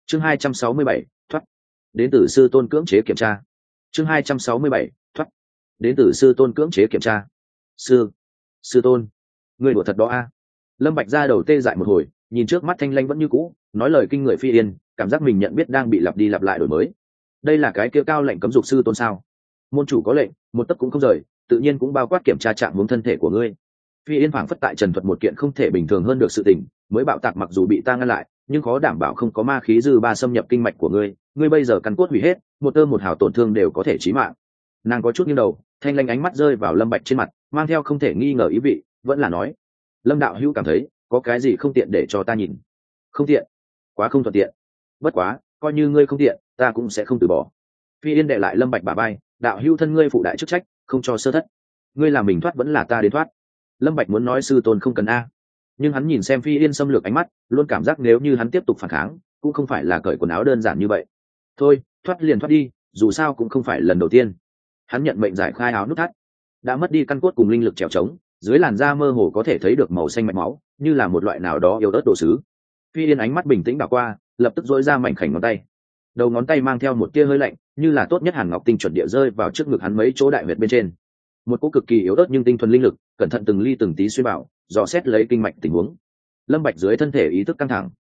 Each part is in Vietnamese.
Chương 267, thoát. Đến từ sư tôn cưỡng chế kiểm tra. Chương 267, thoát. Đến từ sư tôn cưỡng chế kiểm tra. Sư tôn, người đùa thật đó a. Lâm Bạch ra đầu tê dại một hồi, nhìn trước mắt thanh lanh vẫn như cũ, nói lời kinh người phi yên, cảm giác mình nhận biết đang bị lặp đi lặp lại đổi mới. Đây là cái kia cao lệnh cấm dục sư tôn sao? Môn chủ có lệnh, một tấc cũng không rời, tự nhiên cũng bao quát kiểm tra trạng huống thân thể của ngươi. Phi yên phảng phất tại trần thuật một kiện không thể bình thường hơn được sự tình, mới bạo tạc mặc dù bị ta ngăn lại, nhưng khó đảm bảo không có ma khí dư ba xâm nhập kinh mạch của ngươi. Ngươi bây giờ căn cốt hủy hết, một tơ một hào tổn thương đều có thể chí mạng. Nàng có chút nghiêng đầu, thanh lanh ánh mắt rơi vào Lâm Bạch trên mặt, mang theo không thể nghi ngờ ý vị, vẫn là nói: Lâm đạo hữu cảm thấy có cái gì không tiện để cho ta nhìn? Không tiện? Quá không thuận tiện. Bất quá, coi như ngươi không tiện, ta cũng sẽ không từ bỏ. Phi yên đệ lại Lâm Bạch bả vai, đạo hữu thân ngươi phụ đại chức trách, không cho sơ thất. Ngươi làm mình thoát vẫn là ta đến thoát. Lâm Bạch muốn nói sư tôn không cần a, nhưng hắn nhìn xem Phi yên xâm lược ánh mắt, luôn cảm giác nếu như hắn tiếp tục phản kháng, cũng không phải là cởi quần áo đơn giản như vậy. Thôi, thoát liền thoát đi, dù sao cũng không phải lần đầu tiên. Hắn nhận mệnh giải khai áo nút thắt, đã mất đi căn cốt cùng linh lực trèo trống, dưới làn da mơ hồ có thể thấy được màu xanh mạch máu, như là một loại nào đó yếu ớt đồ sứ. Phi yên ánh mắt bình tĩnh đảo qua, lập tức duỗi ra mảnh khảnh ngón tay, đầu ngón tay mang theo một tia hơi lạnh, như là tốt nhất hàn ngọc tinh chuẩn địa rơi vào trước ngực hắn mấy chỗ đại huyệt bên trên. Một cỗ cực kỳ yếu ớt nhưng tinh thuần linh lực, cẩn thận từng ly từng tí xuyên bảo, dò xét lấy kinh mạch tình huống. Lâm Bạch dưới thân thể ý thức căng thẳng.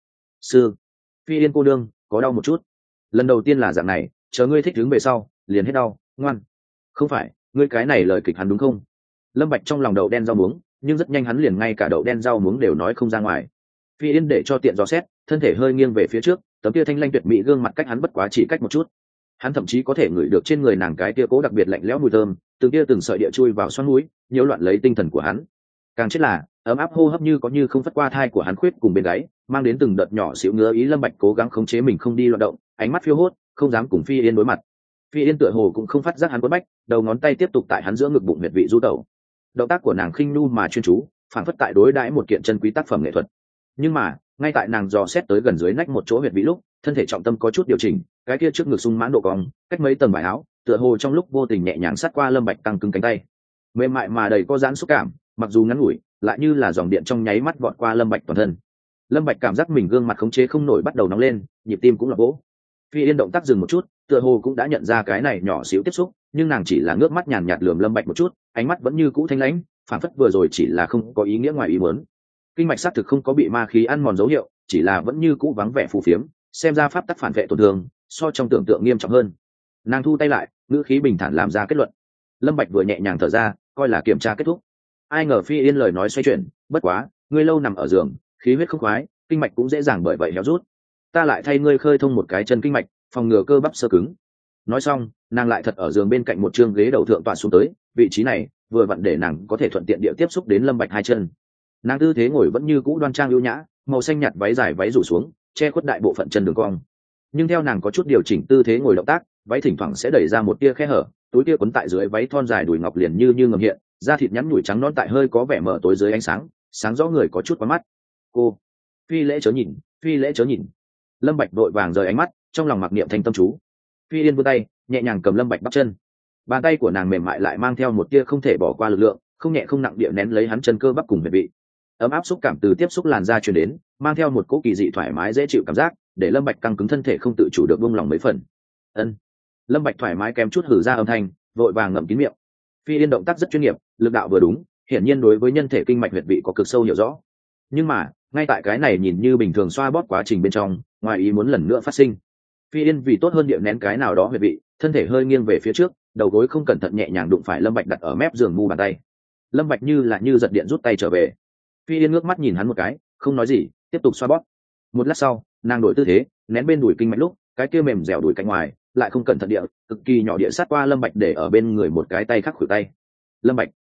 Phi yên cô đương, có đau một chút. Lần đầu tiên là dạng này, chờ ngươi thích ứng về sau, liền hết đau, ngoan. Không phải, ngươi cái này lời kịch hắn đúng không? Lâm Bạch trong lòng đậu đen rau muống, nhưng rất nhanh hắn liền ngay cả đậu đen rau muống đều nói không ra ngoài. Phi yên để cho tiện dò xét, thân thể hơi nghiêng về phía trước, tấm kia thanh lanh tuyệt mỹ gương mặt cách hắn bất quá chỉ cách một chút. Hắn thậm chí có thể ngửi được trên người nàng cái tia cố đặc biệt lạnh lẽo mùi thơm, từng tia từng sợi địa chui vào xoắn mũi, nhiễu loạn lấy tinh thần của hắn. Càng chết là ấm áp hô hấp như có như không phất qua thai của hắn khuyết cùng bên gáy, mang đến từng đợt nhỏ xíu ngứa ý. Lâm Bạch cố gắng khống chế mình không đi loạn động, ánh mắt phiêu hốt, không dám cùng Phi yên đối mặt. Phi yên tựa hồ cũng không phát giác hắn quấn bách, đầu ngón tay tiếp tục tại hắn giữa ngực bụng huyệt vị du tẩu. Động tác của nàng khinh nu mà chuyên chú, phản phất tại đối đãi một kiện chân quý tác phẩm nghệ thuật. Nhưng mà ngay tại nàng dò xét tới gần dưới nách một chỗ huyệt vị lúc, thân thể trọng tâm có chút điều chỉnh, cái kia trước ngực sung mãn độ cong, cách mấy tầng vải áo, tựa hồ trong lúc vô tình nhẹ nhàng sát qua Lâm Bạch tăng cứng cánh tay, mềm mại mà đầy có giãn xúc cảm, mặc dù ngắn ngủi, lại như là dòng điện trong nháy mắt vọt qua Lâm Bạch toàn thân. Lâm Bạch cảm giác mình gương mặt khống chế không nổi bắt đầu nóng lên, nhịp tim cũng là vỗ. Phi yên động tác dừng một chút, tựa hồ cũng đã nhận ra cái này nhỏ xíu tiếp xúc, nhưng nàng chỉ là ngước mắt nhàn nhạt lườm Lâm Bạch một chút, ánh mắt vẫn như cũ thanh lãnh, phản phất vừa rồi chỉ là không có ý nghĩa ngoài ý muốn. Kinh mạch xác thực không có bị ma khí ăn mòn dấu hiệu, chỉ là vẫn như cũ vắng vẻ phù phiếm, xem ra pháp tắc phản vệ tổn thương, so trong tưởng tượng nghiêm trọng hơn. Nàng thu tay lại, ngữ khí bình thản làm ra kết luận. Lâm Bạch vừa nhẹ nhàng thở ra, coi là kiểm tra kết thúc. Ai ngờ Phi yên lời nói xoay chuyển, bất quá, ngươi lâu nằm ở giường, khí huyết không khoái, kinh mạch cũng dễ dàng bởi vậy héo rút. Ta lại thay ngươi khơi thông một cái chân kinh mạch, phòng ngừa cơ bắp sơ cứng. Nói xong, nàng lại thật ở giường bên cạnh một trương ghế đầu thượng tọa xuống tới, vị trí này vừa vặn để nàng có thể thuận tiện địa tiếp xúc đến Lâm Bạch hai chân. Nàng tư thế ngồi vẫn như cũ đoan trang ưu nhã, màu xanh nhạt váy dài váy rủ xuống, che khuất đại bộ phận chân đường cong. Nhưng theo nàng có chút điều chỉnh tư thế ngồi động tác, váy thỉnh thoảng sẽ đẩy ra một tia khe hở, túi tia quấn tại dưới váy thon dài đùi ngọc liền như ngầm hiện, da thịt nhắn nhủi trắng nõn tại hơi có vẻ mở tối dưới ánh sáng, sáng rõ người có chút quá mắt. Cô, phi lễ chớ nhìn, phi lễ chớ nhìn. Lâm Bạch vội vàng rời ánh mắt, trong lòng mặc niệm thanh tâm chú. Phi yên vươn tay, nhẹ nhàng cầm Lâm Bạch bắp chân. Bàn tay của nàng mềm mại lại mang theo một tia không thể bỏ qua lực lượng, không nhẹ không nặng địa nén lấy hắn chân cơ bắp cùng huyệt vị. Ấm áp xúc cảm từ tiếp xúc làn da truyền đến, mang theo một cỗ kỳ dị thoải mái dễ chịu cảm giác, để Lâm Bạch căng cứng thân thể không tự chủ được buông lòng mấy phần. Ân. Lâm Bạch thoải mái kém chút hử ra âm thanh, vội vàng ngậm kín miệng. Phi yên động tác rất chuyên nghiệp, lực đạo vừa đúng, hiển nhiên đối với nhân thể kinh mạch huyệt vị có cực sâu hiểu rõ. Nhưng mà ngay tại cái này nhìn như bình thường xoa bóp quá trình bên trong, ngoài ý muốn lần nữa phát sinh. Phi yên vì tốt hơn địa nén cái nào đó huyệt vị, thân thể hơi nghiêng về phía trước, đầu gối không cẩn thận nhẹ nhàng đụng phải Lâm Bạch đặt ở mép giường mu bàn tay. Lâm Bạch như giật điện rút tay trở về. Phi yên ngước mắt nhìn hắn một cái, không nói gì, tiếp tục xoa bóp. Một lát sau, nàng đổi tư thế, nén bên đùi kinh mạch lúc, cái kia mềm dẻo đùi cạnh ngoài, lại không cẩn thận địa, cực kỳ nhỏ địa sát qua Lâm Bạch để ở bên người một cái tay khác khuỷu tay. Lâm Bạch,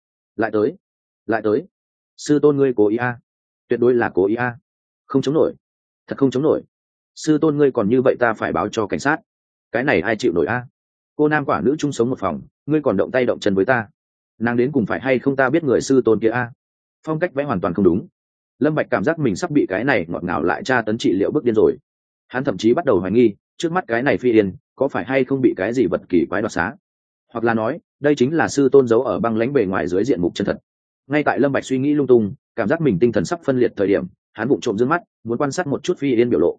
lại tới. Sư tôn ngươi cố ý a? Tuyệt đối là cố ý a. Không chống nổi, thật không chống nổi. Sư tôn ngươi còn như vậy ta phải báo cho cảnh sát. Cái này ai chịu nổi a? Cô nam quả nữ chung sống một phòng, ngươi còn động tay động chân với ta. Nàng đến cùng phải hay không ta biết người sư tôn kia a? Phong cách vẽ hoàn toàn không đúng. Lâm Bạch cảm giác mình sắp bị cái này ngọt ngào lại tra tấn trị liệu bức điên rồi. Hắn thậm chí bắt đầu hoài nghi, trước mắt cái này Phi yên có phải hay không bị cái gì vật kỳ quái đoạt xá, hoặc là nói đây chính là sư tôn giấu ở băng lãnh bề ngoài dưới diện mục chân thật. Ngay tại Lâm Bạch suy nghĩ lung tung, cảm giác mình tinh thần sắp phân liệt thời điểm, hắn vụng trộm dương mắt, muốn quan sát một chút Phi yên biểu lộ.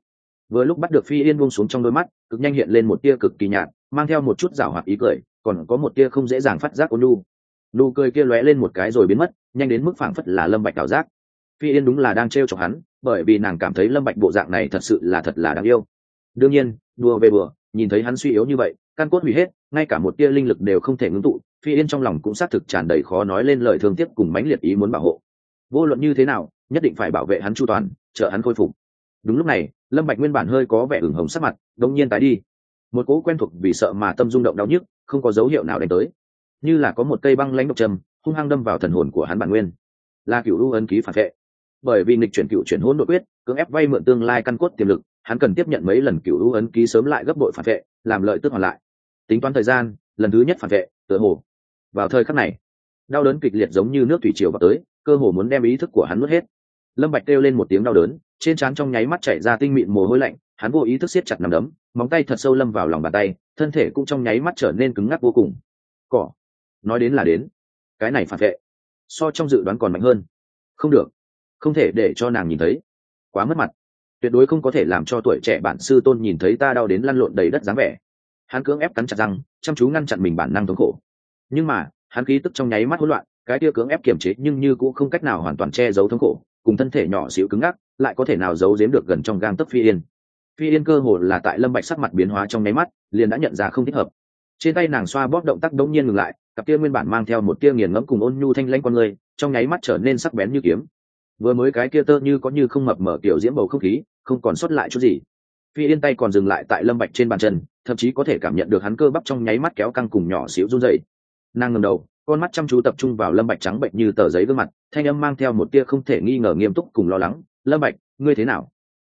Vừa lúc bắt được Phi Yên buông xuống trong đôi mắt cực nhanh hiện lên một tia cực kỳ nhạt mang theo một chút giảo hoạt ý cười, còn có một tia không dễ dàng phát giác ôn nhu. Nụ cười kia lóe lên một cái rồi biến mất, nhanh đến mức phảng phất là Lâm Bạch ảo giác. Phi Yên đúng là đang trêu chọc hắn, bởi vì nàng cảm thấy Lâm Bạch bộ dạng này thật là đáng yêu. Đương nhiên, đùa về bừa, nhìn thấy hắn suy yếu như vậy, căn cốt hủy hết, ngay cả một tia linh lực đều không thể ngưng tụ, Phi Yên trong lòng cũng xác thực tràn đầy khó nói lên lời thương tiếc cùng mãnh liệt ý muốn bảo hộ. Vô luận như thế nào, nhất định phải bảo vệ hắn chu toàn, chờ hắn khôi phục. Đúng lúc này, Lâm Bạch nguyên bản hơi có vẻ ửng hồng sắc mặt, đột nhiên tái đi. Một cỗ quen thuộc vì sợ mà tâm rung động đau nhức, không có dấu hiệu nào đánh tới, như là có một cây băng lãnh độc châm, hung hăng đâm vào thần hồn của hắn bản nguyên. Là Cửu U ấn ký phản vệ. Bởi vì nghịch chuyển cựu chuyển hỗn độn quyết, cưỡng ép vay mượn tương lai căn cốt tiềm lực, hắn cần tiếp nhận mấy lần Cửu U ấn ký sớm lại gấp bội phản vệ, làm lợi tức hoàn lại. Tính toán thời gian, lần thứ nhất phản vệ, tựa hồ. Vào thời khắc này, đau đớn kịch liệt giống như nước thủy triều vào tới, cơ hồ muốn đem ý thức của hắn nuốt hết. Lâm Bạch kêu lên một tiếng đau đớn, trên trán trong nháy mắt chảy ra tinh mịn mồ hôi lạnh, hắn vô ý thức siết chặt nắm đấm, móng tay thật sâu lâm vào lòng bàn tay, thân thể cũng trong nháy mắt trở nên cứng ngắc vô cùng. Cỏ, nói đến là đến, cái này phản vệ, so trong dự đoán còn mạnh hơn. Không được, không thể để cho nàng nhìn thấy, quá mất mặt, tuyệt đối không có thể làm cho tuổi trẻ bản sư tôn nhìn thấy ta đau đến lăn lộn đầy đất dáng vẻ. Hắn cưỡng ép cắn chặt răng, chăm chú ngăn chặn mình bản năng thống khổ. Nhưng mà, hắn khí tức trong nháy mắt hỗn loạn, cái kia cưỡng ép kiềm chế nhưng như cũng không cách nào hoàn toàn che giấu thống khổ, cùng thân thể nhỏ xíu cứng ngắc, lại có thể nào giấu giếm được gần trong gang tấc Phi Yên. Phi Yên cơ hồ là tại Lâm Bạch sắc mặt biến hóa trong nháy mắt, liền đã nhận ra không thích hợp. Trên tay nàng xoa bóp động tác đống nhiên ngừng lại, cặp kia nguyên bản mang theo một tia nghiền ngẫm cùng ôn nhu thanh lãnh con người, trong nháy mắt trở nên sắc bén như kiếm. Vừa mới cái kia tơ như có như không mập mở kiểu diễm bầu không khí, không còn sót lại chút gì. Phi Yên tay còn dừng lại tại Lâm Bạch trên bàn chân, thậm chí có thể cảm nhận được hắn cơ bắp trong nháy mắt kéo căng cùng nhỏ xíu run rẩy. Nàng ngẩng đầu, con mắt chăm chú tập trung vào Lâm Bạch trắng bệnh như tờ giấy gương mặt, thanh âm mang theo một tia không thể nghi ngờ nghiêm túc cùng lo lắng. Lâm Bạch, ngươi thế nào?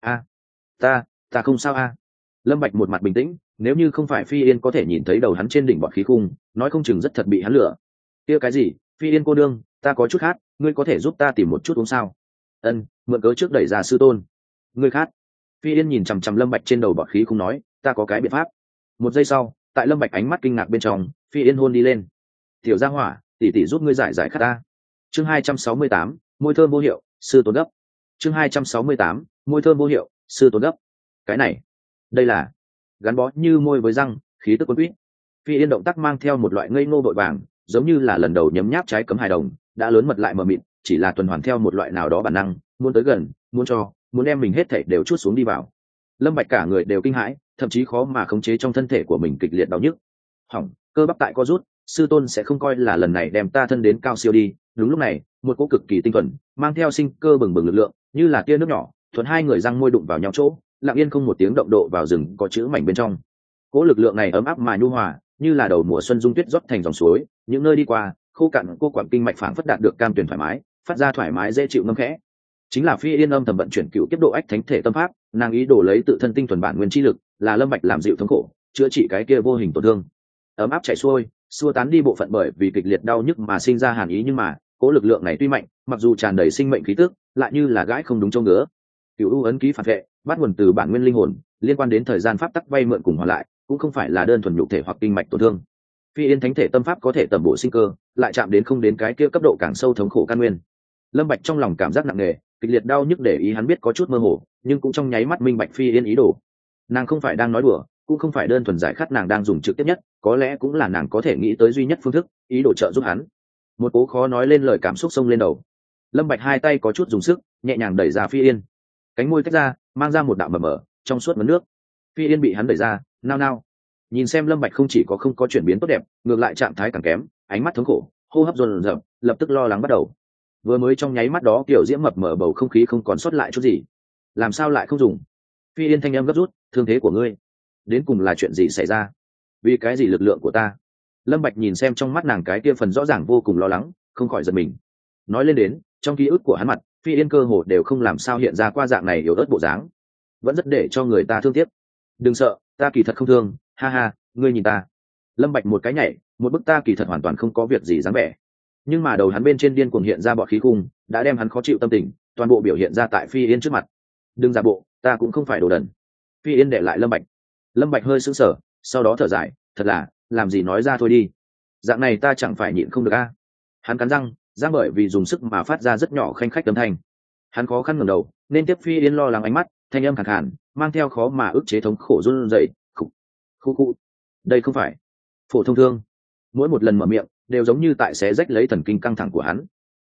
Ta không sao a. Lâm Bạch một mặt bình tĩnh, nếu như không phải Phi Yên có thể nhìn thấy đầu hắn trên đỉnh bọt khí khung, nói không chừng rất thật bị hắn lừa. Kia cái gì? Phi Yên cô đương, ta có chút khát, ngươi có thể giúp ta tìm một chút uống sao? Ân, mượn cớ trước đẩy ra sư tôn. Ngươi khát? Phi Yên nhìn chằm chằm Lâm Bạch trên đầu bọt khí khung nói, ta có cái biện pháp. Một giây sau, tại Lâm Bạch ánh mắt kinh ngạc bên trong, Phi Yên hôn đi lên. Tiểu Gia Hỏa, tỷ tỷ giúp ngươi giải khát ta. Chương 268, môi thơm vô hiệu, sư tôn gấp. Chương 268, môi thơm vô hiệu, sư tôn gấp. Cái này, đây là gắn bó như môi với răng, khí tức cuốn quýt. Phi Yên động tác mang theo một loại ngây ngô vội vàng, giống như là lần đầu nhấm nháp trái cấm hài đồng, đã lớn mật lại mờ mịt, chỉ là tuần hoàn theo một loại nào đó bản năng, muốn tới gần, muốn cho, muốn đem mình hết thảy đều chuốt xuống đi vào. Lâm Bạch cả người đều kinh hãi, thậm chí khó mà khống chế trong thân thể của mình kịch liệt đau nhức. Hỏng, cơ bắp tại co rút, sư tôn sẽ không coi là lần này đem ta thân đến cao siêu đi. Đúng lúc này, một cỗ cực kỳ tinh thuần, mang theo sinh cơ bừng bừng lực lượng, như là tia nước nhỏ, thuận hai người răng môi đụng vào nhau chỗ, lặng yên không một tiếng động độ vào rừng có chữ mảnh bên trong. Cỗ lực lượng này ấm áp mà nhu hòa, như là đầu mùa xuân dung tuyết rót thành dòng suối, những nơi đi qua, khô cạn cô quặn kinh mạch phảng phất đạt được cam tuyển thoải mái, phát ra thoải mái dễ chịu ngâm khẽ. Chính là Phi Yên âm thầm vận chuyển cựu kiếp độ ách thánh thể tâm pháp, nàng ý đồ lấy tự thân tinh thuần bản nguyên chi lực, là Lâm Bạch làm dịu thống khổ, chữa trị cái kia vô hình tổn thương. Ấm áp chảy xuôi, xua tán đi bộ phận bởi vì kịch liệt đau nhức mà sinh ra hàn ý, nhưng mà, cỗ lực lượng này tuy mạnh, mặc dù tràn đầy sinh mệnh khí tức, lại như là gãi không đúng chỗ ngứa. Cựu U ấn ký phản vệ, bắt nguồn từ bản nguyên linh hồn, liên quan đến thời gian pháp tắc vay mượn cùng hoàn lại, cũng không phải là đơn thuần nhục thể hoặc kinh mạch tổn thương. Phi Yên thánh thể tâm pháp có thể tầm bổ sinh cơ, lại chạm đến không đến cái kia cấp độ càng sâu thống khổ căn nguyên. Lâm Bạch trong lòng cảm giác nặng nề, kịch liệt đau nhức để ý hắn biết có chút mơ hồ, nhưng cũng trong nháy mắt minh bạch Phi Yên ý đồ. Nàng không phải đang nói đùa, cũng không phải đơn thuần giải khát, nàng đang dùng trực tiếp nhất, có lẽ cũng là nàng có thể nghĩ tới duy nhất phương thức, ý đồ trợ giúp hắn. Một cố khó nói lên lời cảm xúc xông lên đầu. Lâm Bạch hai tay có chút dùng sức, nhẹ nhàng đẩy ra Phi Yên. Cánh môi tách ra, mang ra một đạo mờ mờ trong suốt mấn nước. Phi Yên bị hắn đẩy ra, nao nao. Nhìn xem Lâm Bạch không chỉ có không có chuyển biến tốt đẹp, ngược lại trạng thái càng kém, ánh mắt thống khổ, hô hấp dồn dập, lập tức lo lắng bắt đầu. Vừa mới trong nháy mắt đó kiểu diễm mập mờ bầu không khí không còn sót lại chút gì. Làm sao lại không dùng? Phi Yên thanh âm gấp rút, thương thế của ngươi, đến cùng là chuyện gì xảy ra? Vì cái gì lực lượng của ta? Lâm Bạch nhìn xem trong mắt nàng cái kia phần rõ ràng vô cùng lo lắng, không khỏi giật mình. Nói lên đến, trong ký ức của hắn mặt, Phi Yên cơ hồ đều không làm sao hiện ra qua dạng này yếu ớt bộ dáng, vẫn rất để cho người ta thương tiếc. Đừng sợ, ta kỳ thật không thương, ha ha, ngươi nhìn ta. Lâm Bạch một cái nhảy, một bức ta kỳ thật hoàn toàn không có việc gì dáng vẻ. Nhưng mà đầu hắn bên trên điên cuồng hiện ra bọt khí khung, đã đem hắn khó chịu tâm tình, toàn bộ biểu hiện ra tại Phi Yên trước mặt. Đừng giả bộ, ta cũng không phải đồ đần. Phi Yên để lại Lâm Bạch. Lâm Bạch hơi sững sờ, sau đó thở dài, thật là, làm gì nói ra thôi đi. Dạng này ta chẳng phải nhịn không được a. Hắn cắn răng, răng bởi vì dùng sức mà phát ra rất nhỏ khanh khách âm thanh. Hắn khó khăn ngẩng đầu, nên tiếp Phi Yên lo lắng ánh mắt, thanh âm khàn khàn, mang theo khó mà ức chế thống khổ run rẩy. Khu. Đây không phải phổ thông thương, mỗi một lần mở miệng đều giống như tại xé rách lấy thần kinh căng thẳng của hắn.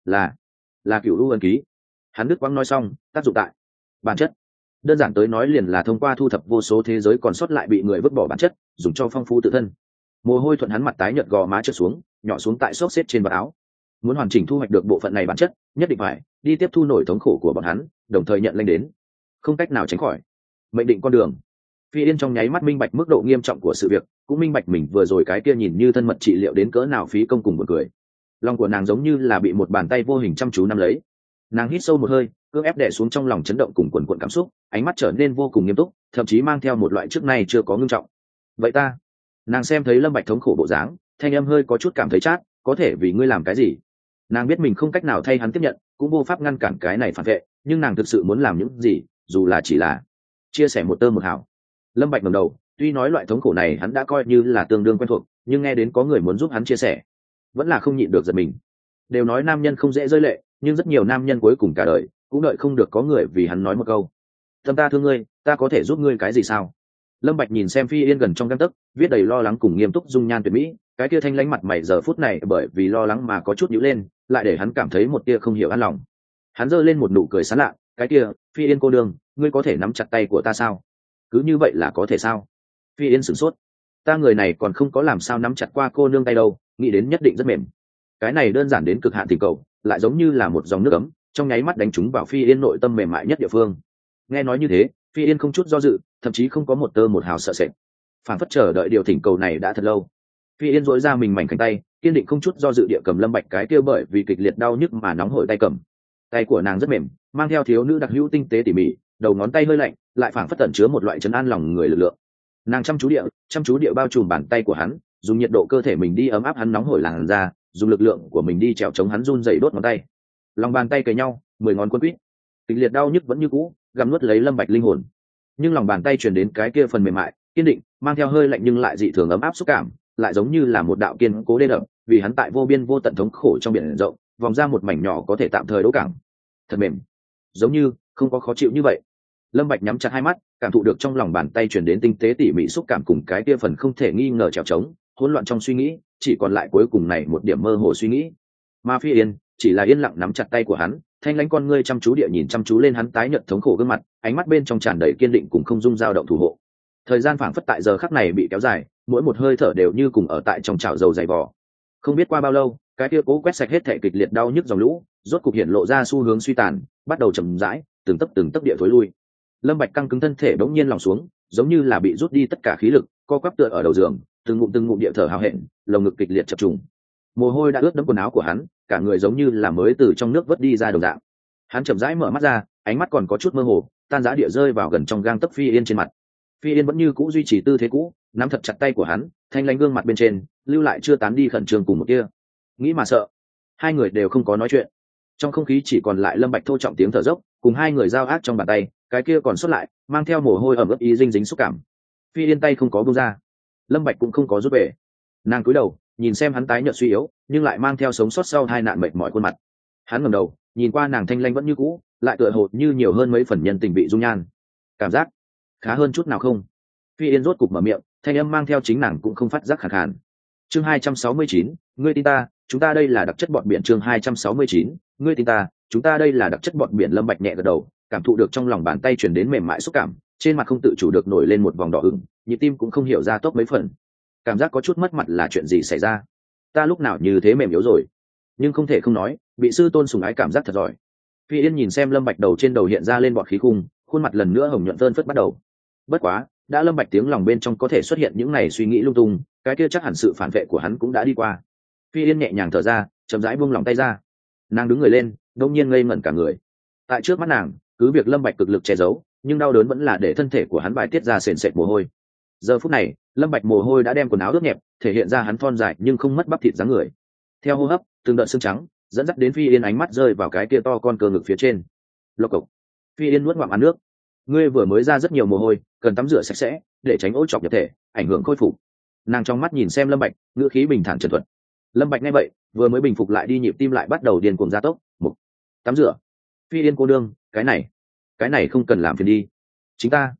Là cựu u ân ký. Hắn đứt quãng nói xong, tác dụng tại bản chất, đơn giản tới nói liền là thông qua thu thập vô số thế giới còn sót lại bị người vứt bỏ bản chất, dùng cho phong phú tự thân. Mồ hôi thuận hắn mặt tái nhợt gò má trượt xuống, nhỏ xuống tại xốc xếp trên vạt áo. Muốn hoàn chỉnh thu hoạch được bộ phận này bản chất, nhất định phải đi tiếp thu nổi thống khổ của bọn hắn, đồng thời nhận lệnh đến, không cách nào tránh khỏi mệnh định con đường. Phi Yên trong nháy mắt minh bạch mức độ nghiêm trọng của sự việc, cũng minh bạch mình vừa rồi cái kia nhìn như thân mật trị liệu đến cỡ nào phí công cùng một cười. Lòng của nàng giống như là bị một bàn tay vô hình chăm chú nắm lấy. Nàng hít sâu một hơi, cưỡng ép đè xuống trong lòng chấn động cùng quần quần cảm xúc, ánh mắt trở nên vô cùng nghiêm túc, thậm chí mang theo một loại trước nay chưa có ngưng trọng. Vậy ta, nàng xem thấy Lâm Bạch thống khổ bộ dáng, thanh âm hơi có chút cảm thấy chát, có thể vì ngươi làm cái gì? Nàng biết mình không cách nào thay hắn tiếp nhận, cũng vô pháp ngăn cản cái này phản vệ, nhưng nàng thực sự muốn làm những gì, dù là chỉ là chia sẻ một tơ một hào. Lâm Bạch ngẩng đầu, tuy nói loại thống khổ này hắn đã coi như là tương đương quen thuộc, nhưng nghe đến có người muốn giúp hắn chia sẻ, vẫn là không nhịn được giật mình. Đều nói nam nhân không dễ rơi lệ, nhưng rất nhiều nam nhân cuối cùng cả đời cũng đợi không được có người vì hắn nói một câu: "Tâm ta thương ngươi, ta có thể giúp ngươi cái gì sao?" Lâm Bạch nhìn xem Phi Yên gần trong gang tấc, viết đầy lo lắng cùng nghiêm túc dung nhan tuyệt mỹ, cái kia thanh lãnh mặt mày giờ phút này bởi vì lo lắng mà có chút nhíu lên, lại để hắn cảm thấy một tia không hiểu an lòng. Hắn giơ lên một nụ cười sán lạ, "Cái kia, Phi Yên cô nương, ngươi có thể nắm chặt tay của ta sao?" "Cứ như vậy là có thể sao?" Phi Yên sửng sốt. "Ta người này còn không có làm sao nắm chặt qua cô nương tay đâu, nghĩ đến nhất định rất mềm." Cái này đơn giản đến cực hạn tình cầu, lại giống như là một dòng nước ấm, trong nháy mắt đánh trúng vào Phi Yên nội tâm mềm mại nhất địa phương. Nghe nói như thế, Phi Yên không chút do dự, thậm chí không có một tơ một hào sợ sệt, phản phất chờ đợi điều thỉnh cầu này đã thật lâu. Phi Yên dỗi ra mình mảnh cánh tay, kiên định không chút do dự địa cầm Lâm Bạch cái kia bởi vì kịch liệt đau nhức mà nóng hổi tay cầm. Tay của nàng rất mềm, mang theo thiếu nữ đặc hữu tinh tế tỉ mỉ, đầu ngón tay hơi lạnh, lại phảng phất tẩn chứa một loại trấn an lòng người lực lượng. Nàng chăm chú địa bao trùm bàn tay của hắn, dùng nhiệt độ cơ thể mình đi ấm áp hắn nóng hổi làn da, dùng lực lượng của mình đi trèo chống hắn run rẩy đốt ngón tay. Lòng bàn tay kề nhau, 10 ngón quấn quýt. Kịch liệt đau nhức vẫn như cũ, gặm nuốt lấy Lâm Bạch linh hồn. Nhưng lòng bàn tay truyền đến cái kia phần mềm mại, kiên định, mang theo hơi lạnh nhưng lại dị thường ấm áp xúc cảm, lại giống như là một đạo kiên cố đê đập, vì hắn tại vô biên vô tận thống khổ trong biển rộng, vòng ra một mảnh nhỏ có thể tạm thời đỗ cảng. Thật mềm, giống như không có khó chịu như vậy. Lâm Bạch nhắm chặt hai mắt, cảm thụ được trong lòng bàn tay truyền đến tinh tế tỉ mỉ xúc cảm cùng cái kia phần không thể nghi ngờ trèo trống, hỗn loạn trong suy nghĩ, chỉ còn lại cuối cùng này một điểm mơ hồ suy nghĩ. Mà Phi Yên chỉ là yên lặng nắm chặt tay của hắn, thanh lãnh con ngươi chăm chú địa nhìn chăm chú lên hắn tái nhợt thống khổ gương mặt, ánh mắt bên trong tràn đầy kiên định cùng không dung dao động thủ hộ. Thời gian phảng phất tại giờ khắc này bị kéo dài, mỗi một hơi thở đều như cùng ở tại trong chảo dầu dày vò. Không biết qua bao lâu, cái kia cố quét sạch hết thể kịch liệt đau nhức dòng lũ, rốt cục hiện lộ ra xu hướng suy tàn, bắt đầu chậm rãi, từng tấc địa thối lui. Lâm Bạch căng cứng thân thể bỗng nhiên lỏng xuống, giống như là bị rút đi tất cả khí lực, co quắp tựa ở đầu giường, từng ngụm địa thở hào hẹn, lồng ngực kịch liệt chập trùng. Mồ hôi đã ướt đẫm quần áo của hắn, cả người giống như là mới từ trong nước vớt đi ra đồng dạng. Hắn chậm rãi mở mắt ra, ánh mắt còn có chút mơ hồ, tan rã địa rơi vào gần trong gang tấc Phi Yên trên mặt. Phi Yên vẫn như cũ duy trì tư thế cũ, nắm thật chặt tay của hắn, thanh lãnh gương mặt bên trên lưu lại chưa tán đi khẩn trương cùng một kia nghĩ mà sợ. Hai người đều không có nói chuyện, trong không khí chỉ còn lại Lâm Bạch thô trọng tiếng thở dốc, cùng hai người giao ác trong bàn tay, cái kia còn sót lại mang theo mồ hôi ẩm ướt ý dinh dính xúc cảm. Phi Yên tay không có buông ra, Lâm Bạch cũng không có rút về. Nàng cúi đầu nhìn xem hắn tái nhợt suy yếu, nhưng lại mang theo sống sót sau hai nạn mệt mỏi khuôn mặt. Hắn ngẩng đầu nhìn qua nàng thanh lãnh vẫn như cũ, lại tựa hồ như nhiều hơn mấy phần nhân tình bị dung nhan. Cảm giác khá hơn chút nào không? Phi Yên rốt cục mở miệng, thanh âm mang theo chính nàng cũng không phát giác khàn khàn. Chương 269, ngươi tin ta, chúng ta đây là đặc chất bọn biển. Chương 269, ngươi tin ta, chúng ta đây là đặc chất bọn biển. Lâm Bạch nhẹ gật đầu, cảm thụ được trong lòng bàn tay truyền đến mềm mại xúc cảm, trên mặt không tự chủ được nổi lên một vòng đỏ ửng, nhịp tim cũng không hiểu ra tốc mấy phần. Cảm giác có chút mất mặt là chuyện gì xảy ra? Ta lúc nào như thế mềm yếu rồi? Nhưng không thể không nói, bị sư tôn sủng ái cảm giác thật giỏi. Phi Yên nhìn xem Lâm Bạch đầu trên đầu hiện ra lên bọt khí khung, khuôn mặt lần nữa hồng nhuận phơn phất bắt đầu. Bất quá, đã Lâm Bạch tiếng lòng bên trong có thể xuất hiện những này suy nghĩ lung tung, cái kia chắc hẳn sự phản vệ của hắn cũng đã đi qua. Phi Yên nhẹ nhàng thở ra, chậm rãi buông lòng tay ra. Nàng đứng người lên, đột nhiên ngây ngẩn cả người. Tại trước mắt nàng, cứ việc Lâm Bạch cực lực che giấu, nhưng đau đớn vẫn là để thân thể của hắn bài tiết ra sền sệt mồ hôi. Giờ phút này, Lâm Bạch mồ hôi đã đem quần áo ướt nhẹp, thể hiện ra hắn thon dài nhưng không mất bắp thịt dáng người. Theo hô hấp, từng đợt xương trắng dẫn dắt đến Phi Yên ánh mắt rơi vào cái kia to con cơ ngực phía trên. Lộc cộc. Phi Yên nuốt ngụm ăn nước. Ngươi vừa mới ra rất nhiều mồ hôi, cần tắm rửa sạch sẽ để tránh ô chọc nhập thể, ảnh hưởng khôi phục. Nàng trong mắt nhìn xem Lâm Bạch, ngữ khí bình thản trần thuật. Lâm Bạch nghe vậy, vừa mới bình phục lại đi nhịp tim lại bắt đầu điên cuồng gia tốc. Mục. Tắm rửa. Phi Yên cô đương, cái này không cần làm phiền đi. Chính ta.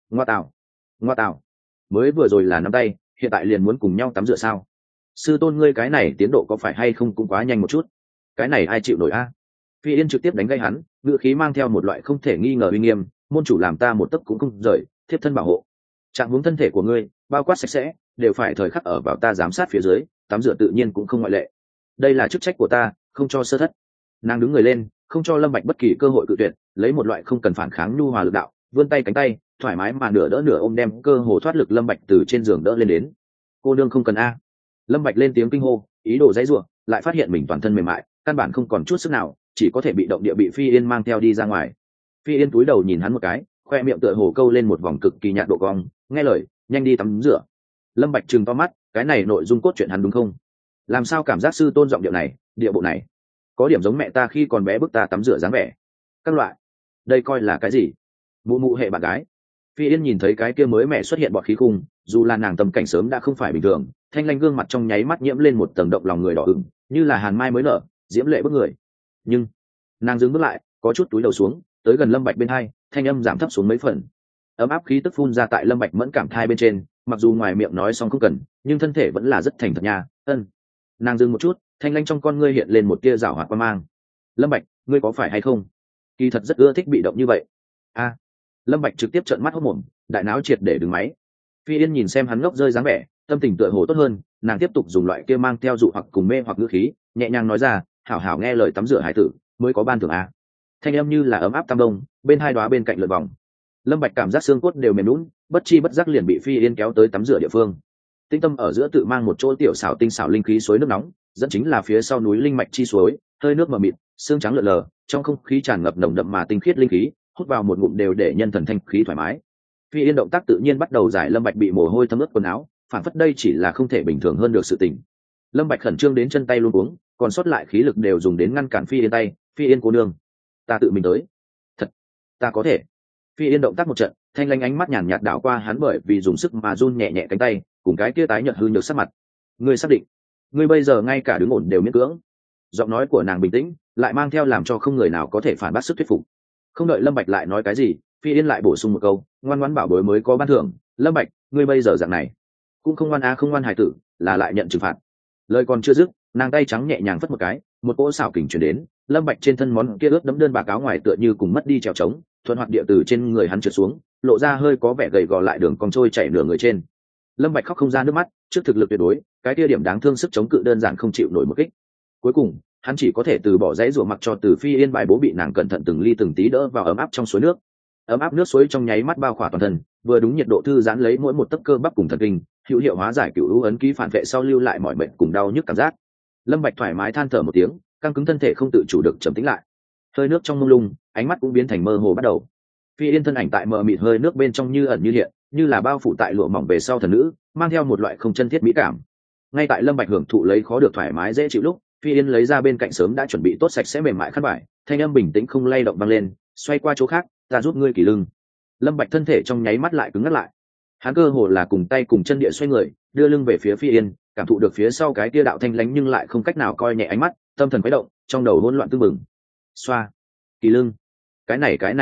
Ngoa tạo, ngoa tạo, mới vừa rồi là nắm tay, hiện tại liền muốn cùng nhau tắm rửa sao? Sư tôn ngươi cái này tiến độ có phải hay không cũng quá nhanh một chút, cái này ai chịu nổi a? Phi Yên trực tiếp đánh gây hắn, ngữ khí mang theo một loại không thể nghi ngờ uy nghiêm, môn chủ làm ta một tấc cũng không rời, thiếp thân bảo hộ. Trạng huống thân thể của ngươi, bao quát sạch sẽ, đều phải thời khắc ở vào ta giám sát phía dưới, tắm rửa tự nhiên cũng không ngoại lệ. Đây là chức trách của ta, không cho sơ thất. Nàng đứng người lên, không cho Lâm Bạch bất kỳ cơ hội cự tuyệt, lấy một loại không cần phản kháng nhu hòa lực đạo, vươn tay cánh tay, thoải mái mà nửa đỡ nửa ôm đem cơ hồ thoát lực Lâm Bạch từ trên giường đỡ lên đến. Cô nương không cần a. Lâm Bạch lên tiếng kinh hô, ý đồ dãy rủa, lại phát hiện mình toàn thân mềm mại, căn bản không còn chút sức nào, chỉ có thể bị động địa bị Phi Yên mang theo đi ra ngoài. Phi Yên cúi đầu nhìn hắn một cái, khoe miệng tựa hồ câu lên một vòng cực kỳ nhạt độ cong, nghe lời, nhanh đi tắm rửa. Lâm Bạch trừng to mắt, cái này nội dung cốt truyện hắn đúng không? Làm sao cảm giác sư tôn giọng điệu này, địa bộ này, có điểm giống mẹ ta khi còn bé bức ta tắm rửa dáng vẻ. Các loại, đây coi là cái gì? Mụ mụ hệ bạn gái. Phi Yên nhìn thấy cái kia mới mẹ xuất hiện bọt khí khung, dù là nàng tâm cảnh sớm đã không phải bình thường, thanh lanh gương mặt trong nháy mắt nhiễm lên một tầng động lòng người đỏ ửng, như là hàn mai mới nở, diễm lệ bức người. Nhưng nàng dừng bước lại, có chút túi đầu xuống, tới gần Lâm Bạch bên hai, thanh âm giảm thấp xuống mấy phần. Ấm áp khí tức phun ra tại Lâm Bạch mẫn cảm thai bên trên, mặc dù ngoài miệng nói xong không cần, nhưng thân thể vẫn là rất thành thật nha. Ân. Nàng dừng một chút, thanh lanh trong con ngươi hiện lên một tia rảo hoạt quan mang. Lâm Bạch, ngươi có phải hay không? Kỳ thật rất ưa thích bị động như vậy. A. Lâm Bạch trực tiếp trợn mắt hốt mồm, đại não triệt để đứng máy. Phi Yên nhìn xem hắn ngốc rơi dáng vẻ, tâm tình tựa hồ tốt hơn, nàng tiếp tục dùng loại kia mang theo dụ hoặc cùng mê hoặc ngữ khí, nhẹ nhàng nói ra, hảo hảo nghe lời tắm rửa hải tử, mới có ban thưởng a. Thanh âm như là ấm áp tam đông, bên hai đóa bên cạnh lượn vòng. Lâm Bạch cảm giác xương cốt đều mềm nhũn, bất chi bất giác liền bị Phi Yên kéo tới tắm rửa địa phương. Tinh tâm ở giữa tự mang một chỗ tiểu xảo tinh xảo linh khí suối nước nóng, dẫn chính là phía sau núi linh mạch chi suối, hơi nước mờ mịt, sương trắng lượn lờ, trong không khí tràn ngập nồng đậm mà tinh khiết linh khí, hút vào một ngụm đều để nhân thần thanh khí thoải mái. Phi Yên động tác tự nhiên bắt đầu giải Lâm Bạch bị mồ hôi thấm ướt quần áo, phản phất đây chỉ là không thể bình thường hơn được sự tình. Lâm Bạch khẩn trương đến chân tay luống cuống, còn sót lại khí lực đều dùng đến ngăn cản Phi Yên tay. Phi Yên cô nương, ta tự mình tới. Thật, ta có thể. Phi Yên động tác một trận, thanh lanh ánh mắt nhàn nhạt đảo qua hắn bởi vì dùng sức mà run nhẹ nhẹ cánh tay, cùng cái kia tái nhợt hư nhược sắc mặt. Ngươi xác định? Ngươi bây giờ ngay cả đứng ổn đều miễn cưỡng. Giọng nói của nàng bình tĩnh, lại mang theo làm cho không người nào có thể phản bác sức thuyết phục. Không đợi Lâm Bạch lại nói cái gì, Phi Yên lại bổ sung một câu, ngoan ngoãn bảo bối mới có ban thưởng. Lâm Bạch, ngươi bây giờ dạng này, cũng không ngoan không ngoan hài tử, là lại nhận trừng phạt. Lời còn chưa dứt, nàng tay trắng nhẹ nhàng phất một cái, một cỗ xảo kình truyền đến, Lâm Bạch trên thân món kia ướt đẫm đơn bạc áo ngoài tựa như cùng mất đi trèo trống, thuận hoạt địa từ trên người hắn trượt xuống, lộ ra hơi có vẻ gầy gò lại đường cong trôi chảy nửa người trên. Lâm Bạch khóc không ra nước mắt, trước thực lực tuyệt đối, cái kia điểm đáng thương sức chống cự đơn giản không chịu nổi một kích. Cuối cùng, hắn chỉ có thể từ bỏ dãy rủa mặc cho Từ Phi Yên bài bố bị nàng cẩn thận từng ly từng tí đỡ vào ấm áp trong suối nước. Ấm áp nước suối trong nháy mắt bao khỏa toàn thân, vừa đúng nhiệt độ thư giãn lấy mỗi một tấc cơ bắp cùng thần kinh, hữu hiệu hóa giải cựu u ấn ký phản vệ sau lưu lại mọi bệnh cùng đau nhức cảm giác. Lâm Bạch thoải mái than thở một tiếng, căng cứng thân thể không tự chủ được trầm tĩnh lại. Hơi nước trong mông lung, ánh mắt cũng biến thành mơ hồ bắt đầu. Phi Yên thân ảnh tại mờ mịt hơi nước bên trong như ẩn như hiện, như là bao phủ tại lụa mỏng về sau thần nữ, mang theo một loại không chân thiết mỹ cảm. Ngay tại Lâm Bạch hưởng thụ lấy khó được thoải mái dễ chịu lúc, Phi Yên lấy ra bên cạnh sớm đã chuẩn bị tốt sạch sẽ mềm mại khăn vải, thanh âm bình tĩnh không lay động vang lên, xoay qua chỗ khác, ta giúp ngươi kỳ lưng. Lâm Bạch thân thể trong nháy mắt lại cứng ngắt lại. Hắn cơ hồ là cùng tay cùng chân địa xoay người, đưa lưng về phía Phi Yên, cảm thụ được phía sau cái tia đạo thanh lánh nhưng lại không cách nào coi nhẹ ánh mắt, tâm thần khuấy động, trong đầu hỗn loạn tương mừng. Xoa, kỳ lưng, cái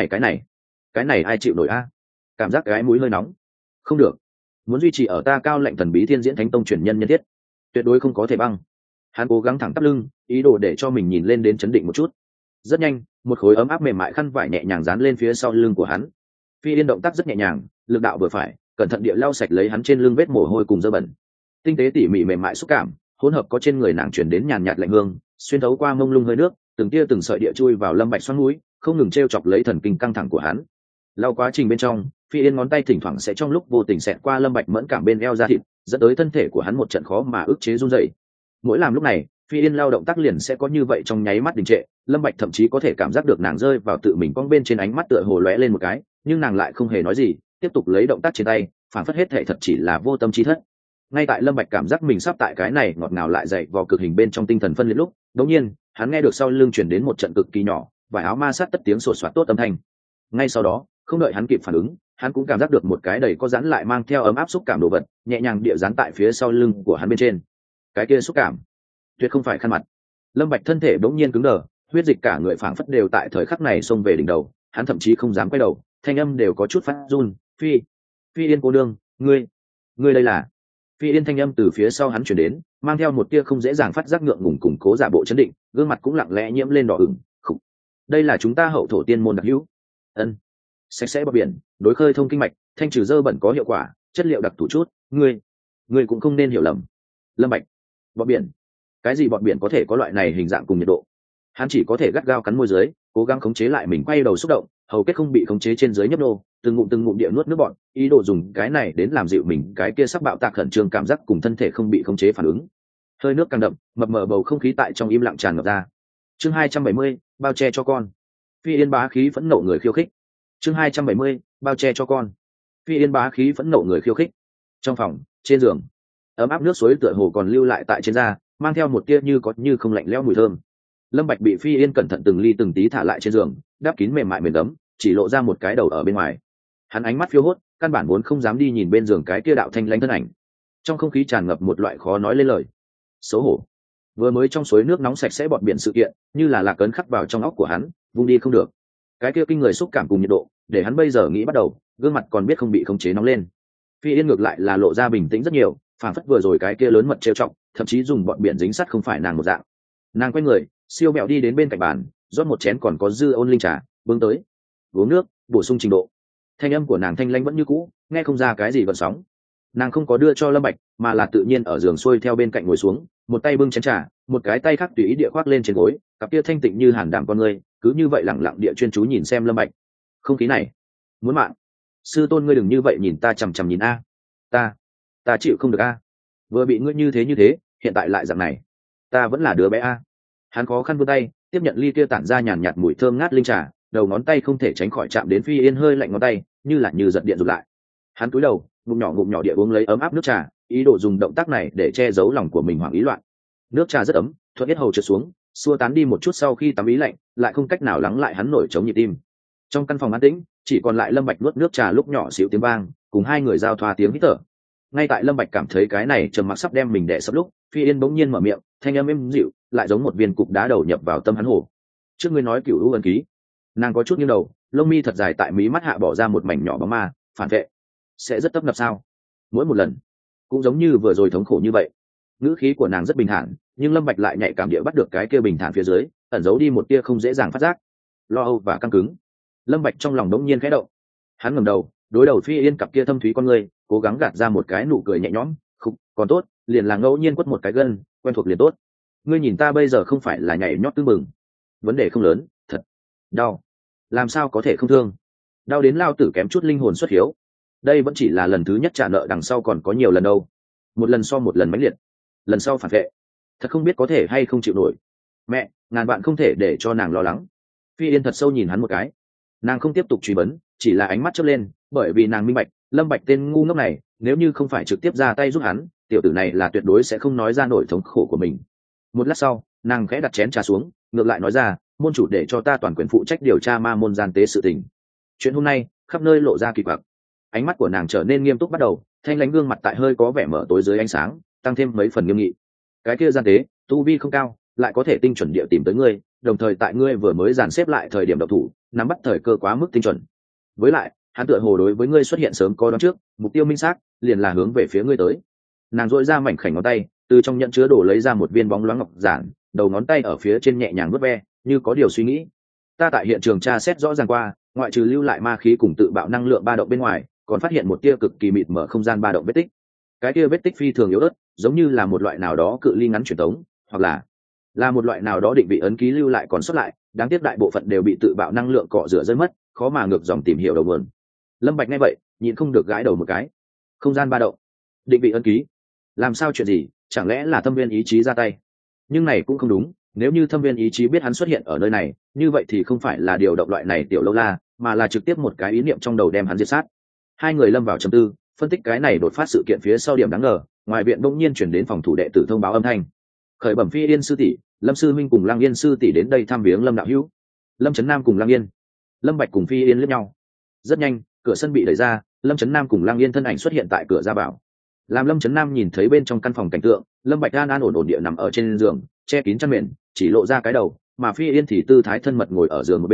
này ai chịu nổi a? Cảm giác cái mũi hơi nóng. Không được, muốn duy trì ở ta cao lệnh thần bí thiên diễn thánh tông truyền nhân nhân thiết, tuyệt đối không có thể băng. Hắn cố gắng thẳng tắp lưng, ý đồ để cho mình nhìn lên đến chấn định một chút. Rất nhanh, một khối ấm áp mềm mại khăn vải nhẹ nhàng dán lên phía sau lưng của hắn. Phi Yên động tác rất nhẹ nhàng, lực đạo vừa phải, cẩn thận địa lau sạch lấy hắn trên lưng vết mồ hôi cùng dơ bẩn. Tinh tế tỉ mỉ mềm mại xúc cảm, hỗn hợp có trên người nàng truyền đến nhàn nhạt lạnh hương, xuyên thấu qua mông lung hơi nước, từng tia từng sợi địa chui vào Lâm Bạch xoắn mũi, không ngừng treo chọc lấy thần kinh căng thẳng của hắn. Lau quá trình bên trong, Phi Yên ngón tay thỉnh thoảng sẽ trong lúc vô tình xẹt qua Lâm Bạch mẫn cảm bên eo da thịt, dẫn tới thân thể của hắn một trận khó mà ức chế run rẩy. Mỗi làm lúc này, Phi Yên lao động tác liền sẽ có như vậy trong nháy mắt đình trệ, Lâm Bạch thậm chí có thể cảm giác được nàng rơi vào tự mình cong bên trên ánh mắt tựa hồ lóe lên một cái, nhưng nàng lại không hề nói gì, tiếp tục lấy động tác trên tay, phản phất hết thể thật chỉ là vô tâm trí thất. Ngay tại Lâm Bạch cảm giác mình sắp tại cái này ngọt ngào lại dậy vào cực hình bên trong tinh thần phân liệt lúc, đột nhiên, hắn nghe được sau lưng truyền đến một trận cực kỳ nhỏ, vải áo ma sát tất tiếng sột soạt tốt âm thanh. Ngay sau đó, không đợi hắn kịp phản ứng, hắn cũng cảm giác được một cái đầy có dán lại mang theo ấm áp xúc cảm đồ vật, nhẹ nhàng địa dán tại phía sau lưng của hắn bên trên. Cái kia xúc cảm, tuyệt không phải khăn mặt. Lâm Bạch thân thể bỗng nhiên cứng đờ, huyết dịch cả người phảng phất đều tại thời khắc này xông về đỉnh đầu, hắn thậm chí không dám quay đầu, thanh âm đều có chút phát run, "Phi, Phi Yên cô đương, ngươi đây là? Phi Yên thanh âm từ phía sau hắn chuyển đến, mang theo một tia không dễ dàng phát giác ngượng ngùng, củng cố giả bộ chấn định, gương mặt cũng lặng lẽ nhiễm lên đỏ ửng. Khủ. Đây là chúng ta hậu thổ tiên môn đặc hữu. Ân. Sạch sẽ bờ biển, đối khơi thông kinh mạch, thanh trừ dơ bẩn có hiệu quả, chất liệu đặc thù chút. Ngươi cũng không nên hiểu lầm. Lâm Bạch. Bọt biển. Cái gì bọt biển có thể có loại này hình dạng cùng nhiệt độ? Hắn chỉ có thể gắt gao cắn môi dưới, cố gắng khống chế lại mình quay đầu xúc động, hầu kết không bị khống chế trên dưới nhấp nô, từng ngụm địa nuốt nước bọt, ý đồ dùng cái này đến làm dịu mình cái kia sắp bạo tạc khẩn trương cảm giác cùng thân thể không bị khống chế phản ứng. Hơi nước càng đậm, mập mờ bầu không khí tại trong im lặng tràn ngập ra. Chương 270, bao che cho con. Phi Yên bá khí phẫn nộ người khiêu khích. Chương 270, bao che cho con. Phi Yên bá khí phẫn nộ người khiêu khích. Trong phòng, trên giường, ấm áp nước suối tựa hồ còn lưu lại tại trên da, mang theo một tia như có như không lạnh lẽo mùi thơm. Lâm Bạch bị Phi Yên cẩn thận từng ly từng tí thả lại trên giường, đắp kín mềm mại mền ấm, chỉ lộ ra một cái đầu ở bên ngoài. Hắn ánh mắt phiêu hốt, căn bản vốn không dám đi nhìn bên giường cái kia đạo thanh lãnh thân ảnh. Trong không khí tràn ngập một loại khó nói lên lời xấu hổ. Vừa mới trong suối nước nóng sạch sẽ bọt biển sự kiện, như là lạc ấn khắc vào trong óc của hắn, vung đi không được. Cái kia kinh người xúc cảm cùng nhiệt độ, để hắn bây giờ nghĩ bắt đầu, gương mặt còn biết không bị khống chế nóng lên. Phi Yên ngược lại là lộ ra bình tĩnh rất nhiều, phản phất vừa rồi cái kia lớn mật trêu chọc, thậm chí dùng bọt biển dính sắt không phải nàng một dạng. Nàng quay người, siêu mẹo đi đến bên cạnh bàn, rót một chén còn có dư ôn linh trà, bưng tới. Uống nước, bổ sung trình độ. Thanh âm của nàng thanh lãnh vẫn như cũ, nghe không ra cái gì gợn sóng. Nàng không có đưa cho Lâm Bạch, mà là tự nhiên ở giường xuôi theo bên cạnh ngồi xuống, một tay bưng chén trà, một cái tay khác tùy ý địa khoác lên trên gối, cặp kia thanh tịnh như hàn đảm con người, cứ như vậy lặng lặng địa chuyên chú nhìn xem Lâm Bạch. Không khí này, muốn mạng. Sư tôn ngươi đừng như vậy nhìn ta chằm chằm nhìn a. Ta chịu không được a. Vừa bị ngươi như thế, hiện tại lại dạng này. Ta vẫn là đứa bé a. Hắn khó khăn vươn tay, tiếp nhận ly kia tản ra nhàn nhạt mùi thơm ngát linh trà, đầu ngón tay không thể tránh khỏi chạm đến Phi Yên hơi lạnh ngón tay, như giật điện rụt lại. Hắn cúi đầu, ngụm nhỏ địa uống lấy ấm áp nước trà, ý đồ dùng động tác này để che giấu lòng của mình hoảng ý loạn. Nước trà rất ấm, thuận yết hầu trượt xuống, xua tán đi một chút sau khi tắm ý lạnh, lại không cách nào lắng lại hắn nổi trống nhịp tim. Trong căn phòng an tĩnh, chỉ còn lại Lâm Bạch nuốt nước trà lúc nhỏ xíu tiếng vang, cùng hai người giao thoa tiếng hít thở. Ngay tại Lâm Bạch cảm thấy cái này trầm mặc sắp đem mình đè sập lúc, Phi Yên bỗng nhiên mở miệng, thanh âm êm dịu, lại giống một viên cục đá đầu nhập vào tâm hắn hồ. Trước ngươi nói cửu u ân ký. Nàng có chút nghiêng đầu, lông mi thật dài tại mí mắt hạ bỏ ra một mảnh nhỏ bóng ma, phản vệ. Sẽ rất tấp nập sao? Mỗi một lần, cũng giống như vừa rồi thống khổ như vậy. Ngữ khí của nàng rất bình thản, nhưng Lâm Bạch lại nhạy cảm địa bắt được cái kia bình thản phía dưới, ẩn giấu đi một tia không dễ dàng phát giác, lo âu và căng cứng. Lâm Bạch trong lòng đống nhiên khẽ động. Hắn ngẩng đầu, đối đầu Phi Yên cặp kia thâm thúy con ngươi, cố gắng gạt ra một cái nụ cười nhẹ nhõm, "Khục, còn tốt, liền là ngẫu nhiên quất một cái gân, quen thuộc liền tốt. Ngươi nhìn ta bây giờ không phải là nhảy nhót tưng bừng. Vấn đề không lớn, thật. Đau. Làm sao có thể không thương? Đau đến lao tử kém chút linh hồn xuất hiếu. Đây vẫn chỉ là lần thứ nhất trả nợ, đằng sau còn có nhiều lần đâu. Một lần so một lần mãnh liệt. Lần sau phản vệ. Thật không biết có thể hay không chịu nổi. Mẹ, ngàn bạn không thể để cho nàng lo lắng." Phi Yên thật sâu nhìn hắn một cái. Nàng không tiếp tục truy vấn, chỉ là ánh mắt chớp lên, bởi vì nàng minh bạch, Lâm Bạch tên ngu ngốc này, nếu như không phải trực tiếp ra tay giúp hắn, tiểu tử này là tuyệt đối sẽ không nói ra nổi thống khổ của mình. Một lát sau, nàng khẽ đặt chén trà xuống, ngược lại nói ra, "Môn chủ để cho ta toàn quyền phụ trách điều tra ma môn gian tế sự tình. Chuyện hôm nay, khắp nơi lộ ra kỳ quặc." Ánh mắt của nàng trở nên nghiêm túc bắt đầu, thanh lãnh gương mặt tại hơi có vẻ mở tối dưới ánh sáng, tăng thêm mấy phần nghiêm nghị. "Cái kia gian tế, tu vi không cao, lại có thể tinh chuẩn địa tìm tới ngươi, đồng thời tại ngươi vừa mới dàn xếp lại thời điểm độc thủ, nắm bắt thời cơ quá mức tinh chuẩn. Với lại, hắn tựa hồ đối với ngươi xuất hiện sớm có đoán trước, mục tiêu minh xác, liền là hướng về phía ngươi tới." Nàng dội ra mảnh khảnh ngón tay, từ trong nhẫn chứa đồ lấy ra một viên bóng loáng ngọc giản, đầu ngón tay ở phía trên nhẹ nhàng vuốt ve, như có điều suy nghĩ. "Ta tại hiện trường tra xét rõ ràng qua, ngoại trừ lưu lại ma khí cùng tự bạo năng lượng ba động bên ngoài, còn phát hiện một tia cực kỳ mịt mở không gian ba động vết tích. Cái tia vết tích phi thường yếu ớt, giống như là một loại nào đó cự ly ngắn truyền tống, hoặc là một loại nào đó định vị ấn ký lưu lại còn sót lại, đáng tiếc đại bộ phận đều bị tự bạo năng lượng cọ rửa rơi mất, khó mà ngược dòng tìm hiểu đầu nguồn." Lâm Bạch nghe vậy, nhịn không được gãi đầu một cái. Không gian ba động, định vị ấn ký, làm sao chuyện gì? Chẳng lẽ là Thâm Viên ý chí ra tay? Nhưng này cũng không đúng, nếu như Thâm Viên ý chí biết hắn xuất hiện ở nơi này, như vậy thì không phải là điều động loại này tiểu lâu la, mà là trực tiếp một cái ý niệm trong đầu đem hắn diệt sát. Hai người lâm vào trầm tư, phân tích cái này đột phát sự kiện phía sau điểm đáng ngờ. Ngoài viện bỗng nhiên chuyển đến phòng thủ đệ tử thông báo âm thanh. "Khởi bẩm Phi Yên sư tỷ, Lâm sư minh cùng Lang Yên sư tỷ đến đây thăm viếng Lâm đạo hữu." Lâm Chấn Nam cùng Lang Yên. Lâm Bạch cùng Phi Yên liếc nhau. Rất nhanh, cửa sân bị đẩy ra, Lâm Chấn Nam cùng Lang Yên thân ảnh xuất hiện tại cửa ra vào. Làm Lâm Chấn Nam nhìn thấy bên trong căn phòng cảnh tượng, Lâm Bạch an ổn địa nằm ở trên giường, che kín chăn mền, chỉ lộ ra cái đầu, mà Phi Yên thì tư thái thân mật ngồi ở giường một bên,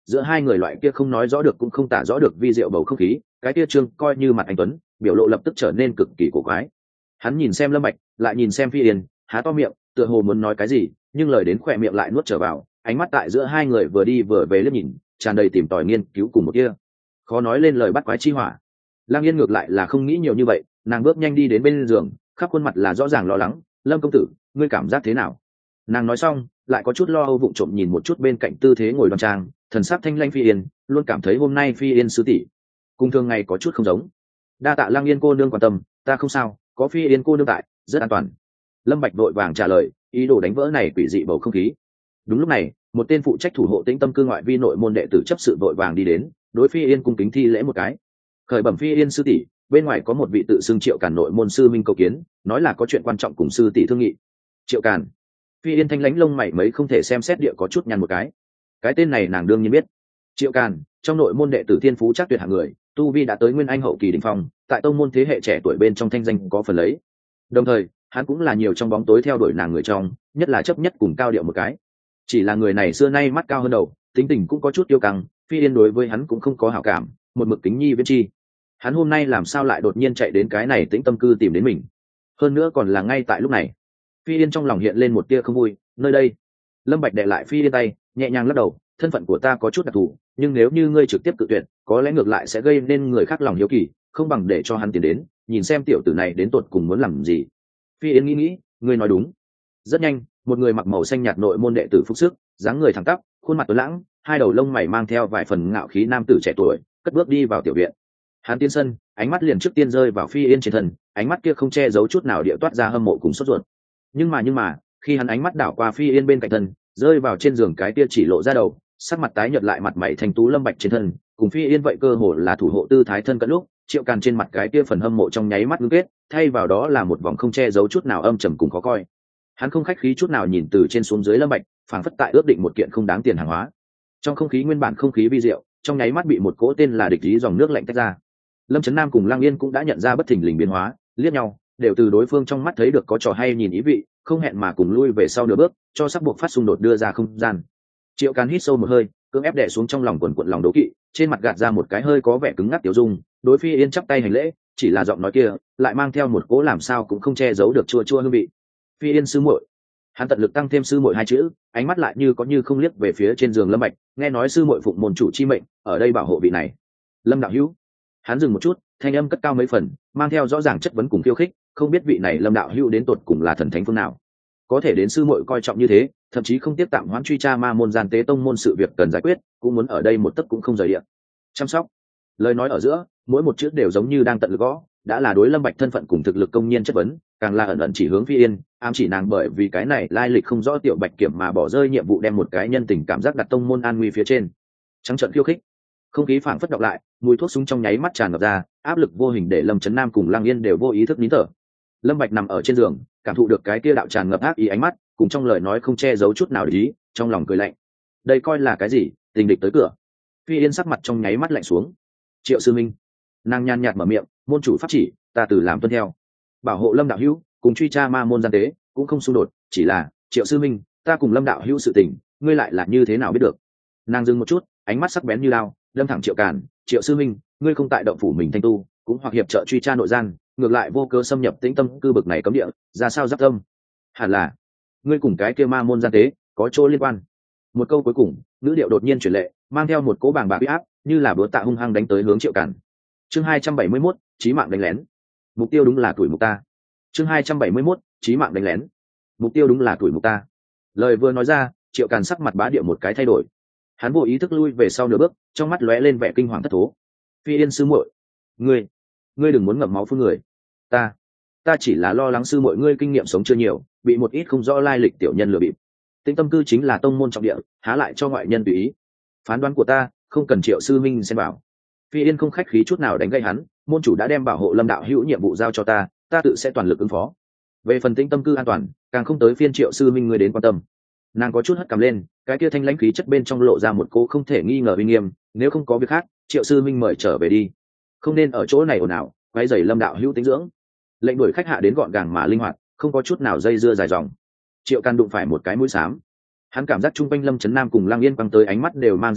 giữa hai người loại kia không nói rõ được cũng không tả rõ được vi diệu bầu không khí, cái kia trương coi như mặt anh tuấn biểu lộ lập tức trở nên cực kỳ cổ quái. Hắn nhìn xem Lâm Bạch, lại nhìn xem Phi Yên, há to miệng tựa hồ muốn nói cái gì, nhưng lời đến khỏe miệng lại nuốt trở vào, ánh mắt tại giữa hai người vừa đi vừa về liếc nhìn, tràn đầy tìm tòi nghiên cứu cùng một kia khó nói lên lời bắt quái chi hỏa. Lang Yên ngược lại là không nghĩ nhiều như vậy, nàng bước nhanh đi đến bên giường, khắp khuôn mặt là rõ ràng lo lắng. Lâm công tử, ngươi cảm giác thế nào? Nàng nói xong lại có chút lo âu, vụng trộm nhìn một chút bên cạnh tư thế ngồi đoan trang thần sắc thanh lanh Phi Yên, luôn cảm thấy hôm nay Phi Yên sư tỷ cùng thường ngày có chút không giống. Đa tạ Lang Yên cô nương quan tâm, ta không sao, có Phi Yên cô nương tại rất an toàn. Lâm Bạch vội vàng trả lời, ý đồ đánh vỡ này quỷ dị bầu không khí. Đúng lúc này, một tên phụ trách thủ hộ Tĩnh Tâm cư ngoại vi nội môn đệ tử chấp sự vội vàng đi đến, đối Phi Yên cung kính thi lễ một cái. Khởi bẩm Phi Yên sư tỷ, bên ngoài có một vị tự xưng Triệu Càn nội môn sư minh cầu kiến, nói là có chuyện quan trọng cùng sư tỷ thương nghị. Triệu Càn. Phi Yên thanh lãnh lông mày mấy không thể xem xét địa có chút nhăn một cái tên này nàng đương nhiên biết. Triệu Càn, trong nội môn đệ tử thiên phú chắc tuyệt hạng người, tu vi đã tới nguyên anh hậu kỳ đỉnh phong, tại tông môn thế hệ trẻ tuổi bên trong thanh danh có phần lấy. Đồng thời, hắn cũng là nhiều trong bóng tối theo đuổi nàng người trong, nhất là chấp nhất cùng cao điệu một cái. Chỉ là người này xưa nay mắt cao hơn đầu, tính tình cũng có chút tiêu căng, Phi Yên đối với hắn cũng không có hảo cảm, một mực kính nhi viễn chi. Hắn hôm nay làm sao lại đột nhiên chạy đến cái này Tĩnh Tâm cư tìm đến mình, hơn nữa còn là ngay tại lúc này. Phi Yên trong lòng hiện lên một tia không vui. Nơi đây, Lâm Bạch đè lại Phi Yên tay, nhẹ nhàng lắc đầu, thân phận của ta có chút đặc thù, nhưng nếu như ngươi trực tiếp cự tuyệt, có lẽ ngược lại sẽ gây nên người khác lòng hiếu kỳ, không bằng để cho hắn tiến đến, nhìn xem tiểu tử này đến tột cùng muốn làm gì. Phi Yên nghĩ, ngươi nói đúng. Rất nhanh, một người mặc màu xanh nhạt nội môn đệ tử phục sức, dáng người thẳng tắp, khuôn mặt tuấn lãng, hai đầu lông mày mang theo vài phần ngạo khí nam tử trẻ tuổi, cất bước đi vào tiểu viện. Hắn tiến sân, ánh mắt liền trước tiên rơi vào Phi Yên trên thân, ánh mắt kia không che giấu chút nào địa toát ra hâm mộ cùng sốt ruột. Nhưng mà, khi hắn ánh mắt đảo qua Phi Yên bên cạnh thân, rơi vào trên giường cái kia chỉ lộ ra đầu, sắc mặt tái nhợt lại mặt mày thành tú Lâm Bạch trên thân, cùng Phi Yên vậy cơ hồ là thủ hộ tư thái thân cận lúc, Triệu Càn trên mặt cái kia phần hâm mộ trong nháy mắt ngưng kết, thay vào đó là một vòng không che giấu chút nào âm trầm cùng khó coi. Hắn không khách khí chút nào nhìn từ trên xuống dưới Lâm Bạch, phảng phất tại ước định một kiện không đáng tiền hàng hóa. Trong không khí nguyên bản không khí vi diệu, trong nháy mắt bị một cỗ tên là địch ý dòng nước lạnh tách ra. Lâm Chấn Nam cùng Lang Yên cũng đã nhận ra bất thình lình biến hóa, liếc nhau, đều từ đối phương trong mắt thấy được có trò hay nhìn ý vị, không hẹn mà cùng lui về sau nửa bước, cho sắp buộc phát xung đột đưa ra không gian. Triệu Càn hít sâu một hơi, cưỡng ép đè xuống trong lòng quần quật lòng đố kỵ, trên mặt gạt ra một cái hơi có vẻ cứng ngắc tiểu dung, đối Phi Yên chắp tay hành lễ, chỉ là giọng nói kia lại mang theo một cỗ làm sao cũng không che giấu được chua chua hương vị. Phi Yên sư muội. Hắn tận lực tăng thêm sư muội hai chữ, ánh mắt lại như có như không liếc về phía trên giường Lâm Bạch, nghe nói sư muội phụng môn chủ chi mệnh, ở đây bảo hộ vị này. Lâm đạo hữu. Hắn dừng một chút, thanh âm cất cao mấy phần, mang theo rõ ràng chất vấn cùng khiêu khích, không biết vị này Lâm đạo hữu đến tột cùng là thần thánh phương nào, có thể đến sư muội coi trọng như thế, thậm chí không tiếp tạm hoãn truy tra ma môn gian tế tông môn sự việc cần giải quyết, cũng muốn ở đây một tấc cũng không rời địa chăm sóc. Lời nói ở giữa, mỗi một chữ đều giống như đang tận lực gõ, đã là đối Lâm Bạch thân phận cùng thực lực công nhiên chất vấn, càng là ẩn ẩn chỉ hướng Phi Yên, ám chỉ nàng bởi vì cái này lai lịch không rõ tiểu Bạch Kiểm mà bỏ rơi nhiệm vụ đem một cái nhân tình cảm giác đặt tông môn an nguy phía trên. Trắng trợn khiêu khích. Không khí phảng phất đọc lại, mùi thuốc súng trong nháy mắt tràn ngập ra, áp lực vô hình để Lâm Chấn Nam cùng Lang Yên đều vô ý thức nín thở. Lâm Bạch nằm ở trên giường, cảm thụ được cái kia đạo tràn ngập ác ý ánh mắt, cùng trong lời nói không che giấu chút nào để ý, trong lòng cười lạnh. Đây coi là cái gì? Tình địch tới cửa. Phi Yên sắc mặt trong nháy mắt lạnh xuống. Triệu sư minh. Nàng nhàn nhạt mở miệng, môn chủ pháp chỉ, ta từ làm tuân theo. Bảo hộ Lâm đạo hữu, cùng truy tra ma môn gian tế, cũng không xung đột, chỉ là, Triệu sư minh, ta cùng Lâm đạo hữu sự tình, ngươi lại là như thế nào biết được? Nàng dừng một chút, ánh mắt sắc bén như lao, đâm thẳng Triệu Càn, Triệu sư minh, ngươi không tại động phủ mình thanh tu, cũng hoặc hiệp trợ truy tra nội gian, ngược lại vô cớ xâm nhập Tĩnh Tâm cư bực này cấm địa, ra sao giáp tâm? Hẳn là ngươi cùng cái kia ma môn gian tế có chỗ liên quan. Một câu cuối cùng, ngữ điệu đột nhiên chuyển lệ, mang theo một cỗ bàng bạc uy áp, như là búa tạ hung hăng đánh tới hướng Triệu Càn. Chương 271, chí mạng đánh lén. Mục tiêu đúng là tuổi mục ta. Chương 271, chí mạng đánh lén. Mục tiêu đúng là tuổi mục ta. Lời vừa nói ra, Triệu Càn sắc mặt bá địa một cái thay đổi. Hắn vô ý thức lui về sau nửa bước, trong mắt lóe lên vẻ kinh hoàng thất thố. Phi Yên sư muội, ngươi đừng muốn ngậm máu phun người. Ta chỉ là lo lắng sư muội ngươi kinh nghiệm sống chưa nhiều, bị một ít không rõ lai lịch tiểu nhân lừa bịp. Tĩnh Tâm cư chính là tông môn trọng địa, há lại cho ngoại nhân tùy ý. Phán đoán của ta, không cần Triệu sư minh xen vào. Phi Yên không khách khí chút nào đánh gây hắn, môn chủ đã đem bảo hộ Lâm đạo hữu nhiệm vụ giao cho ta tự sẽ toàn lực ứng phó. Về phần Tĩnh Tâm cư an toàn, càng không tới phiên Triệu sư minh ngươi đến quan tâm. Nàng có chút hất cằm lên, cái kia thanh lãnh khí chất bên trong lộ ra một cô không thể nghi ngờ uy nghiêm, nếu không có việc khác, Triệu sư minh mời trở về đi, không nên ở chỗ này ồn ào, quấy rầy Lâm đạo hữu tính dưỡng. Lệnh đuổi khách hạ đến gọn gàng mà linh hoạt, không có chút nào dây dưa dài dòng. Triệu Càn đụng phải một cái mũi xám, hắn cảm giác trung quanh Lâm Chấn Nam cùng Lang Yên quăng tới ánh mắt đều mang dị dạng,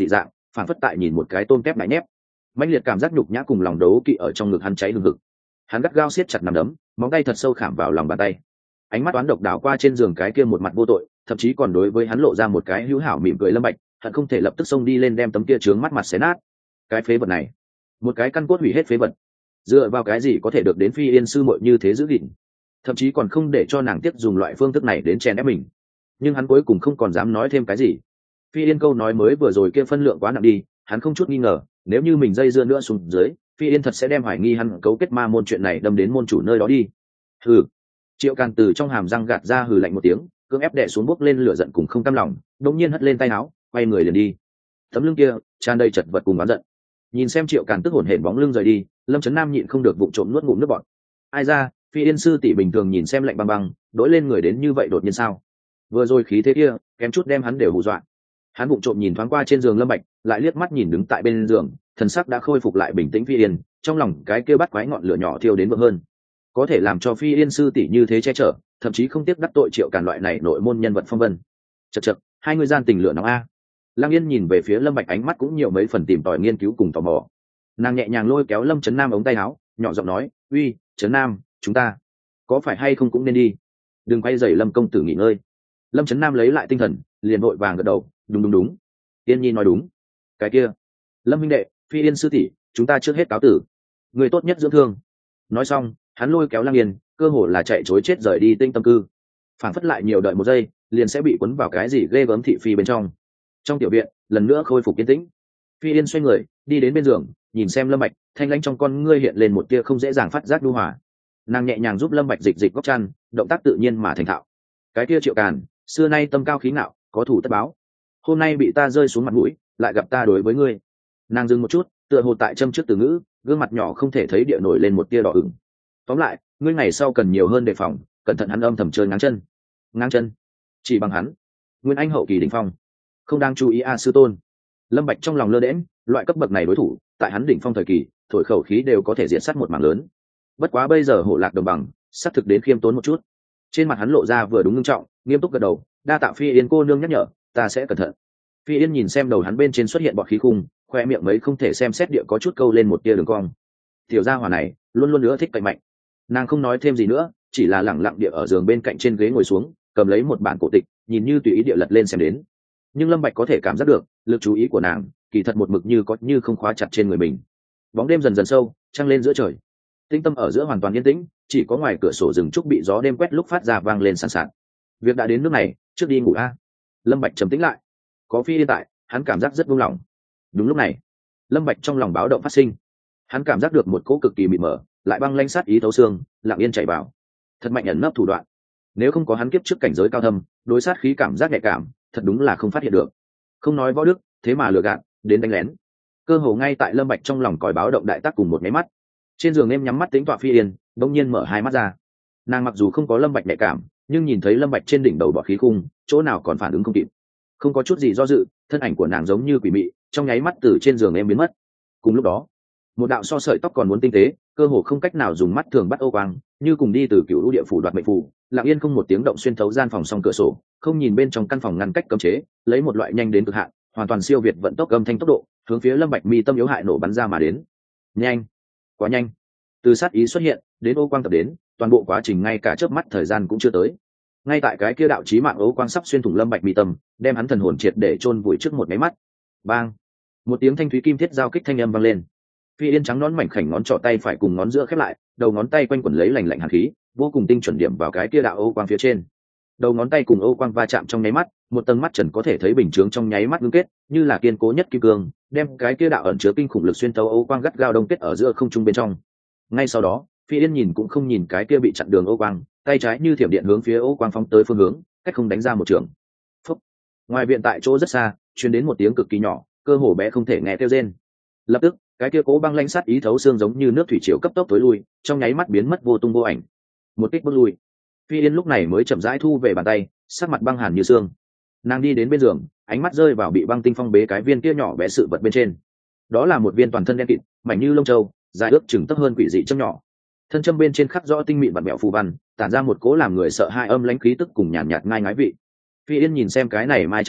phản phất tại nhìn một cái tôm tép lại nhép. Mãnh liệt cảm giác nhục nhã cùng lòng đấu kỵ ở trong ngực hắn cháy hừng hực. Hắn gắt gao siết chặt nắm đấm, móng tay thật sâu khảm vào lòng bàn tay. Ánh mắt toán độc đảo qua trên giường cái kia một mặt vô tội, thậm chí còn đối với hắn lộ ra một cái hữu hảo mỉm cười Lâm Bạch, hận không thể lập tức xông đi lên đem tấm kia trướng mắt mặt xé nát. Cái phế vật này, một cái căn cốt hủy hết phế vật, dựa vào cái gì có thể được đến Phi Yên sư muội như thế giữ gìn, thậm chí còn không để cho nàng tiếp dùng loại phương thức này đến chèn ép mình. Nhưng hắn cuối cùng không còn dám nói thêm cái gì. Phi Yên câu nói mới vừa rồi kia phân lượng quá nặng đi, hắn không chút nghi ngờ, nếu như mình dây dưa nữa xuống dưới, Phi Yên thật sẽ đem hoài nghi hắn cấu kết ma môn chuyện này đâm đến môn chủ nơi đó đi. Hừ. Triệu Càn từ trong hàm răng gạt ra hừ lạnh một tiếng, cưỡng ép đè xuống bốc lên lửa giận cùng không cam lòng, đột nhiên hất lên tay áo, quay người liền đi. Tấm lưng kia tràn đầy chật vật cùng oán giận. Nhìn xem Triệu Càn tức hổn hển bóng lưng rời đi, Lâm Chấn Nam nhịn không được vụng trộm nuốt ngụm nước bọt. Ai ra, Phi Yên sư tỷ bình thường nhìn xem lạnh băng băng, đối lên người đến như vậy đột nhiên sao? Vừa rồi khí thế kia, kém chút đem hắn đều hù dọa. Hắn vụng trộm nhìn thoáng qua trên giường Lâm Bạch, lại liếc mắt nhìn đứng tại bên giường, thần sắc đã khôi phục lại bình tĩnh Phi Yên, trong lòng cái kia bắt quái ngọn lửa nhỏ thiêu đến vượng hơn. Có thể làm cho Phi Yên sư tỷ như thế che chở, thậm chí không tiếc đắc tội Triệu Càn loại này nội môn nhân vật phong vân. Chậc chậc, hai người gian tình lửa nóng a. Lăng Yên nhìn về phía Lâm Bạch ánh mắt cũng nhiều mấy phần tìm tòi nghiên cứu cùng tò mò. Nàng nhẹ nhàng lôi kéo Lâm Chấn Nam ống tay áo, nhỏ giọng nói, "Uy, Chấn Nam, chúng ta có phải hay không cũng nên đi, đừng quay rầy Lâm công tử nghỉ ngơi." Lâm Chấn Nam lấy lại tinh thần, liền vội vàng gật đầu, "Đúng. Tiên Nhi nói đúng. Cái kia, Lâm huynh đệ, Phi Yên sư tỷ, chúng ta trước hết cáo tử. Người tốt nhất dưỡng thương." Nói xong, hắn lôi kéo Lăng Yên, cơ hồ là chạy trối chết rời đi Tinh Tâm Cư. Phản phất lại nhiều đợi một giây, liền sẽ bị cuốn vào cái gì ghê gớm thị phi bên trong. Trong tiểu viện, lần nữa khôi phục yên tĩnh. Phi Yên xoay người, đi đến bên giường, nhìn xem Lâm Bạch, thanh lãnh trong con ngươi hiện lên một tia không dễ dàng phát giác nhu hòa. Nàng nhẹ nhàng giúp Lâm Bạch dịch dịch góc chăn, động tác tự nhiên mà thành thạo. Cái kia Triệu Càn, xưa nay tâm cao khí ngạo, có thủ tất báo. Hôm nay bị ta rơi xuống mặt mũi, lại gặp ta đối với ngươi. Nàng dừng một chút, tựa hồ tại châm trước từ ngữ, gương mặt nhỏ không thể thấy địa nổi lên một tia đỏ ửng. Tóm lại, ngươi ngày sau cần nhiều hơn đề phòng, cẩn thận hắn âm thầm chơi ngáng chân. Ngáng chân? Chỉ bằng hắn, Nguyên Anh hậu kỳ đỉnh phong, không đang chú ý a sư tôn. Lâm Bạch trong lòng lơ đễnh, loại cấp bậc này đối thủ, tại hắn đỉnh phong thời kỳ, thổi khẩu khí đều có thể diệt sát một mảng lớn. Bất quá bây giờ hộ lạc đồng bằng, sắp thực đến khiêm tốn một chút. Trên mặt hắn lộ ra vừa đúng nghiêm trọng, nghiêm túc gật đầu, đa tạ Phi Yên cô nương nhắc nhở, ta sẽ cẩn thận. Phi Yên nhìn xem đầu hắn bên trên xuất hiện bọt khí khung, khoe miệng mấy không thể xem xét địa có chút câu lên một tia đường cong. Tiểu gia hỏa này, luôn luôn nữa thích cạnh mạnh. Nàng không nói thêm gì nữa, chỉ là lẳng lặng địa ở giường bên cạnh trên ghế ngồi xuống, cầm lấy một bản cổ tịch, nhìn như tùy ý địa lật lên xem đến. Nhưng Lâm Bạch có thể cảm giác được, lực chú ý của nàng, kỳ thật một mực như có như không khóa chặt trên người mình. Bóng đêm dần dần sâu, trăng lên giữa trời. Tinh tâm ở giữa hoàn toàn yên tĩnh, chỉ có ngoài cửa sổ rừng trúc bị gió đêm quét lúc phát ra vang lên sàn sạt. Việc đã đến nước này, trước đi ngủ a. Lâm Bạch trầm tĩnh lại. Có Phi Yên tại, hắn cảm giác rất buông lỏng. Đúng lúc này, Lâm Bạch trong lòng báo động phát sinh. Hắn cảm giác được một cỗ cực kỳ mịt mờ, lại băng lãnh sát ý thấu xương, lặng yên chảy vào. Thật mạnh ẩn nấp thủ đoạn. Nếu không có hắn kiếp trước cảnh giới cao thâm, đối sát khí cảm giác nhạy cảm, thật đúng là không phát hiện được. Không nói võ đức, thế mà lừa gạt, đến đánh lén. Cơ hồ ngay tại Lâm Bạch trong lòng còi báo động đại tác cùng một cái mắt. Trên giường em nhắm mắt tính tọa Phi Yên, đột nhiên mở hai mắt ra. Nàng mặc dù không có Lâm Bạch nhạy cảm, nhưng nhìn thấy Lâm Bạch trên đỉnh đầu bọt khí khung, chỗ nào còn phản ứng không kịp. Không có chút gì do dự, thân ảnh của nàng giống như quỷ mị, trong nháy mắt từ trên giường em biến mất. Cùng lúc đó, một đạo so sợi tóc còn muốn tinh tế, cơ hồ không cách nào dùng mắt thường bắt ô quang, như cùng đi từ cựu lũ địa phủ đoạt mệnh phủ, lặng yên không một tiếng động xuyên thấu gian phòng song cửa sổ, không nhìn bên trong căn phòng ngăn cách cấm chế, lấy một loại nhanh đến cực hạn, hoàn toàn siêu việt vận tốc âm thanh tốc độ, hướng phía Lâm Bạch mi tâm yếu hại nổ bắn ra mà đến. Nhanh, quá nhanh. Từ sát ý xuất hiện đến ô quang tập đến, toàn bộ quá trình ngay cả chớp mắt thời gian cũng chưa tới. Ngay tại cái kia đạo chí mạng ô quang sắp xuyên thủng Lâm Bạch mi tâm, đem hắn thần hồn triệt để chôn vùi trước một cái mắt. Bang! Một tiếng thanh thúy kim thiết giao kích thanh âm vang lên. Phi Yên trắng nón mảnh khảnh ngón trỏ tay phải cùng ngón giữa khép lại, đầu ngón tay quanh quẩn lấy lạnh lạnh hàn khí, vô cùng tinh chuẩn điểm vào cái kia đạo ô quang phía trên. Đầu ngón tay cùng ô quang va chạm trong nháy mắt, một tầng mắt trần có thể thấy bình chướng trong nháy mắt ngưng kết, như là kiên cố nhất kim cương, đem cái kia đạo ẩn chứa kinh khủng lực xuyên thấu ô quang gắt gao đông kết ở giữa không trung bên trong. Ngay sau đó, Phi Yên nhìn cũng không nhìn cái kia bị chặn đường ô quang, tay trái như thiểm điện hướng phía ô quang phóng tới phương hướng, cách không đánh ra một trường. Phúc. Ngoài viện tại chỗ rất xa, truyền đến một tiếng cực kỳ nhỏ, cơ hồ bé không thể nghe kêu rên. Lập tức, cái kia cố băng lãnh sát ý thấu xương giống như nước thủy triều cấp tốc tối lui, trong nháy mắt biến mất vô tung vô ảnh. Một kích bước lui. Phi Yên lúc này mới chậm rãi thu về bàn tay, sắc mặt băng hàn như xương. Nàng đi đến bên giường, ánh mắt rơi vào bị băng tinh phong bế cái viên kia nhỏ bé sự vật bên trên. Đó là một viên toàn thân đen kịt, mảnh như lông trâu, dài ước chừng tấc hơn quỷ dị châm nhỏ. Thân châm bên trên khắc rõ tinh mịn vặn vẹo phù văn, tản ra một cố làm người sợ hãi âm lãnh khí tức cùng nhàn nhạt ngai ngái vị. Phi Yên nhìn xem cái này mai châm nhỏ,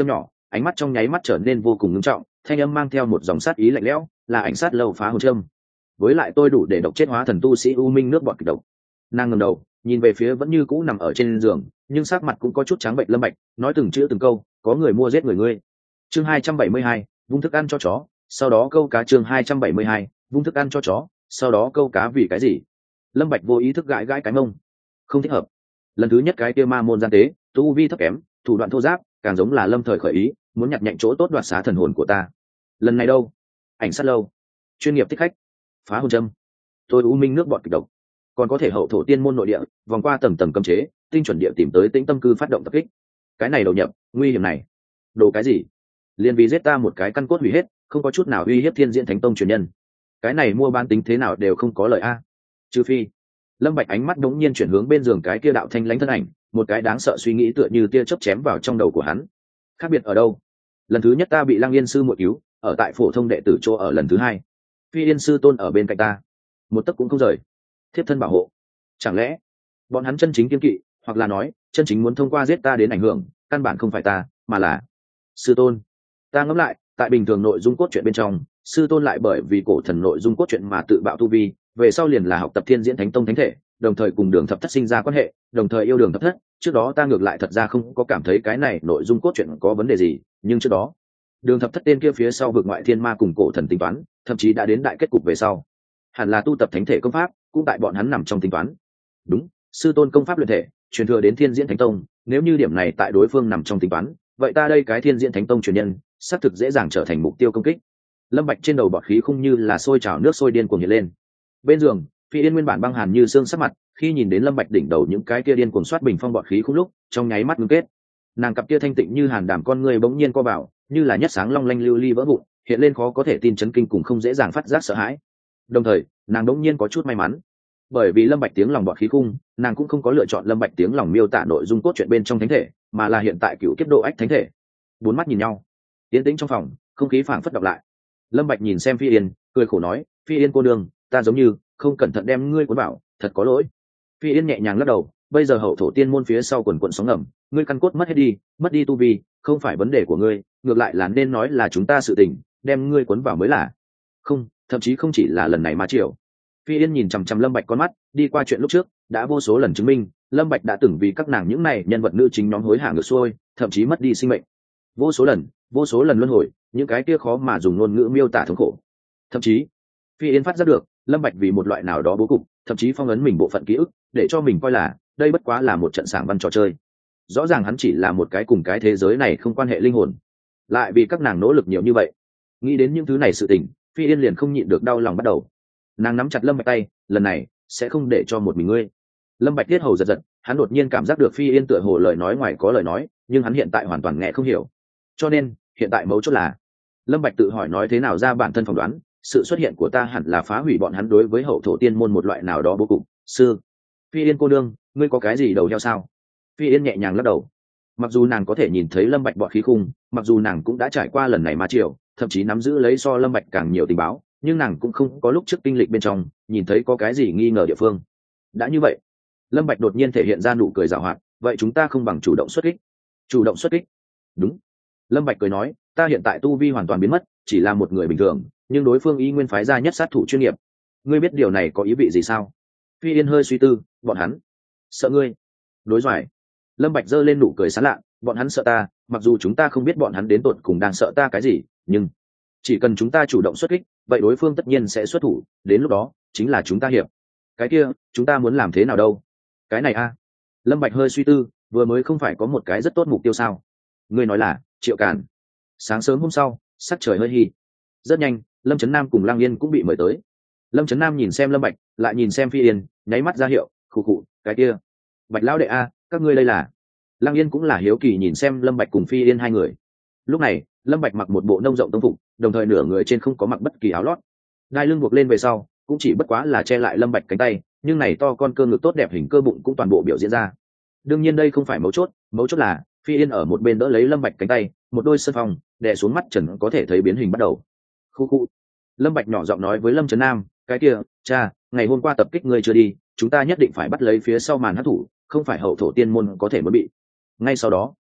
ánh mắt trong nháy mắt trở nên vô cùng ngưng trọng, thanh âm mang theo một dòng sát ý lạnh lẽo, là ảnh sát lâu phá hồn châm. Với lại tôi đủ để độc chết hóa thần tu sĩ u minh nước bọt kịch độc. Nàng ngẩng đầu nhìn về phía vẫn như cũ nằm ở trên giường nhưng sắc mặt cũng có chút trắng bệnh Lâm Bạch, nói từng chữ từng câu, có người mua giết người ngươi. Chương 272, vung thức ăn cho chó, sau đó câu cá. Chương 272, vung thức ăn cho chó, sau đó câu cá. Vì cái gì? Lâm Bạch vô ý thức gãi gãi cái mông. Không thích hợp. Lần thứ nhất cái kia ma môn gian tế, tu vi thấp kém, thủ đoạn thô giáp, càng giống là Lâm Thời khởi ý, muốn nhặt nhạnh chỗ tốt đoạt xá thần hồn của ta. Lần này đâu? Ảnh sát lâu, chuyên nghiệp thích khách, phá hồn châm, tôi u minh nước bọt kịch độc, còn có thể hậu thổ tiên môn nội địa, vòng qua tầng tầng cấm chế, tinh chuẩn địa tìm tới tĩnh tâm cư phát động tập kích. Cái này đầu nhập, nguy hiểm này. Đồ cái gì? Liên vì giết ta một cái căn cốt hủy hết, không có chút nào uy hiếp Thiên Diễn Thánh Tông truyền nhân. Cái này mua bán tính thế nào đều không có lợi a. Trừ phi. Lâm Bạch ánh mắt đống nhiên chuyển hướng bên giường cái kia đạo thanh lãnh thân ảnh, một cái đáng sợ suy nghĩ tựa như tia chớp chém vào trong đầu của hắn. Khác biệt ở đâu? Lần thứ nhất ta bị Lăng Yên sư muội cứu, ở tại phổ thông đệ tử chỗ ở, lần thứ hai, Phi Yên sư tôn ở bên cạnh ta, một tấc cũng không rời, thiếp thân bảo hộ. Chẳng lẽ bọn hắn chân chính kiên kỵ, hoặc là nói chân chính muốn thông qua giết ta đến ảnh hưởng, căn bản không phải ta, mà là sư tôn. Ta ngẫm lại, tại bình thường nội dung cốt truyện bên trong, sư tôn lại bởi vì cổ thần nội dung cốt truyện mà tự bạo tu vi, về sau liền là học tập Thiên Diễn Thánh Tông thánh thể, đồng thời cùng Đường Thập Thất sinh ra quan hệ, đồng thời yêu Đường Thập Thất. Trước đó ta ngược lại thật ra không có cảm thấy cái này nội dung cốt truyện có vấn đề gì, nhưng trước đó Đường Thập Thất tên kia phía sau vượt ngoại thiên ma cùng cổ thần tính toán, thậm chí đã đến đại kết cục về sau, hẳn là tu tập thánh thể công pháp, cũng tại bọn hắn nằm trong tính toán. Đúng, sư tôn công pháp luyện thể truyền thừa đến Thiên Diễn Thánh Tông, nếu như điểm này tại đối phương nằm trong tính toán, vậy ta đây cái Thiên Diễn Thánh Tông truyền nhân xác thực dễ dàng trở thành mục tiêu công kích. Lâm Bạch trên đầu bọt khí khung như là sôi trào nước sôi điên cuồng hiện lên. Bên giường, Phi Yên nguyên bản băng hàn như xương sắc mặt, khi nhìn đến Lâm Bạch đỉnh đầu những cái kia điên cuồng xoát bình phong bọt khí khung lúc, trong nháy mắt ngưng kết. Nàng cặp kia thanh tịnh như hàn đảm con người bỗng nhiên co vào, như là nhất sáng long lanh lưu ly vỡ vụn, hiện lên khó có thể tin chấn kinh cùng không dễ dàng phát giác sợ hãi. Đồng thời, nàng bỗng nhiên có chút may mắn, bởi vì Lâm Bạch tiếng lòng bọt khí khung, nàng cũng không có lựa chọn Lâm Bạch tiếng lòng miêu tả nội dung cốt truyện bên trong thánh thể, mà là hiện tại cựu kiếp độ ách thánh thể. Bốn mắt nhìn nhau, tiến tĩnh trong phòng, không khí phảng phất đọc lại. Lâm Bạch nhìn xem Phi Yên, cười khổ nói, Phi Yên cô nương, ta giống như không cẩn thận đem ngươi cuốn vào, thật có lỗi. Phi Yên nhẹ nhàng lắc đầu, bây giờ hậu thổ tiên môn phía sau quần quần sóng ngầm, ngươi căn cốt mất hết đi, mất đi tu vi, không phải vấn đề của ngươi, ngược lại là nên nói là chúng ta sự tình, đem ngươi cuốn vào mới là. Không, thậm chí không chỉ là lần này mà chiều. Phi Yên nhìn chằm chằm Lâm Bạch con mắt, đi qua chuyện lúc trước, đã vô số lần chứng minh, Lâm Bạch đã từng vì các nàng những này nhân vật nữ chính nhóm hối hả ngược xuôi, thậm chí mất đi sinh mệnh. Vô số lần luân hồi, những cái kia khó mà dùng ngôn ngữ miêu tả thống khổ. Thậm chí, Phi Yên phát giác được, Lâm Bạch vì một loại nào đó bố cục, thậm chí phong ấn mình bộ phận ký ức, để cho mình coi là đây bất quá là một trận sảng văn trò chơi. Rõ ràng hắn chỉ là một cái cùng cái thế giới này không quan hệ linh hồn, lại vì các nàng nỗ lực nhiều như vậy. Nghĩ đến những thứ này sự tình, Phi Yên liền không nhịn được đau lòng bắt đầu. Nàng nắm chặt Lâm Bạch tay, lần này sẽ không để cho một mình ngươi. Lâm Bạch tiết hầu giật giật, hắn đột nhiên cảm giác được Phi Yên tựa hồ lời nói ngoài có lời nói, nhưng hắn hiện tại hoàn toàn nghe không hiểu. Cho nên, hiện tại mấu chốt là, Lâm Bạch tự hỏi nói thế nào ra bản thân phỏng đoán, sự xuất hiện của ta hẳn là phá hủy bọn hắn đối với hậu thổ tiên môn một loại nào đó bố cục. Sư, Phi Yên cô nương, ngươi có cái gì đầu heo sao? Phi Yên nhẹ nhàng lắc đầu. Mặc dù nàng có thể nhìn thấy Lâm Bạch bọt khí khung, mặc dù nàng cũng đã trải qua lần này mà chiều, thậm chí nắm giữ lấy so Lâm Bạch càng nhiều tình báo, nhưng nàng cũng không có lúc trước kinh lịch bên trong nhìn thấy có cái gì nghi ngờ địa phương. Đã như vậy, Lâm Bạch đột nhiên thể hiện ra nụ cười giảo hoạt, vậy chúng ta không bằng chủ động xuất kích. Chủ động xuất kích? Đúng. Lâm Bạch cười nói, ta hiện tại tu vi hoàn toàn biến mất, chỉ là một người bình thường, nhưng đối phương y nguyên phái ra nhất sát thủ chuyên nghiệp. Ngươi biết điều này có ý vị gì sao? Phi Yên hơi suy tư, bọn hắn sợ ngươi. Đối giỏi. Lâm Bạch giơ lên nụ cười sán lạ, bọn hắn sợ ta, mặc dù chúng ta không biết bọn hắn đến tột cùng đang sợ ta cái gì, nhưng chỉ cần chúng ta chủ động xuất kích, vậy đối phương tất nhiên sẽ xuất thủ, đến lúc đó chính là chúng ta hiệp. Cái kia, chúng ta muốn làm thế nào đâu? Cái này a. Lâm Bạch hơi suy tư, vừa mới không phải có một cái rất tốt mục tiêu sao? Ngươi nói là Triệu Càn. Sáng sớm hôm sau, sắc trời hơi hi. Rất nhanh, Lâm Chấn Nam cùng Lăng Yên cũng bị mời tới. Lâm Chấn Nam nhìn xem Lâm Bạch, lại nhìn xem Phi Yên, nháy mắt ra hiệu, khụ khụ, cái kia, Bạch lão đệ a, các ngươi đây là? Lăng Yên cũng là hiếu kỳ nhìn xem Lâm Bạch cùng Phi Yên hai người. Lúc này, Lâm Bạch mặc một bộ nông rộng tông phục, đồng thời nửa người trên không có mặc bất kỳ áo lót. Đai lưng buộc lên về sau, cũng chỉ bất quá là che lại Lâm Bạch cánh tay, nhưng này to con cơ ngực tốt đẹp hình cơ bụng cũng toàn bộ biểu diễn ra. Đương nhiên đây không phải mấu chốt là Phi Yên ở một bên đỡ lấy Lâm Bạch cánh tay, một đôi sân phong đè xuống mắt trần có thể thấy biến hình bắt đầu. Khu khu. Lâm Bạch nhỏ giọng nói với Lâm Trấn Nam, cái kia, cha, ngày hôm qua tập kích ngươi chưa đi, chúng ta nhất định phải bắt lấy phía sau màn hắc thủ, không phải hậu thổ tiên môn có thể mới bị. Ngay sau đó,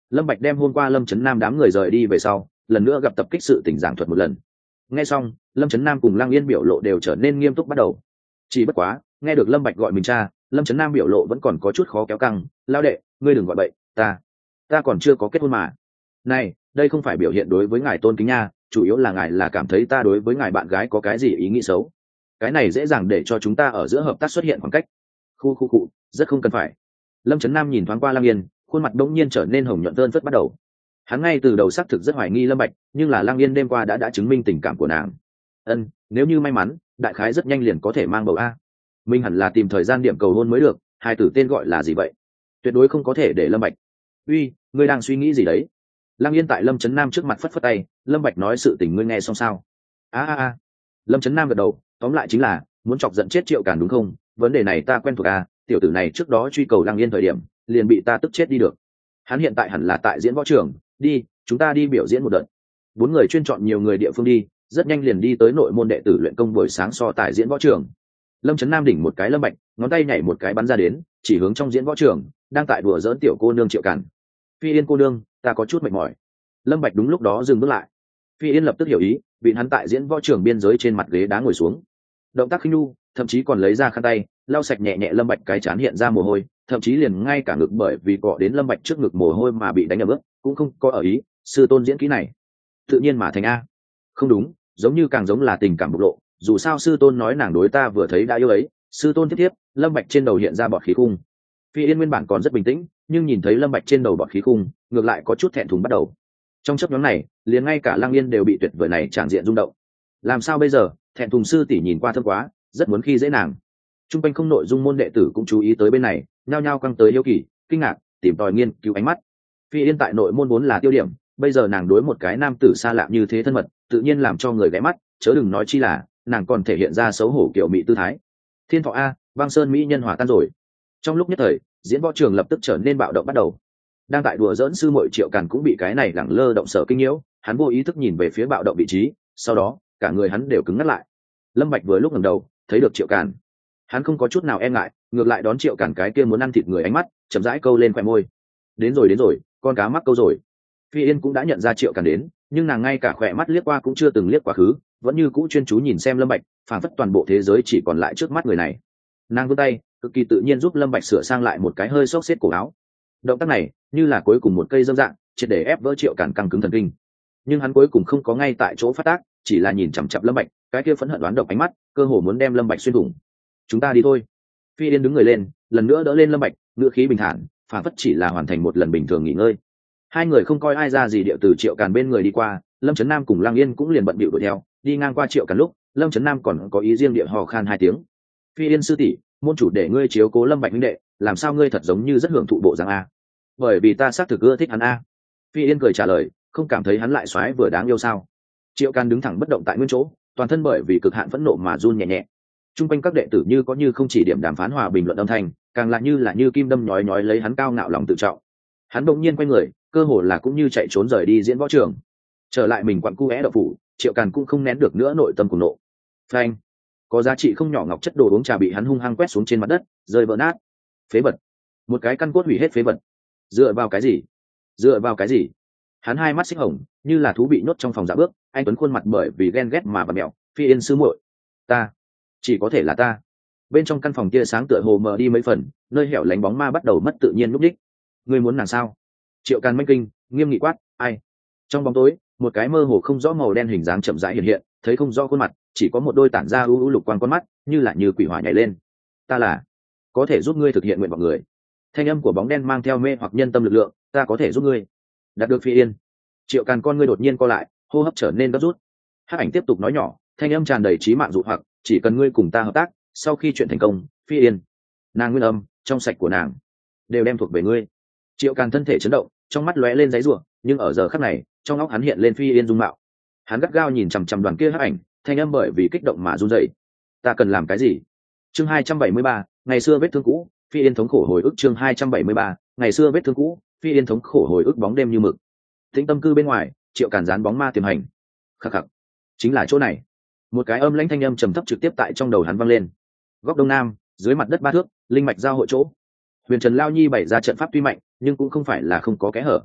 Lâm Bạch đem hôm qua Lâm Chấn Nam đám người rời đi về sau, lần nữa gặp tập kích sự tình giảng thuật một lần. Nghe xong, Lâm Chấn Nam cùng Lăng Yên biểu lộ đều trở nên nghiêm túc bắt đầu. Chỉ bất quá, nghe được Lâm Bạch gọi mình cha, Lâm Chấn Nam biểu lộ vẫn còn có chút khó kéo căng. Lao đệ, ngươi đừng gọi bậy, ta còn chưa có kết hôn mà. Này, đây không phải biểu hiện đối với ngài tôn kính nha, chủ yếu là ngài là cảm thấy ta đối với ngài bạn gái có cái gì ý nghĩ xấu. Cái này dễ dàng để cho chúng ta ở giữa hợp tác xuất hiện khoảng cách. Khu, rất không cần phải. Lâm Chấn Nam nhìn thoáng qua Lăng Yên, khuôn mặt đống nhiên trở nên hồng nhuận tơn phất bắt đầu. Hắn ngay từ đầu xác thực rất hoài nghi Lâm Bạch, nhưng là Lăng Yên đêm qua đã chứng minh tình cảm của nàng. Nếu như may mắn, đại khái rất nhanh liền có thể mang bầu a. Mình hẳn là tìm thời gian điểm cầu hôn mới được. Hai tử tên gọi là gì vậy? Tuyệt đối không có thể để Lâm Bạch. Uy, ngươi đang suy nghĩ gì đấy? Lăng Yên tại Lâm Chấn Nam trước mặt phất phất tay. Lâm Bạch nói sự tình ngươi nghe xong sao? Lâm Chấn Nam gật đầu. Tóm lại chính là muốn chọc giận chết Triệu Càn đúng không? Vấn đề này ta quen thuộc a. Tiểu tử này trước đó truy cầu Lăng Yên thời điểm liền bị ta tức chết đi được. Hắn hiện tại hẳn là tại diễn võ trường. Đi, chúng ta đi biểu diễn một đợt. 4 người chuyên chọn nhiều người địa phương đi, rất nhanh liền đi tới nội môn đệ tử luyện công buổi sáng so tài diễn võ trường. Lâm Chấn Nam đỉnh một cái Lâm Bạch, ngón tay nhảy một cái bắn ra đến, chỉ hướng trong diễn võ trường đang tại đùa giỡn tiểu cô nương Triệu Càn. Phi Yên cô nương, ta có chút mệt mỏi. Lâm Bạch đúng lúc đó dừng bước lại. Phi Yên lập tức hiểu ý, bị hắn tại diễn võ trường biên giới trên mặt ghế đá ngồi xuống. Động tác khinh nu, thậm chí còn lấy ra khăn tay, lau sạch nhẹ nhẹ Lâm Bạch cái trán hiện ra mồ hôi, thậm chí liền ngay cả ngực bởi vì cọ đến Lâm Bạch trước ngực mồ hôi mà bị đánh ở bước, cũng không có ở ý, sư tôn diễn kỹ này, tự nhiên mà thành a. Không đúng, giống như càng giống là tình cảm bộc lộ, dù sao sư tôn nói nàng đối ta vừa thấy đã yêu ấy. Sư tôn tiếp tiếp, Lâm Bạch trên đầu hiện ra bọt khí khung. Phi Yên nguyên bản còn rất bình tĩnh, nhưng nhìn thấy Lâm Bạch trên đầu bọt khí khung, ngược lại có chút thẹn thùng bắt đầu. Trong chớp nhoáng này, liền ngay cả Lăng Yên đều bị tuyệt vời này tràn diện rung động. Làm sao bây giờ? Thẹn thùng sư tỷ nhìn qua thơm quá, rất muốn khi dễ nàng. Trung quanh không nội dung môn đệ tử cũng chú ý tới bên này, nhao nhao căng tới hiếu kỳ, kinh ngạc, tìm tòi nghiên cứu ánh mắt. Phi Yên tại nội môn vốn là tiêu điểm, bây giờ nàng đối một cái nam tử xa lạ như thế thân mật, tự nhiên làm cho người ghé mắt, chớ đừng nói chi là nàng còn thể hiện ra xấu hổ kiểu mỹ tư thái. Thiên Thọ a, băng sơn mỹ nhân hòa tan rồi. Trong lúc nhất thời, diễn võ trường lập tức trở nên bạo động bắt đầu. Đang tại đùa giỡn sư muội Triệu Càn cũng bị cái này lẳng lơ động sở kinh nhiễu, hắn vô ý thức nhìn về phía bạo động vị trí, sau đó cả người hắn đều cứng ngắt lại. Lâm Bạch vừa lúc ngẩng đầu, thấy được Triệu Càn, hắn không có chút nào e ngại, ngược lại đón Triệu Càn cái kia muốn ăn thịt người ánh mắt, chậm rãi câu lên khóe môi. Đến rồi, con cá mắc câu rồi. Phi Yên cũng đã nhận ra Triệu Càn đến, nhưng nàng ngay cả khỏe mắt liếc qua cũng chưa từng liếc quá khứ, vẫn như cũ chuyên chú nhìn xem Lâm Bạch, phảng phất toàn bộ thế giới chỉ còn lại trước mắt người này. Nàng vươn tay, cực kỳ tự nhiên giúp Lâm Bạch sửa sang lại một cái hơi xốc xếp cổ áo. Động tác này như là cuối cùng một cây dâm dạng, triệt để ép vỡ Triệu Càn căng cứng thần kinh. Nhưng hắn cuối cùng không có ngay tại chỗ phát tác, chỉ là nhìn chằm chằm Lâm Bạch, cái kia phẫn hận đoán độc ánh mắt, cơ hồ muốn đem Lâm Bạch xuyên thủng. Chúng ta đi thôi. Phi Yên đứng người lên, lần nữa đỡ lên Lâm Bạch, ngữ khí bình thản, phảng phất chỉ là hoàn thành một lần bình thường nghỉ ngơi. Hai người không coi ai ra gì điệu từ Triệu Càn bên người đi qua, Lâm Chấn Nam cùng Lăng Yên cũng liền bận bịu đuổi theo, đi ngang qua Triệu Càn lúc, Lâm Chấn Nam còn có ý riêng địa hò khan 2 tiếng. Phi Yên sư tỷ, môn chủ để ngươi chiếu cố Lâm Bạch huynh đệ, làm sao ngươi thật giống như rất hưởng thụ bộ dạng a? Bởi vì ta xác thực ưa thích hắn a. Phi Yên cười trả lời, không cảm thấy hắn lại xoái vừa đáng yêu sao? Triệu Càn đứng thẳng bất động tại nguyên chỗ, toàn thân bởi vì cực hạn phẫn nộ mà run nhẹ nhẹ. Trung quanh các đệ tử như có như không chỉ điểm đàm phán hòa bình luận âm thanh, càng là như kim đâm nhói nhói lấy hắn cao ngạo lòng tự trọng. Hắn bỗng nhiên quay người, cơ hồ là cũng như chạy trốn rời đi diễn võ trường. Trở lại mình quặn cu é đậu phủ, Triệu Càn cũng không nén được nữa nội tâm của nộ. Phanh! Có giá trị không nhỏ ngọc chất đồ uống trà bị hắn hung hăng quét xuống trên mặt đất, rơi vỡ nát. Phế vật! Một cái căn cốt hủy hết phế vật. Dựa vào cái gì? Hắn hai mắt xích hồng, như là thú bị nhốt trong phòng dạ bước, anh tuấn khuôn mặt bởi vì ghen ghét mà vặn mèo. Phi Yên sư muội, ta, chỉ có thể là ta. Bên trong căn phòng kia sáng tựa hồ mờ đi mấy phần, nơi hẻo lánh bóng ma bắt đầu mất tự nhiên lúc đích. Ngươi muốn nàng sao? Triệu Càn manh kinh, nghiêm nghị quát, ai? Trong bóng tối, một cái mơ hồ không rõ màu đen hình dáng chậm rãi hiện hiện, thấy không rõ khuôn mặt, chỉ có một đôi tản ra u lục quang con mắt, như quỷ hỏa nhảy lên. Ta là có thể giúp ngươi thực hiện nguyện vọng người. Thanh âm của bóng đen mang theo mê hoặc nhân tâm lực lượng, ta có thể giúp ngươi. Đạt được Phi Yên. Triệu Càn con ngươi đột nhiên co lại, hô hấp trở nên gấp rút. Hắc ảnh tiếp tục nói nhỏ, thanh âm tràn đầy trí mạng dụ hoặc, chỉ cần ngươi cùng ta hợp tác, sau khi chuyện thành công, Phi Yên, nàng nguyên âm trong sạch của nàng đều đem thuộc về ngươi. Triệu Càn thân thể chấn động, trong mắt lóe lên giấy rủa, nhưng ở giờ khắc này, trong óc hắn hiện lên Phi Yên dung mạo. Hắn gắt gao nhìn chằm chằm đoàn kia hắc ảnh, thanh âm bởi vì kích động mà run rẩy. Ta cần làm cái gì? Chương 273, ngày xưa vết thương cũ, Phi Yên thống khổ hồi ức. Chương 273, ngày xưa vết thương cũ, Phi Yên thống khổ hồi ức. Bóng đêm như mực. Tĩnh tâm cư bên ngoài, Triệu Càn dán bóng ma tiềm hành. Khắc khắc, chính là chỗ này. Một cái âm lãnh thanh âm trầm thấp trực tiếp tại trong đầu hắn vang lên. Góc đông nam, dưới mặt đất 3 thước, linh mạch giao hội chỗ. Huyền Trần Lao Nhi bày ra trận pháp tuy mạnh, nhưng cũng không phải là không có kẽ hở.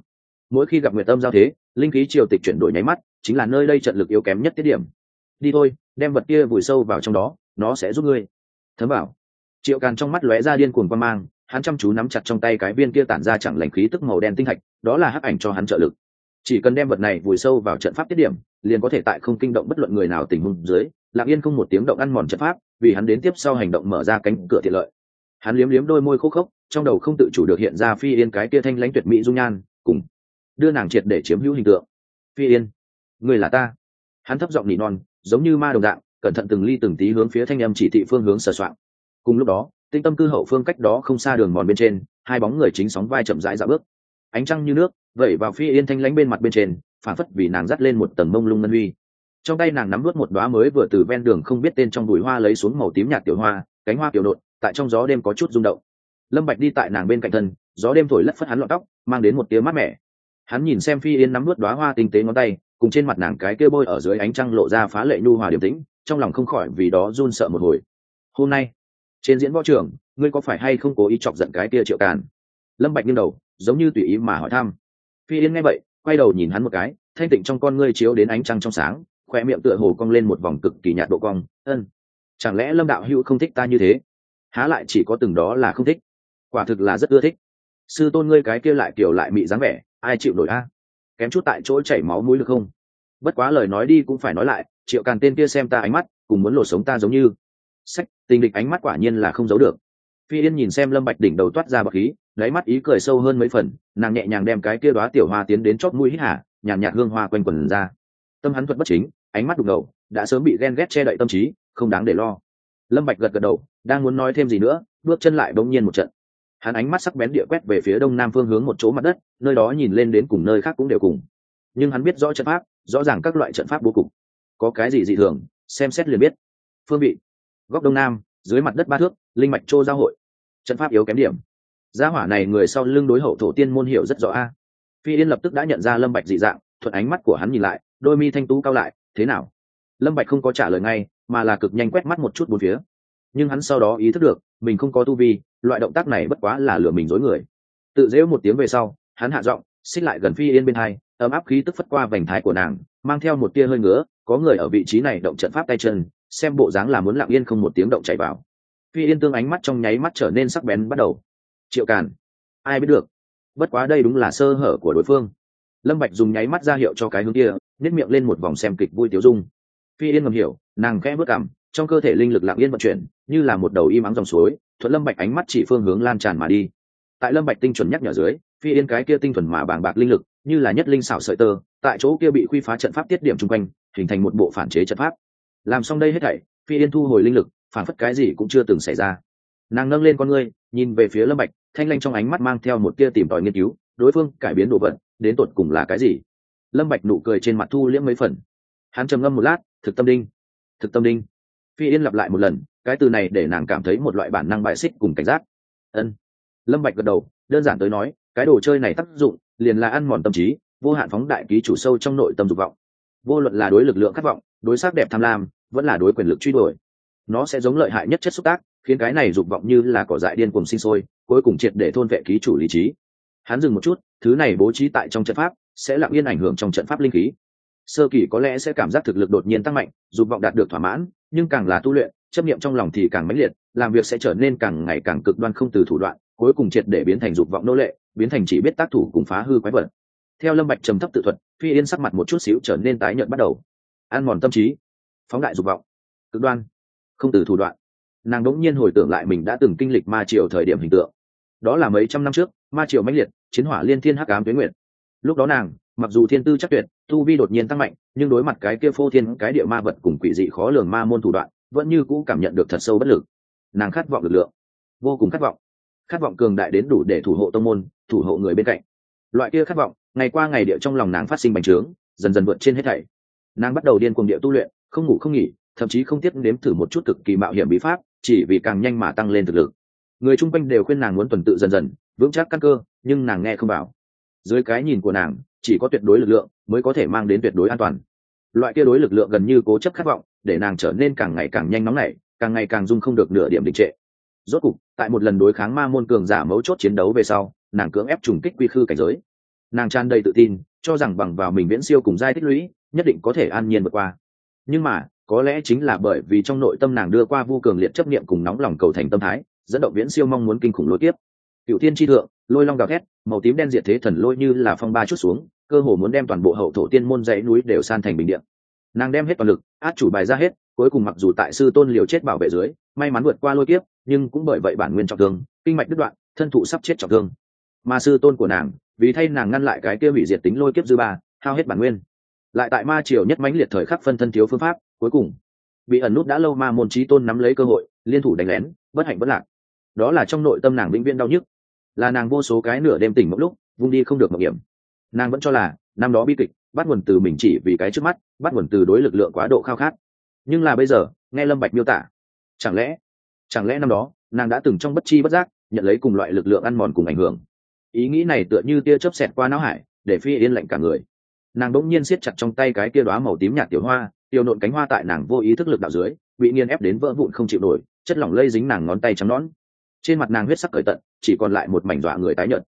mỗi khi gặp nguyệt tâm giao thế, linh khí triều tịch chuyển đổi nháy mắt, chính là nơi đây trận lực yếu kém nhất tiết điểm. Đi thôi, đem vật kia vùi sâu vào trong đó, nó sẽ giúp ngươi. Thấm bảo. Triệu Càn trong mắt lóe ra điên cuồng quan mang, hắn chăm chú nắm chặt trong tay cái viên kia tản ra chẳng lành khí tức màu đen tinh thạch, đó là hắc ảnh cho hắn trợ lực. Chỉ cần đem vật này vùi sâu vào trận pháp tiết điểm, liền có thể tại không kinh động bất luận người nào tình huống dưới, lặng yên không một tiếng động ăn mòn trận pháp, vì hắn đến tiếp sau hành động mở ra cánh cửa tiện lợi. Hắn liếm liếm đôi môi khô khốc, trong đầu không tự chủ được hiện ra Phi Yên cái kia thanh lãnh tuyệt mỹ dung nhan, cùng đưa nàng triệt để chiếm hữu hình tượng. Phi Yên, người là ta. Hắn thấp giọng nỉ non, giống như ma đồng dạng, cẩn thận từng ly từng tí hướng phía thanh âm chỉ thị phương hướng sờ soạng. Cùng lúc đó, tinh tâm cư hậu phương cách đó không xa đường mòn bên trên, hai bóng người chính sóng vai chậm rãi dạo bước. Ánh trăng như nước vẩy vào Phi Yên thanh lãnh bên mặt bên trên, phản phất vì nàng dắt lên một tầng mông lung ngân huy. Trong tay nàng nắm nuốt một đóa mới vừa từ ven đường không biết tên trong bụi hoa lấy xuống màu tím nhạt tiểu hoa, cánh hoa kiểu nộn, tại trong gió đêm có chút rung động. Lâm Bạch đi tại nàng bên cạnh thân, gió đêm thổi lất phất hắn lọn tóc, mang đến một tia mát mẻ. Hắn nhìn xem Phi Yên nắm nuốt đóa hoa tinh tế ngón tay, cùng trên mặt nàng cái kia bôi ở dưới ánh trăng lộ ra phá lệ nhu hòa điềm tĩnh, trong lòng không khỏi vì đó run sợ một hồi. Hôm nay, trên diễn võ trường, ngươi có phải hay không cố ý chọc giận cái kia Triệu Càn? Lâm Bạch nghiêng đầu, giống như tùy ý mà hỏi thăm. Phi Yên nghe vậy, quay đầu nhìn hắn một cái, thanh tịnh trong con ngươi chiếu đến ánh trăng trong sáng, khoe miệng tựa hồ cong lên một vòng cực kỳ nhạt độ cong. Chẳng lẽ Lâm đạo hữu không thích ta như thế? Há lại chỉ có từng đó là không thích, quả thực là rất ưa thích. Sư tôn ngươi cái kia lại kiểu lại mị dáng vẻ, ai chịu nổi a? Kém chút tại chỗ chảy máu mũi được không? Bất quá lời nói đi cũng phải nói lại, Triệu Càn tên kia xem ta ánh mắt, cùng muốn lột sống ta giống như. Sách, tình địch ánh mắt quả nhiên là không giấu được. Phi Yên nhìn xem Lâm Bạch đỉnh đầu toát ra bạc khí, đáy mắt ý cười sâu hơn mấy phần, nàng nhẹ nhàng đem cái kia đóa tiểu hoa tiến đến chóp mũi hít hà, nhàn nhạt hương hoa quanh quẩn ra. Tâm hắn thuật bất chính, ánh mắt đục ngầu, đã sớm bị ghen ghét che đậy tâm trí, không đáng để lo. Lâm Bạch gật gật đầu, đang muốn nói thêm gì nữa, bước chân lại bỗng nhiên một trận. Hắn ánh mắt sắc bén địa quét về phía đông nam phương hướng một chỗ mặt đất, nơi đó nhìn lên đến cùng nơi khác cũng đều cùng. Nhưng hắn biết rõ trận pháp, rõ ràng các loại trận pháp bố cục. Có cái gì dị thường, xem xét liền biết. Phương vị, góc đông nam, dưới mặt đất 3 thước, linh mạch trô giao hội. Trận pháp yếu kém điểm. Gia hỏa này người sau lưng đối hậu thổ tiên môn hiểu rất rõ a. Phi Yên lập tức đã nhận ra Lâm Bạch dị dạng, thuận ánh mắt của hắn nhìn lại, đôi mi thanh tú cao lại, thế nào? Lâm Bạch không có trả lời ngay, mà là cực nhanh quét mắt một chút bốn phía. Nhưng hắn sau đó ý thức được, mình không có tu vi, loại động tác này bất quá là lừa mình dối người. Tự giễu một tiếng về sau, hắn hạ giọng, xích lại gần Phi Yên bên hai, ấm áp khí tức phất qua vành thái của nàng, mang theo một tia hơi ngứa, có người ở vị trí này động trận pháp tay chân, xem bộ dáng là muốn lặng yên không một tiếng động chạy vào. Phi Yên tương ánh mắt trong nháy mắt trở nên sắc bén bắt đầu. Triệu Càn, ai biết được, bất quá đây đúng là sơ hở của đối phương. Lâm Bạch dùng nháy mắt ra hiệu cho cái hướng kia, nhếch miệng lên một vòng xem kịch vui tiêu dung. Phi Yên ngầm hiểu, nàng khẽ bước cằm, trong cơ thể linh lực lặng yên vận chuyển, như là một đầu im ắng dòng suối, thuận Lâm Bạch ánh mắt chỉ phương hướng lan tràn mà đi. Tại Lâm Bạch tinh chuẩn nhắc nhở dưới, Phi Yên cái kia tinh thuần mà bàng bạc linh lực, như là nhất linh xảo sợi tơ, tại chỗ kia bị khuy phá trận pháp tiết điểm trung quanh, hình thành một bộ phản chế trận pháp. Làm xong đây hết thảy, Phi Yên thu hồi linh lực, phản phất cái gì cũng chưa từng xảy ra. Nàng nâng lên con ngươi, nhìn về phía Lâm Bạch, thanh lanh trong ánh mắt mang theo một tia tìm tòi nghiên cứu, đối phương cải biến đồ vật, đến tột cùng là cái gì? Lâm Bạch nụ cười trên mặt thu liễm mấy phần. Hắn trầm ngâm một lát, thực tâm đinh. Thực tâm đinh. Phi Yên lặp lại một lần, cái từ này để nàng cảm thấy một loại bản năng bại xích cùng cảnh giác. Lâm Bạch gật đầu, đơn giản tới nói, cái đồ chơi này tác dụng liền là ăn mòn tâm trí, vô hạn phóng đại ký chủ sâu trong nội tâm dục vọng. Vô luận là đối lực lượng khát vọng, đối sắc đẹp tham lam, vẫn là đối quyền lực truy đuổi, nó sẽ giống lợi hại nhất chất xúc tác, khiến cái này dục vọng như là cỏ dại điên cuồng sinh sôi, cuối cùng triệt để thôn vệ ký chủ lý trí. Hắn dừng một chút, thứ này bố trí tại trong trận pháp, sẽ lặng yên ảnh hưởng trong trận pháp linh khí. Sơ kỳ có lẽ sẽ cảm giác thực lực đột nhiên tăng mạnh, dục vọng đạt được thỏa mãn, nhưng càng là tu luyện, chấp niệm trong lòng thì càng mãnh liệt, làm việc sẽ trở nên càng ngày càng cực đoan không từ thủ đoạn, cuối cùng triệt để biến thành dục vọng nô lệ, biến thành chỉ biết tác thủ cùng phá hư quái vật. Theo Lâm Bạch trầm thấp tự thuật, Phi Yên sắc mặt một chút xíu trở nên tái nhợt bắt đầu. Ăn mòn tâm trí, phóng đại dục vọng, cực đoan, không từ thủ đoạn. Nàng đống nhiên hồi tưởng lại mình đã từng kinh lịch ma triều thời điểm hình tượng. Đó là mấy trăm năm trước, ma triều mãnh liệt, chiến hỏa liên thiên hắc ám tuyết nguyệt. Lúc đó nàng, mặc dù thiên tư chắc tuyệt, tu vi đột nhiên tăng mạnh, nhưng đối mặt cái kia phô thiên cái địa ma vật cùng quỷ dị khó lường ma môn thủ đoạn, vẫn như cũ cảm nhận được thật sâu bất lực. Nàng khát vọng lực lượng, vô cùng khát vọng cường đại đến đủ để thủ hộ tông môn, thủ hộ người bên cạnh. Loại kia khát vọng, ngày qua ngày địa trong lòng nàng phát sinh bành trướng, dần dần vượt trên hết thảy. Nàng bắt đầu điên cuồng địa tu luyện, không ngủ không nghỉ, thậm chí không tiếc nếm thử một chút cực kỳ mạo hiểm bí pháp, chỉ vì càng nhanh mà tăng lên thực lực. Người chung quanh đều khuyên nàng muốn tuần tự dần dần, vững chắc căn cơ, nhưng nàng nghe không vào. Dưới cái nhìn của nàng, chỉ có tuyệt đối lực lượng mới có thể mang đến tuyệt đối an toàn. Loại kia đối lực lượng gần như cố chấp khát vọng, để nàng trở nên càng ngày càng nhanh nóng nảy, càng ngày càng dung không được nửa điểm đình trệ. Rốt cục, tại một lần đối kháng ma môn cường giả mấu chốt chiến đấu về sau, nàng cưỡng ép trùng kích quy khư cảnh giới. Nàng tràn đầy tự tin, cho rằng bằng vào mình viễn siêu cùng giai tích lũy nhất định có thể an nhiên vượt qua. Nhưng mà có lẽ chính là bởi vì trong nội tâm nàng đưa qua vu cường liệt chấp niệm cùng nóng lòng cầu thành tâm thái, dẫn động viễn siêu mong muốn kinh khủng lôi kiếp. Cựu thiên chi thượng, lôi long gào thét, màu tím đen diệt thế thần lôi như là phong ba chút xuống, cơ hồ muốn đem toàn bộ hậu thổ tiên môn dãy núi đều san thành bình địa. Nàng đem hết toàn lực, át chủ bài ra hết, cuối cùng mặc dù tại sư tôn liều chết bảo vệ dưới may mắn vượt qua lôi kiếp, nhưng cũng bởi vậy bản nguyên trọng thương, kinh mạch đứt đoạn, thân thụ sắp chết trọng thương. Mà sư tôn của nàng vì thay nàng ngăn lại cái kia hủy diệt tính lôi kiếp dư ba, hao hết bản nguyên, lại tại ma triều nhất mãnh liệt thời khắc phân thân thiếu phương pháp, cuối cùng bị ẩn nút đã lâu ma môn chí tôn nắm lấy cơ hội liên thủ đánh lén, bất hạnh bất lạc. Đó là trong nội tâm nàng vĩnh viễn đau nhức, là nàng vô số cái nửa đêm tỉnh một lúc vung đi không được mộng hiểm. Nàng vẫn cho là năm đó bi kịch bắt nguồn từ mình chỉ vì cái trước mắt, bắt nguồn từ đối lực lượng quá độ khao khát. Nhưng là bây giờ nghe Lâm Bạch miêu tả, chẳng lẽ năm đó nàng đã từng trong bất chi bất giác nhận lấy cùng loại lực lượng ăn mòn cùng ảnh hưởng. Ý nghĩ này tựa như tia chớp xẹt qua não hải, để Phi Yên lạnh cả người. Nàng bỗng nhiên siết chặt trong tay cái kia đóa màu tím nhạt tiểu hoa, tiêu nộn cánh hoa tại nàng vô ý thức lực đạo dưới bị nghiền ép đến vỡ vụn không chịu nổi, chất lỏng lây dính nàng ngón tay trắng nõn. Trên mặt nàng huyết sắc cởi tận, chỉ còn lại một mảnh dọa người tái nhợt.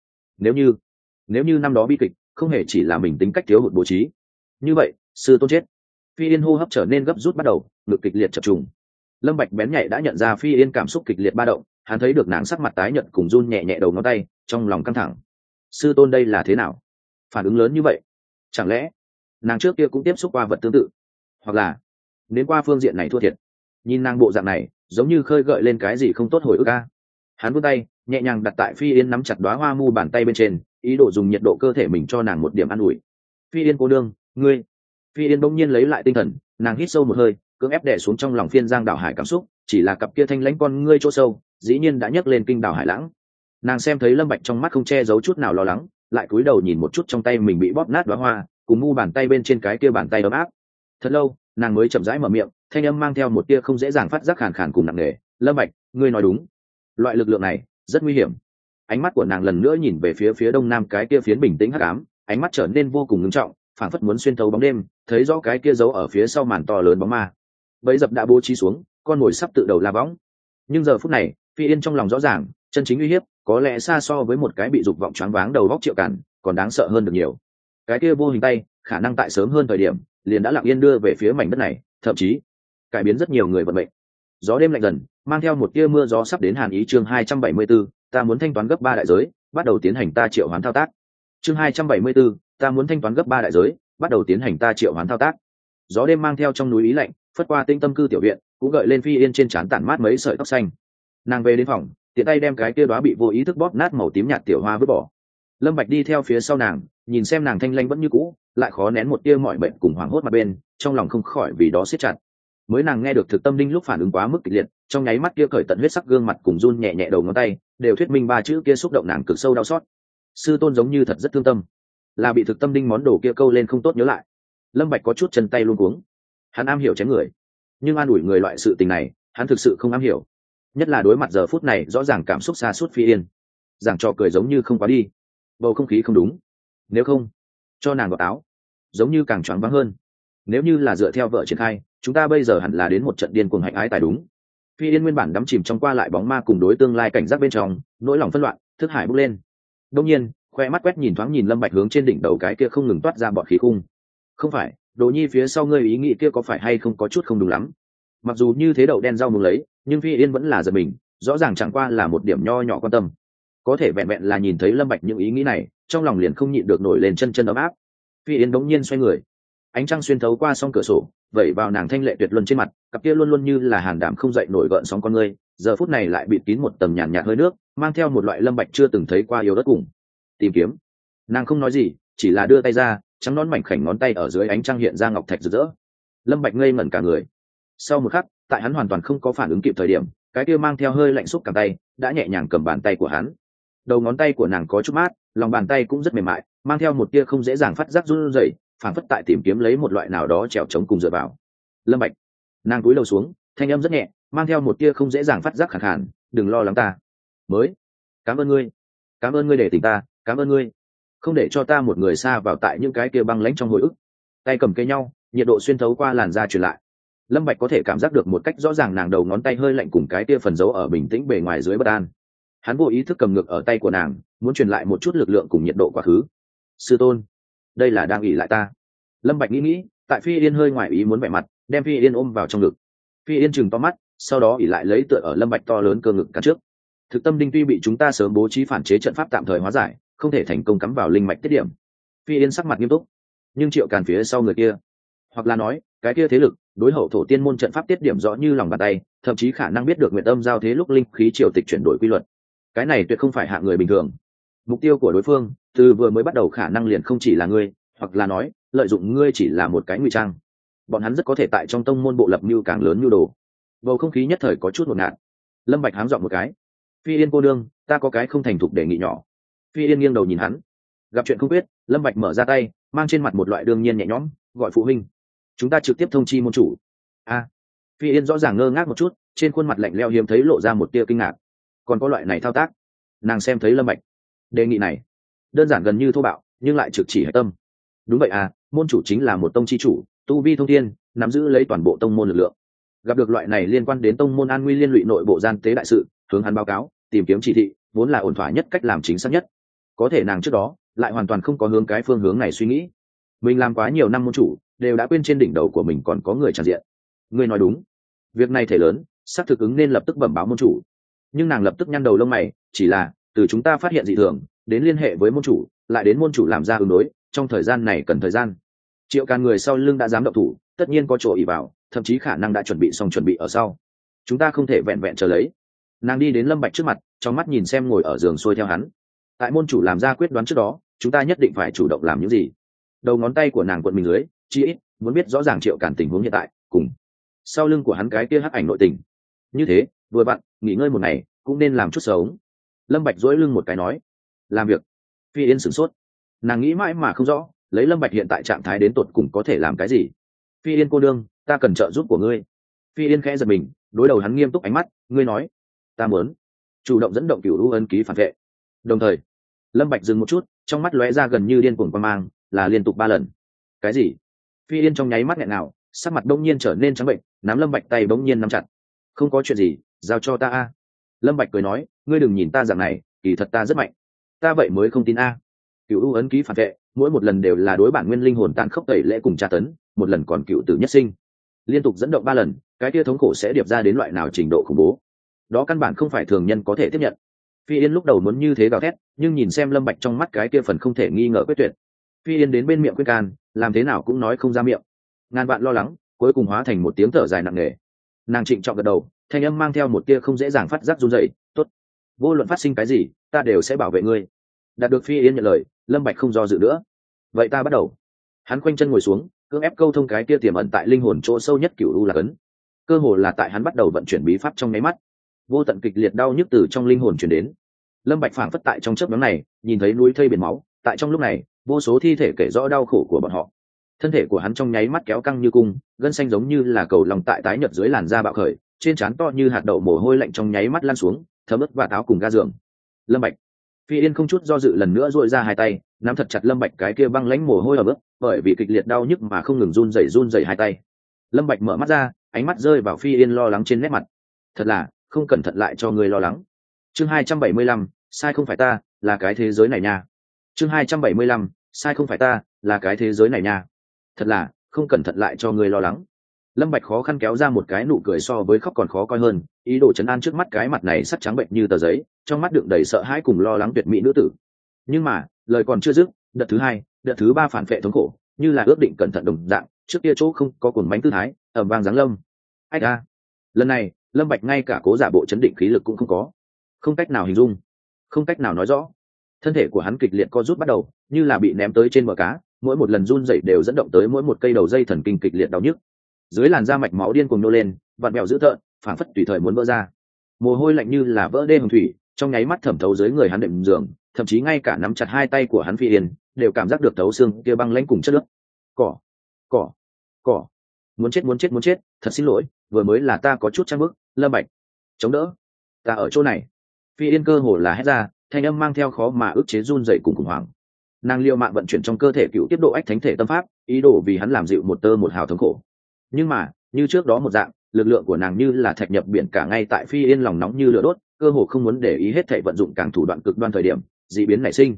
Nếu như năm đó bi kịch không hề chỉ là mình tính cách thiếu hụt bố trí, như vậy sư tôn chết. Phi Yên hô hấp trở nên gấp rút bắt đầu, ngực kịch liệt chập trùng. Lâm Bạch bén nhạy đã nhận ra Phi Yên cảm xúc kịch liệt ba động, hắn thấy được nàng sắc mặt tái nhợt cùng run nhẹ nhẹ đầu ngón tay, trong lòng căng thẳng. Sư tôn đây là thế nào? Phản ứng lớn như vậy, chẳng lẽ nàng trước kia cũng tiếp xúc qua vật tương tự, hoặc là đến qua phương diện này thua thiệt? Nhìn nàng bộ dạng này, giống như khơi gợi lên cái gì không tốt hồi ức a. Hắn vươn tay nhẹ nhàng đặt tại Phi Yên nắm chặt đóa hoa mu bàn tay bên trên, ý đồ dùng nhiệt độ cơ thể mình cho nàng một điểm an ủi. Phi Yên cô nương, ngươi. Phi Yên bỗng nhiên lấy lại tinh thần, nàng hít sâu một hơi, cưỡng ép đè xuống trong lòng phiên giang đảo hải cảm xúc, chỉ là cặp kia thanh lãnh con ngươi chỗ sâu dĩ nhiên đã nhấc lên kinh đảo hải lãng. Nàng xem thấy Lâm Bạch trong mắt không che giấu chút nào lo lắng, lại cúi đầu nhìn một chút trong tay mình bị bóp nát đóa hoa, cùng mu bàn tay bên trên cái kia bàn tay ấm áp. Thật lâu, nàng mới chậm rãi mở miệng, thanh âm mang theo một tia không dễ dàng phát giác khàn khàn cùng nặng nề. Lâm Bạch, ngươi nói đúng, loại lực lượng này rất nguy hiểm. Ánh mắt của nàng lần nữa nhìn về phía đông nam cái kia phiến bình tĩnh hắc ám, ánh mắt trở nên vô cùng nghiêm trọng, phảng phất muốn xuyên thấu bóng đêm, thấy rõ cái kia giấu ở phía sau màn to lớn bóng ma. Bẫy dập đã bố trí xuống, con mồi sắp tự đầu la võng. Nhưng giờ phút này, Phi Yên trong lòng rõ ràng, chân chính uy hiếp có lẽ xa so với một cái bị dục vọng choáng váng đầu óc Triệu Cản còn đáng sợ hơn được nhiều. Cái kia vô hình tay, khả năng tại sớm hơn thời điểm, liền đã lặng yên đưa về phía mảnh đất này, thậm chí cải biến rất nhiều người vận mệnh. Gió đêm lạnh dần, mang theo một tia mưa gió sắp đến hàn ý. Chương 274, ta muốn thanh toán gấp 3 đại giới, bắt đầu tiến hành ta triệu hoán thao tác. Chương 274, ta muốn thanh toán gấp 3 đại giới, bắt đầu tiến hành ta triệu hoán thao tác. Gió đêm mang theo trong núi ý lạnh, phất qua tinh tâm cư tiểu viện, cũng gợi lên Phi Yên trên trán tản mát mấy sợi tóc xanh. Nàng về đến phòng, tiện tay đem cái kia đóa bị vô ý thức bóp nát màu tím nhạt tiểu hoa vứt bỏ. Lâm Bạch đi theo phía sau nàng, nhìn xem nàng thanh lãnh vẫn như cũ, lại khó nén một tia mỏi mệt cùng hoảng hốt mặt bên, trong lòng không khỏi vì đó siết chặt. Mới nàng nghe được thực tâm linh lúc phản ứng quá mức kịch liệt, trong nháy mắt kia cởi tận huyết sắc gương mặt cùng run nhẹ nhẹ đầu ngón tay, đều thuyết minh ba chữ kia xúc động nàng cực sâu đau xót. Sư tôn giống như thật rất thương tâm, là bị thực tâm linh món đồ kia câu lên không tốt nhớ lại. Lâm Bạch có chút chân tay luống cuống. Hắn am hiểu chém người, nhưng an ủi người loại sự tình này, hắn thực sự không am hiểu. Nhất là đối mặt giờ phút này rõ ràng cảm xúc xa suốt Phi Yên, giảng trò cười giống như không quá đi, bầu không khí không đúng. Nếu không cho nàng gọt áo, giống như càng choáng váng hơn. Nếu như là dựa theo vợ triển khai, chúng ta bây giờ hẳn là đến một trận điên cuồng hạnh ái tài đúng. Phi Yên nguyên bản đắm chìm trong qua lại bóng ma cùng đối tương lai cảnh giác bên trong, nỗi lòng phân loạn, thức hải bốc lên. Đương nhiên, khoe mắt quét nhìn thoáng nhìn Lâm Bạch hướng trên đỉnh đầu cái kia không ngừng toát ra bọt khí khung. Không phải, Đồ Nhi phía sau ngươi ý nghĩ kia có phải hay không có chút không đúng lắm. Mặc dù như thế đậu đen rau muống lấy, nhưng Phi Yên vẫn là giật mình, rõ ràng chẳng qua là một điểm nho nhỏ quan tâm. Có thể vẹn vẹn là nhìn thấy Lâm Bạch những ý nghĩ này, trong lòng liền không nhịn được nổi lên chân chân ấm áp. Phi Yên đống nhiên xoay người, ánh trăng xuyên thấu qua song cửa sổ, vẩy vào nàng thanh lệ tuyệt luân trên mặt, cặp kia luôn luôn như là hàn đảm không dậy nổi gợn sóng con ngươi, giờ phút này lại bịt kín một tầng nhàn nhạt hơi nước, mang theo một loại Lâm Bạch chưa từng thấy qua yêu đất cùng tìm kiếm. Nàng không nói gì, chỉ là đưa tay ra, trắng nón mảnh khảnh ngón tay ở dưới ánh trăng hiện ra ngọc thạch rực rỡ. Lâm Bạch ngây ngẩn cả người. Sau một khắc, tại hắn hoàn toàn không có phản ứng kịp thời điểm, cái kia mang theo hơi lạnh xúc cảm tay đã nhẹ nhàng cầm bàn tay của hắn. Đầu ngón tay của nàng có chút mát, lòng bàn tay cũng rất mềm mại, mang theo một tia không dễ dàng phát giác run rẩy, phảng phất tại tìm kiếm lấy một loại nào đó trèo chống cùng dựa vào. Lâm Bạch, nàng cúi đầu xuống, thanh âm rất nhẹ, mang theo một tia không dễ dàng phát giác khàn khàn, đừng lo lắng ta. Mới, cảm ơn ngươi để tỉnh ta, cảm ơn ngươi, không để cho ta một người xa vào tại những cái kia băng lãnh trong hồi ức. Tay cầm cây nhau, nhiệt độ xuyên thấu qua làn da truyền lại. Lâm Bạch có thể cảm giác được một cách rõ ràng nàng đầu ngón tay hơi lạnh cùng cái kia phần dấu ở bình tĩnh bề ngoài dưới bất an. Hắn vô ý thức cầm ngược ở tay của nàng, muốn truyền lại một chút lực lượng cùng nhiệt độ quá khứ. Sư tôn, đây là đang ỉ lại ta. Lâm Bạch nghĩ tại Phi Yên hơi ngoài ý muốn vẻ mặt, đem Phi Yên ôm vào trong ngực. Phi Yên chừng to mắt, sau đó ỉ lại lấy tựa ở Lâm Bạch to lớn cơ ngực cắn trước. Thực tâm đinh tuy bị chúng ta sớm bố trí phản chế trận pháp tạm thời hóa giải, không thể thành công cắm vào linh mạch tiết điểm. Phi Yên sắc mặt nghiêm túc, nhưng Triệu Càn phía sau người kia, hoặc là nói cái kia thế lực đối hậu thổ tiên môn trận pháp tiết điểm rõ như lòng bàn tay, thậm chí khả năng biết được nguyện âm giao thế lúc linh khí triều tịch chuyển đổi quy luật. Cái này tuyệt không phải hạng người bình thường. Mục tiêu của đối phương từ vừa mới bắt đầu khả năng liền không chỉ là ngươi, hoặc là nói lợi dụng ngươi chỉ là một cái ngụy trang. Bọn hắn rất có thể tại trong tông môn bộ lập mưu càng lớn mưu đồ. Bầu không khí nhất thời có chút ngột ngạt. Lâm Bạch háng giọng một cái. Phi Yên cô đương, ta có cái không thành thục đề nghị nhỏ. Phi Yên nghiêng đầu nhìn hắn. Gặp chuyện không biết, Lâm Bạch mở ra tay, mang trên mặt một loại đương nhiên nhẹ nhõm, gọi phụ huynh. Chúng ta trực tiếp thông chi môn chủ. Phi Yên rõ ràng ngơ ngác một chút, trên khuôn mặt lạnh lẽo hiếm thấy lộ ra một tia kinh ngạc. Còn có loại này thao tác? Nàng xem thấy Lâm Bạch đề nghị này đơn giản gần như thô bạo, nhưng lại trực chỉ hệ tâm. Đúng vậy môn chủ chính là một tông chi chủ, tu vi thông thiên, nắm giữ lấy toàn bộ tông môn lực lượng. Gặp được loại này liên quan đến tông môn an nguy liên lụy nội bộ gian tế đại sự, hướng hắn báo cáo, tìm kiếm chỉ thị, vốn là ổn thỏa nhất cách làm chính xác nhất. Có thể nàng trước đó lại hoàn toàn không có hướng cái phương hướng này suy nghĩ. Mình làm quá nhiều năm môn chủ, đều đã quên trên đỉnh đầu của mình còn có người tràn diện. Ngươi nói đúng, việc này thể lớn, xác thực ứng nên lập tức bẩm báo môn chủ. Nhưng nàng lập tức nhăn đầu lông mày, chỉ là từ chúng ta phát hiện dị thường đến liên hệ với môn chủ, lại đến môn chủ làm ra ứng đối, trong thời gian này cần thời gian. Triệu Càn người sau lưng đã dám động thủ, tất nhiên có chỗ ỷ vào, thậm chí khả năng đã chuẩn bị ở sau. Chúng ta không thể vẹn vẹn chờ lấy. Nàng đi đến Lâm Bạch trước mặt, trong mắt nhìn xem ngồi ở giường xuôi theo hắn. Tại môn chủ làm ra quyết đoán trước đó, chúng ta nhất định phải chủ động làm những gì. Đầu ngón tay của nàng quận mình dưới, chi ít muốn biết rõ ràng Triệu Càn tình huống hiện tại, cùng sau lưng của hắn cái kia hắc ảnh nội tình. Như thế, vừa vặn nghỉ ngơi một ngày, cũng nên làm chút sống. Lâm Bạch duỗi lưng một cái nói, làm việc. Phi Yên sửng sốt, nàng nghĩ mãi mà không rõ, lấy Lâm Bạch hiện tại trạng thái đến tột cùng có thể làm cái gì. Phi Yên cô đương, ta cần trợ giúp của ngươi. Phi Yên khẽ giật mình, đối đầu hắn nghiêm túc ánh mắt, ngươi nói, ta muốn chủ động dẫn động Cửu U ấn ký phản vệ. Đồng thời, Lâm Bạch dừng một chút, trong mắt lóe ra gần như điên cuồng quan mang, là liên tục 3 lần. Cái gì? Phi Yên trong nháy mắt nghẹn ngào, sắc mặt bỗng nhiên trở nên trắng bệnh, nắm Lâm Bạch tay bỗng nhiên nắm chặt. Không có chuyện gì, giao cho ta Lâm Bạch cười nói, ngươi đừng nhìn ta dạng này, kỳ thật ta rất mạnh. Ta vậy mới không tin Cửu U ấn ký phản vệ, mỗi một lần đều là đối bản nguyên linh hồn tàn khốc tẩy lễ cùng tra tấn, một lần còn cựu tử nhất sinh. Liên tục dẫn động 3 lần, cái kia thống khổ sẽ điệp ra đến loại nào trình độ khủng bố. Đó căn bản không phải thường nhân có thể tiếp nhận. Phi Yên lúc đầu muốn như thế gào thét, nhưng nhìn xem Lâm Bạch trong mắt cái kia phần không thể nghi ngờ quyết tuyệt. Phi Yên đến bên miệng khuyên can, làm thế nào cũng nói không ra miệng. Ngàn vạn lo lắng, cuối cùng hóa thành một tiếng thở dài nặng nề. Nàng trịnh trọng gật đầu, thanh âm mang theo một tia không dễ dàng phát giác run rẩy, "Tốt, vô luận phát sinh cái gì, ta đều sẽ bảo vệ ngươi." Đạt được Phi Yên nhận lời, Lâm Bạch không do dự nữa. "Vậy ta bắt đầu." Hắn khoanh chân ngồi xuống, cưỡng ép câu thông cái kia tiềm ẩn tại linh hồn chỗ sâu nhất Cửu U Lạc ấn. Cơ hồ là tại hắn bắt đầu vận chuyển bí pháp trong nháy mắt, vô tận kịch liệt đau nhức từ trong linh hồn truyền đến. Lâm Bạch phảng phất tại trong chớp nhoáng này, nhìn thấy núi thây biển máu, tại trong lúc này, vô số thi thể kể rõ đau khổ của bọn họ. Thân thể của hắn trong nháy mắt kéo căng như cung, gân xanh giống như là cầu lòng tại tái nhợt dưới làn da bạo khởi, trên trán to như hạt đậu mồ hôi lạnh trong nháy mắt lan xuống, thấm ướt và táo cùng ga giường. Lâm Bạch. Phi Yên không chút do dự lần nữa duỗi ra hai tay, nắm thật chặt Lâm Bạch cái kia băng lãnh mồ hôi ở bước, bởi vì kịch liệt đau nhức mà không ngừng run rẩy hai tay. Lâm Bạch mở mắt ra, ánh mắt rơi vào Phi Yên lo lắng trên nét mặt. Thật là, không cẩn thận lại cho ngươi lo lắng. Chương 275, sai không phải ta, là cái thế giới này nha. Chương 275, sai không phải ta, là cái thế giới này nha. Thật là, không cẩn thận lại cho ngươi lo lắng. Lâm Bạch khó khăn kéo ra một cái nụ cười so với khóc còn khó coi hơn, ý đồ trấn an trước mắt cái mặt này sắc trắng bệnh như tờ giấy, trong mắt đựng đầy sợ hãi cùng lo lắng tuyệt mỹ nữ tử. Nhưng mà, lời còn chưa dứt, đợt thứ 2, đợt thứ 3 phản vệ thống khổ, như là ước định cẩn thận đồng dạng, trước kia chỗ không có cuồng bánh tư thái, ầm vang giáng lâm. Ách a. Lần này, Lâm Bạch ngay cả cố giả bộ chấn định khí lực cũng không có, không cách nào hình dung, không cách nào nói rõ. Thân thể của hắn kịch liệt co rút bắt đầu, như là bị ném tới trên bờ cá, mỗi một lần run rẩy đều dẫn động tới mỗi một cây đầu dây thần kinh kịch liệt đau nhức. Dưới làn da mạch máu điên cuồng nô lên, vặn vẹo dữ tợn, phảng phất tùy thời muốn vỡ ra. Mồ hôi lạnh như là vỡ đê hồng thủy, trong nháy mắt thẩm thấu dưới người hắn đệm giường, thậm chí ngay cả nắm chặt hai tay của hắn Phi Yên, đều cảm giác được thấu xương kia băng lãnh cùng chất nước. Cỏ, cỏ, cỏ, muốn chết, thật xin lỗi, vừa mới là ta có chút trang bức, Lâm Bạch, chống đỡ, ta ở chỗ này. Phi Yên cơ hồ là hét ra, thanh âm mang theo khó mà ức chế run rẩy cùng khủng hoảng. Nàng liều mạng vận chuyển trong cơ thể cựu tiếp độ ách thánh thể tâm pháp, ý đồ vì hắn làm dịu một tơ một hào thống khổ. Nhưng mà, như trước đó một dạng, lực lượng của nàng như là thạch nhập biển cả ngay tại Phi Yên lòng nóng như lửa đốt, cơ hồ không muốn để ý hết thảy vận dụng càng thủ đoạn cực đoan thời điểm, dị biến nảy sinh.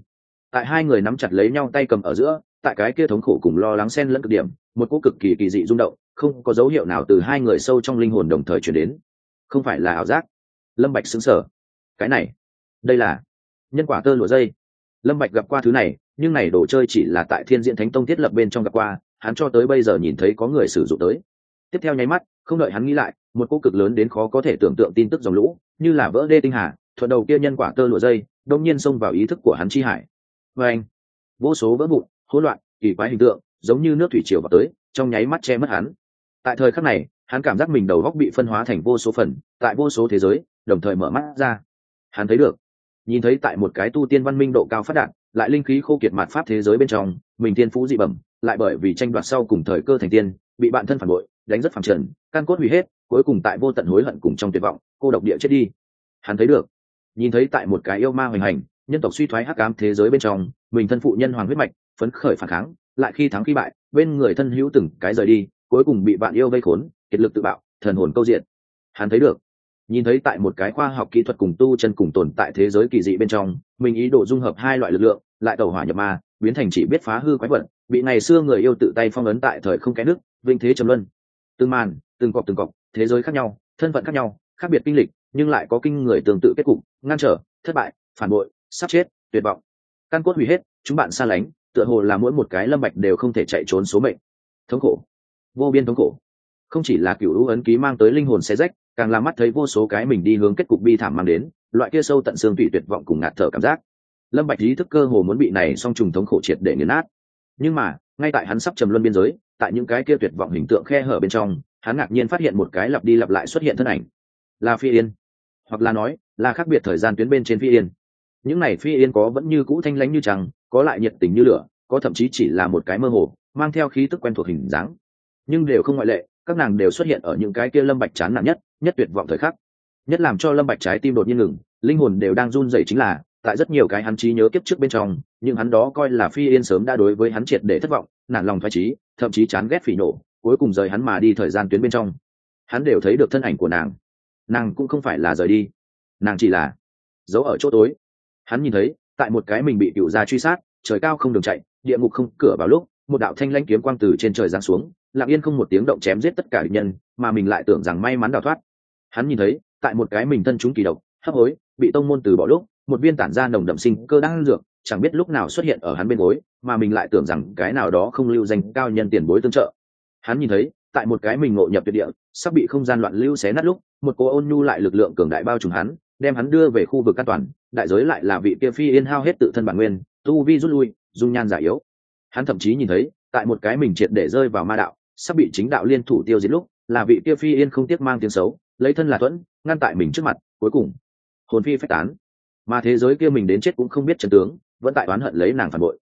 tại hai người nắm chặt lấy nhau tay cầm ở giữa, tại cái kia thống khổ cùng lo lắng xen lẫn cực điểm, một cỗ cực kỳ kỳ dị rung động, không có dấu hiệu nào từ hai người sâu trong linh hồn đồng thời chuyển đến. Không phải là ảo giác. Lâm Bạch sững sờ. Cái này, đây là nhân quả tơ lụa dây. Lâm Bạch gặp qua thứ này, nhưng này đồ chơi chỉ là tại Thiên Diễn Thánh Tông thiết lập bên trong gặp qua, hắn cho tới bây giờ nhìn thấy có người sử dụng tới. Tiếp theo nháy mắt, không đợi hắn nghĩ lại, một cỗ cực lớn đến khó có thể tưởng tượng tin tức dòng lũ, như là vỡ đê tinh hà, thuận đầu kia nhân quả tơ lụa dây, đột nhiên xông vào ý thức của hắn chi hải. Oeng! Vô số vỡ vụn, hỗn loạn, kỳ quái hình tượng, giống như nước thủy triều vào tới, trong nháy mắt che mất hắn. Tại thời khắc này, hắn cảm giác mình đầu óc bị phân hóa thành vô số phần, tại vô số thế giới, đồng thời mở mắt ra. Hắn thấy được, nhìn thấy tại một cái tu tiên văn minh độ cao phát đạt, lại linh khí khô kiệt mạt pháp thế giới bên trong, mình tiên phú dị bẩm, lại bởi vì tranh đoạt sau cùng thời cơ thành tiên, bị bạn thân phản bội, đánh rất phẳng trần, căn cốt hủy hết, cuối cùng tại vô tận hối hận cùng trong tuyệt vọng, cô độc địa chết đi. Hắn thấy được, nhìn thấy tại một cái yêu ma hoành hành, nhân tộc suy thoái hắc ám thế giới bên trong, mình thân phụ nhân hoàng huyết mạch, phấn khởi phản kháng, lại khi thắng khi bại, bên người thân hữu từng cái rời đi, cuối cùng bị bạn yêu vây khốn, kiệt lực tự bạo, thần hồn câu diện. Hắn thấy được, nhìn thấy tại một cái khoa học kỹ thuật cùng tu chân cùng tồn tại thế giới kỳ dị bên trong, mình ý đồ dung hợp hai loại lực lượng, lại tẩu hỏa nhập ma, biến thành chỉ biết phá hư quái vật, bị ngày xưa người yêu tự tay phong ấn tại thời không kẽ nước, vinh thế trầm luân. Từng màn, từng cọc, thế giới khác nhau, thân phận khác nhau, khác biệt kinh lịch, nhưng lại có kinh người tương tự kết cục, ngăn trở, thất bại, phản bội, sắp chết, tuyệt vọng, căn cốt hủy hết, chúng bạn xa lánh, tựa hồ là mỗi một cái Lâm Bạch đều không thể chạy trốn số mệnh. Thống khổ, vô biên thống khổ, không chỉ là cửu u ấn ký mang tới linh hồn xé rách, càng làm mắt thấy vô số cái mình đi hướng kết cục bi thảm mang đến, loại kia sâu tận xương tủy tuyệt vọng cùng ngạt thở cảm giác. Lâm Bạch ý thức cơ hồ muốn bị này song trùng thống khổ triệt để nghiền nát. Nhưng mà, ngay tại hắn sắp trầm luân biên giới, tại những cái kia tuyệt vọng hình tượng khe hở bên trong, hắn ngạc nhiên phát hiện một cái lặp đi lặp lại xuất hiện thân ảnh, là Phi Yên, hoặc là nói là khác biệt thời gian tuyến bên trên Phi Yên. Những này Phi Yên có vẫn như cũ thanh lãnh như trăng, có lại nhiệt tình như lửa, có thậm chí chỉ là một cái mơ hồ, mang theo khí tức quen thuộc hình dáng, nhưng đều không ngoại lệ, các nàng đều xuất hiện ở những cái kia Lâm Bạch chán nản nhất tuyệt vọng thời khắc. Nhất làm cho Lâm Bạch trái tim đột nhiên ngừng, linh hồn đều đang run rẩy chính là, tại rất nhiều cái hắn trí nhớ kiếp trước bên trong, nhưng hắn đó coi là Phi Yên sớm đã đối với hắn triệt để thất vọng, nản lòng phá trí, thậm chí chán ghét phỉ nổ, cuối cùng rời hắn mà đi thời gian tuyến bên trong. Hắn đều thấy được thân ảnh của nàng cũng không phải là rời đi, nàng chỉ là giấu ở chỗ tối. Hắn nhìn thấy, tại một cái mình bị cựu gia truy sát, trời cao không đường chạy, địa ngục không cửa vào lúc, một đạo thanh lãnh kiếm quang từ trên trời giáng xuống, lặng yên không một tiếng động chém giết tất cả địch nhân, mà mình lại tưởng rằng may mắn đào thoát. Hắn nhìn thấy, tại một cái mình thân chúng kỳ độc, hấp hối, bị tông môn từ bỏ lúc, một viên tản ra nồng đậm sinh cơ đang dược, chẳng biết lúc nào xuất hiện ở hắn bên gối, mà mình lại tưởng rằng cái nào đó không lưu danh cao nhân tiền bối tương trợ. Hắn nhìn thấy, tại một cái mình ngộ nhập tuyệt địa, sắp bị không gian loạn lưu xé nát lúc, một cô ôn nhu lại lực lượng cường đại bao trùm hắn, đem hắn đưa về khu vực an toàn, đại giới lại là vị kia Phi Yên hao hết tự thân bản nguyên, tu vi rút lui, dung nhan giả yếu. Hắn thậm chí nhìn thấy, tại một cái mình triệt để rơi vào ma đạo, sắp bị chính đạo liên thủ tiêu diệt lúc, là vị kia Phi Yên không tiếc mang tiếng xấu, lấy thân là thuẫn, ngăn tại mình trước mặt, cuối cùng hồn phi phách tán. Mà thế giới kia mình đến chết cũng không biết chân tướng, vẫn tại oán hận lấy nàng phản bội.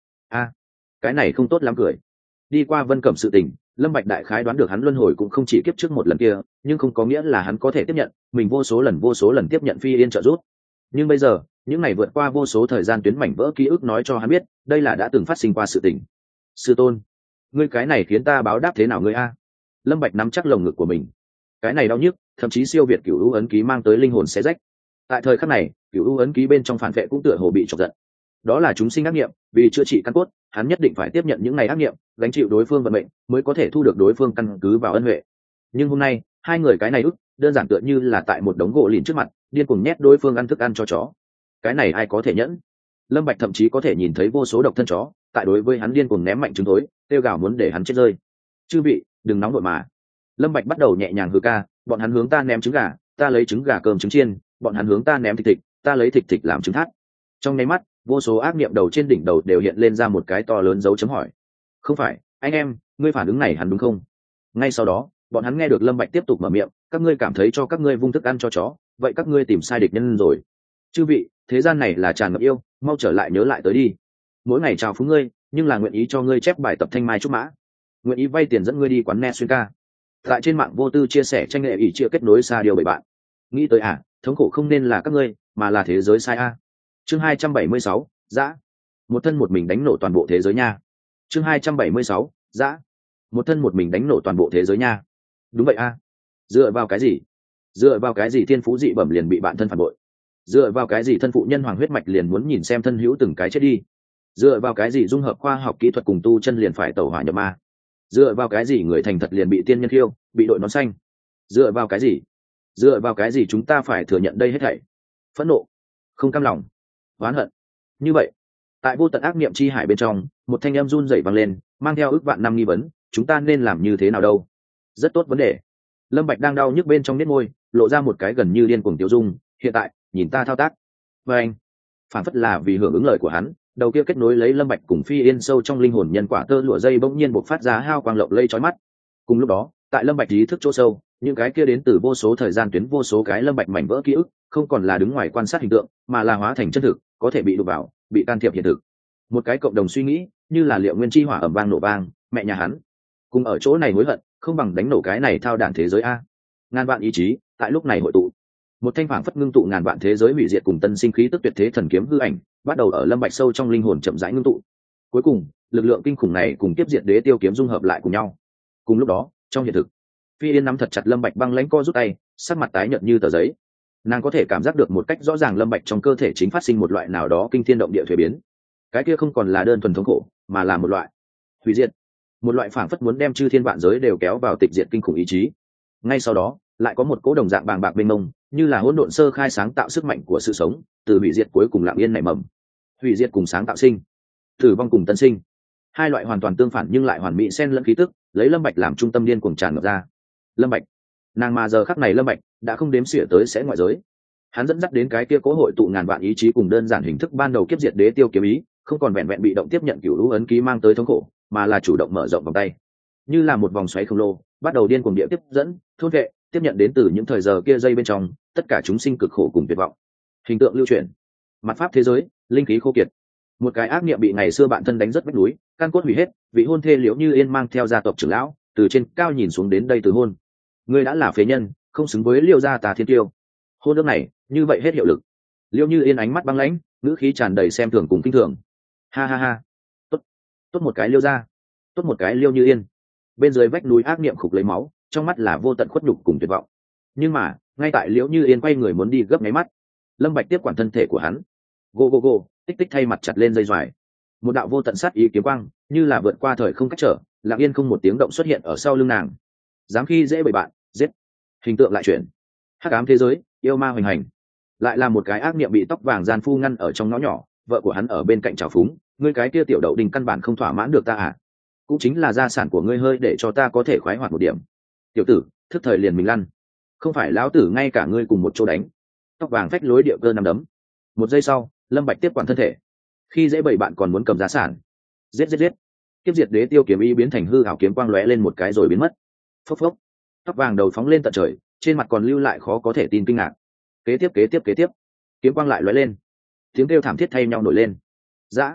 Cái này không tốt lắm cười. Đi qua Vân Cẩm sự tình, Lâm Bạch đại khái đoán được hắn luân hồi cũng không chỉ kiếp trước một lần kia, nhưng không có nghĩa là hắn có thể tiếp nhận, mình vô số lần tiếp nhận Phi Yên trợ giúp. Nhưng bây giờ, những ngày vượt qua vô số thời gian tuyến mảnh vỡ ký ức nói cho hắn biết, đây là đã từng phát sinh qua sự tình. Sư tôn, ngươi cái này khiến ta báo đáp thế nào ngươi a? Lâm Bạch nắm chắc lồng ngực của mình. Cái này đau nhức, thậm chí siêu việt cửu u ấn ký mang tới linh hồn xé rách. Tại thời khắc này, cửu u ấn ký bên trong phản vệ cũng tựa hồ bị chọc giận. Đó là chúng sinh ác nghiệm, vì chữa trị căn cốt, hắn nhất định phải tiếp nhận những ngày ác nghiệm, gánh chịu đối phương vận mệnh, mới có thể thu được đối phương căn cứ vào ân huệ. Nhưng hôm nay, hai người cái này ức, đơn giản tựa như là tại một đống gỗ lìn trước mặt, điên cuồng nhét đối phương ăn thức ăn cho chó. Cái này ai có thể nhẫn? Lâm Bạch thậm chí có thể nhìn thấy vô số độc thân chó, tại đối với hắn điên cuồng ném mạnh trứng thối, kêu gào muốn để hắn chết rơi. Chư vị, đừng nóng vội mà. Lâm Bạch bắt đầu nhẹ nhàng hừ ca, bọn hắn hướng ta ném trứng gà, ta lấy trứng gà cơm trứng chiên, bọn hắn hướng ta ném thịt thịt, ta lấy thịt thịt làm trứng thát. Trong nháy mắt, vô số ác niệm đầu trên đỉnh đầu đều hiện lên ra một cái to lớn dấu chấm hỏi. Không phải, anh em, ngươi phản ứng này hẳn đúng không? Ngay sau đó, bọn hắn nghe được Lâm Bạch tiếp tục mở miệng, các ngươi cảm thấy cho các ngươi vung thức ăn cho chó, vậy các ngươi tìm sai địch nhân rồi. Chư vị, thế gian này là tràn ngập yêu, mau trở lại nhớ lại tới đi. Mỗi ngày chào phúng ngươi, nhưng là nguyện ý cho ngươi chép bài tập thanh mai trúc mã, nguyện ý vay tiền dẫn ngươi đi quán nghe xuyên ca. Tại trên mạng vô tư chia sẻ tranh nghệ ỷ chia kết nối xa điều bảy bạn. Nghĩ tới thống khổ không nên là các ngươi, mà là thế giới sai a. Chương 276, dã. Một thân một mình đánh nổ toàn bộ thế giới nha. Chương 276, dã. Một thân một mình đánh nổ toàn bộ thế giới nha. Đúng vậy a. Dựa vào cái gì? Dựa vào cái gì thiên phú dị bẩm liền bị bạn thân phản bội? Dựa vào cái gì thân phụ nhân hoàng huyết mạch liền muốn nhìn xem thân hữu từng cái chết đi? Dựa vào cái gì dung hợp khoa học kỹ thuật cùng tu chân liền phải tẩu hỏa nhập ma? Dựa vào cái gì người thành thật liền bị tiên nhân khiêu, bị đội nón xanh? Dựa vào cái gì? Dựa vào cái gì chúng ta phải thừa nhận đây hết thảy? Phẫn nộ, không cam lòng, oán hận. Như vậy, tại vô tận ác niệm chi hải bên trong, một thanh âm run rẩy vang lên, mang theo ước vạn năm nghi vấn, chúng ta nên làm như thế nào đâu? Rất tốt vấn đề. Lâm Bạch đang đau nhức bên trong nết môi, lộ ra một cái gần như điên cuồng tiêu dung, hiện tại, nhìn ta thao tác. Và anh, phản phất là vì hưởng ứng lời của hắn, đầu kia kết nối lấy Lâm Bạch cùng Phi Yên sâu trong linh hồn nhân quả tơ lụa dây bỗng nhiên bộc phát ra hào quang lộng lẫy chói mắt. Cùng lúc đó, tại Lâm Bạch ý thức chỗ sâu, những cái kia đến từ vô số thời gian tuyến vô số cái Lâm Bạch mảnh vỡ ký ức, không còn là đứng ngoài quan sát hình tượng, mà là hóa thành chân thực, có thể bị đụng vào, bị can thiệp hiện thực. Một cái cộng đồng suy nghĩ, như là liệu nguyên chi hỏa ầm vang nổ vang, mẹ nhà hắn, cùng ở chỗ này hối hận, không bằng đánh nổ cái này thao đản thế giới a. Ngàn vạn ý chí, tại lúc này hội tụ. Một thanh phảng phất ngưng tụ ngàn vạn thế giới hủy diệt cùng tân sinh khí tức tuyệt thế thần kiếm hư ảnh, bắt đầu ở Lâm Bạch sâu trong linh hồn chậm rãi ngưng tụ. Cuối cùng, lực lượng kinh khủng này cùng tiếp diệt đế tiêu kiếm dung hợp lại cùng nhau. Cùng lúc đó, trong hiện thực, Phi Yên nắm thật chặt Lâm Bạch băng lãnh co rút tay, sắc mặt tái nhợt như tờ giấy. Nàng có thể cảm giác được một cách rõ ràng Lâm Bạch trong cơ thể chính phát sinh một loại nào đó kinh thiên động địa thay biến. Cái kia không còn là đơn thuần thống khổ, mà là một loại hủy diệt, một loại phảng phất muốn đem chư thiên vạn giới đều kéo vào tịch diệt kinh khủng ý chí. Ngay sau đó, lại có một cỗ đồng dạng bàng bạc mênh mông, như là hỗn độn sơ khai sáng tạo sức mạnh của sự sống, từ hủy diệt cuối cùng lặng yên nảy mầm. Hủy diệt cùng sáng tạo sinh, tử vong cùng tân sinh, hai loại hoàn toàn tương phản nhưng lại hoàn mỹ xen lẫn khí tức, lấy Lâm Bạch làm trung tâm điên cuồng tràn ngập ra. Lâm Bạch, nàng mà giờ khắc này Lâm Bạch đã không đếm xỉa tới sẽ ngoại giới. Hắn dẫn dắt đến cái kia cố hội tụ ngàn vạn ý chí cùng đơn giản hình thức ban đầu kiếp diệt đế tiêu kiếm ý, không còn vẹn vẹn bị động tiếp nhận cửu lũ ấn ký mang tới thống khổ, mà là chủ động mở rộng vòng tay, như là một vòng xoáy khổng lồ, bắt đầu điên cuồng địa tiếp dẫn, thôn vệ, tiếp nhận đến từ những thời giờ kia giây bên trong tất cả chúng sinh cực khổ cùng tuyệt vọng. Hình tượng lưu truyền, mặt pháp thế giới, linh khí khô kiệt. Một cái ác niệm bị ngày xưa bạn thân đánh rất vách núi, căn cốt hủy hết, vị hôn thê Liễu Như Yên mang theo gia tộc trưởng lão từ trên cao nhìn xuống đến đây từ hôn. Ngươi đã là phế nhân, không xứng với Liễu gia ta thiên tiêu. Hôn ước này như vậy hết hiệu lực. Liễu Như Yên ánh mắt băng lãnh, ngữ khí tràn đầy xem thường cùng kinh thường. Ha ha ha, tốt một cái Liễu gia, tốt một cái Liễu Như Yên. Bên dưới vách núi ác niệm khục lấy máu, trong mắt là vô tận khuất nhục cùng tuyệt vọng. Nhưng mà ngay tại Liễu Như Yên quay người muốn đi gấp nháy mắt, Lâm Bạch tiếp quản thân thể của hắn. Go go go, tích tích thay mặt chặt lên dây doài. Một đạo vô tận sát ý kiếm quang, như là vượt qua thời không cách trở, lặng yên không một tiếng động xuất hiện ở sau lưng nàng. Dám khi dễ bầy bạn, giết. Hình tượng lại chuyển. Hắc ám thế giới, yêu ma hoành hành. Lại là một cái ác niệm bị tóc vàng gian phu ngăn ở trong ngõ nhỏ, vợ của hắn ở bên cạnh trào phúng, ngươi cái kia tiểu đậu đình căn bản không thỏa mãn được ta à? Cũng chính là gia sản của ngươi hơi để cho ta có thể khoái hoạt một điểm. Tiểu tử, thức thời liền mình lăn, không phải lão tử ngay cả ngươi cùng một chỗ đánh. Tóc vàng phách lối địa cơ nằm đấm. Một giây sau, Lâm Bạch tiếp quản thân thể. Khi dễ bầy bạn còn muốn cầm giá sản, giết giết giết. Kiếp diệt đế tiêu kiếm ý biến thành hư ảo kiếm quang lóe lên một cái rồi biến mất. Phốc phốc. Tóc vàng đầu phóng lên tận trời, trên mặt còn lưu lại khó có thể tin kinh ngạc. Kế tiếp, kiếm quang lại lóe lên. Tiếng kêu thảm thiết thay nhau nổi lên. Dã,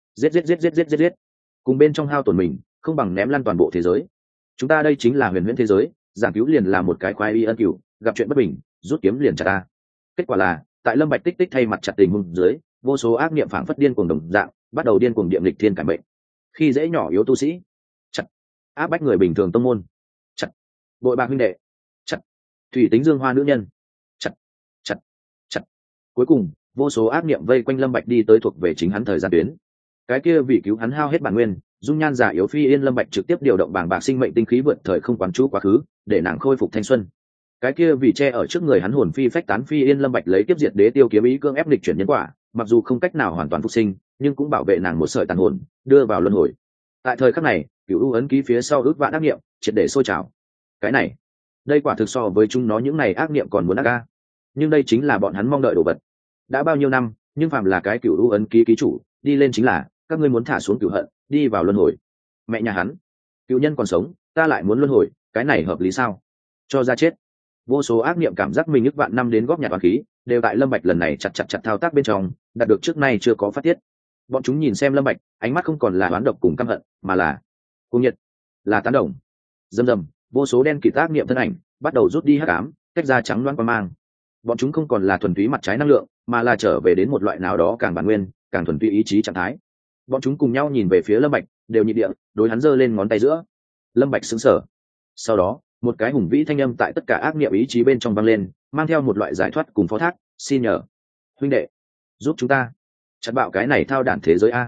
giết. Cùng bên trong hao tổn mình, không bằng ném lăn toàn bộ thế giới. Chúng ta đây chính là huyền huyễn thế giới, giảng cứu liền là một cái khoái y ân cửu, gặp chuyện bất bình, rút kiếm liền chặt ta. Kết quả là, tại Lâm Bạch tích tích thay mặt chặt tình huống dưới, vô số ác niệm phảng phất điên cuồng đồng dạng, bắt đầu điên cuồng điệm lịch thiên cải mệnh. Khi dễ nhỏ yếu tu sĩ, chặt. Áp bách người bình thường tông môn, chặt. Bội bạc huynh đệ, chặt. Thủy tính dương hoa nữ nhân, chặt. Cuối cùng, vô số ác niệm vây quanh Lâm Bạch đi tới thuộc về chính hắn thời gian tuyến. Cái kia vì cứu hắn hao hết bản nguyên, dung nhan giả yếu Phi Yên Lâm Bạch trực tiếp điều động bàng bạc sinh mệnh tinh khí vượt thời không quán chú quá khứ, để nàng khôi phục thanh xuân. Cái kia vì che ở trước người hắn hồn phi phách tán Phi Yên Lâm Bạch lấy kiếp diệt đế tiêu kiếm ý cương ép nghịch chuyển nhân quả, mặc dù không cách nào hoàn toàn phục sinh, nhưng cũng bảo vệ nàng một sợi tàn hồn, đưa vào luân hồi. Tại thời khắc này, cửu u ấn ký phía sau ước vạn ác niệm, triệt để sôi trào. Cái này, đây quả thực so với chúng nó những này ác niệm còn muốn ác ga. Nhưng đây chính là bọn hắn mong đợi đồ vật. Đã bao nhiêu năm, nhưng phàm là cái cửu u ấn ký ký chủ, đi lên chính là các ngươi muốn thả xuống cửu hận, đi vào luân hồi. Mẹ nhà hắn, cựu nhân còn sống, ta lại muốn luân hồi, cái này hợp lý sao? Cho ra chết. Vô số ác niệm cảm giác mình ức vạn năm đến góp nhặt oán khí, đều tại Lâm Bạch lần này chặt thao tác bên trong, đạt được trước nay chưa có phát tiết. Bọn chúng nhìn xem Lâm Bạch, ánh mắt không còn là oán độc cùng căm hận, mà là cuồng nhiệt, là tán đồng. Rầm, vô số đen kịt ác niệm thân ảnh bắt đầu rút đi hắc ám, tách ra trắng loáng quang mang. Bọn chúng không còn là thuần túy mặt trái năng lượng, mà là trở về đến một loại nào đó càng bản nguyên, càng thuần túy ý chí trạng thái. Bọn chúng cùng nhau nhìn về phía Lâm Bạch, đều nhịp địa, đối hắn giơ lên ngón tay giữa. Lâm Bạch sững sờ. Sau đó, một cái hùng vĩ thanh âm tại tất cả ác niệm ý chí bên trong vang lên, mang theo một loại giải thoát cùng phó thác, xin nhờ huynh đệ, giúp chúng ta chặt bạo cái này thao đản thế giới a.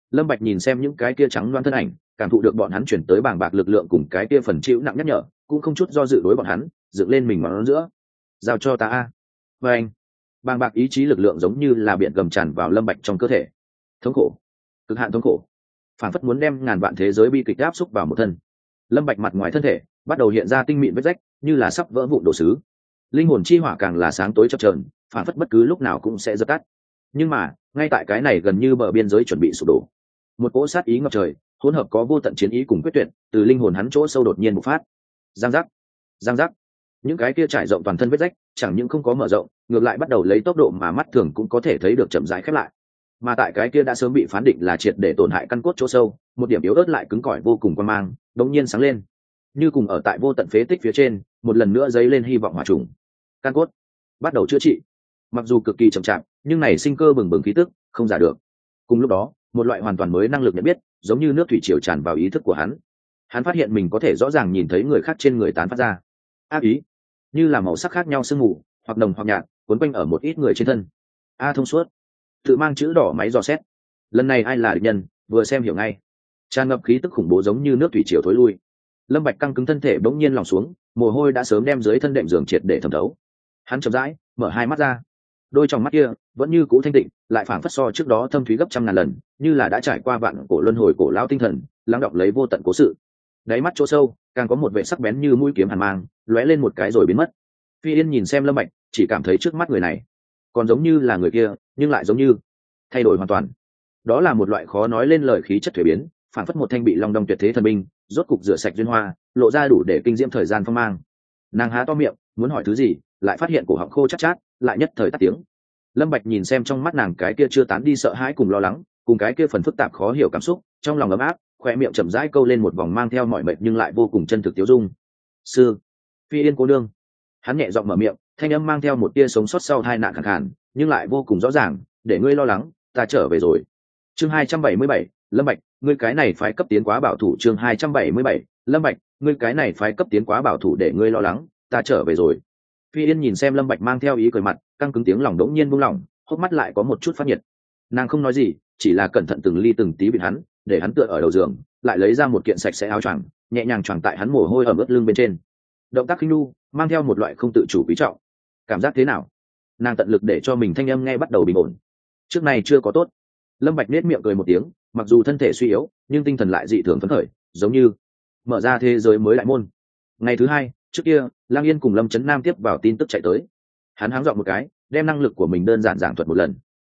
Lâm Bạch nhìn xem những cái kia trắng loáng thân ảnh, cảm thụ được bọn hắn chuyển tới bàng bạc lực lượng cùng cái kia phần chịu nặng nhắc nhở, cũng không chút do dự đối bọn hắn dựng lên mình ngón giữa. Giao cho ta a. Và anh, bàng bạc ý chí lực lượng giống như là biển gầm tràn vào Lâm Bạch trong cơ thể. Thống khổ, cực hạn thống khổ, phản phất muốn đem ngàn vạn thế giới bi kịch áp xúc vào một thân. Lâm Bạch mặt ngoài thân thể bắt đầu hiện ra tinh mịn vết rách, như là sắp vỡ vụn đổ sứ. Linh hồn chi hỏa càng là sáng tối chập chờn, phản phất bất cứ lúc nào cũng sẽ dập tắt. Nhưng mà ngay tại cái này gần như bờ biên giới chuẩn bị sụp đổ, một cỗ sát ý ngập trời, hỗn hợp có vô tận chiến ý cùng quyết tuyệt, từ linh hồn hắn chỗ sâu đột nhiên bộc phát. Giang giác, giang giác, những cái kia trải rộng toàn thân vết rách chẳng những không có mở rộng, ngược lại bắt đầu lấy tốc độ mà mắt thường cũng có thể thấy được chậm rãi khép lại. Mà tại cái kia đã sớm bị phán định là triệt để tổn hại căn cốt chỗ sâu, một điểm yếu ớt lại cứng cỏi vô cùng quan mang đột nhiên sáng lên, như cùng ở tại vô tận phế tích phía trên một lần nữa dấy lên hy vọng hỏa trùng. Căn cốt bắt đầu chữa trị, mặc dù cực kỳ chậm chạp nhưng này sinh cơ bừng bừng khí tức không giả được. Cùng lúc đó một loại hoàn toàn mới năng lực nhận biết giống như nước thủy triều tràn vào ý thức của hắn. Hắn phát hiện mình có thể rõ ràng nhìn thấy người khác trên người tán phát ra ác ý, như là màu sắc khác nhau sương mù, hoặc đồng hoặc nhạt, quấn quanh ở một ít người trên thân. Thông suốt, tự mang chữ đỏ máy dò xét. Lần này ai là địch nhân vừa xem hiểu ngay. Tràn ngập khí tức khủng bố giống như nước thủy triều thối lui. Lâm Bạch căng cứng thân thể bỗng nhiên lỏng xuống, mồ hôi đã sớm đem dưới thân đệm giường triệt để thẩm thấu. Hắn chậm rãi mở hai mắt ra, đôi trong mắt kia vẫn như cũ thanh tịnh, lại phảng phất so trước đó thâm thúy gấp trăm ngàn lần, như là đã trải qua vạn cổ luân hồi cổ lão tinh thần, lắng đọng lấy vô tận cố sự. Đáy mắt chỗ sâu càng có một vẻ sắc bén như mũi kiếm hàn mang, lóe lên một cái rồi biến mất. Phi Yên nhìn xem Lâm Bạch, chỉ cảm thấy trước mắt người này còn giống như là người kia, nhưng lại giống như thay đổi hoàn toàn. Đó là một loại khó nói lên lời khí chất thủy biến, phảng phất một thanh bị long đong tuyệt thế thần binh, rốt cục rửa sạch duyên hoa, lộ ra đủ để kinh diễm thời gian phong mang. Nàng há to miệng muốn hỏi thứ gì, lại phát hiện cổ họng khô chát chát, lại nhất thời tắt tiếng. Lâm Bạch nhìn xem trong mắt nàng cái kia chưa tán đi sợ hãi cùng lo lắng, cùng cái kia phần phức tạp khó hiểu cảm xúc, trong lòng ấm áp, khóe miệng chậm rãi câu lên một vòng mang theo mọi mệt nhưng lại vô cùng chân thực tiêu dung. Sư, Phi Yên cô nương. Hắn nhẹ giọng mở miệng, thanh âm mang theo một tia sống sót sau tai nạn khàn khàn, nhưng lại vô cùng rõ ràng, để ngươi lo lắng, ta trở về rồi. Chương 277, Lâm Bạch, ngươi cái này phái cấp tiến quá bảo thủ. Chương 277, Lâm Bạch, ngươi cái này phái cấp tiến quá bảo thủ, để ngươi lo lắng, ta trở về rồi. Phi Yên nhìn xem Lâm Bạch mang theo ý cười mặt, căng cứng tiếng lòng đống nhiên buông lỏng, hốc mắt lại có một chút phát nhiệt. Nàng không nói gì, chỉ là cẩn thận từng ly từng tí bịt hắn, để hắn tựa ở đầu giường, lại lấy ra một kiện sạch sẽ áo choàng, nhẹ nhàng choàng tại hắn mồ hôi ẩm ướt lưng bên trên. Động tác khinh nu, mang theo một loại không tự chủ quý trọng. Cảm giác thế nào? Nàng tận lực để cho mình thanh âm nghe bắt đầu bình ổn. Trước này chưa có tốt. Lâm Bạch nét miệng cười một tiếng, mặc dù thân thể suy yếu, nhưng tinh thần lại dị thường phấn khởi, giống như mở ra thế giới mới đại môn. Ngày thứ hai, trước kia, Lang Yên cùng Lâm Chấn Nam tiếp vào tin tức chạy tới. Hắn háng dọn một cái, đem năng lực của mình đơn giản giảng thuật một lần.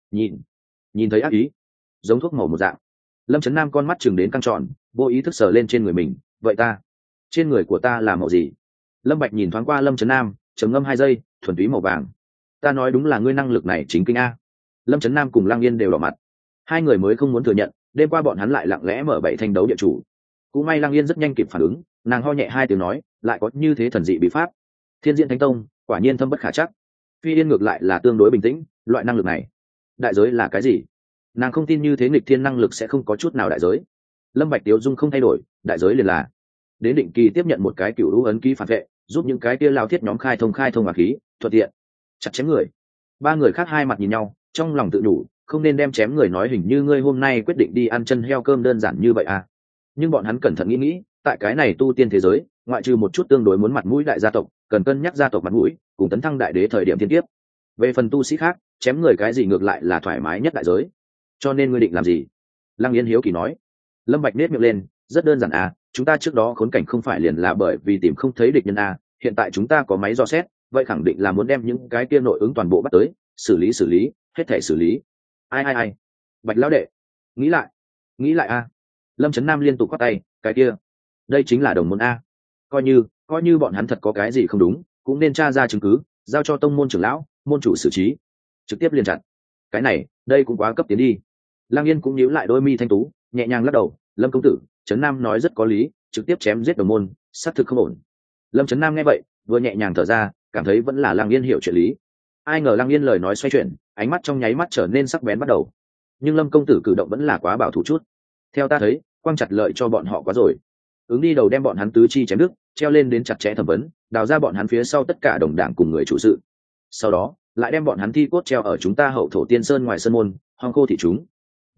Nhìn thấy ác ý, giống thuốc màu một dạng. Lâm Chấn Nam con mắt chừng đến căng tròn, vô ý thức sờ lên trên người mình. Vậy ta, trên người của ta là màu gì? Lâm Bạch nhìn thoáng qua Lâm Chấn Nam, trầm ngâm 2 giây, thuần túy màu vàng. Ta nói đúng là ngươi năng lực này chính kinh a. Lâm Chấn Nam cùng Lang Yên đều đỏ mặt. Hai người mới không muốn thừa nhận, đêm qua bọn hắn lại lặng lẽ mở 7 thanh đấu địa chủ. Cũng may Lang Yên rất nhanh kịp phản ứng, nàng ho nhẹ 2 tiếng nói, lại có như thế thần dị bí pháp. Thiên Diễn Thánh Tông, quả nhiên thâm bất khả trắc. Phi Yên ngược lại là tương đối bình tĩnh, loại năng lực này, đại giới là cái gì? Nàng không tin như thế nghịch thiên năng lực sẽ không có chút nào đại giới. Lâm Bạch Tiếu Dung không thay đổi, đại giới liền là đến định kỳ tiếp nhận một cái cửu lũ ấn ký phản vệ, giúp những cái kia lao thiết nhóm khai thông hỏa khí, thuận tiện chặt chém người. 3 người khác hai mặt nhìn nhau, trong lòng tự đủ, không nên đem chém người nói hình như ngươi hôm nay quyết định đi ăn chân heo cơm đơn giản như vậy à. Nhưng bọn hắn cẩn thận nghĩ, tại cái này tu tiên thế giới, ngoại trừ một chút tương đối muốn mặt mũi đại gia tộc, cần cân nhắc gia tộc mặt mũi, cùng tấn thăng đại đế thời điểm thiên kiếp. Về phần tu sĩ khác, chém người cái gì ngược lại là thoải mái nhất đại giới. Cho nên ngươi định làm gì? Lăng Yên hiếu kỳ nói. Lâm Bạch nét miệng lên, rất đơn giản à, chúng ta trước đó khốn cảnh không phải liền là bởi vì tìm không thấy địch nhân à, hiện tại chúng ta có máy dò xét, vậy khẳng định là muốn đem những cái kia nội ứng toàn bộ bắt tới, xử lý, hết thể xử lý. Ai. Bạch lão đệ, nghĩ lại a. Lâm Chấn Nam liên tục quát tay, cái kia, đây chính là đồng môn a. Coi như bọn hắn thật có cái gì không đúng, cũng nên tra ra chứng cứ, giao cho tông môn trưởng lão, môn chủ xử trí, trực tiếp liên chặt. Cái này, đây cũng quá cấp tiến đi. Lang Yên cũng nhíu lại đôi mi thanh tú, nhẹ nhàng lắc đầu, Lâm công tử, Chấn Nam nói rất có lý, trực tiếp chém giết đồng môn, xác thực không ổn. Lâm Chấn Nam nghe vậy, vừa nhẹ nhàng thở ra, cảm thấy vẫn là Lang Yên hiểu chuyện lý. Ai ngờ Lang Yên lời nói xoay chuyển, ánh mắt trong nháy mắt trở nên sắc bén bắt đầu. Nhưng Lâm công tử cử động vẫn là quá bảo thủ chút. Theo ta thấy, quang chặt lợi cho bọn họ quá rồi. Ứng đi đầu đem bọn hắn tứ chi chém đứt, treo lên đến chặt chẽ thẩm vấn, đào ra bọn hắn phía sau tất cả đồng đảng cùng người chủ sự. Sau đó, lại đem bọn hắn thi cốt treo ở chúng ta hậu thổ tiên sơn ngoài sân môn, hoang khô thị chúng. Như thế,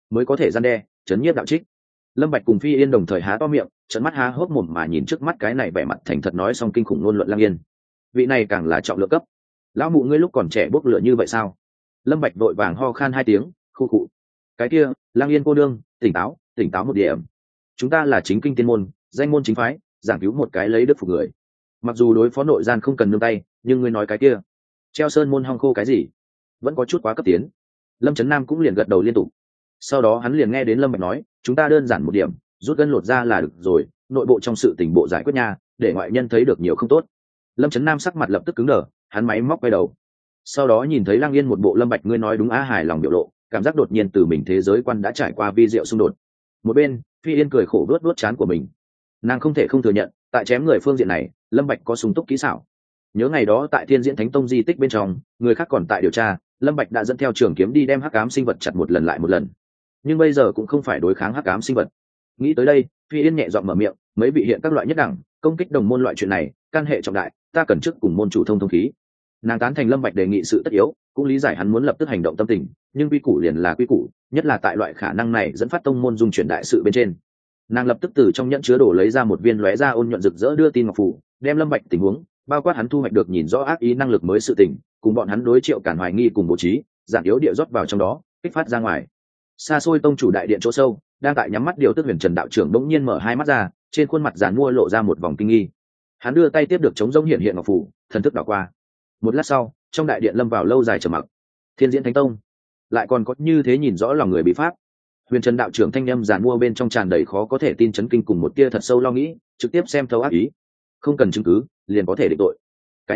mới có thể gian đe chấn nhiếp đạo trích. Lâm Bạch cùng Phi Yên đồng thời há to miệng, trợn mắt há hốc mồm mà nhìn trước mắt cái này vẻ mặt thành thật nói xong kinh khủng ngôn luận Lăng Yên. Vị này càng là trọng lượng cấp. Lão mụ ngươi lúc còn trẻ bốc lửa như vậy sao? Lâm Bạch vội vàng ho khan hai tiếng, khu khụ. Cái kia, Lăng Yên cô đương, tỉnh táo một điểm. Chúng ta là chính kinh tiên môn, danh môn chính phái, giảng cứu một cái lấy đức phục người. Mặc dù đối phó nội gian không cần nương tay, nhưng ngươi nói cái kia, treo sơn môn hong khô cái gì, vẫn có chút quá cấp tiến. Lâm Chấn Nam cũng liền gật đầu liên tục. Sau đó hắn liền nghe đến Lâm Bạch nói, chúng ta đơn giản một điểm, rút gân lột ra là được rồi, nội bộ trong sự tình bộ giải quyết nha, để ngoại nhân thấy được nhiều không tốt. Lâm Chấn Nam sắc mặt lập tức cứng đờ, hắn máy móc quay đầu. Sau đó nhìn thấy Lăng Yên một bộ Lâm Bạch ngươi nói đúng á hài lòng biểu lộ, cảm giác đột nhiên từ mình thế giới quan đã trải qua vi diệu xung đột. Một bên, Phi Yên cười khổ vuốt trán của mình. Nàng không thể không thừa nhận, tại chém người phương diện này, Lâm Bạch có sung túc kỹ xảo. Nhớ ngày đó tại Thiên Diễn Thánh Tông di tích bên trong, người khác còn tại điều tra, Lâm Bạch đã dẫn theo trường kiếm đi đem hắc ám sinh vật chặt một lần lại một lần. Nhưng bây giờ cũng không phải đối kháng hắc ám sinh vật. Nghĩ tới đây, Phi Yên nhẹ giọng mở miệng, mấy vị hiện các loại nhất đẳng, công kích đồng môn loại chuyện này, can hệ trọng đại, ta cần trước cùng môn chủ thông khí. Nàng tán thành Lâm Bạch đề nghị sự tất yếu, cũng lý giải hắn muốn lập tức hành động tâm tình, nhưng quy củ liền là quy củ, nhất là tại loại khả năng này dẫn phát tông môn dung chuyển đại sự bên trên. Nàng lập tức từ trong nhẫn chứa đồ lấy ra một viên lóe ra ôn nhuận rực rỡ đưa tin ngọc phù, đem Lâm Bạch tình huống, bao quát hắn thu hoạch được nhìn rõ ác ý năng lực mới sự tình, cùng bọn hắn đối Triệu Cản hoài nghi cùng bố trí, giản yếu địa rót vào trong đó, kích phát ra ngoài. Xa xôi tông chủ đại điện chỗ sâu, đang tại nhắm mắt điều tức Huyền Trần đạo trưởng bỗng nhiên mở hai mắt ra, trên khuôn mặt giàn mua lộ ra một vòng kinh nghi. Hắn đưa tay tiếp được chống rỗng hiện hiện ngọc phù, thần thức đảo qua. Một lát sau, trong đại điện lâm vào lâu dài trầm mặc. Thiên Diễn Thánh Tông, lại còn có như thế nhìn rõ lòng người bị pháp. Huyền Trần đạo trưởng thanh âm giàn mua bên trong tràn đầy khó có thể tin chấn kinh cùng một tia thật sâu lo nghĩ, trực tiếp xem thấu ác ý. Không cần chứng cứ, liền có thể định tội.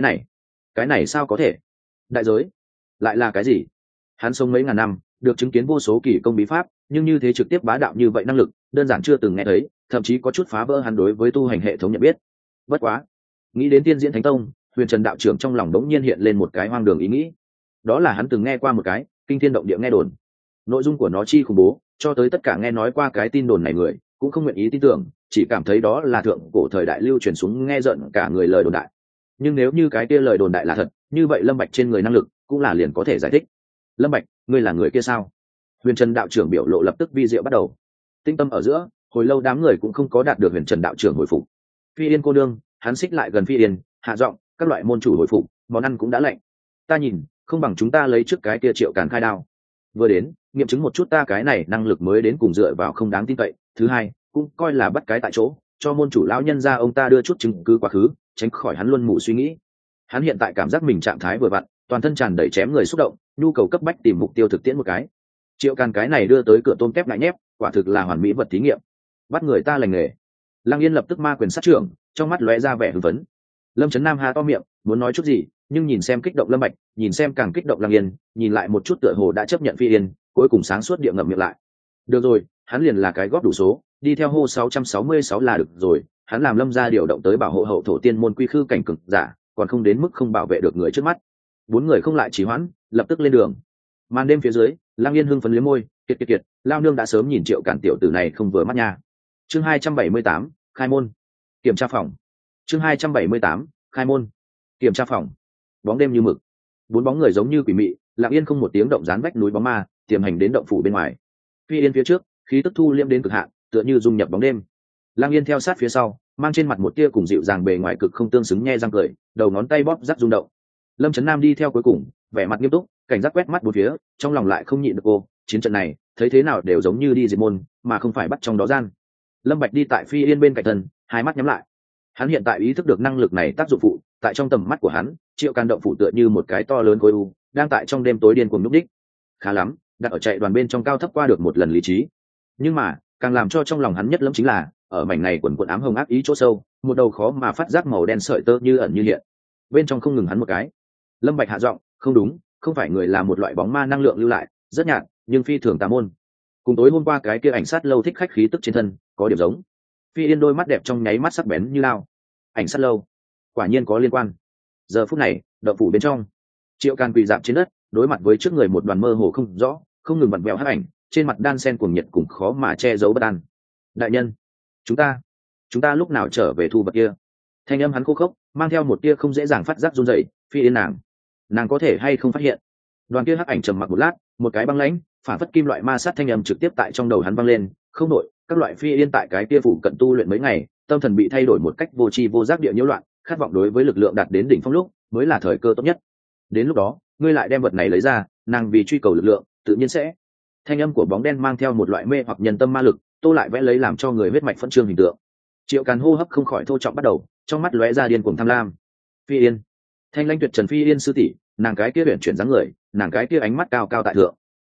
Cái này sao có thể? Đại giới lại là cái gì? Hắn sống mấy ngàn năm, được chứng kiến vô số kỳ công bí pháp, nhưng như thế trực tiếp bá đạo như vậy năng lực, đơn giản chưa từng nghe thấy, thậm chí có chút phá vỡ hắn đối với tu hành hệ thống nhận biết. Bất quá, nghĩ đến Tiên Diễn Thánh Tông, Huyền Trần đạo trưởng trong lòng đống nhiên hiện lên một cái hoang đường ý nghĩ. Đó là hắn từng nghe qua một cái kinh thiên động địa nghe đồn, nội dung của nó chi khủng bố, cho tới tất cả nghe nói qua cái tin đồn này người cũng không nguyện ý tin tưởng, chỉ cảm thấy đó là thượng cổ thời đại lưu truyền xuống nghe giận cả người lời đồn đại. Nhưng nếu như cái kia lời đồn đại là thật, như vậy Lâm Bạch trên người năng lực cũng là liền có thể giải thích. Lâm Bạch, ngươi là người kia sao? Huyền Trần đạo trưởng biểu lộ lập tức vi diệu bắt đầu. Tinh tâm ở giữa, hồi lâu đám người cũng không có đạt được Huyền Trần đạo trưởng hồi phục. Phi Yên cô đương, hắn xích lại gần Phi Yên, hạ giọng, các loại môn chủ hồi phục, món ăn cũng đã lạnh. Ta nhìn, không bằng chúng ta lấy trước cái kia Triệu Càn khai đao. Vừa đến, nghiệm chứng một chút ta cái này năng lực mới đến cùng dựa vào không đáng tin cậy. Thứ hai, cũng coi là bắt cái tại chỗ, cho môn chủ lão nhân ra ông ta đưa chút chứng cứ quá khứ, tránh khỏi hắn luôn mù suy nghĩ. Hắn hiện tại cảm giác mình trạng thái vừa vặn, toàn thân tràn đầy chém người xúc động, nhu cầu cấp bách tìm mục tiêu thực tiễn một cái. Triệu Càn cái này đưa tới cửa tôm tép lại nhép, quả thực là hoàn mỹ vật thí nghiệm. Bắt người ta lành nghề. Lăng Yên lập tức ma quyền sát trưởng, trong mắt lóe ra vẻ hưng phấn. Lâm Chấn Nam há to miệng, muốn nói chút gì, nhưng nhìn xem kích động Lâm Bạch, nhìn xem càng kích động Lăng Yên, nhìn lại một chút tựa hồ đã chấp nhận Phi Yên, cuối cùng sáng suốt địa ngậm miệng lại. Được rồi, hắn liền là cái góp đủ số, đi theo hô 666 là được rồi, hắn làm Lâm gia điều động tới bảo hộ hậu thổ tiên môn quy khư cảnh cực giả, còn không đến mức không bảo vệ được người trước mắt. Bốn người không lại trì hoãn, lập tức lên đường. Màn đêm phía dưới, Lăng Yên hưng phấn liếm môi, kiệt, lao nương đã sớm nhìn Triệu Cản tiểu tử này không vừa mắt nha. Chương 278, khai môn. Kiểm tra phòng. Chương 278, khai môn. Kiểm tra phòng. Bóng đêm như mực, bốn bóng người giống như quỷ mị, Lặng Yên không một tiếng động dán vách núi bóng ma, tiềm hành đến động phủ bên ngoài. Phi Yên phía trước, khí tức thu liễm đến cực hạn, tựa như dung nhập bóng đêm. Lặng Yên theo sát phía sau, mang trên mặt một tia cùng dịu dàng bề ngoài cực không tương xứng nhe răng cười, đầu ngón tay bóp rắc rung động. Lâm Chấn Nam đi theo cuối cùng, vẻ mặt nghiêm túc, cảnh giác quét mắt bốn phía, trong lòng lại không nhịn được cô, chiến trận này, thấy thế nào đều giống như đi diệt môn, mà không phải bắt trong đó gian. Lâm Bạch đi tại Phi Yên bên cạnh thân, hai mắt nhắm lại. Hắn hiện tại ý thức được năng lực này tác dụng phụ, tại trong tầm mắt của hắn, Triệu Càn động phủ tựa như một cái to lớn khối u, đang tại trong đêm tối điên cuồng núp đích. Khá lắm, đặt ở chạy đoàn bên trong cao thấp qua được một lần lý trí. Nhưng mà, càng làm cho trong lòng hắn nhất lắm chính là, ở mảnh này quần quần ám hồng ác ý chỗ sâu, một đầu khó mà phát giác màu đen sợi tơ như ẩn như hiện. Bên trong không ngừng hắn một cái. Lâm Bạch hạ giọng, không đúng, không phải người là một loại bóng ma năng lượng lưu lại, rất nhạt, nhưng phi thường tà môn. Cùng tối hôm qua cái kia ảnh sát lâu thích khách khí tức trên thân, có điểm giống. Phi Yên đôi mắt đẹp trong nháy mắt sắc bén như lao. Ảnh sát lâu, quả nhiên có liên quan. Giờ phút này, động phủ bên trong, Triệu Càn quỳ dạp trên đất, đối mặt với trước người một đoàn mơ hồ không rõ, không ngừng vặn vẹo hắc ảnh, trên mặt đan sen cuồng nhiệt cùng khó mà che giấu bất an. Đại nhân, chúng ta lúc nào trở về thu vật kia? Thanh âm hắn khô khốc, mang theo một tia không dễ dàng phát giác run rẩy. Phi Yên nàng có thể hay không phát hiện? Đoàn kia hắc ảnh trầm mặc một lát, một cái băng lãnh, phản phất kim loại ma sát thanh âm trực tiếp tại trong đầu hắn vang lên. Không nội, các loại phi yên tại cái kia phủ cận tu luyện mấy ngày, tâm thần bị thay đổi một cách vô tri vô giác địa nhiễu loạn, khát vọng đối với lực lượng đạt đến đỉnh phong lúc mới là thời cơ tốt nhất. Đến lúc đó ngươi lại đem vật này lấy ra, nàng vì truy cầu lực lượng tự nhiên sẽ. Thanh âm của bóng đen mang theo một loại mê hoặc nhân tâm ma lực, tô lại vẽ lấy làm cho người huyết mạch phân trương hình tượng. Triệu Càn hô hấp không khỏi thô trọng bắt đầu, trong mắt lóe ra điên cuồng tham lam. Phi Yên, thanh lãnh tuyệt trần Phi Yên sư tỷ, nàng cái kia luyện chuyển dáng người, nàng cái kia ánh mắt cao cao tại thượng,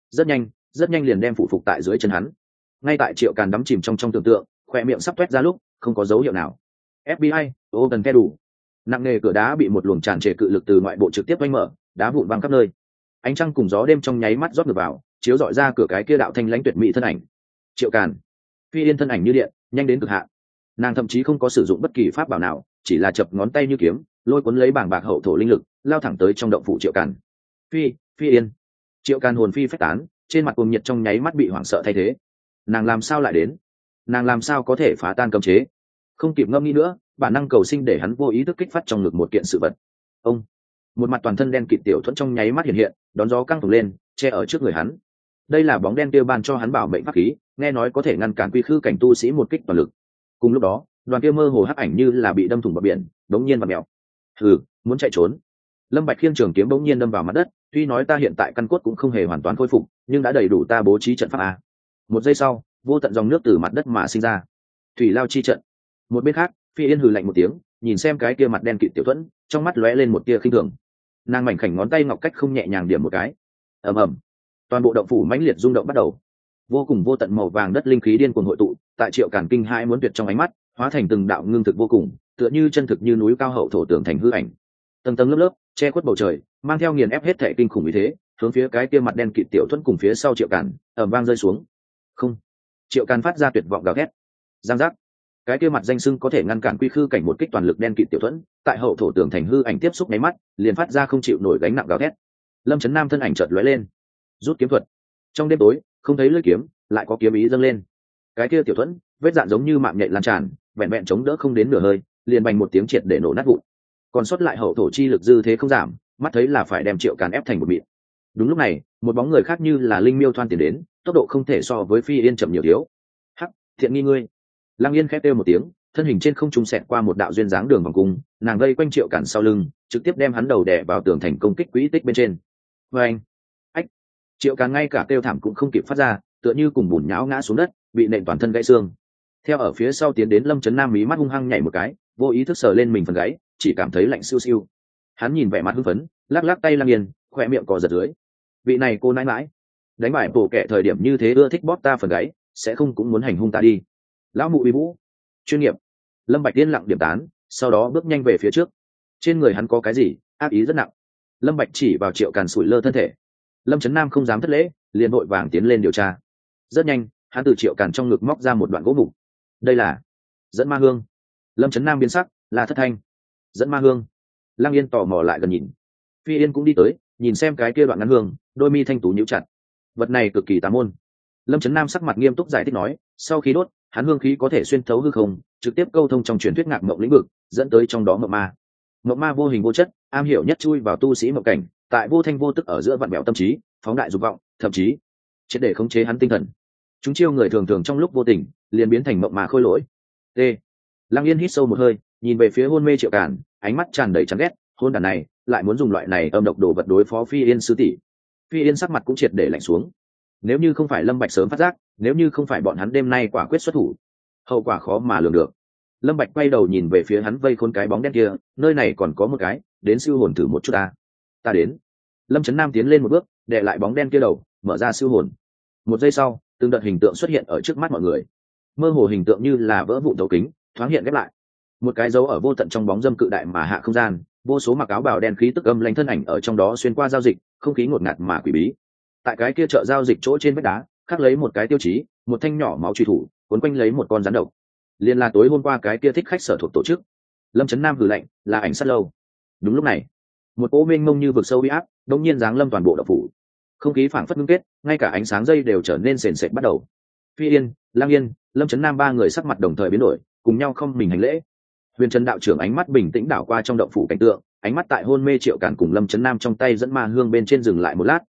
rất nhanh liền đem phụ phục tại dưới chân hắn. Ngay tại Triệu Càn đắm chìm trong tưởng tượng, khoe miệng sắp toét ra lúc không có dấu hiệu nào. FBI, ô gần khe đủ. Nặng nề cửa đá bị một luồng tràn trề cự lực từ ngoại bộ trực tiếp oanh mở, đá vụn văng khắp nơi. Ánh trăng cùng gió đêm trong nháy mắt rót ngược vào, chiếu rọi ra cửa cái kia đạo thanh lãnh tuyệt mỹ thân ảnh. Triệu Càn, Phi Yên thân ảnh như điện, nhanh đến cực hạn. Nàng thậm chí không có sử dụng bất kỳ pháp bảo nào, chỉ là chập ngón tay như kiếm, lôi cuốn lấy bảng bạc hậu thổ linh lực, lao thẳng tới trong động phủ Triệu Càn. Phi Yên. Triệu Càn hồn phi phách tán, trên mặt cuồng nhiệt trong nháy mắt bị hoảng sợ thay thế. Nàng làm sao lại đến? Nàng làm sao có thể phá tan cấm chế? Không kịp ngâm nghĩ nữa, bản năng cầu sinh để hắn vô ý thức kích phát trong ngực một kiện sự vật. Ông, một mặt toàn thân đen kịt tiểu thuẫn trong nháy mắt hiện hiện, đón gió căng thẳng lên, che ở trước người hắn. Đây là bóng đen kia ban cho hắn bảo mệnh pháp khí, nghe nói có thể ngăn cản quy khư cảnh tu sĩ một kích toàn lực. Cùng lúc đó, đoàn kia mơ hồ hắc ảnh như là bị đâm thủng bờ biển, đống nhiên vặn mèo. Hừ, muốn chạy trốn? Lâm Bạch khiêng trường kiếm đống nhiên đâm vào mặt đất, tuy nói ta hiện tại căn cốt cũng không hề hoàn toàn khôi phục, nhưng đã đầy đủ ta bố trí trận pháp a. Một giây sau, vô tận dòng nước từ mặt đất mà sinh ra. Thủy lao chi trận. Một bên khác, Phi Yên hừ lạnh một tiếng, nhìn xem cái kia mặt đen kịt tiểu thuẫn, trong mắt lóe lên một tia khinh thường. Nàng mảnh khảnh ngón tay ngọc cách không nhẹ nhàng điểm một cái. Ầm ầm, toàn bộ động phủ mãnh liệt rung động bắt đầu. Vô cùng vô tận màu vàng đất linh khí điên cuồng hội tụ, tại Triệu Càn kinh hãi muốn tuyệt trong ánh mắt, hóa thành từng đạo ngưng thực vô cùng, tựa như chân thực như núi cao hậu thổ tường thành hư ảnh. Tầng tầng lớp lớp, che khuất bầu trời, mang theo nghiền ép hết thể kinh khủng như thế, hướng phía cái kia mặt đen kịt tiểu thuẫn cùng phía sau Triệu Càn, ầm vang rơi xuống. Không. Triệu Càn phát ra tuyệt vọng gào thét. Giang giác. Cái kia mặt danh sưng có thể ngăn cản quy khư cảnh một kích toàn lực đen kịt tiểu thuẫn, tại hậu thổ tường thành hư ảnh tiếp xúc nháy mắt, liền phát ra không chịu nổi gánh nặng gào thét. Lâm Chấn Nam thân ảnh chợt lóe lên, rút kiếm thuật. Trong đêm tối, không thấy lưỡi kiếm, lại có kiếm ý dâng lên. Cái kia tiểu thuẫn, vết dạn giống như mạng nhện lan tràn, vẹn vẹn chống đỡ không đến nửa hơi, liền bành một tiếng triệt để nổ nát vụn. Còn sót lại hậu thổ chi lực dư thế không giảm, mắt thấy là phải đem Triệu Càn ép thành một mịn. Đúng lúc này, một bóng người khác như là linh miêu thoăn tiền đến, tốc độ không thể so với Phi Yên chậm nhiều thiếu. Hắc, thiện nghi ngươi. Lăng Yên khẽ kêu một tiếng, thân hình trên không trung xẹt qua một đạo duyên dáng đường vòng cung, nàng vây quanh Triệu Càn sau lưng, trực tiếp đem hắn đầu đè vào tường thành công kích quỹ tích bên trên. Oeng! Ách! Triệu Càn ngay cả kêu thảm cũng không kịp phát ra, tựa như cùng bùn nhão ngã xuống đất, bị nện toàn thân gãy xương. Theo ở phía sau tiến đến Lâm Chấn Nam mí mắt hung hăng nhảy một cái, vô ý thức sờ lên mình phần gáy, chỉ cảm thấy lạnh siêu siêu. Hắn nhìn vẻ mặt hưng phấn, lắc lắc tay Lăng Yên, khỏe miệng cò giật dưới. Vị này cô nãi nãi, đánh bại bổ kẻ thời điểm như thế ưa thích bóp ta phần gáy, sẽ không cũng muốn hành hung ta đi. Lão mụ uy vũ, chuyên nghiệp. Lâm Bạch yên lặng điểm tán, sau đó bước nhanh về phía trước. Trên người hắn có cái gì, ác ý rất nặng. Lâm Bạch chỉ vào Triệu Càn sủi lơ thân thể. Lâm Chấn Nam không dám thất lễ, liền vội vàng tiến lên điều tra. Rất nhanh, hắn từ Triệu Càn trong ngực móc ra một đoạn gỗ mục. Đây là dẫn ma hương. Lâm Chấn Nam biến sắc, là thất thanh. Dẫn ma hương. Lăng Yên tò mò lại gần nhìn. Phi Yên cũng đi tới, nhìn xem cái kia đoạn ngắn hương, đôi mi thanh tú nhíu chặt. Vật này cực kỳ tà môn. Lâm Chấn Nam sắc mặt nghiêm túc giải thích nói, sau khi đốt, hắn hương khí có thể xuyên thấu hư không, trực tiếp câu thông trong truyền thuyết ngạc mộng lĩnh vực, dẫn tới trong đó mộng ma. Mộng ma vô hình vô chất, am hiểu nhất chui vào tu sĩ mộng cảnh, tại vô thanh vô tức ở giữa vặn bẹo tâm trí, phóng đại dục vọng, thậm chí triệt để khống chế hắn tinh thần. Chúng chiêu người thường thường trong lúc vô tình, liền biến thành mộng ma khôi lỗi. T. Lăng Yên hít sâu một hơi, nhìn về phía hôn mê Triệu Càn, ánh mắt tràn đầy chán ghét, hôn đàn này lại muốn dùng loại này âm độc đồ vật đối phó Phi Yên sư tỷ. Phi Yên sắc mặt cũng triệt để lạnh xuống. Nếu như không phải Lâm Bạch sớm phát giác, nếu như không phải bọn hắn đêm nay quả quyết xuất thủ, hậu quả khó mà lường được. Lâm Bạch quay đầu nhìn về phía hắn vây khốn cái bóng đen kia, nơi này còn có một cái, đến siêu hồn thử một chút ta. Ta đến. Lâm Chấn Nam tiến lên một bước, đè lại bóng đen kia đầu, mở ra siêu hồn. Một giây sau, từng đợt hình tượng xuất hiện ở trước mắt mọi người. Mơ hồ hình tượng như là vỡ vụn thấu kính, thoáng hiện ghép lại. Một cái dấu ở vô tận trong bóng dâm cự đại mà hạ không gian, vô số mặc áo bào đen khí tức âm lãnh thân ảnh ở trong đó xuyên qua giao dịch, không khí ngột ngạt mà quỷ bí. Tại cái kia chợ giao dịch chỗ trên vách đá, khắc lấy một cái tiêu chí, một thanh nhỏ máu truy thủ, cuốn quanh lấy một con rắn độc. Liên là tối hôm qua cái kia thích khách sở thuộc tổ chức. Lâm Chấn Nam hừ lạnh, là ảnh sát lâu. Đúng lúc này, một cỗ mênh mông như vực sâu uy áp, đột nhiên giáng lâm toàn bộ động phủ. Không khí phảng phất ngưng kết, ngay cả ánh sáng dây đều trở nên sền sệt bắt đầu. Phi Yên, Lăng Yên, Lâm Chấn Nam ba người sắc mặt đồng thời biến đổi, cùng nhau không mình hành lễ. Huyền Trần đạo trưởng ánh mắt bình tĩnh đảo qua trong động phủ cảnh tượng, ánh mắt tại hôn mê Triệu Càn cùng Lâm Chấn Nam trong tay dẫn ma hương bên trên dừng lại một lát,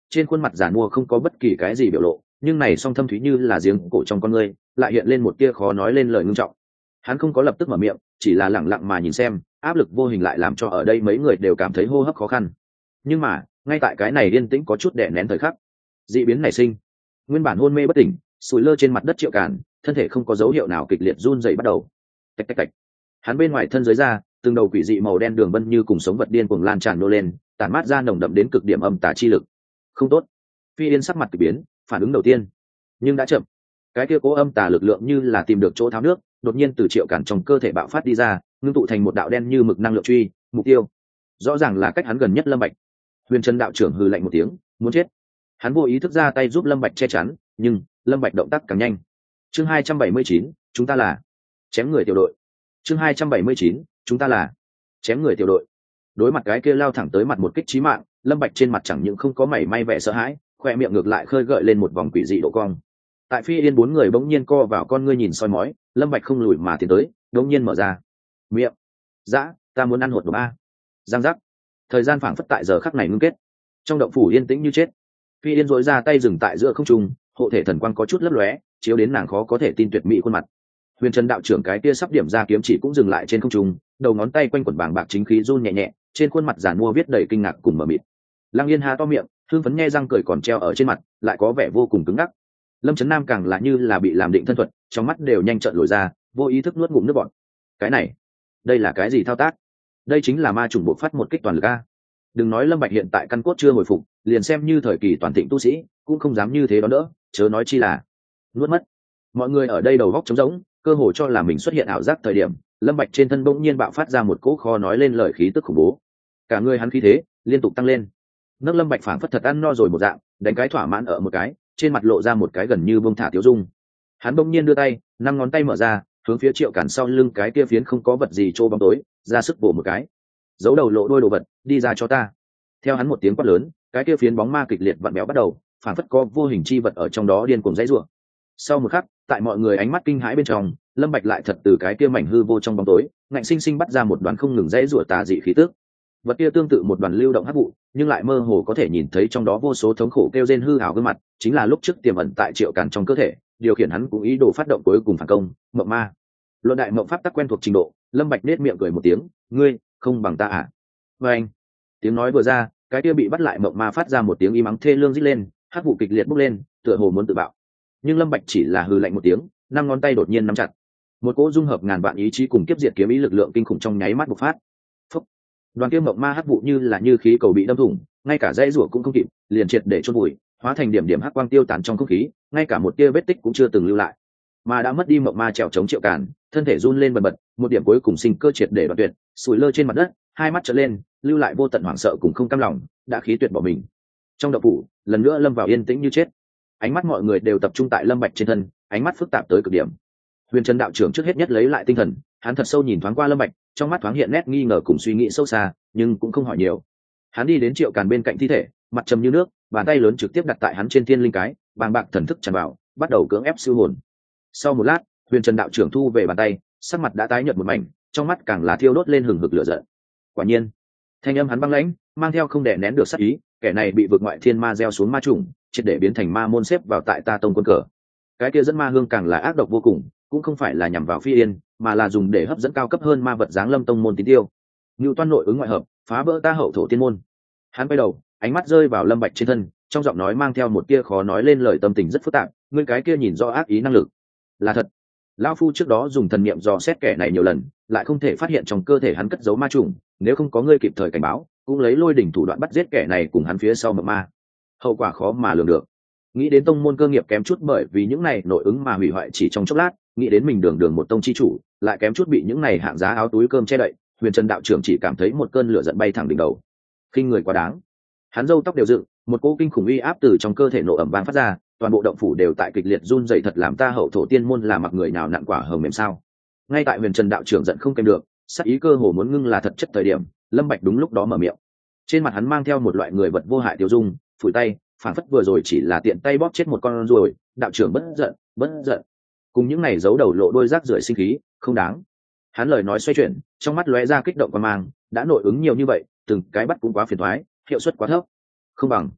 trên khuôn mặt giàn mua không có bất kỳ cái gì biểu lộ, nhưng này song thâm thúy như là giếng cổ trong con ngươi lại hiện lên một tia khó nói lên lời ngưng trọng. Hắn không có lập tức mở miệng, chỉ là lẳng lặng mà nhìn xem, áp lực vô hình lại làm cho ở đây mấy người đều cảm thấy hô hấp khó khăn. Nhưng mà ngay tại cái này yên tĩnh có chút đè nén thời khắc, dị biến nảy sinh. Nguyên bản hôn mê bất tỉnh, sủi lơ trên mặt đất Triệu Càn, thân thể không có dấu hiệu nào kịch liệt run rẩy bắt đầu. Tạch tạch tạch. Hắn bên ngoài thân dưới ra, từng đầu quỷ dị màu đen đường vân như cùng sống vật điên cuồng lan tràn nô lên, tản mát ra nồng đậm đến cực điểm âm tà chi lực. Không tốt. Phi Yên sắc mặt kỳ biến, phản ứng đầu tiên, nhưng đã chậm. Cái kia cố âm tà lực lượng như là tìm được chỗ tháo nước, đột nhiên từ Triệu Càn trong cơ thể bạo phát đi ra, ngưng tụ thành một đạo đen như mực năng lượng truy, mục tiêu rõ ràng là cách hắn gần nhất Lâm Bạch. Huyền Trần đạo trưởng hừ lạnh một tiếng, muốn chết. Hắn vô ý thức ra tay giúp Lâm Bạch che chắn, nhưng Lâm Bạch động tác càng nhanh. Chương 279, chúng ta là chém người tiểu đội. Chương 279, chúng ta là chém người tiểu đội. Đối mặt cái kia lao thẳng tới mặt một kích chí mạng, Lâm Bạch trên mặt chẳng những không có mảy may vẻ sợ hãi, khoe miệng ngược lại khơi gợi lên một vòng quỷ dị độ cong. Tại Phi Yên bốn người bỗng nhiên co vào con ngươi nhìn soi mói, Lâm Bạch không lùi mà tiến tới, bỗng nhiên mở ra miệng. "Dã, ta muốn ăn hột độc a." Giang giác. Thời gian phảng phất tại giờ khắc này ngưng kết. Trong động phủ yên tĩnh như chết. Phi Yên rỗi ra tay dừng tại giữa không trung, hộ thể thần quang có chút lấp lóe, chiếu đến nàng khó có thể tin tuyệt mỹ khuôn mặt. Huyền Trần đạo trưởng cái kia sắp điểm ra kiếm chỉ cũng dừng lại trên không trung, đầu ngón tay quanh quẩn bàng bạc chính khí run nhẹ nhẹ, trên khuôn mặt giàn mua viết đầy kinh ngạc cùng mờ mịt. Lăng Yên há to miệng, hương phấn nghe răng cười còn treo ở trên mặt, lại có vẻ vô cùng cứng ngắc. Lâm Chấn Nam càng là như là bị làm định thân thuật, trong mắt đều nhanh trợn lồi ra, vô ý thức nuốt ngụm nước bọt. Cái này, đây là cái gì thao tác? Đây chính là ma trùng bộ phát một kích toàn lực a. Đừng nói Lâm Bạch hiện tại căn cốt chưa hồi phục, liền xem như thời kỳ toàn thịnh tu sĩ, cũng không dám như thế đó nữa, chớ nói chi là nuốt mất. Mọi người ở đây đầu góc trống rỗng, cơ hồ cho là mình xuất hiện ảo giác thời điểm, Lâm Bạch trên thân bỗng nhiên bạo phát ra một cỗ kho nói lên lời khí tức khủng bố. Cả người hắn khí thế liên tục tăng lên. Nấc Lâm Bạch phảng phất thật ăn no rồi một dạng, đánh cái thỏa mãn ở một cái, trên mặt lộ ra một cái gần như buông thả tiêu dung. Hắn bỗng nhiên đưa tay, năm ngón tay mở ra, hướng phía Triệu Càn sau lưng cái kia phiến không có vật gì trô bóng tối, ra sức bổ một cái. Giấu đầu lộ đôi đồ vật, đi ra cho ta. Theo hắn một tiếng quát lớn, cái kia phiến bóng ma kịch liệt vặn béo bắt đầu, phảng phất có vô hình chi vật ở trong đó điên cuồng dãy rủa. Sau một khắc, tại mọi người ánh mắt kinh hãi bên trong, Lâm Bạch lại thật từ cái kia mảnh hư vô trong bóng tối, ngạnh sinh sinh bắt ra một đoàn không ngừng dãy rủa tà dị khí tức. Vật kia tương tự một đoàn lưu động hắc vụ, nhưng lại mơ hồ có thể nhìn thấy trong đó vô số thống khổ kêu rên hư ảo gương mặt, chính là lúc trước tiềm ẩn tại Triệu Càn trong cơ thể, điều khiển hắn cũng ý đồ phát động cuối cùng phản công, mộng ma. Luận đại mộng pháp tắc quen thuộc trình độ, Lâm Bạch nét miệng cười một tiếng, ngươi không bằng ta à? Và anh, tiếng nói vừa ra, cái kia bị bắt lại mộng ma phát ra một tiếng im ắng thê lương rít lên, hắc vụ kịch liệt bốc lên, tựa hồ muốn tự bạo. Nhưng Lâm Bạch chỉ là hừ lạnh một tiếng, năm ngón tay đột nhiên nắm chặt, một cỗ dung hợp ngàn vạn ý chí cùng kiếp diệt kiếm ý lực lượng kinh khủng trong nháy mắt bộc phát. Phúc. Đoàn kiếm mộng ma hắc vụ như là như khí cầu bị đâm thủng, ngay cả dãy rủa cũng không kịp, liền triệt để chôn bụi, hóa thành điểm điểm hắc quang tiêu tán trong không khí, ngay cả một tia vết tích cũng chưa từng lưu lại. Mà đã mất đi mộng ma trèo chống Triệu Càn, thân thể run lên bần bật, một điểm cuối cùng sinh cơ triệt để đoạn tuyệt, sủi lơ trên mặt đất, hai mắt trợn lên, lưu lại vô tận hoảng sợ cùng không cam lòng, đã khí tuyệt bỏ mình. Trong động phủ, lần nữa lâm vào yên tĩnh như chết. Ánh mắt mọi người đều tập trung tại Lâm Bạch trên thân, ánh mắt phức tạp tới cực điểm. Huyền Trần đạo trưởng trước hết nhất lấy lại tinh thần, hắn thật sâu nhìn thoáng qua Lâm Bạch, trong mắt thoáng hiện nét nghi ngờ cùng suy nghĩ sâu xa, nhưng cũng không hỏi nhiều. Hắn đi đến Triệu Càn bên cạnh thi thể, mặt trầm như nước, bàn tay lớn trực tiếp đặt tại hắn trên thiên linh cái, bàng bạc thần thức tràn vào, bắt đầu cưỡng ép siêu hồn. Sau một lát, Huyền Trần đạo trưởng thu về bàn tay, sắc mặt đã tái nhợt một mảnh, trong mắt càng là thiêu đốt lên hừng hực lửa giận. Quả nhiên, thanh âm hắn băng lãnh, mang theo không đè nén được sát ý, kẻ này bị vượt ngoại thiên ma gieo xuống ma trùng, triệt để biến thành ma môn xếp vào tại ta tông quân cờ. Cái kia dẫn ma hương càng là ác độc vô cùng, cũng không phải là nhằm vào Phi Yên, mà là dùng để hấp dẫn cao cấp hơn ma vật giáng lâm tông môn tín tiêu. Nưu toan nội ứng ngoại hợp, phá vỡ ta hậu thổ tiên môn. Hắn quay đầu, ánh mắt rơi vào Lâm Bạch trên thân, trong giọng nói mang theo một tia khó nói lên lời tâm tình rất phức tạp, ngươi cái kia nhìn rõ ác ý năng lực, là thật. Lão phu trước đó dùng thần niệm dò xét kẻ này nhiều lần, lại không thể phát hiện trong cơ thể hắn cất giấu ma trùng, nếu không có ngươi kịp thời cảnh báo, cũng lấy lôi đỉnh thủ đoạn bắt giết kẻ này cùng hắn phía sau mộng ma, hậu quả khó mà lường được. Nghĩ đến tông môn cơ nghiệp kém chút bởi vì những này nội ứng mà hủy hoại chỉ trong chốc lát, nghĩ đến mình đường đường một tông chi chủ, lại kém chút bị những này hạng giá áo túi cơm che đậy, Huyền Trần đạo trưởng chỉ cảm thấy một cơn lửa giận bay thẳng đỉnh đầu. Khinh người quá đáng. Hắn râu tóc đều dựng, một cỗ kinh khủng uy áp từ trong cơ thể nổ ầm vang phát ra, toàn bộ động phủ đều tại kịch liệt run rẩy, thật làm ta hậu thổ tiên môn là mặc người nào nặng quả hờm mềm sao? Ngay tại Huyền Trần đạo trưởng giận không kèm được, sắc ý cơ hồ muốn ngưng là thật chất thời điểm, Lâm Bạch đúng lúc đó mở miệng. Trên mặt hắn mang theo một loại người vật vô hại tiêu dung, phủi tay, phản phất vừa rồi chỉ là tiện tay bóp chết một con ruồi, đạo trưởng bất giận, bất giận. Cùng những này giấu đầu lộ đôi rác rưởi sinh khí, không đáng. Hắn lời nói xoay chuyển, trong mắt lóe ra kích động quan mang, đã nội ứng nhiều như vậy, từng cái bắt cũng quá phiền toái, hiệu suất quá thấp. Không bằng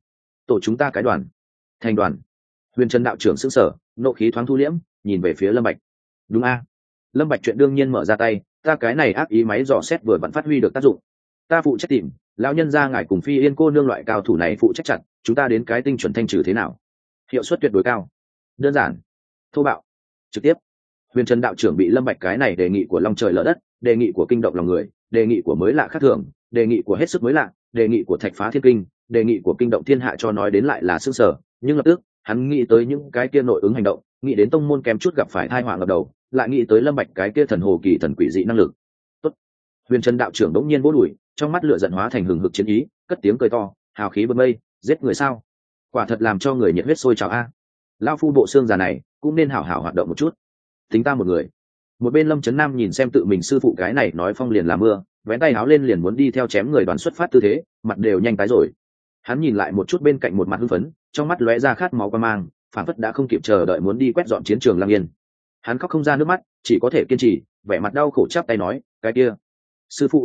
tổ chúng ta cái đoàn. Thành đoàn. Huyền Trần đạo trưởng sững sờ, nộ khí thoáng thu liễm, nhìn về phía Lâm Bạch. Đúng a? Lâm Bạch chuyện đương nhiên mở ra tay, ta cái này ác ý máy dò xét vừa vẫn phát huy được tác dụng. Ta phụ trách tìm, lão nhân gia ngài cùng Phi Yên cô nương loại cao thủ này phụ trách chặt, chúng ta đến cái tinh chuẩn thanh trừ thế nào? Hiệu suất tuyệt đối cao. Đơn giản, thô bạo, trực tiếp. Huyền Trần đạo trưởng bị Lâm Bạch cái này đề nghị của long trời lở đất, đề nghị của kinh động lòng người, đề nghị của mới lạ khác thường, đề nghị của hết sức mới lạ, đề nghị của thạch phá thiên kinh, đề nghị của kinh động thiên hạ cho nói đến lại là sương sở, nhưng lập tức hắn nghĩ tới những cái kia nội ứng hành động, nghĩ đến tông môn kém chút gặp phải tai họa ngập đầu, lại nghĩ tới Lâm Bạch cái kia thần hồ kỳ thần quỷ dị năng lực. Tốt. Huyền Trần đạo trưởng đống nhiên vỗ đùi, trong mắt lửa giận hóa thành hừng hực chiến ý, cất tiếng cười to, hào khí bừng mây, giết người sao? Quả thật làm cho người nhiệt huyết sôi trào a. Lão phu bộ xương già này cũng nên hảo hảo hoạt động một chút. Tính ta một người. Một bên Lâm Chấn Nam nhìn xem tự mình sư phụ cái này nói phong liền là mưa, vén tay áo lên liền muốn đi theo chém người đoàn xuất phát tư thế, mặt đều nhanh tái rồi. Hắn nhìn lại một chút bên cạnh một mặt hưng phấn, trong mắt lóe ra khát máu quan mang, phản phất đã không kịp chờ đợi muốn đi quét dọn chiến trường Lang Yên. Hắn khóc không ra nước mắt, chỉ có thể kiên trì, vẻ mặt đau khổ chắp tay nói, cái kia, sư phụ,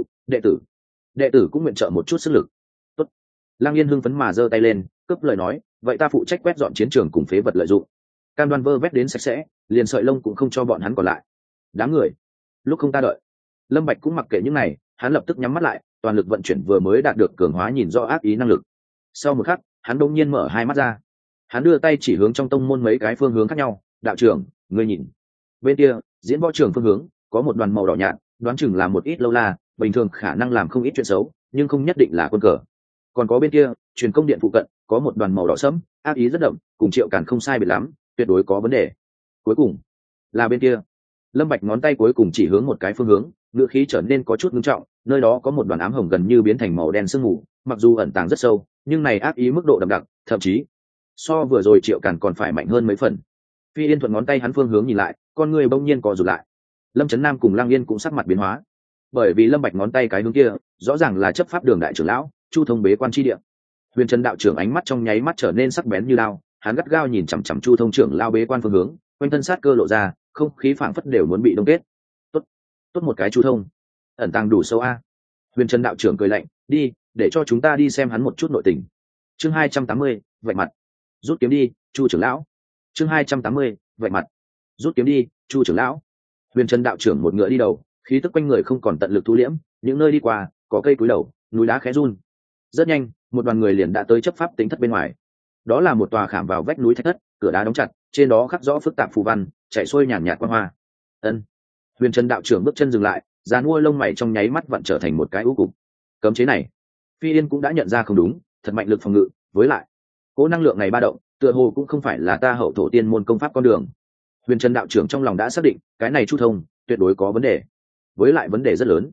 đệ tử cũng nguyện trợ một chút sức lực. Tốt. Lang Yên hưng phấn mà giơ tay lên, cướp lời nói, vậy ta phụ trách quét dọn chiến trường cùng phế vật lợi dụng. Cam đoan vơ vét đến sạch sẽ, liền sợi lông cũng không cho bọn hắn còn lại. Đám người, lúc không ta đợi. Lâm Bạch cũng mặc kệ những này, hắn lập tức nhắm mắt lại, toàn lực vận chuyển vừa mới đạt được cường hóa nhìn rõ ác ý năng lực. Sau một khắc, hắn đột nhiên mở hai mắt ra. Hắn đưa tay chỉ hướng trong tông môn mấy cái phương hướng khác nhau, đạo trưởng, ngươi nhìn. Bên kia, diễn võ trường phương hướng, có một đoàn màu đỏ nhạt, đoán chừng là một ít lâu la, bình thường khả năng làm không ít chuyện xấu, nhưng không nhất định là quân cờ. Còn có bên kia, truyền công điện phụ cận, có một đoàn màu đỏ sẫm, ác ý rất đậm, cùng Triệu Càn không sai biệt lắm, tuyệt đối có vấn đề. Cuối cùng, là bên kia. Lâm Bạch ngón tay cuối cùng chỉ hướng một cái phương hướng, ngữ khí trở nên có chút nghiêm trọng, nơi đó có một đoàn ám hồng gần như biến thành màu đen sương mù, mặc dù ẩn tàng rất sâu, nhưng này ác ý mức độ đậm đặc, thậm chí so vừa rồi Triệu Càn còn phải mạnh hơn mấy phần. Phi Yên thuận ngón tay hắn phương hướng nhìn lại, con người bỗng nhiên co rụt lại. Lâm Chấn Nam cùng Lang Yên cũng sắc mặt biến hóa, bởi vì Lâm Bạch ngón tay cái hướng kia, rõ ràng là chấp pháp đường đại trưởng lão, Chu Thông bế quan chi địa. Huyền Trần đạo trưởng ánh mắt trong nháy mắt trở nên sắc bén như lao, hắn gắt gao nhìn chằm chằm Chu Thông trưởng lao bế quan phương hướng, quanh thân sát cơ lộ ra, không khí phảng phất đều muốn bị đông kết. Tốt một cái Chu Thông, ẩn tàng đủ sâu a. Huyền Trần đạo trưởng cười lạnh, đi, để cho chúng ta đi xem hắn một chút nội tình. Chương 280, vạch mặt. Rút kiếm đi, Chu trưởng lão. Chương 280, vạch mặt. Rút kiếm đi, Chu trưởng lão. Huyền Trần đạo trưởng một ngựa đi đầu, khí tức quanh người không còn tận lực thu liễm, những nơi đi qua, có cây cúi đầu, núi đá khẽ run. Rất nhanh, một đoàn người liền đã tới chấp pháp tính thất bên ngoài. Đó là một tòa khảm vào vách núi thạch thất, cửa đá đóng chặt, trên đó khắc rõ phức tạp phù văn, chảy xuôi nhàn nhạt quang hoa. Ân. Huyền Trần đạo trưởng bước chân dừng lại, dàn mua lông mày trong nháy mắt vặn trở thành một cái u cục. Cấm chế này, Phi Yên cũng đã nhận ra không đúng, thật mạnh lực phòng ngự, với lại, cỗ năng lượng này ba động, tựa hồ cũng không phải là ta hậu thổ tiên môn công pháp con đường. Huyền Trần đạo trưởng trong lòng đã xác định, cái này Chu Thông tuyệt đối có vấn đề, với lại vấn đề rất lớn.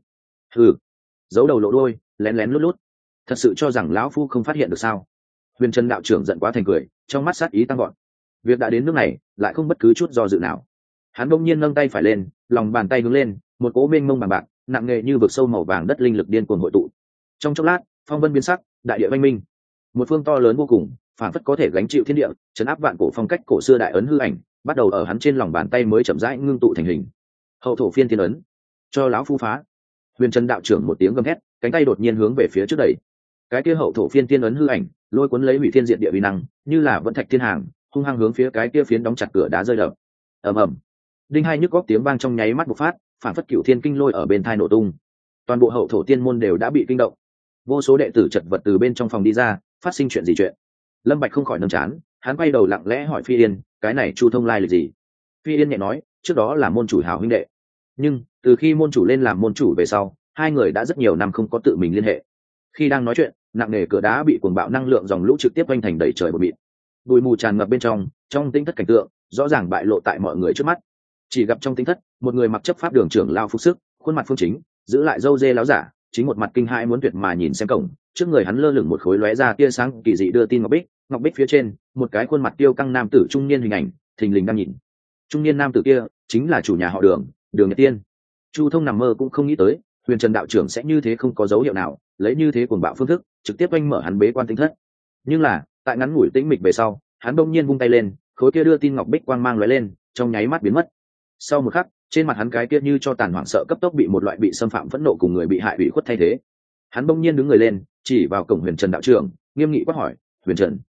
Giấu đầu lộ đuôi, lén lén lút lút, thật sự cho rằng lão phu không phát hiện được sao? Huyền Trần đạo trưởng giận quá thành cười, trong mắt sát ý tăng gọn. Việc đã đến nước này, lại không bất cứ chút do dự nào. Hắn bỗng nhiên nâng tay phải lên, lòng bàn tay hướng lên, một cỗ mênh mông bằng bạc, nặng nề như vực sâu màu vàng đất linh lực điên cuồng hội tụ. Trong chốc lát, phong vân biến sắc, đại địa vang minh. Một phương to lớn vô cùng, phản phất có thể gánh chịu thiên địa, trấn áp vạn cổ phong cách cổ xưa đại ấn hư ảnh, bắt đầu ở hắn trên lòng bàn tay mới chậm rãi ngưng tụ thành hình. Hậu thổ phiên thiên ấn, cho lão phu phá. Huyền Trần đạo trưởng một tiếng gầm hét, cánh tay đột nhiên hướng về phía trước đẩy. Cái kia hậu thổ phiên thiên ấn hư ảnh, lôi cuốn lấy hủy thiên diện địa uy năng, như là vẫn thạch thiên hàng, hung hăng hướng phía cái kia phiến đóng chặt cửa đá rơi đập. Ầm ầm. Đinh hai nhức góc tiếng vang trong nháy mắt bộc phát, phản phất cửu thiên kinh lôi ở bên tai nổ tung. Toàn bộ hậu thổ tiên môn đều đã bị kinh động. Vô số đệ tử chật vật từ bên trong phòng đi ra, phát sinh chuyện gì chuyện? Lâm Bạch không khỏi nâng chán, hắn quay đầu lặng lẽ hỏi Phi Yên, cái này Chu Thông lai lịch gì? Phi Yên nhẹ nói, trước đó là môn chủ hào huynh đệ, nhưng từ khi môn chủ lên làm môn chủ về sau, hai người đã rất nhiều năm không có tự mình liên hệ. Khi đang nói chuyện, nặng nề cửa đá bị cuồng bạo năng lượng dòng lũ trực tiếp vênh thành đầy trời bụi mịn. Bụi mù tràn ngập bên trong tinh thất cảnh tượng rõ ràng bại lộ tại mọi người trước mắt. Chỉ gặp trong tinh thất, một người mặc chấp pháp đường trưởng lao phục sức, khuôn mặt phương chính, giữ lại râu dê láo giả, chính một mặt kinh hãi muốn tuyệt mà nhìn xem cổng, trước người hắn lơ lửng một khối lóe ra tia sáng kỳ dị đưa tin ngọc bích phía trên, một cái khuôn mặt tiêu căng nam tử trung niên hình ảnh, thình lình đang nhìn. Trung niên nam tử kia chính là chủ nhà họ Đường, Đường Nhật Tiên. Chu Thông nằm mơ cũng không nghĩ tới, Huyền Trần đạo trưởng sẽ như thế không có dấu hiệu nào, lấy như thế cuồng bạo phương thức, trực tiếp oanh mở hắn bế quan tinh thất. Nhưng là, tại ngắn ngủi tĩnh mịch về sau, hắn bỗng nhiên vung tay lên, khối kia đưa tin ngọc bích quang mang lóe lên, trong nháy mắt biến mất. Sau một khắc, trên mặt hắn cái kia như cho tàn hoảng sợ cấp tốc bị một loại bị xâm phạm phẫn nộ cùng người bị hại ủy khuất thay thế. Hắn bỗng nhiên đứng người lên, chỉ vào cổng Huyền Trần đạo trưởng, nghiêm nghị quát hỏi, "Huyền Trần,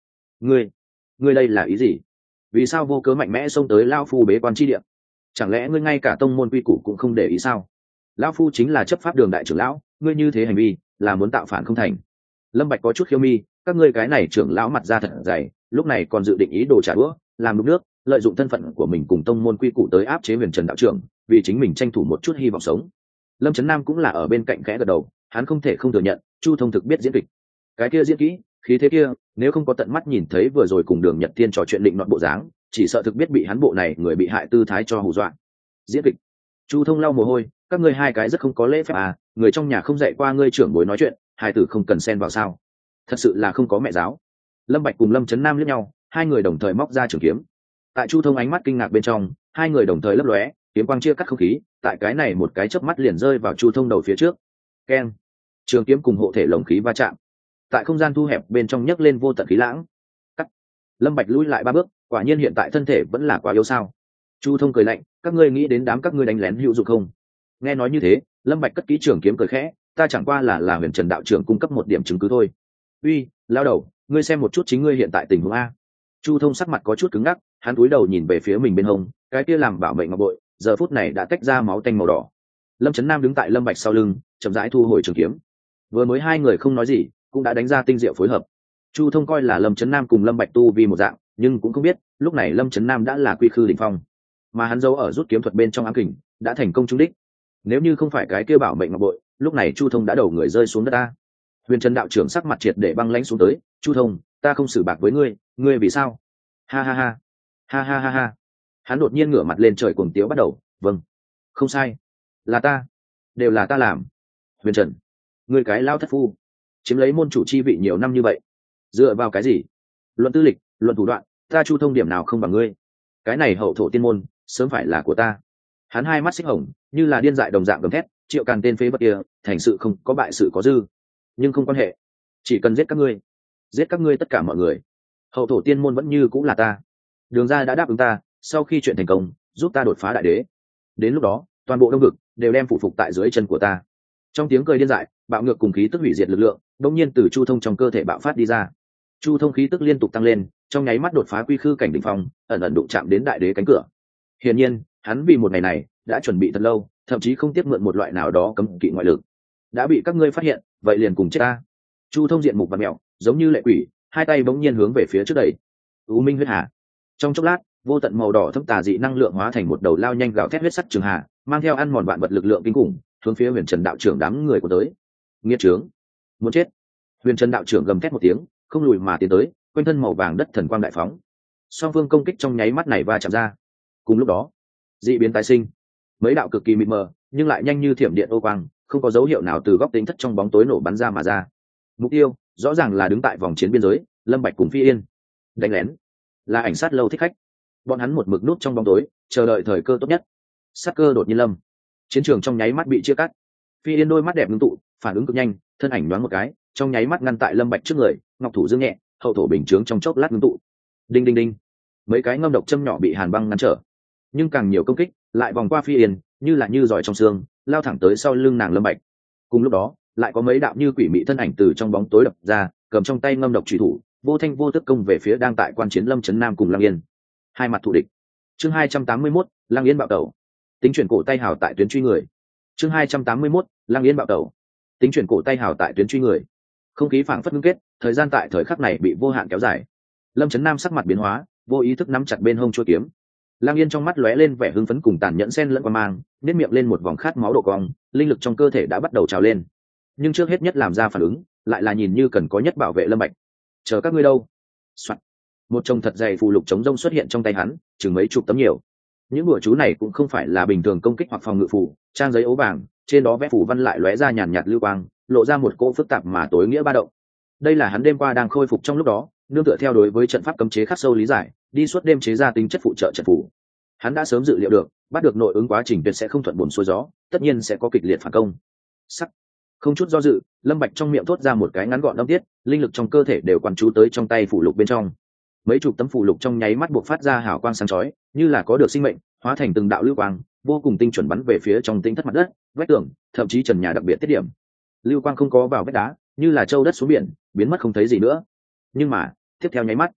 Ngươi đây là ý gì? Vì sao vô cớ mạnh mẽ xông tới lao phu bế quan chi địa? Chẳng lẽ ngươi ngay cả tông môn quy củ cũng không để ý sao? Lão phu chính là chấp pháp đường đại trưởng lão, ngươi như thế hành vi là muốn tạo phản không thành? Lâm Bạch có chút khiêu mi, các ngươi cái này trưởng lão mặt ra thật dày, lúc này còn dự định ý đồ trả đũa, làm đục nước, lợi dụng thân phận của mình cùng tông môn quy củ tới áp chế Huyền Trần đạo trưởng, vì chính mình tranh thủ một chút hy vọng sống. Lâm Chấn Nam cũng là ở bên cạnh khẽ gật đầu, hắn không thể không thừa nhận, Chu Thông thực biết diễn kịch. Cái kia diễn kỹ, khí thế kia, nếu không có tận mắt nhìn thấy vừa rồi cùng Đường Nhật Thiên trò chuyện định nọt bộ dáng, chỉ sợ thực biết bị hắn bộ này người bị hại tư thái cho hù dọa. Diễn kịch. Chu Thông lau mồ hôi, các ngươi hai cái rất không có lễ phép à, người trong nhà không dạy qua ngươi trưởng bối nói chuyện, hai tử không cần xen vào sao? Thật sự là không có mẹ giáo. Lâm Bạch cùng Lâm Chấn Nam liếc nhau, hai người đồng thời móc ra trường kiếm. Tại Chu Thông ánh mắt kinh ngạc bên trong, hai người đồng thời lấp lóe, kiếm quang chia cắt không khí, tại cái này một cái chớp mắt liền rơi vào Chu Thông đầu phía trước. Keng! Trường kiếm cùng hộ thể lồng khí va chạm, tại không gian thu hẹp bên trong nhấc lên vô tận khí lãng. Cắt! Lâm Bạch lùi lại 3 bước, quả nhiên hiện tại thân thể vẫn là quá yếu sao? Chu Thông cười lạnh, các ngươi nghĩ đến đám các ngươi đánh lén hữu dụng không? Nghe nói như thế, Lâm Bạch cất kỹ trường kiếm cười khẽ, ta chẳng qua là Huyền Trần đạo trưởng cung cấp một điểm chứng cứ thôi. Uy, lão đầu, ngươi xem một chút chính ngươi hiện tại tình huống a. Chu Thông sắc mặt có chút cứng ngắc, hắn cúi đầu nhìn về phía mình bên hông, cái kia làm bảo mệnh ngọc bội, giờ phút này đã tách ra máu tanh màu đỏ. Lâm Chấn Nam đứng tại Lâm Bạch sau lưng, chậm rãi thu hồi trường kiếm. Vừa mới hai người không nói gì, cũng đã đánh ra tinh diệu phối hợp. Chu Thông coi là Lâm Chấn Nam cùng Lâm Bạch tu vì một dạng, nhưng cũng không biết, lúc này Lâm Chấn Nam đã là quy khư đỉnh phong, mà hắn giấu ở rút kiếm thuật bên trong ám kình, đã thành công trúng đích. Nếu như không phải cái kia bảo mệnh ngọc bội, lúc này Chu Thông đã đầu người rơi xuống đất ta. Huyền Trần đạo trưởng sắc mặt triệt để băng lãnh xuống tới, Chu Thông, ta không xử bạc với ngươi, ngươi vì sao? Ha ha ha, ha ha ha ha. Hắn đột nhiên ngửa mặt lên trời cuồng tiếu bắt đầu, vâng, không sai, là ta, đều là ta làm. Huyền Trần, ngươi cái lao thất phu, chiếm lấy môn chủ chi vị nhiều năm như vậy, dựa vào cái gì? Luận tư lịch, luận thủ đoạn, ta Chu Thông điểm nào không bằng ngươi? Cái này hậu thổ tiên môn, sớm phải là của ta. Hắn hai mắt xích hồng, như là điên dại đồng dạng gầm thét, Triệu Càn tên phế vật kia, thành sự không có bại sự có dư. Nhưng không quan hệ, chỉ cần giết các ngươi tất cả mọi người, hậu thổ tiên môn vẫn như cũng là ta. Đường gia đã đáp ứng ta, sau khi chuyện thành công, giúp ta đột phá đại đế. Đến lúc đó, toàn bộ đông vực đều đem phụ phục tại dưới chân của ta. Trong tiếng cười điên dại, bạo ngược cùng khí tức hủy diệt lực lượng, đột nhiên từ Chu Thông trong cơ thể bạo phát đi ra. Chu Thông khí tức liên tục tăng lên, trong nháy mắt đột phá quy khư cảnh đỉnh phong, ẩn ẩn đụng chạm đến đại đế cánh cửa. Hiển nhiên, hắn vì một ngày này đã chuẩn bị thật lâu, thậm chí không tiếp mượn một loại nào đó cấm kỵ ngoại lực. Đã bị các ngươi phát hiện, vậy liền cùng chết ta. Chu Thông diện mục và mẹo, giống như lệ quỷ, hai tay bỗng nhiên hướng về phía trước đẩy. U Minh huyết hà. Trong chốc lát, vô tận màu đỏ thâm tà dị năng lượng hóa thành một đầu lao nhanh gào thét huyết sắc trường hà, mang theo ăn mòn vạn vật lực lượng kinh khủng, hướng phía Huyền Trần đạo trưởng đám người của tới. Nghiệt trướng, muốn chết! Huyền Trần đạo trưởng gầm thét một tiếng, không lùi mà tiến tới, quanh thân màu vàng đất thần quang đại phóng. Song phương công kích trong nháy mắt này va chạm ra. Cùng lúc đó, dị biến tái sinh, mấy đạo cực kỳ mịt mờ, nhưng lại nhanh như thiểm điện ô quang, không có dấu hiệu nào từ góc tính thất trong bóng tối nổ bắn ra mà ra. Mục tiêu rõ ràng là đứng tại vòng chiến biên giới, Lâm Bạch cùng Phi Yên. Đánh lén, là ảnh sát lâu thích khách. Bọn hắn một mực núp trong bóng tối, chờ đợi thời cơ tốt nhất. Sát cơ đột nhiên lâm, chiến trường trong nháy mắt bị chia cắt. Phi Yên đôi mắt đẹp ngưng tụ, phản ứng cực nhanh, thân ảnh nhoáng một cái, trong nháy mắt ngăn tại Lâm Bạch trước người, ngọc thủ dương nhẹ, hậu thổ bình chướng trong chốc lát ngưng tụ. Đinh đinh đinh, mấy cái ngâm độc châm nhỏ bị Hàn Băng ngăn trở, nhưng càng nhiều công kích lại vòng qua Phi Yên, như giỏi trong xương, lao thẳng tới sau lưng nàng Lâm Bạch. Cùng lúc đó, lại có mấy đạo như quỷ mị thân ảnh từ trong bóng tối đập ra, cầm trong tay ngâm độc chủy thủ, vô thanh vô tức công về phía đang tại quan chiến Lâm Chấn Nam cùng Lăng Yên. Hai mặt thù địch. Chương 281, Lăng Yên bạo tẩu. Tính chuyển cổ tay hào tại tuyến truy người. Chương 281, Lăng Yên bạo tẩu. Tính chuyển cổ tay hào tại tuyến truy người. Không khí phảng phất ngưng kết, thời gian tại thời khắc này bị vô hạn kéo dài. Lâm Chấn Nam sắc mặt biến hóa, vô ý thức nắm chặt bên hông chuôi kiếm. Lăng Yên trong mắt lóe lên vẻ hưng phấn cùng tàn nhẫn xen lẫn qua mang, nếp miệng lên một vòng khát máu độ cong, linh lực trong cơ thể đã bắt đầu trào lên. Nhưng trước hết nhất làm ra phản ứng, lại là nhìn như cần có nhất bảo vệ Lâm Bạch. Chờ các ngươi đâu? Soạn. Một chồng thật dày phù lục chống rông xuất hiện trong tay hắn, chừng mấy chục tấm nhiều. Những bùa chú này cũng không phải là bình thường công kích hoặc phòng ngự phù, trang giấy ố vàng, trên đó vẽ phù văn lại lóe ra nhàn nhạt lưu quang, lộ ra một cỗ phức tạp mà tối nghĩa ba động. Đây là hắn đêm qua đang khôi phục trong lúc đó, nương tựa theo đối với trận pháp cấm chế khắc sâu lý giải, đi suốt đêm chế ra tính chất phụ trợ trận phù. Hắn đã sớm dự liệu được, bắt được nội ứng quá trình tuyệt sẽ không thuận buồm xuôi gió, tất nhiên sẽ có kịch liệt phản công. Sắc, không chút do dự, Lâm Bạch trong miệng thốt ra một cái ngắn gọn âm tiết, linh lực trong cơ thể đều quán chú tới trong tay phù lục bên trong. Mấy chục tấm phù lục trong nháy mắt bộc phát ra hào quang sáng chói, như là có được sinh mệnh, hóa thành từng đạo lưu quang, vô cùng tinh chuẩn bắn về phía trong tinh thất mặt đất, vách tường, thậm chí trần nhà đặc biệt tiết điểm. Lưu quang không có vào vách đá, như là châu đất xuống biển, biến mất không thấy gì nữa. Nhưng mà, tiếp theo nháy mắt,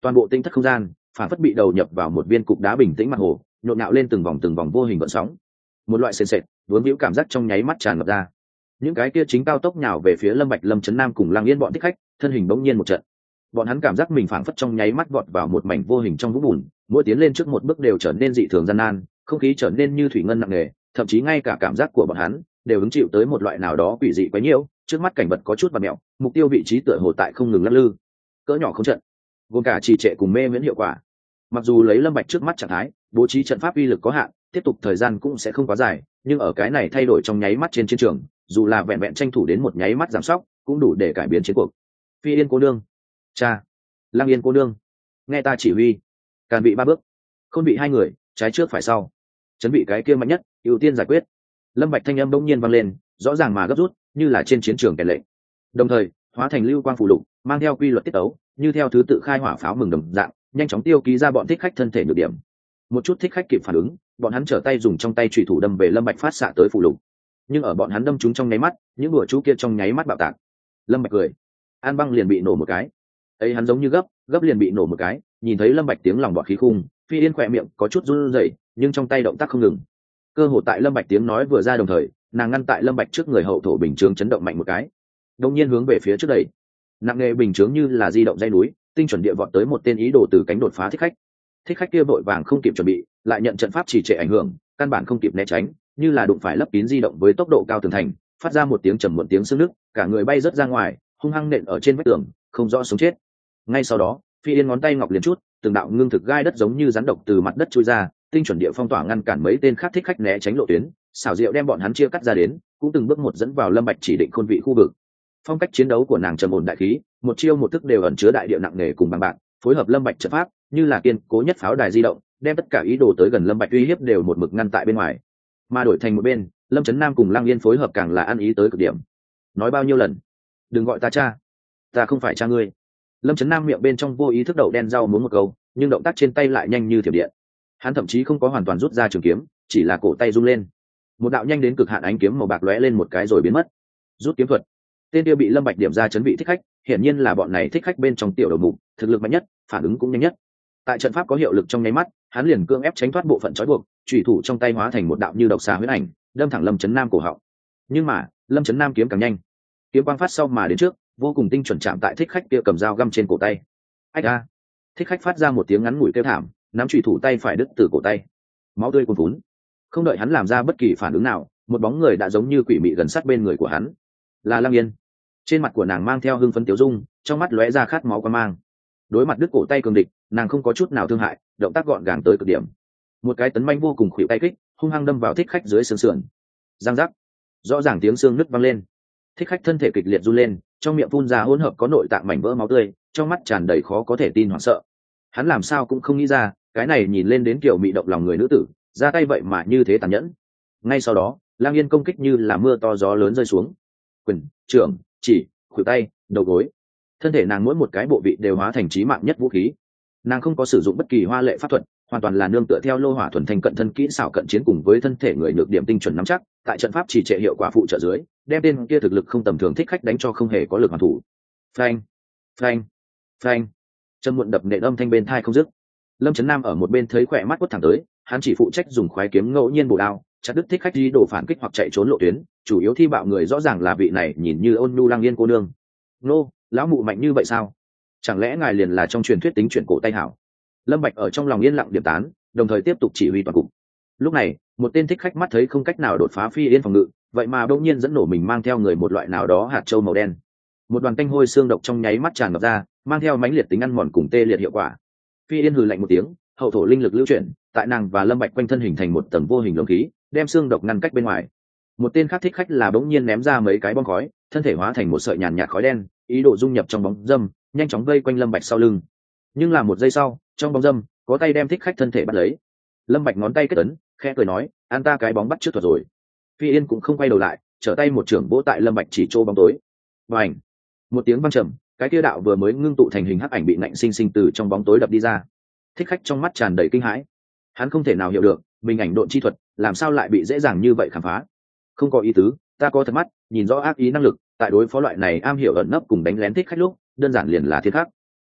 Toàn bộ tinh thất không gian phản phất bị đầu nhập vào một viên cục đá bình tĩnh mặt hồ, nhộn nhạo lên từng vòng vô hình gợn sóng. Một loại sền sệt vướng víu cảm giác trong nháy mắt tràn ngập ra. Những cái kia chính cao tốc nhào về phía Lâm Bạch, Lâm Chấn Nam cùng Lăng Yên bọn thích khách, thân hình bỗng nhiên một trận. Bọn hắn cảm giác mình phảng phất trong nháy mắt vọt vào một mảnh vô hình trong vũng bùn, mỗi tiến lên trước một bước đều trở nên dị thường gian nan, không khí trở nên như thủy ngân nặng nề, thậm chí ngay cả cảm giác của bọn hắn đều hứng chịu tới một loại nào đó quỷ dị quấy nhiễu. Trước mắt cảnh vật có chút vặn mèo, mục tiêu vị trí tựa hồ tại không ngừng lắc lư. Cỡ nhỏ không trận, gồm cả trì trệ cùng mê miễn hiệu quả. Mặc dù lấy Lâm Bạch trước mắt trạng thái, bố trí trận pháp uy lực có hạn, tiếp tục thời gian cũng sẽ không quá dài, nhưng ở cái này thay đổi trong nháy mắt trên chiến trường, dù là vẹn vẹn tranh thủ đến một nháy mắt giảm sóc, cũng đủ để cải biến chiến cuộc. Phi Yên cô nương, cha, Lăng Yên cô nương, nghe ta chỉ huy. Càn bị 3 bước, Khôn bị 2 người, trái trước phải sau. Chuẩn bị cái kia mạnh nhất, ưu tiên giải quyết. Lâm Bạch thanh âm bỗng nhiên vang lên, rõ ràng mà gấp rút, như là trên chiến trường kèn lệnh. Đồng thời, hóa thành lưu quang phù lục, mang theo quy luật tiết tấu, như theo thứ tự khai hỏa pháo mừng đồng dạng, nhanh chóng tiêu ký ra bọn thích khách thân thể nhược điểm. Một chút thích khách kịp phản ứng, bọn hắn trở tay dùng trong tay chủy thủ đâm về Lâm Bạch phát xạ tới phù lục. Nhưng ở bọn hắn đâm trúng trong nháy mắt, những đùa chú kia trong nháy mắt bạo tạc. Lâm Bạch cười, An Băng liền bị nổ một cái. Ấy hắn giống như gấp liền bị nổ một cái, nhìn thấy Lâm Bạch tiếng lòng bọt khí khung, Phi Yên khỏe miệng có chút run rẩy, nhưng trong tay động tác không ngừng. Cơ hội tại Lâm Bạch tiếng nói vừa ra đồng thời, nàng ngăn tại Lâm Bạch trước người hậu thổ bình chướng chấn động mạnh một cái. Đột nhiên hướng về phía trước đẩy. Nặng nghề bình chướng như là di động dây núi, tinh chuẩn địa vọt tới một tên ý đồ từ cánh đột phá thích khách. Thích khách kia vội vàng không kịp chuẩn bị, lại nhận trận pháp trì trệ ảnh hưởng, căn bản không kịp né tránh, như là đụng phải lấp kín di động với tốc độ cao tường thành, phát ra một tiếng trầm muộn tiếng xương nước, cả người bay rớt ra ngoài, hung hăng nện ở trên vách tường, không rõ sống chết. Ngay sau đó, Phi Yên ngón tay ngọc liền chút, từng đạo ngưng thực gai đất giống như rắn độc từ mặt đất chui ra, tinh chuẩn địa phong tỏa ngăn cản mấy tên khác thích khách né tránh lộ tuyến, xảo diệu đem bọn hắn chia cắt ra đến, cũng từng bước một dẫn vào Lâm Bạch chỉ định khôn vị khu vực. Phong cách chiến đấu của nàng trầm ổn đại khí, một chiêu một thức đều ẩn chứa đại địa nặng nề cùng bằng bạc, phối hợp Lâm Bạch trận pháp, như là kiên cố nhất pháo đài di động, đem tất cả ý đồ tới gần Lâm Bạch uy hiếp đều một mực ngăn tại bên ngoài. Mà đổi thành một bên, Lâm Chấn Nam cùng Lăng Yên phối hợp càng là ăn ý tới cực điểm. Nói bao nhiêu lần, đừng gọi ta cha, ta không phải cha ngươi. Lâm Chấn Nam miệng bên trong vô ý thức đậu đen rau muốn một câu, nhưng động tác trên tay lại nhanh như thiểm điện. Hắn thậm chí không có hoàn toàn rút ra trường kiếm, chỉ là cổ tay rung lên, một đạo nhanh đến cực hạn ánh kiếm màu bạc lóe lên một cái rồi biến mất. Rút kiếm thuật. Tên kia bị Lâm Bạch điểm ra chấn vị thích khách, hiển nhiên là bọn này thích khách bên trong tiểu đầu mục, thực lực mạnh nhất, phản ứng cũng nhanh nhất. Tại trận pháp có hiệu lực trong nháy mắt, hắn liền cưỡng ép tránh thoát bộ phận trói buộc, chủy thủ trong tay hóa thành một đạo như độc xà huyết ảnh, đâm thẳng Lâm Chấn Nam cổ họng. Nhưng mà, Lâm Chấn Nam kiếm càng nhanh, kiếm quang phát sau mà đến trước, vô cùng tinh chuẩn chạm tại thích khách kia cầm dao găm trên cổ tay. Ách a! Thích khách phát ra một tiếng ngắn ngủi kêu thảm, nắm chủy thủ tay phải đứt từ cổ tay, máu tươi cuồn phún. Không đợi hắn làm ra bất kỳ phản ứng nào, một bóng người đã giống như quỷ mị gần sát bên người của hắn. Là Lăng Yên. Trên mặt của nàng mang theo hưng phấn tiêu dung, trong mắt lóe ra khát máu quan mang. Đối mặt đứt cổ tay cường địch, nàng không có chút nào thương hại, động tác gọn gàng tới cực điểm. Một cái tấn manh vô cùng khuỷu tay kích, hung hăng đâm vào thích khách dưới xương sườn. Răng rắc, rõ ràng tiếng xương nứt vang lên. Thích khách thân thể kịch liệt run lên, trong miệng phun ra hỗn hợp có nội tạng mảnh vỡ máu tươi, trong mắt tràn đầy khó có thể tin hoảng sợ. Hắn làm sao cũng không nghĩ ra, cái này nhìn lên đến kiểu mị động lòng người nữ tử, ra tay vậy mà như thế tàn nhẫn. Ngay sau đó, Lang Yên công kích như là mưa to gió lớn rơi xuống. Quyền, trưởng, chỉ, khuỷu tay, đầu gối, thân thể nàng mỗi một cái bộ vị đều hóa thành chí mạng nhất vũ khí. Nàng không có sử dụng bất kỳ hoa lệ pháp thuật, hoàn toàn là nương tựa theo lô hỏa thuần thanh cận thân kỹ xảo cận chiến cùng với thân thể người nhược điểm tinh chuẩn nắm chắc, tại trận pháp trì trệ hiệu quả phụ trợ dưới, đem tên kia thực lực không tầm thường thích khách đánh cho không hề có lực hoàn thủ. Phanh, phanh, phanh, trầm muộn đập nện âm thanh bên tai không dứt. Lâm Chấn Nam ở một bên thấy khỏe mắt quất thẳng tới, hắn chỉ phụ trách dùng khoái kiếm ngẫu nhiên bổ đao, chặt đứt thích khách đi đổ phản kích hoặc chạy trốn lộ tuyến, chủ yếu thi bạo người rõ ràng là vị này nhìn như ôn nhu Lăng Yên cô nương. Nô, lão mụ mạnh như vậy sao? Chẳng lẽ ngài liền là trong truyền thuyết tính chuyển cổ tay hảo? Lâm Bạch ở trong lòng yên lặng điểm tán, đồng thời tiếp tục chỉ huy toàn cục. Lúc này, một tên thích khách mắt thấy không cách nào đột phá Phi Yên phòng ngự, vậy mà bỗng nhiên dẫn nổ mình mang theo người một loại nào đó hạt châu màu đen. Một đoàn tanh hôi xương độc trong nháy mắt tràn ngập ra, mang theo mãnh liệt tính ăn mòn cùng tê liệt hiệu quả. Phi Yên hừ lạnh một tiếng, hậu thổ linh lực lưu chuyển, tại nàng và Lâm Bạch quanh thân hình thành một tầng vô hình lồng khí, đem xương độc ngăn cách bên ngoài. Một tên khác thích khách là bỗng nhiên ném ra mấy cái bom khói, thân thể hóa thành một sợi nhàn nhạt khói đen, ý đồ dung nhập trong bóng dâm, nhanh chóng vây quanh Lâm Bạch sau lưng. Nhưng là một giây sau, trong bóng dâm, có tay đem thích khách thân thể bắt lấy. Lâm Bạch ngón tay kết ấn, khẽ cười nói, "An ta cái bóng bắt trước thuật rồi." Phi Yên cũng không quay đầu lại, trở tay một chưởng vỗ tại Lâm Bạch chỉ chỗ bóng tối. Bành! Một tiếng vang trầm, cái kia đạo vừa mới ngưng tụ thành hình hắc ảnh bị nạnh sinh sinh từ trong bóng tối đập đi ra. Thích khách trong mắt tràn đầy kinh hãi. Hắn không thể nào hiểu được, mình ảnh độn chi thuật, làm sao lại bị dễ dàng như vậy khám phá. Không có ý tứ, ta có thật mắt, nhìn rõ ác ý năng lực, tại đối phó loại này am hiểu ẩn nấp cùng đánh lén thích khách lúc, đơn giản liền là thiên khắc.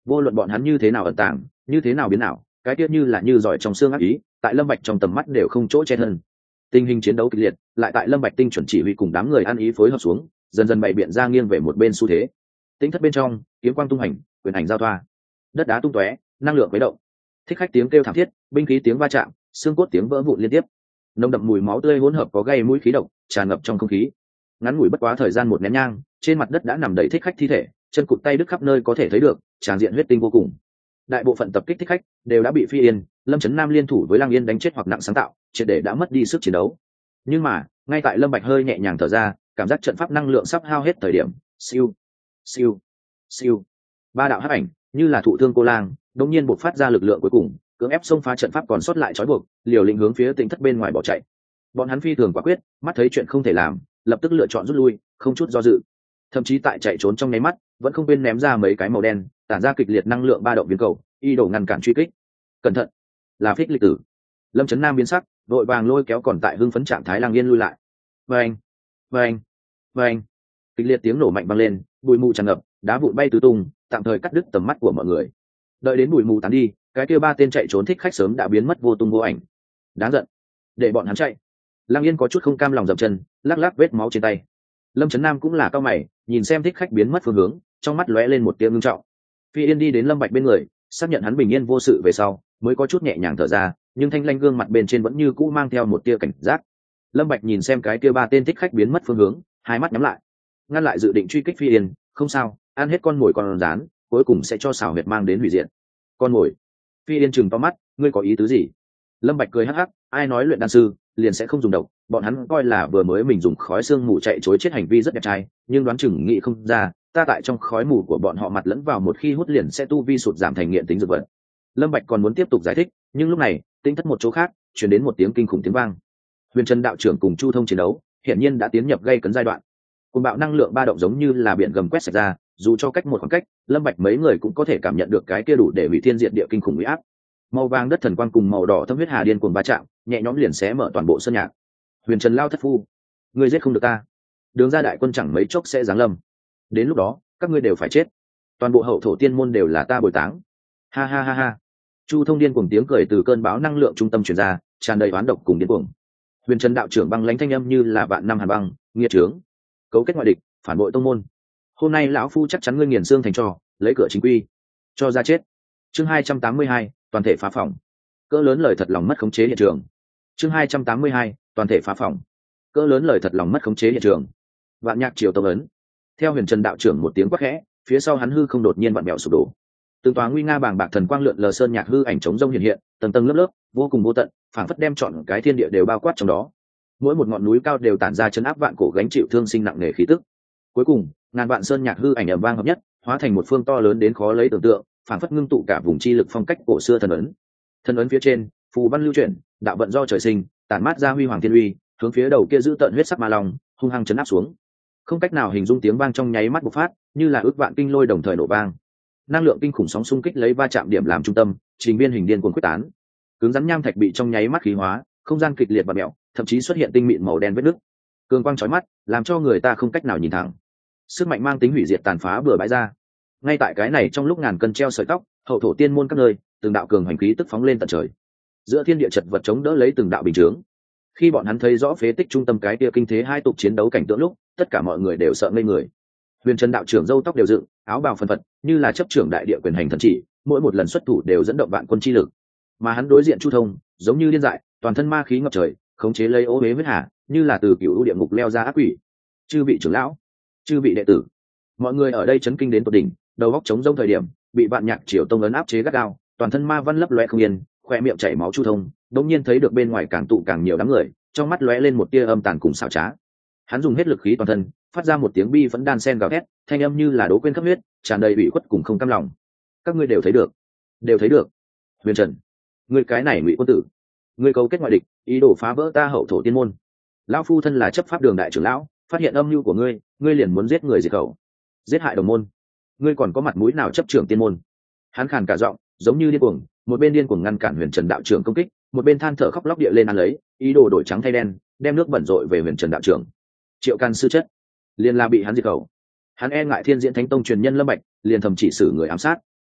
vô luận bọn hắn như thế nào ẩn tàng, như thế nào biến ảo, cái tiết như là như giỏi trong xương ác ý, tại Lâm Bạch trong tầm mắt đều không chỗ che thân. Tình hình chiến đấu kịch liệt, lại tại Lâm Bạch tinh chuẩn chỉ huy cùng đám người ăn ý phối hợp xuống, dần dần bày biện ra nghiêng về một bên xu thế. Tính thất bên trong, kiếm quang tung hành, quyền ảnh giao thoa, đất đá tung tóe, năng lượng khuấy động. Thích khách tiếng kêu thảm thiết, binh khí tiếng va chạm, xương cốt tiếng vỡ vụn liên tiếp. Nồng đậm mùi máu tươi hỗn hợp có gây mũi khí độc, tràn ngập trong không khí. Ngắn ngủi bất quá thời gian một nén nhang, trên mặt đất đã nằm đầy thích khách thi thể, chân cụt tay đứt khắp nơi có thể thấy được, tràn diện huyết tinh vô cùng. Đại bộ phận tập kích thích khách đều đã bị Phi Yên, Lâm Chấn Nam liên thủ với Lăng Yên đánh chết hoặc nặng sáng tạo, triệt để đã mất đi sức chiến đấu. Nhưng mà, ngay tại Lâm Bạch hơi nhẹ nhàng thở ra, cảm giác trận pháp năng lượng sắp hao hết thời điểm, siêu, siêu, siêu, ba đạo hắc ảnh như là thụ thương cô lang, đột nhiên bộc phát ra lực lượng cuối cùng, cưỡng ép xông phá trận pháp còn sót lại trói buộc, liều lĩnh hướng phía Tĩnh thất bên ngoài bỏ chạy. Bọn hắn phi thường quả quyết, mắt thấy chuyện không thể làm, lập tức lựa chọn rút lui, không chút do dự. Thậm chí tại chạy trốn trong nháy mắt, vẫn không quên ném ra mấy cái màu đen, tản ra kịch liệt năng lượng ba động viên cầu, y đổ ngăn cản truy kích. Cẩn thận, là Phích Lịch Tử. Lâm Chấn Nam biến sắc, vội vàng lôi kéo còn tại hưng phấn trạng thái Lang Yên lui lại. Vâng, vâng, vâng, kịch liệt tiếng nổ mạnh vang lên, bụi mù tràn ngập, đá vụn bay tứ tung, tạm thời cắt đứt tầm mắt của mọi người. Đợi đến bụi mù tán đi, cái kia ba tên chạy trốn thích khách sớm đã biến mất vô tung vô ảnh. Đáng giận, để bọn hắn chạy. Lang Yên có chút không cam lòng dậm chân, lắc lắc vết máu trên tay. Lâm Chấn Nam cũng là cao mày, nhìn xem thích khách biến mất phương hướng, trong mắt lóe lên một tia ngưng trọng. Phi Yên đi đến Lâm Bạch bên người, xác nhận hắn bình yên vô sự về sau, mới có chút nhẹ nhàng thở ra, nhưng thanh lanh gương mặt bên trên vẫn như cũ mang theo một tia cảnh giác. Lâm Bạch nhìn xem cái kia ba tên thích khách biến mất phương hướng, hai mắt nhắm lại, ngăn lại dự định truy kích Phi Yên. Không sao, ăn hết con mồi con rán, cuối cùng sẽ cho xảo huyệt mang đến hủy diệt. Con mồi? Phi Yên trừng to mắt, ngươi có ý tứ gì? Lâm Bạch cười hắc hắc, ai nói luyện đan sư liền sẽ không dùng độc, bọn hắn coi là vừa mới mình dùng khói xương mù chạy trối chết hành vi rất đẹp trai, nhưng đoán chừng nghĩ không ra, ta tại trong khói mù của bọn họ mặt lẫn vào một khi hút liền sẽ tu vi sụt giảm thành nghiện tính dược vật. Lâm Bạch còn muốn tiếp tục giải thích, nhưng lúc này, tinh thất một chỗ khác, truyền đến một tiếng kinh khủng tiếng vang. Huyền Trần đạo trưởng cùng Chu Thông chiến đấu, hiển nhiên đã tiến nhập gây cấn giai đoạn. Cùng bạo năng lượng ba động giống như là biển gầm quét sạch ra, dù cho cách một khoảng cách, Lâm Bạch mấy người cũng có thể cảm nhận được cái kia đủ để hủy thiên diệt địa kinh khủng uy áp. Màu vàng đất thần quang cùng màu đỏ thâm huyết hà điên cuồng va chạm, nhẹ nhõm liền xé mở toàn bộ sơn nhạc. Huyền Trần lao thất phu, ngươi giết không được ta. Đường ra đại quân chẳng mấy chốc sẽ giáng lâm. Đến lúc đó, các ngươi đều phải chết. Toàn bộ hậu thổ tiên môn đều là ta bồi táng. Ha ha ha ha. Chu Thông điên cuồng tiếng cười từ cơn bão năng lượng trung tâm truyền ra, tràn đầy oán độc cùng điên cuồng. Huyền Trần đạo trưởng băng lãnh thanh âm như là vạn năm hàn băng, nghiệt trướng, cấu kết ngoại địch, phản bội tông môn. Hôm nay lão phu chắc chắn ngươi nghiền xương thành tro, lấy cửa chính quy, cho ra chết. Chương 282, toàn thể phá phòng. Cỡ lớn lời thật lòng mất khống chế hiện trường. Chương 282, toàn thể phá phòng. Cỡ lớn lời thật lòng mất khống chế hiện trường. Vạn Nhạc Triều tông ấn. Theo Huyền Trần đạo trưởng một tiếng quát khẽ, phía sau hắn hư không đột nhiên vặn vẹo sụp đổ. Từng tòa nguy nga bàng bạc thần quang lượn lờ sơn nhạc hư ảnh chống rông hiện hiện, tầng tầng lớp lớp, vô cùng vô tận, phảng phất đem trọn cái thiên địa đều bao quát trong đó. Mỗi một ngọn núi cao đều tản ra chấn áp vạn cổ gánh chịu thương sinh nặng nề khí tức. Cuối cùng, ngàn vạn sơn nhạc hư ảnh ầm vang hợp nhất, hóa thành một phương to lớn đến khó lấy tưởng tượng, phảng phất ngưng tụ cả vùng chi lực phong cách cổ xưa thần ấn. Thần ấn phía trên, phù văn lưu chuyển, đạo vận do trời sinh, tản mát ra huy hoàng thiên uy, hướng phía đầu kia giữ tận huyết sắc ma long, hung hăng chấn áp xuống. Không cách nào hình dung tiếng vang trong nháy mắt bộc phát, như là ước vạn kinh lôi đồng thời nổ vang. Năng lượng kinh khủng sóng xung kích lấy va chạm điểm làm trung tâm, trình biên hình điên cuồng quyết tán. Cứng rắn nham thạch bị trong nháy mắt khí hóa, không gian kịch liệt và mèo, thậm chí xuất hiện tinh mịn màu đen vết nứt. Cường quang chói mắt, làm cho người ta không cách nào nhìn thẳng. Sức mạnh mang tính hủy diệt tàn phá bừa bãi ra. Ngay tại cái này trong lúc ngàn cân treo sợi tóc, hậu thổ tiên môn các nơi, từng đạo cường hành khí tức phóng lên tận trời. Giữa thiên địa chật vật chống đỡ lấy từng đạo bình chướng. Khi bọn hắn thấy rõ phế tích trung tâm cái kia kinh thế hai tục chiến đấu cảnh tượng lúc, tất cả mọi người đều sợ ngây người. Huyền Trần đạo trưởng râu tóc đều dựng, áo bào phân phật, như là chấp trưởng đại địa quyền hành thần chỉ, mỗi một lần xuất thủ đều dẫn động vạn quân chi lực. Mà hắn đối diện Chu Thông, giống như điên dại, toàn thân ma khí ngập trời, khống chế lấy ô uế huyết hà, như là từ cựu địa ngục leo ra ác quỷ. Chư vị trưởng lão, chư vị đệ tử, mọi người ở đây chấn kinh đến tột đỉnh, đầu óc trống rỗng thời điểm, bị Vạn Nhạc Triều tông ấn áp chế gắt gao, toàn thân ma văn lấp loé không yên, khoe miệng chảy máu Chu Thông, đống nhiên thấy được bên ngoài càng tụ càng nhiều đám người, trong mắt lóe lên một tia âm tàn cùng xảo trá. Hắn dùng hết lực khí toàn thân, phát ra một tiếng bi vẫn đan sen gào thét, thanh âm như là đố quên khắp huyết, tràn đầy ủy khuất cùng không cam lòng. Các ngươi đều thấy được, đều thấy được. Huyền Trần, ngươi cái này ngụy quân tử, ngươi cấu kết ngoại địch, ý đồ phá vỡ ta hậu thổ tiên môn. Lão phu thân là chấp pháp đường đại trưởng lão, phát hiện âm mưu của ngươi, ngươi liền muốn giết người diệt khẩu, giết hại đồng môn. Ngươi còn có mặt mũi nào chấp trưởng tiên môn? Hắn khàn cả giọng, giống như điên cuồng, một bên điên cuồng ngăn cản Huyền Trần đạo trưởng công kích, một bên than thở khóc lóc địa lên ăn lấy, ý đồ đổi trắng thay đen, đem nước bẩn rội về Huyền Trần đạo trưởng. Triệu Can sư chất, liền là bị hắn diệt khẩu. Hắn e ngại Thiên Diễn Thánh Tông truyền nhân Lâm Bạch, liền thầm chỉ xử người ám sát.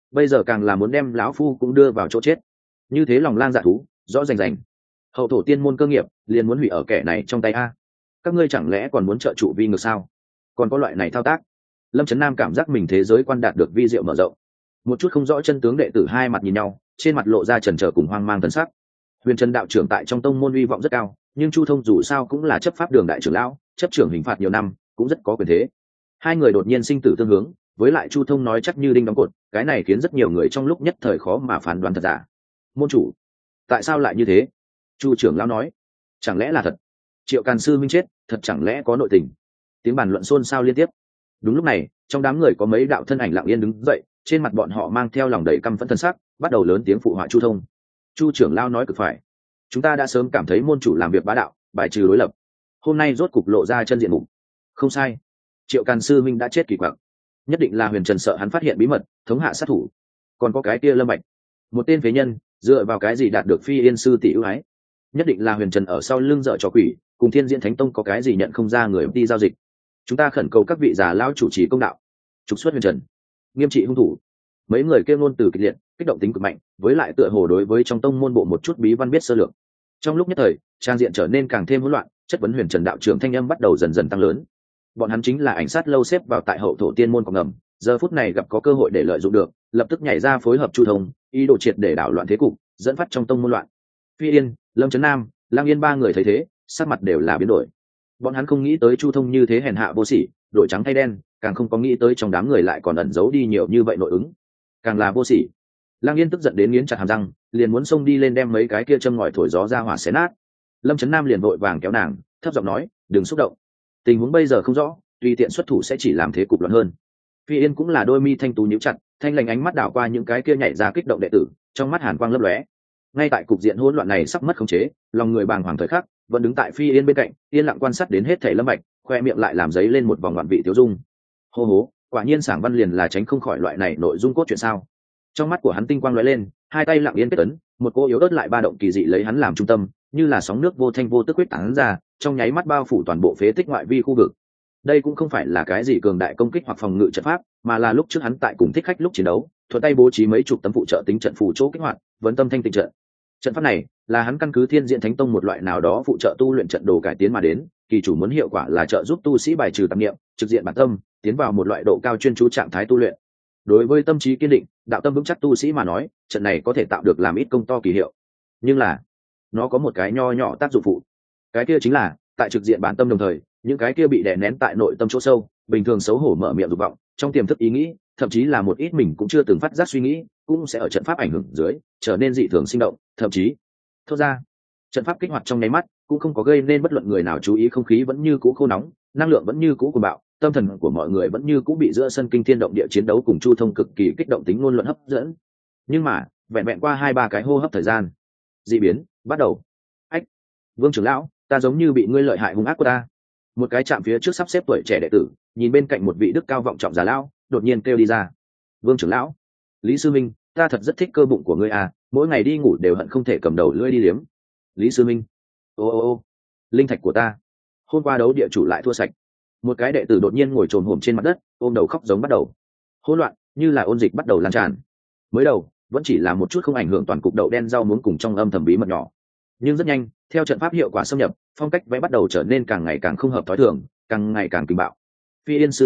bây giờ càng là muốn đem lão phu cũng đưa vào chỗ chết. Như thế lòng lang dạ thú, rõ rành rành. Hậu thổ tiên môn cơ nghiệp liền muốn hủy ở kẻ này trong tay a. Các ngươi chẳng lẽ còn muốn trợ trụ vi ngược sao? Còn có loại này thao tác? Lâm Trấn Nam cảm giác mình thế giới quan đạt được vi diệu mở rộng. Một chút không rõ chân tướng đệ tử hai mặt nhìn nhau, trên mặt lộ ra chần chờ cùng hoang mang thần sắc. Huyền Trần đạo trưởng tại trong tông môn uy vọng rất cao, nhưng Chu Thông dù sao cũng là chấp pháp đường đại trưởng lão, chấp trưởng hình phạt nhiều năm, cũng rất có quyền thế. Hai người đột nhiên sinh tử tương hướng, với lại Chu Thông nói chắc như đinh đóng cột, cái này khiến rất nhiều người trong lúc nhất thời khó mà phán đoán thật giả. Môn chủ, tại sao lại như thế? Chu trưởng lão nói, chẳng lẽ là thật? Triệu Càn sư minh chết, thật chẳng lẽ có nội tình? Tiếng bàn luận xôn xao liên tiếp. Đúng lúc này, trong đám người có mấy đạo thân ảnh lặng yên đứng dậy, trên mặt bọn họ mang theo lòng đầy căm phẫn thân sắc, bắt đầu lớn tiếng phụ họa Chu Thông. Chu trưởng lão nói cực phải, chúng ta đã sớm cảm thấy môn chủ làm việc bá đạo, bài trừ đối lập, hôm nay rốt cục lộ ra chân diện mục. Không sai, Triệu Càn sư minh đã chết kỳ quặc, nhất định là Huyền Trần sợ hắn phát hiện bí mật, thống hạ sát thủ. Còn có cái kia Lâm Bạch, một tên phế nhân, dựa vào cái gì đạt được Phi Yên sư tỷ ưu ái? Nhất định là Huyền Trần ở sau lưng dở trò quỷ, cùng Thiên Diễn Thánh Tông có cái gì nhận không ra người đi giao dịch. Chúng ta khẩn cầu các vị già lão chủ trì công đạo, trục xuất Huyền Trần, nghiêm trị hung thủ. Mấy người kêu ngôn từ kịch liệt, kích động tính cực mạnh, với lại tựa hồ đối với trong tông môn bộ một chút bí văn biết sơ lược. Trong lúc nhất thời, trang diện trở nên càng thêm hỗn loạn, chất vấn Huyền Trần đạo trưởng thanh âm bắt đầu dần dần tăng lớn. Bọn hắn chính là ảnh sát lâu xếp vào tại hậu thổ tiên môn cọc ngầm, giờ phút này gặp có cơ hội để lợi dụng được, lập tức nhảy ra phối hợp Chu Thông, ý đồ triệt để đảo loạn thế cục, dẫn phát trong tông môn loạn. Phi Yên, Lâm Trấn Nam, Lang Yên ba người thấy thế, sắc mặt đều là biến đổi. Bọn hắn không nghĩ tới Chu Thông như thế hèn hạ vô sỉ, đổi trắng thay đen, càng không có nghĩ tới trong đám người lại còn ẩn giấu đi nhiều như vậy nội ứng, càng là vô sỉ. Lang Yên tức giận đến nghiến chặt hàm răng, liền muốn xông đi lên đem mấy cái kia châm ngòi thổi gió ra hỏa xé nát. Lâm Trấn Nam liền vội vàng kéo nàng, thấp giọng nói, đừng xúc động, tình huống bây giờ không rõ, tùy tiện xuất thủ sẽ chỉ làm thế cục loạn hơn. Phi Yên cũng là đôi mi thanh tú nhíu chặt, thanh lành ánh mắt đảo qua những cái kia nhảy ra kích động đệ tử, trong mắt hàn quang lấp lóe. Ngay tại cục diện hỗn loạn này sắp mất khống chế, lòng người bàng hoàng thời khắc, vẫn đứng tại Phi Yên bên cạnh, yên lặng quan sát đến hết thảy Lâm Bạch, khoe miệng lại làm giấy lên một vòng ngoạn vị tiêu dung. Hô hố, quả nhiên Sảng Văn liền là tránh không khỏi loại này nội dung cốt truyện sao? Trong mắt của hắn tinh quang lóe lên, hai tay lặng yên kết ấn, một cô yếu ớt lại ba động kỳ dị lấy hắn làm trung tâm, như là sóng nước vô thanh vô tức quyết tán ra, trong nháy mắt bao phủ toàn bộ phế tích ngoại vi khu vực. Đây cũng không phải là cái gì cường đại công kích hoặc phòng ngự trận pháp, mà là lúc trước hắn tại cùng thích khách lúc chiến đấu, thuận tay bố trí mấy chục tấm phụ trợ tính trận phù chỗ kích hoạt, vấn tâm thanh tịnh trận. Trận pháp này là hắn căn cứ Thiên Diễn Thánh Tông một loại nào đó phụ trợ tu luyện trận đồ cải tiến mà đến, kỳ chủ muốn hiệu quả là trợ giúp tu sĩ bài trừ tạp niệm, trực diện bản tâm, tiến vào một loại độ cao chuyên chú trạng thái tu luyện. Đối với tâm trí kiên định, đạo tâm vững chắc tu sĩ mà nói, trận này có thể tạo được làm ít công to kỳ hiệu. Nhưng là, nó có một cái nho nhỏ tác dụng phụ. Cái kia chính là, tại trực diện bản tâm đồng thời, những cái kia bị đè nén tại nội tâm chỗ sâu, bình thường xấu hổ mở miệng dục vọng, trong tiềm thức ý nghĩ, thậm chí là một ít mình cũng chưa từng phát giác suy nghĩ, cũng sẽ ở trận pháp ảnh hưởng dưới trở nên dị thường sinh động, thậm chí thốt ra. Trận pháp kích hoạt trong nháy mắt cũng không có gây nên bất luận người nào chú ý, không khí vẫn như cũ khô nóng, năng lượng vẫn như cũ cuồng bạo, tâm thần của mọi người vẫn như cũ bị giữa sân kinh thiên động địa chiến đấu cùng Chu Thông cực kỳ kích động tính ngôn luận hấp dẫn. Nhưng mà vẹn vẹn qua 2-3 cái hô hấp thời gian, dị biến bắt đầu. Ách, Vương trưởng lão, ta giống như bị ngươi lợi hại hung ác của ta. Một cái chạm phía trước sắp xếp tuổi trẻ đệ tử nhìn bên cạnh một vị đức cao vọng trọng già lão, đột nhiên kêu đi ra. Vương trưởng lão, Lý sư minh, ta thật rất thích cơ bụng của ngươi à, mỗi ngày đi ngủ đều hận không thể cầm đầu lưỡi đi liếm. Lý sư minh, ô, linh thạch của ta, hôm qua đấu địa chủ lại thua sạch. Một cái đệ tử đột nhiên ngồi trồm hổm trên mặt đất, ôm đầu khóc giống bắt đầu. Hỗn loạn như là ôn dịch bắt đầu lan tràn. Mới đầu vẫn chỉ là một chút không ảnh hưởng toàn cục đậu đen rau muống cùng trong âm thầm bí mật nhỏ, nhưng rất nhanh theo trận pháp hiệu quả xâm nhập, phong cách vẽ bắt đầu trở nên càng ngày càng không hợp thói thường, càng ngày càng kinh bạo. Phi Yên sư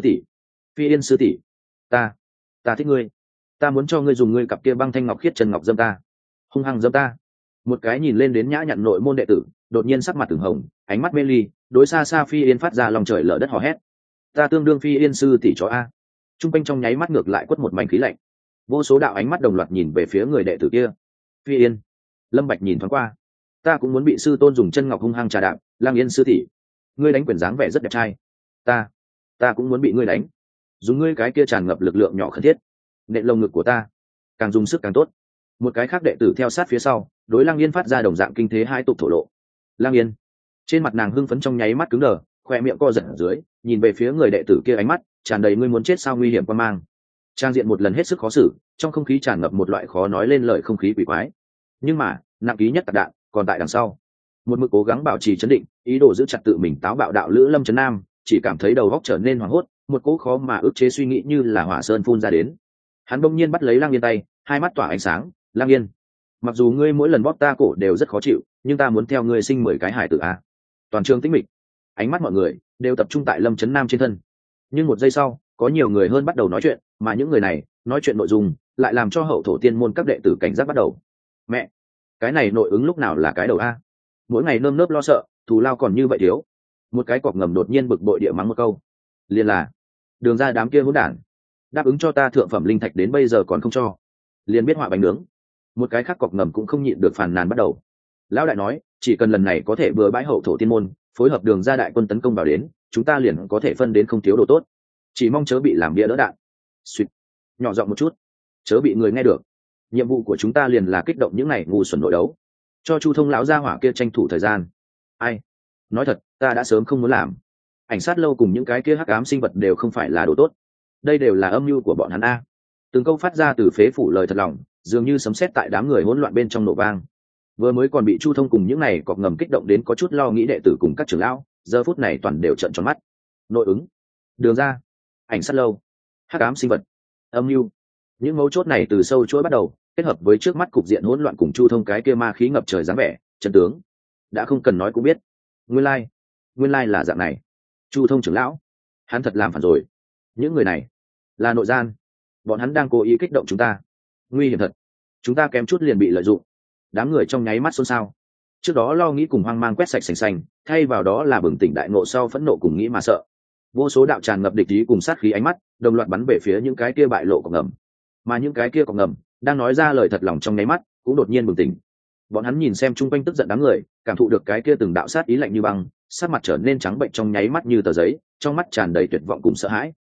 tỷ, ta thích ngươi, ta muốn cho ngươi dùng ngươi cặp kia băng thanh ngọc khiết chân ngọc dâm ta, hung hăng dâm ta. Một cái nhìn lên đến nhã nhặn nội môn đệ tử đột nhiên sắc mặt từng hồng, ánh mắt mê ly, đối xa xa Phi Yên phát ra lòng trời lở đất hò hét. Ta tương đương Phi Yên sư tỷ chó a. Trung quanh trong nháy mắt ngược lại quất một mảnh khí lạnh, vô số đạo ánh mắt đồng loạt nhìn về phía người đệ tử kia. Phi Yên, Lâm Bạch nhìn thoáng qua, ta cũng muốn bị sư tôn dùng chân ngọc hung hăng trà đạp. Lang Yên sư tỷ, ngươi đánh quyền dáng vẻ rất đẹp trai, ta cũng muốn bị ngươi đánh, dùng ngươi cái kia tràn ngập lực lượng nhỏ khẩn thiết nện lồng ngực của ta, càng dùng sức càng tốt. Một cái khác đệ tử theo sát phía sau, đối Lang Yên phát ra đồng dạng kinh thế hai tục thổ lộ. Lang Yên, trên mặt nàng hưng phấn trong nháy mắt cứng đờ, khoe miệng co giật ở dưới, nhìn về phía người đệ tử kia, ánh mắt tràn đầy ngươi muốn chết sao nguy hiểm quan mang. Trang diện một lần hết sức khó xử, trong không khí tràn ngập một loại khó nói lên lời không khí quỷ quái. Nhưng mà nặng ký nhất tạc đạn còn tại đằng sau. Một mực cố gắng bảo trì trấn định, ý đồ giữ chặt tự mình táo bạo đạo lữ Lâm Trấn Nam chỉ cảm thấy đầu óc trở nên hoảng hốt, một cỗ khó mà ức chế suy nghĩ như là hỏa sơn phun ra đến. Hắn bỗng nhiên bắt lấy Lang Yên tay, hai mắt tỏa ánh sáng. Lang Yên, mặc dù ngươi mỗi lần bóp ta cổ đều rất khó chịu, nhưng ta muốn theo ngươi sinh 10 cái hải tử a. Toàn trường tĩnh mịch, ánh mắt mọi người đều tập trung tại Lâm Chấn Nam trên thân. Nhưng một giây sau, có nhiều người hơn bắt đầu nói chuyện, mà những người này nói chuyện nội dung lại làm cho hậu thổ tiên môn các đệ tử cảnh giác bắt đầu. Mẹ, cái này nội ứng lúc nào là cái đầu a? Mỗi ngày nơm nớp lo sợ, thù lao còn như vậy thiếu. Một cái cọp ngầm đột nhiên bực bội địa mắng một câu, liền là Đường ra đám kia hỗn đản, đáp ứng cho ta thượng phẩm linh thạch đến bây giờ còn không cho, liền biết họa bánh nướng. Một cái khác cọp ngầm cũng không nhịn được phàn nàn bắt đầu. Lão đại nói, chỉ cần lần này có thể bừa bãi hậu thổ tiên môn, phối hợp Đường ra đại quân tấn công vào đến, chúng ta liền có thể phân đến không thiếu đồ tốt, chỉ mong chớ bị làm bia đỡ đạn. Suýt, nhỏ giọng một chút, chớ bị người nghe được. Nhiệm vụ của chúng ta liền là kích động những này ngu xuẩn nội đấu, cho Chu Thông lão gia hỏa kia tranh thủ thời gian. Ai nói thật, ta đã sớm không muốn làm. Ảnh sát lâu cùng những cái kia hắc ám sinh vật đều không phải là đồ tốt, đây đều là âm mưu của bọn hắn a. Từng câu phát ra từ phế phủ lời thật lòng, dường như sấm sét tại đám người hỗn loạn bên trong nổ vang. Vừa mới còn bị Chu Thông cùng những này cọp ngầm kích động đến có chút lo nghĩ đệ tử cùng các trưởng lão, giờ phút này toàn đều trợn tròn mắt. Nội ứng, Đường ra, ảnh sát lâu, hắc ám sinh vật, âm mưu, những mấu chốt này từ sâu chuỗi bắt đầu, kết hợp với trước mắt cục diện hỗn loạn cùng Chu Thông cái kia ma khí ngập trời dáng vẻ, chân tướng đã không cần nói cũng biết. Nguyên lai là dạng này. Chu Thông trưởng lão, hắn thật làm phản rồi. Những người này là nội gian, bọn hắn đang cố ý kích động chúng ta, nguy hiểm thật, chúng ta kém chút liền bị lợi dụng. Đám người trong nháy mắt xôn xao. Trước đó lo nghĩ cùng hoang mang quét sạch sành sành, thay vào đó là bừng tỉnh đại ngộ sau phẫn nộ cùng nghĩ mà sợ. Vô số đạo tràn ngập địch ý cùng sát khí ánh mắt đồng loạt bắn về phía những cái kia bại lộ cọc ngầm, mà những cái kia cọc ngầm đang nói ra lời thật lòng trong nháy mắt cũng đột nhiên bừng tỉnh. Bọn hắn nhìn xem chung quanh tức giận đám người, cảm thụ được cái kia từng đạo sát ý lạnh như băng, sắc mặt trở nên trắng bệnh trong nháy mắt như tờ giấy, trong mắt tràn đầy tuyệt vọng cùng sợ hãi.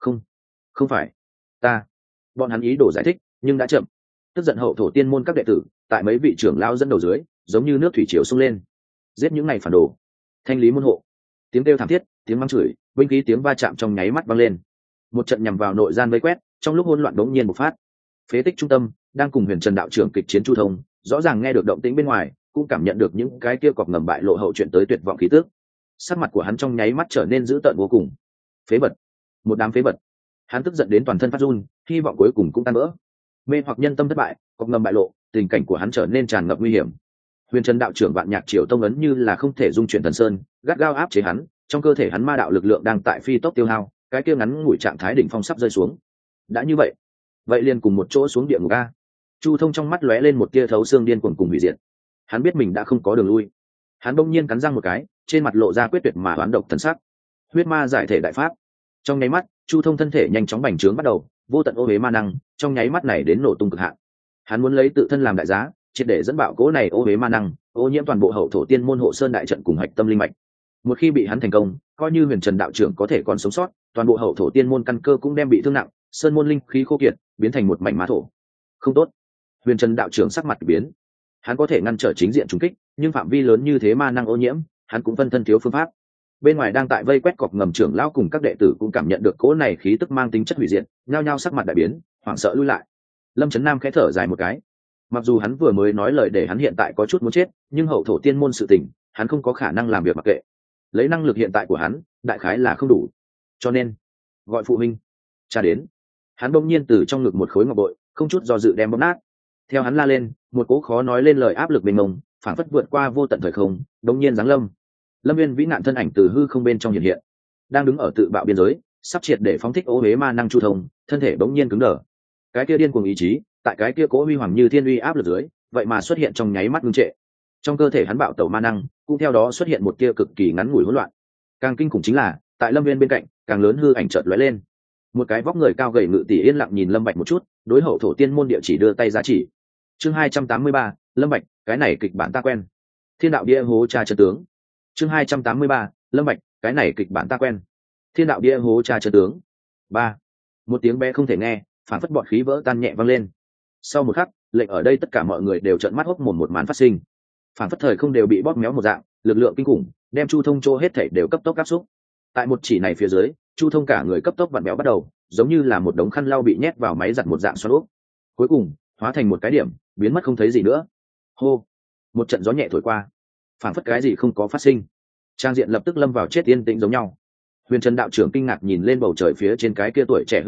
Không phải ta. Bọn hắn ý đồ giải thích nhưng đã chậm. Tức giận hậu thổ tiên môn các đệ tử tại mấy vị trưởng lão dẫn đầu dưới, giống như nước thủy triều xông lên, giết những này phản đồ, thanh lý môn hộ. Tiếng kêu thảm thiết, tiếng mắng chửi, binh khí tiếng va chạm trong nháy mắt vang lên. Một trận nhằm vào nội gian vây quét, trong lúc hỗn loạn đống nhiên bộc phát. Phế tích trung tâm đang cùng Huyền Trần đạo trưởng kịch chiến Chu Thông, rõ ràng nghe được động tĩnh bên ngoài, cũng cảm nhận được những cái kia cọp ngầm bại lộ hậu chuyện tới tuyệt vọng khí tức. Sắc mặt của hắn trong nháy mắt trở nên dữ tợn vô cùng. Phế vật, một đám phế vật. Hắn tức giận đến toàn thân phát run, hy vọng cuối cùng cũng tan vỡ. Mê hoặc nhân tâm thất bại, cọp ngầm bại lộ, tình cảnh của hắn trở nên tràn ngập nguy hiểm. Huyền Trần đạo trưởng Vạn Nhạc Triều Tông ấn như là không thể dung chuyển thần sơn, gắt gao áp chế hắn, trong cơ thể hắn ma đạo lực lượng đang tại phi tốc tiêu hao, cái kia ngắn ngủi trạng thái đỉnh phong sắp rơi xuống. Đã như vậy liền cùng một chỗ xuống địa ngục a. Chu Thông trong mắt lóe lên một tia thấu xương điên cuồng cùng hủy diệt. Hắn biết mình đã không có đường lui. Hắn bỗng nhiên cắn răng một cái, trên mặt lộ ra quyết tuyệt mà oán độc thần sắc. Huyết ma giải thể đại pháp. Trong nháy mắt, Chu Thông thân thể nhanh chóng bành trướng bắt đầu, vô tận ô uế ma năng, trong nháy mắt này đến nổ tung cực hạn. Hắn muốn lấy tự thân làm đại giá, triệt để dẫn bạo cỗ này ô uế ma năng, ô nhiễm toàn bộ hậu thổ tiên môn hộ sơn đại trận cùng hạch tâm linh mạch. Một khi bị hắn thành công, coi như Huyền Trần đạo trưởng có thể còn sống sót, toàn bộ hậu thổ tiên môn căn cơ cũng đem bị thương nặng, sơn môn linh khí khô kiệt, biến thành một mảnh má thổ. Không tốt. Huyền Trần đạo trưởng sắc mặt biến. Hắn có thể ngăn trở chính diện trùng kích, nhưng phạm vi lớn như thế ma năng ô nhiễm, hắn cũng phân thân thiếu phương pháp. Bên ngoài đang tại vây quét cọc ngầm trưởng lão cùng các đệ tử cũng cảm nhận được cỗ này khí tức mang tính chất hủy diệt, nhao nhao sắc mặt đại biến, hoảng sợ lui lại. Lâm Chấn Nam khẽ thở dài một cái. Mặc dù hắn vừa mới nói lời để hắn hiện tại có chút muốn chết, nhưng hậu thổ tiên môn sự tình, hắn không có khả năng làm việc mặc kệ. Lấy năng lực hiện tại của hắn, đại khái là không đủ. Cho nên, gọi phụ huynh. Cha đến. Hắn bỗng nhiên từ trong ngực một khối ngọc bội, không chút do dự đem bóp nát. Theo hắn la lên, một cỗ khó nói lên lời áp lực mênh mông, phản phất vượt qua vô tận thời không, đống nhiên giáng lâm. Lâm Viên vĩ nạn thân ảnh từ hư không bên trong hiện hiện, đang đứng ở tự bạo biên giới, sắp triệt để phóng thích ô uế ma năng Chu Thông, thân thể bỗng nhiên cứng đờ. Cái kia điên cuồng ý chí, tại cái kia cỗ huy hoàng như thiên uy áp lực dưới, vậy mà xuất hiện trong nháy mắt ngưng trệ. Trong cơ thể hắn bạo tẩu ma năng, cũng theo đó xuất hiện một tia cực kỳ ngắn ngủi hỗn loạn. Càng kinh khủng chính là, tại Lâm Viên bên cạnh, càng lớn hư ảnh chợt lóe lên. Một cái vóc người cao gầy ngự tỷ yên lặng nhìn Lâm Bạch một chút, đối hậu thổ tiên môn địa chỉ đưa tay ra chỉ. Chương 283, Lâm Bạch, cái này kịch bản ta quen. Thiên đạo bia hố cha chân tướng. Chương 283, Lâm Bạch, cái này kịch bản ta quen. Thiên đạo bia hố cha chân tướng. 3. Một tiếng bé không thể nghe, phản phất bọt khí vỡ tan nhẹ vang lên. Sau một khắc, lệnh ở đây tất cả mọi người đều trợn mắt hốc mồm một màn phát sinh. Phản phất thời không đều bị bóp méo một dạng, lực lượng kinh khủng, đem Chu Thông trô hết thảy đều cấp tốc áp xúc. Tại một chỉ này phía dưới, Chu Thông cả người cấp tốc vặn béo bắt đầu, giống như là một đống khăn lau bị nhét vào máy giặt một dạng xoắn úp. Cuối cùng, hóa thành một cái điểm, biến mất không thấy gì nữa. Hô, một trận gió nhẹ thổi qua, phản phất cái gì không có phát sinh. Trang diện lập tức lâm vào chết yên tĩnh giống nhau. Huyền Trần đạo trưởng kinh ngạc nhìn lên bầu trời phía trên cái kia tuổi trẻ hư ảnh,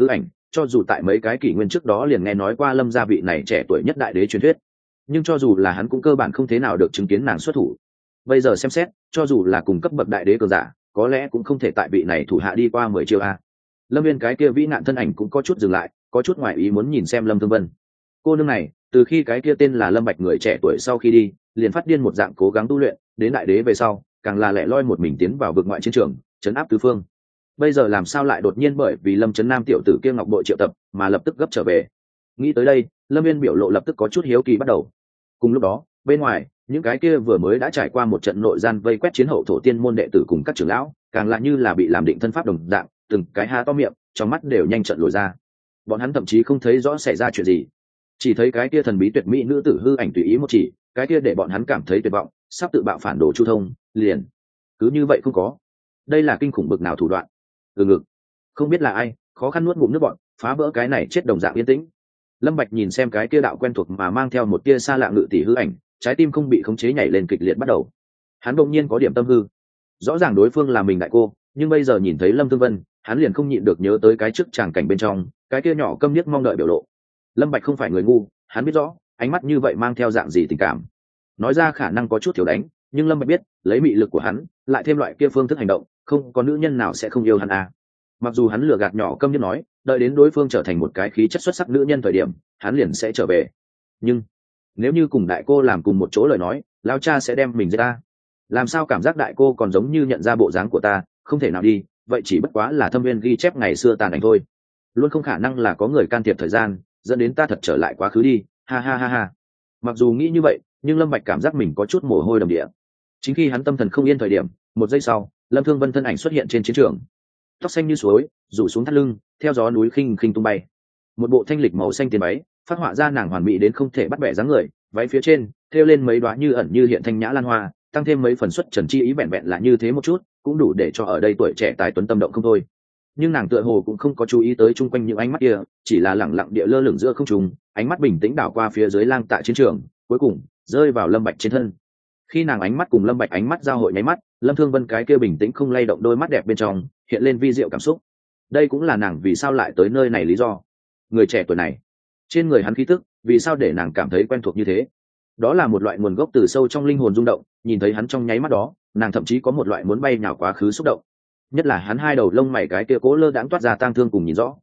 cho dù tại mấy cái kỷ nguyên trước đó liền nghe nói qua lâm gia vị này trẻ tuổi nhất đại đế truyền thuyết, nhưng cho dù là hắn cũng cơ bản không thế nào được chứng kiến nàng xuất thủ. Bây giờ xem xét, cho dù là cùng cấp bậc đại đế cường giả, có lẽ cũng không thể tại vị này thủ hạ đi qua 10 chiêu a. Lâm viên cái kia vĩ nạn thân ảnh cũng có chút dừng lại, có chút ngoại ý muốn nhìn xem Lâm Thương Vân. Cô nương này từ khi cái kia tên là Lâm Bạch người trẻ tuổi sau khi đi, liền phát điên một dạng cố gắng tu luyện, đến đại đế về sau càng là lẻ loi một mình tiến vào vực ngoại chiến trường, chấn áp tứ phương. Bây giờ làm sao lại đột nhiên bởi vì Lâm Chấn Nam tiểu tử kia ngọc bội triệu tập mà lập tức gấp trở về? Nghĩ tới đây, Lâm viên biểu lộ lập tức có chút hiếu kỳ bắt đầu. Cùng lúc đó, bên ngoài những cái kia vừa mới đã trải qua một trận nội gian vây quét chiến hậu thổ tiên môn đệ tử cùng các trưởng lão, càng lại như là bị làm định thân pháp đồng dạng, từng cái há to miệng, trong mắt đều nhanh trận lồi ra. Bọn hắn thậm chí không thấy rõ xảy ra chuyện gì, chỉ thấy cái kia thần bí tuyệt mỹ nữ tử hư ảnh tùy ý một chỉ, cái kia để bọn hắn cảm thấy tuyệt vọng, sắp tự bạo phản đồ Chu Thông, liền cứ như vậy không có. Đây là kinh khủng bực nào thủ đoạn? Ngực, không biết là ai, khó khăn nuốt ngụm nước bọn, phá vỡ cái này chết đồng dạng yên tĩnh. Lâm Bạch nhìn xem cái kia đạo quen thuộc mà mang theo một tia xa lạ ngự tỷ hư ảnh, trái tim không bị khống chế nhảy lên kịch liệt bắt đầu. Hắn đột nhiên có điểm tâm hư, rõ ràng đối phương là mình đại cô, nhưng bây giờ nhìn thấy Lâm Thương Vân, hắn liền không nhịn được nhớ tới cái trước tràng cảnh bên trong, cái kia nhỏ câm điếc mong đợi biểu lộ. Lâm Bạch không phải người ngu, hắn biết rõ ánh mắt như vậy mang theo dạng gì tình cảm. Nói ra khả năng có chút thiếu đánh, nhưng Lâm Bạch biết, lấy mị lực của hắn, lại thêm loại kia phương thức hành động, không có nữ nhân nào sẽ không yêu hắn à. Mặc dù hắn lừa gạt nhỏ câm điếc nói, đợi đến đối phương trở thành một cái khí chất xuất sắc nữ nhân thời điểm, hắn liền sẽ trở về. Nhưng nếu như cùng đại cô làm cùng một chỗ lời nói, lão cha sẽ đem mình giết ta. Làm sao cảm giác đại cô còn giống như nhận ra bộ dáng của ta, không thể nào đi, vậy chỉ bất quá là thâm viên ghi chép ngày xưa tàn ảnh thôi. Luôn không khả năng là có người can thiệp thời gian, dẫn đến ta thật trở lại quá khứ đi, ha ha ha ha. Mặc dù nghĩ như vậy, nhưng Lâm Bạch cảm giác mình có chút mồ hôi đầm địa. Chính khi hắn tâm thần không yên thời điểm, một giây sau, Lâm Thương Vân thân ảnh xuất hiện trên chiến trường, tóc xanh như suối, rủ xuống thắt lưng, theo gió núi khinh khinh tung bay. Một bộ thanh lịch màu xanh tiền váy, phát họa ra nàng hoàn mỹ đến không thể bắt bẻ dáng người, váy phía trên thêu lên mấy đóa như ẩn như hiện thanh nhã lan hoa, tăng thêm mấy phần xuất trần chi ý vẹn vẹn là như thế một chút, cũng đủ để cho ở đây tuổi trẻ tài tuấn tâm động không thôi. Nhưng nàng tựa hồ cũng không có chú ý tới chung quanh những ánh mắt kia, chỉ là lẳng lặng địa lơ lửng giữa không trung, ánh mắt bình tĩnh đảo qua phía dưới lang tại chiến trường, cuối cùng rơi vào Lâm Bạch trên thân. Khi nàng ánh mắt cùng Lâm Bạch ánh mắt giao hội nháy mắt, Lâm Thương Vân cái kia bình tĩnh không lay động đôi mắt đẹp bên trong hiện lên vi diệu cảm xúc. Đây cũng là nàng vì sao lại tới nơi này lý do. Người trẻ tuổi này, trên người hắn khí tức, vì sao để nàng cảm thấy quen thuộc như thế? Đó là một loại nguồn gốc từ sâu trong linh hồn rung động, nhìn thấy hắn trong nháy mắt đó, nàng thậm chí có một loại muốn bay nhào quá khứ xúc động. Nhất là hắn hai đầu lông mày cái kia cố lơ đãng toát ra tang thương cùng nhìn rõ,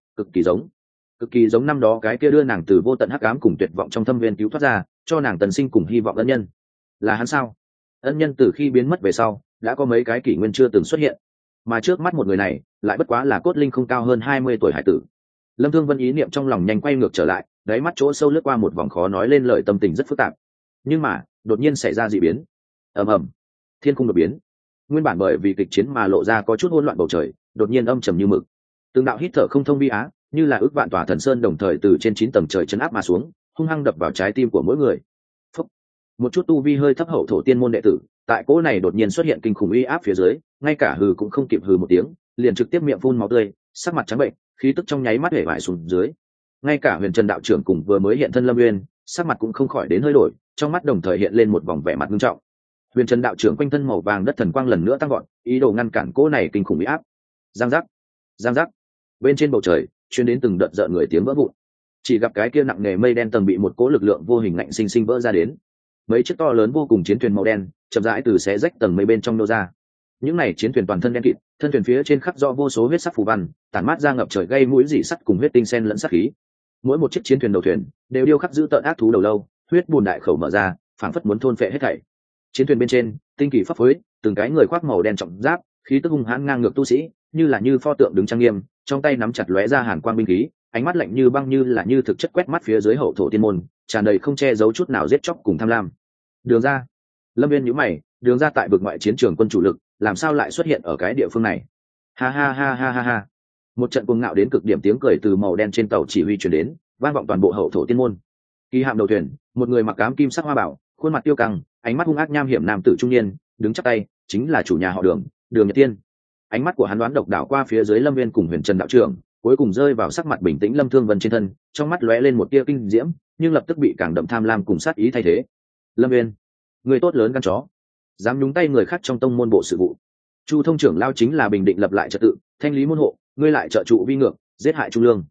cực kỳ giống năm đó cái kia đưa nàng từ vô tận hắc ám cùng tuyệt vọng trong thâm viên cứu thoát ra, cho nàng tần sinh cùng hy vọng ân nhân. Là hắn sao? Ân nhân từ khi biến mất về sau, đã có mấy cái kỷ nguyên chưa từng xuất hiện, mà trước mắt một người này lại bất quá là cốt linh không cao hơn 20 tuổi hải tử. Lâm Thương Vân ý niệm trong lòng nhanh quay ngược trở lại, đáy mắt chỗ sâu lướt qua một vòng khó nói lên lời tâm tình rất phức tạp. Nhưng mà đột nhiên xảy ra dị biến. Ầm ầm, thiên khung đột biến. Nguyên bản bởi vì kịch chiến mà lộ ra có chút hỗn loạn bầu trời, đột nhiên âm trầm như mực. Từng đạo hít thở không thông bi á, như là ước vạn tòa thần sơn đồng thời từ trên 9 tầng trời chấn áp mà xuống, hung hăng đập vào trái tim của mỗi người. Phúc. Một chút tu vi hơi thấp hậu thổ tiên môn đệ tử, tại cỗ này đột nhiên xuất hiện kinh khủng uy áp phía dưới, ngay cả hừ cũng không kịp hừ một tiếng, liền trực tiếp miệng phun máu tươi, sắc mặt trắng bệnh, khí tức trong nháy mắt hể vải xuống dưới. Ngay cả Huyền Trần đạo trưởng cùng vừa mới hiện thân Lâm Nguyên, sắc mặt cũng không khỏi đến hơi đổi, trong mắt đồng thời hiện lên một vòng vẻ mặt nghiêm trọng. Huyền Trần đạo trưởng quanh thân màu vàng đất thần quang lần nữa tăng gọn, ý đồ ngăn cản cỗ này kinh khủng uy áp. Giang giác, giang giác. Bên trên bầu trời truyền đến từng đợt rợn người tiếng vỡ vụn. Chỉ gặp cái kia nặng nề mây đen tầng bị một cỗ lực lượng vô hình ngạnh sinh sinh vỡ ra đến. Mấy chiếc to lớn vô cùng chiến thuyền màu đen chậm rãi từ xé rách tầng mây bên trong nô ra. Những này chiến thuyền toàn thân đen kịt, thân thuyền phía trên khắc rõ vô số huyết sắc phù văn, tản mát ra ngập trời gây mũi dị sắt cùng huyết tinh sen lẫn sát khí. Mỗi một chiếc chiến thuyền đầu thuyền đều điêu khắc giữ tợn ác thú đầu lâu, huyết bùn đại khẩu mở ra, phảng phất muốn thôn phệ hết thảy. Chiến thuyền bên trên, tinh kỳ pháp phối, từng cái người khoác màu đen trọng giáp, khí tức hung hãn ngang ngược tu sĩ, như pho tượng đứng trang nghiêm, trong tay nắm chặt lóe ra hàn quang binh khí, ánh mắt lạnh như băng như thực chất quét mắt phía dưới hậu thổ tiên môn, tràn đầy không che giấu chút nào giết chóc cùng tham lam. Đường ra. Lâm Viên nhíu mày, đường ra tại vực ngoại chiến trường quân chủ lực, làm sao lại xuất hiện ở cái địa phương này? Ha ha ha ha ha ha. Một trận cuồng ngạo đến cực điểm tiếng cười từ màu đen trên tàu chỉ huy truyền đến, vang vọng toàn bộ hậu thổ tiên môn. Kỳ hạm đầu thuyền, một người mặc ám kim sắc hoa bảo, khuôn mặt tiêu căng, ánh mắt hung ác nham hiểm nam tử trung niên, đứng chắp tay, chính là chủ nhà họ Đường, Đường Nhật Tiên. Ánh mắt của hắn đoán độc đảo qua phía dưới Lâm Viên cùng Huyền Trần đạo trưởng, cuối cùng rơi vào sắc mặt bình tĩnh Lâm Thương Vân trên thân, trong mắt lóe lên một tia kinh diễm, nhưng lập tức bị càng đậm tham lam cùng sát ý thay thế. Lâm Viên, người tốt lớn gan chó, dám nhúng tay người khác trong tông môn bộ sự vụ. Chu Thông trưởng lao chính là bình định lập lại trật tự, thanh lý môn hộ, ngươi lại trợ trụ vi ngược, giết hại Trung Lương.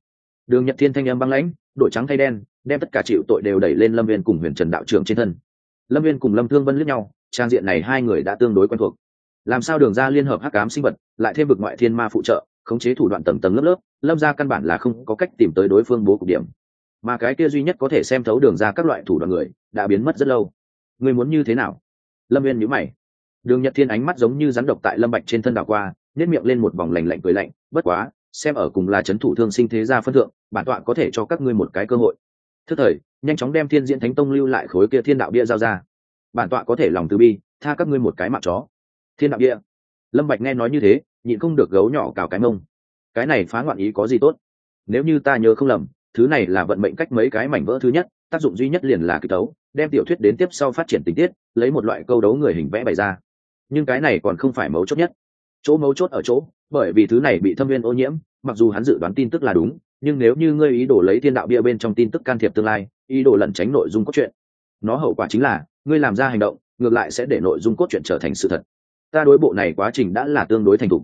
Đường Nhật Thiên thanh âm băng lãnh, đổi trắng thay đen, đem tất cả chịu tội đều đẩy lên Lâm Viên cùng Huyền Trần đạo trưởng trên thân. Lâm Viên cùng Lâm Thương Vân liếc nhau, trang diện này hai người đã tương đối quen thuộc. Làm sao Đường gia liên hợp hắc ám sinh vật, lại thêm vực ngoại thiên ma phụ trợ, khống chế thủ đoạn tầng tầng lớp lớp, Lâm gia căn bản là không có cách tìm tới đối phương bố cục điểm. Mà cái kia duy nhất có thể xem thấu Đường gia các loại thủ đoạn người, đã biến mất rất lâu. Ngươi muốn như thế nào? Lâm Viên nhíu mày. Đường Nhật Thiên ánh mắt giống như rắn độc tại Lâm Bạch trên thân đảo qua, nhếch miệng lên một vòng lạnh lạnh cười lạnh, bất quá, xem ở cùng là chấn thủ thương sinh thế gia phân thượng, bản tọa có thể cho các ngươi một cái cơ hội. Thứ thời, nhanh chóng đem Thiên Diễn Thánh Tông lưu lại khối kia Thiên Đạo Bia giao ra. Bản tọa có thể lòng từ bi, tha các ngươi một cái mạng chó. Thiên Đạo Bia. Lâm Bạch nghe nói như thế, nhịn không được gấu nhỏ cào cái mông. Cái này phá ngoạn ý có gì tốt? Nếu như ta nhớ không lầm, thứ này là vận mệnh cách mấy cái mảnh vỡ thứ nhất, tác dụng duy nhất liền là kịch tấu, đem tiểu thuyết đến tiếp sau phát triển tình tiết, lấy một loại câu đấu người hình vẽ bày ra. Nhưng cái này còn không phải mấu chốt nhất. Chỗ mấu chốt ở chỗ, bởi vì thứ này bị thâm viên ô nhiễm, mặc dù hắn dự đoán tin tức là đúng, nhưng nếu như ngươi ý đồ lấy Thiên Đạo Bia bên trong tin tức can thiệp tương lai, ý đồ lẩn tránh nội dung cốt truyện, nó hậu quả chính là ngươi làm ra hành động ngược lại sẽ để nội dung cốt truyện trở thành sự thật. Ta đối bộ này quá trình đã là tương đối thành thục.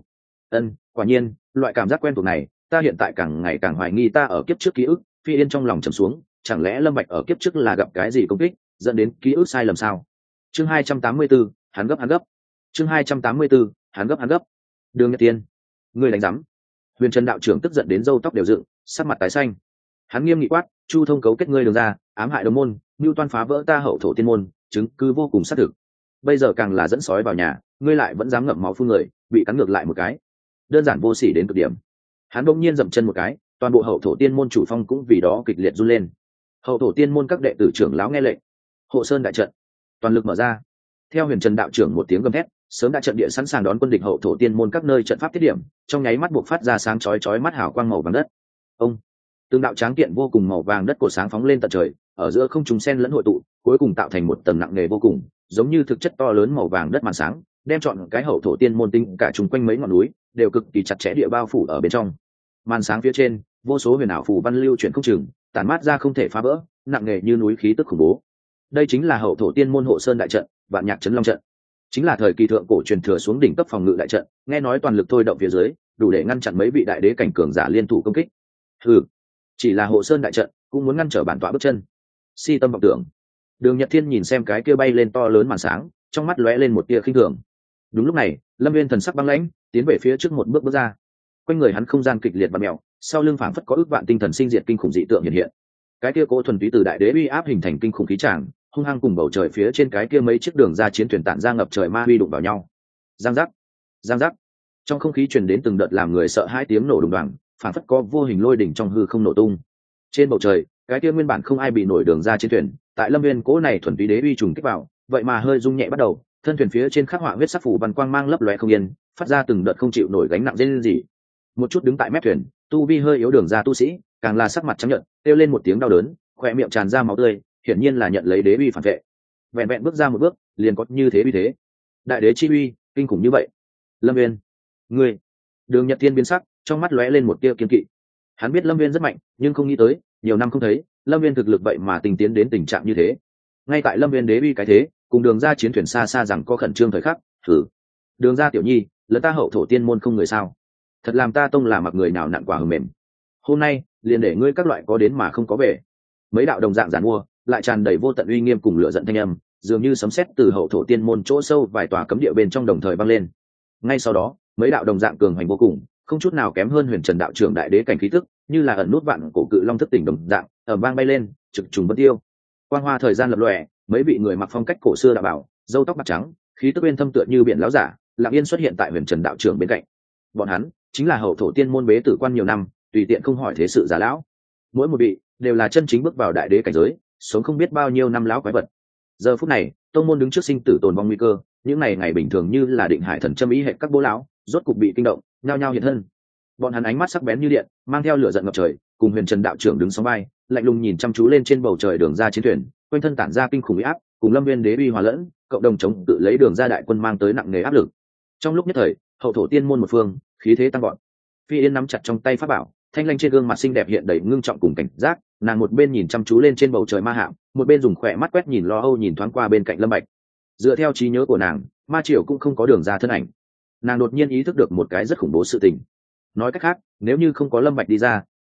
Quả nhiên, loại cảm giác quen thuộc này, ta hiện tại càng ngày càng hoài nghi ta ở kiếp trước ký ức. Phi Yên trong lòng trầm xuống, chẳng lẽ Lâm Bạch ở kiếp trước là gặp cái gì công kích, dẫn đến ký ức sai lầm sao? Chương 284, hắn gấp. Chương 284, hắn gấp. Đường Nhật Tiên, ngươi đánh rắm. Huyền Trần đạo trưởng tức giận đến râu tóc đều dựng, sắc mặt tái xanh. Hắn nghiêm nghị quát, Chu Thông cấu kết ngươi Đường ra, ám hại đồng môn, mưu toan phá vỡ ta hậu thổ tiên môn, chứng cứ vô cùng xác thực. Bây giờ càng là dẫn sói vào nhà, ngươi lại vẫn dám ngậm máu phun người, bị cắn ngược lại một cái, đơn giản vô sỉ đến cực điểm. Hắn bỗng nhiên dậm chân một cái, toàn bộ hậu thổ tiên môn chủ phong cũng vì đó kịch liệt run lên. Hậu thổ tiên môn các đệ tử trưởng lão nghe lệnh, hộ sơn đại trận toàn lực mở ra. Theo Huyền Trần đạo trưởng một tiếng gầm thét, sớm đã trận địa sẵn sàng đón quân địch hậu thổ tiên môn các nơi trận pháp tiết điểm, trong nháy mắt buộc phát ra sáng chói chói mắt hào quang màu vàng đất. Ông, từng đạo tráng kiện vô cùng màu vàng đất cổ sáng phóng lên tận trời, ở giữa không trung xen lẫn hội tụ, cuối cùng tạo thành một tầng nặng nề vô cùng, giống như thực chất to lớn màu vàng đất màn sáng, đem trọn cái hậu thổ tiên môn tinh cả chung quanh mấy ngọn núi đều cực kỳ chặt chẽ địa bao phủ ở bên trong. Màn sáng phía trên, vô số huyền ảo phù văn lưu chuyển không chừng, tản mát ra không thể phá vỡ, nặng nề như núi khí tức khủng bố. Đây chính là hậu thổ tiên môn hộ sơn đại trận, vạn nhạc trấn long trận, chính là thời kỳ thượng cổ truyền thừa xuống đỉnh cấp phòng ngự đại trận, nghe nói toàn lực thôi động phía dưới, đủ để ngăn chặn mấy vị đại đế cảnh cường giả liên thủ công kích. Chỉ là hộ sơn đại trận cũng muốn ngăn trở bản tọa bước chân? Si tâm vọng tưởng. Đường Nhật Thiên nhìn xem cái kia bay lên to lớn màn sáng, trong mắt lóe lên một tia khinh thường. Đúng lúc này, Lâm Viên thần sắc băng lãnh, tiến về phía trước một bước ra. Quanh người hắn không gian kịch liệt và mèo, sau lưng phảng phất có ước vạn tinh thần sinh diệt kinh khủng dị tượng hiện hiện. Cái kia cố thuần túy từ đại đế uy áp hình thành kinh khủng khí tràng, hung hăng cùng bầu trời phía trên cái kia mấy chiếc đường ra chiến thuyền tản ra ngập trời ma uy đụng vào nhau. Giang giác, giang giác. Trong không khí truyền đến từng đợt làm người sợ hãi tiếng nổ đùng đoàng, phảng phất có vô hình lôi đỉnh trong hư không nổ tung. Trên bầu trời, cái kia nguyên bản không ai bị nổi đường ra chiến thuyền, tại Lâm Viên cố này thuần túy đế uy trùng kích vào, vậy mà hơi rung nhẹ bắt đầu, thân thuyền phía trên khắc họa huyết sắc phủ văn quang mang lấp lóe không yên, phát ra từng đợt không chịu nổi gánh nặng rên rỉ. Một chút đứng tại mép thuyền, tu vi hơi yếu đường ra tu sĩ, càng là sắc mặt trắng nhợt, kêu lên một tiếng đau đớn, khóe miệng tràn ra máu tươi, hiển nhiên là nhận lấy đế uy phản vệ. Vẹn vẹn bước ra một bước, liền có như thế uy thế. Đại đế chi uy, kinh khủng như vậy. Lâm Viên, ngươi. Đường Nhật Thiên biến sắc, trong mắt lóe lên một tia kiên kỵ. Hắn biết Lâm Viên rất mạnh, nhưng không nghĩ tới, nhiều năm không thấy, Lâm Viên thực lực vậy mà tình tiến đến tình trạng như thế. Ngay tại Lâm Viên đế uy cái thế, cùng đường ra chiến thuyền xa xa rằng có khẩn trương thời khắc, đường ra tiểu nhi, lỡ ta hậu thổ tiên môn không người sao? Thật làm ta tông là mặc người nào nặn quả hờ mềm. Hôm nay, liền để ngươi các loại có đến mà không có về. Mấy đạo đồng dạng giản mua, lại tràn đầy vô tận uy nghiêm cùng lửa giận thanh âm, dường như sấm sét từ hậu thổ tiên môn chỗ sâu vài tòa cấm địa bên trong đồng thời vang lên. Ngay sau đó, mấy đạo đồng dạng cường hành vô cùng, không chút nào kém hơn Huyền Trần đạo trưởng đại đế cảnh khí tức, như là ẩn nút vạn cổ cự long thức tỉnh đồng dạng, ầm vang bay lên, trực trùng bất tiêu. Quang hoa thời gian lập lòe, mấy vị người mặc phong cách cổ xưa đạo bảo, râu tóc bạc trắng, khí tức bên thâm tựa như biển láo giả, lặng yên xuất hiện tại Huyền Trần đạo trưởng bên cạnh. Bọn hắn chính là hậu thổ tiên môn bế tử quan nhiều năm, tùy tiện không hỏi thế sự giả lão. Mỗi một vị đều là chân chính bước vào đại đế cảnh giới, sống không biết bao nhiêu năm lão quái vật. Giờ phút này, tông môn đứng trước sinh tử tồn vong nguy cơ, những ngày bình thường như là định hải thần châm ý hệ các bố lão, rốt cục bị kinh động, nhao nhao hiện thân. Bọn hắn ánh mắt sắc bén như điện, mang theo lửa giận ngập trời, cùng Huyền Trần đạo trưởng đứng sóng vai, lạnh lùng nhìn chăm chú lên trên bầu trời đường ra chiến thuyền, quanh thân tản ra kinh khủng uy áp, cùng Lâm Viên đế uy hòa lẫn, cộng đồng chống tự lấy đường ra đại quân mang tới nặng nề áp lực. Trong lúc nhất thời, hậu thổ tiên môn một phương, khí thế tăng vọt. Phi Yên nắm chặt trong tay pháp bảo, thanh lanh trên gương mặt xinh đẹp hiện đầy ngưng trọng cùng cảnh giác, nàng một bên nhìn chăm chú lên trên bầu trời ma hạm, một bên dùng khỏe mắt quét nhìn lo âu nhìn thoáng qua bên cạnh Lâm Bạch. Dựa theo trí nhớ của nàng, ma triều cũng không có đường ra thân ảnh. Nàng đột nhiên ý thức được một cái rất khủng bố sự tình. Nói cách khác, nếu như không có Lâm Bạch đi ra,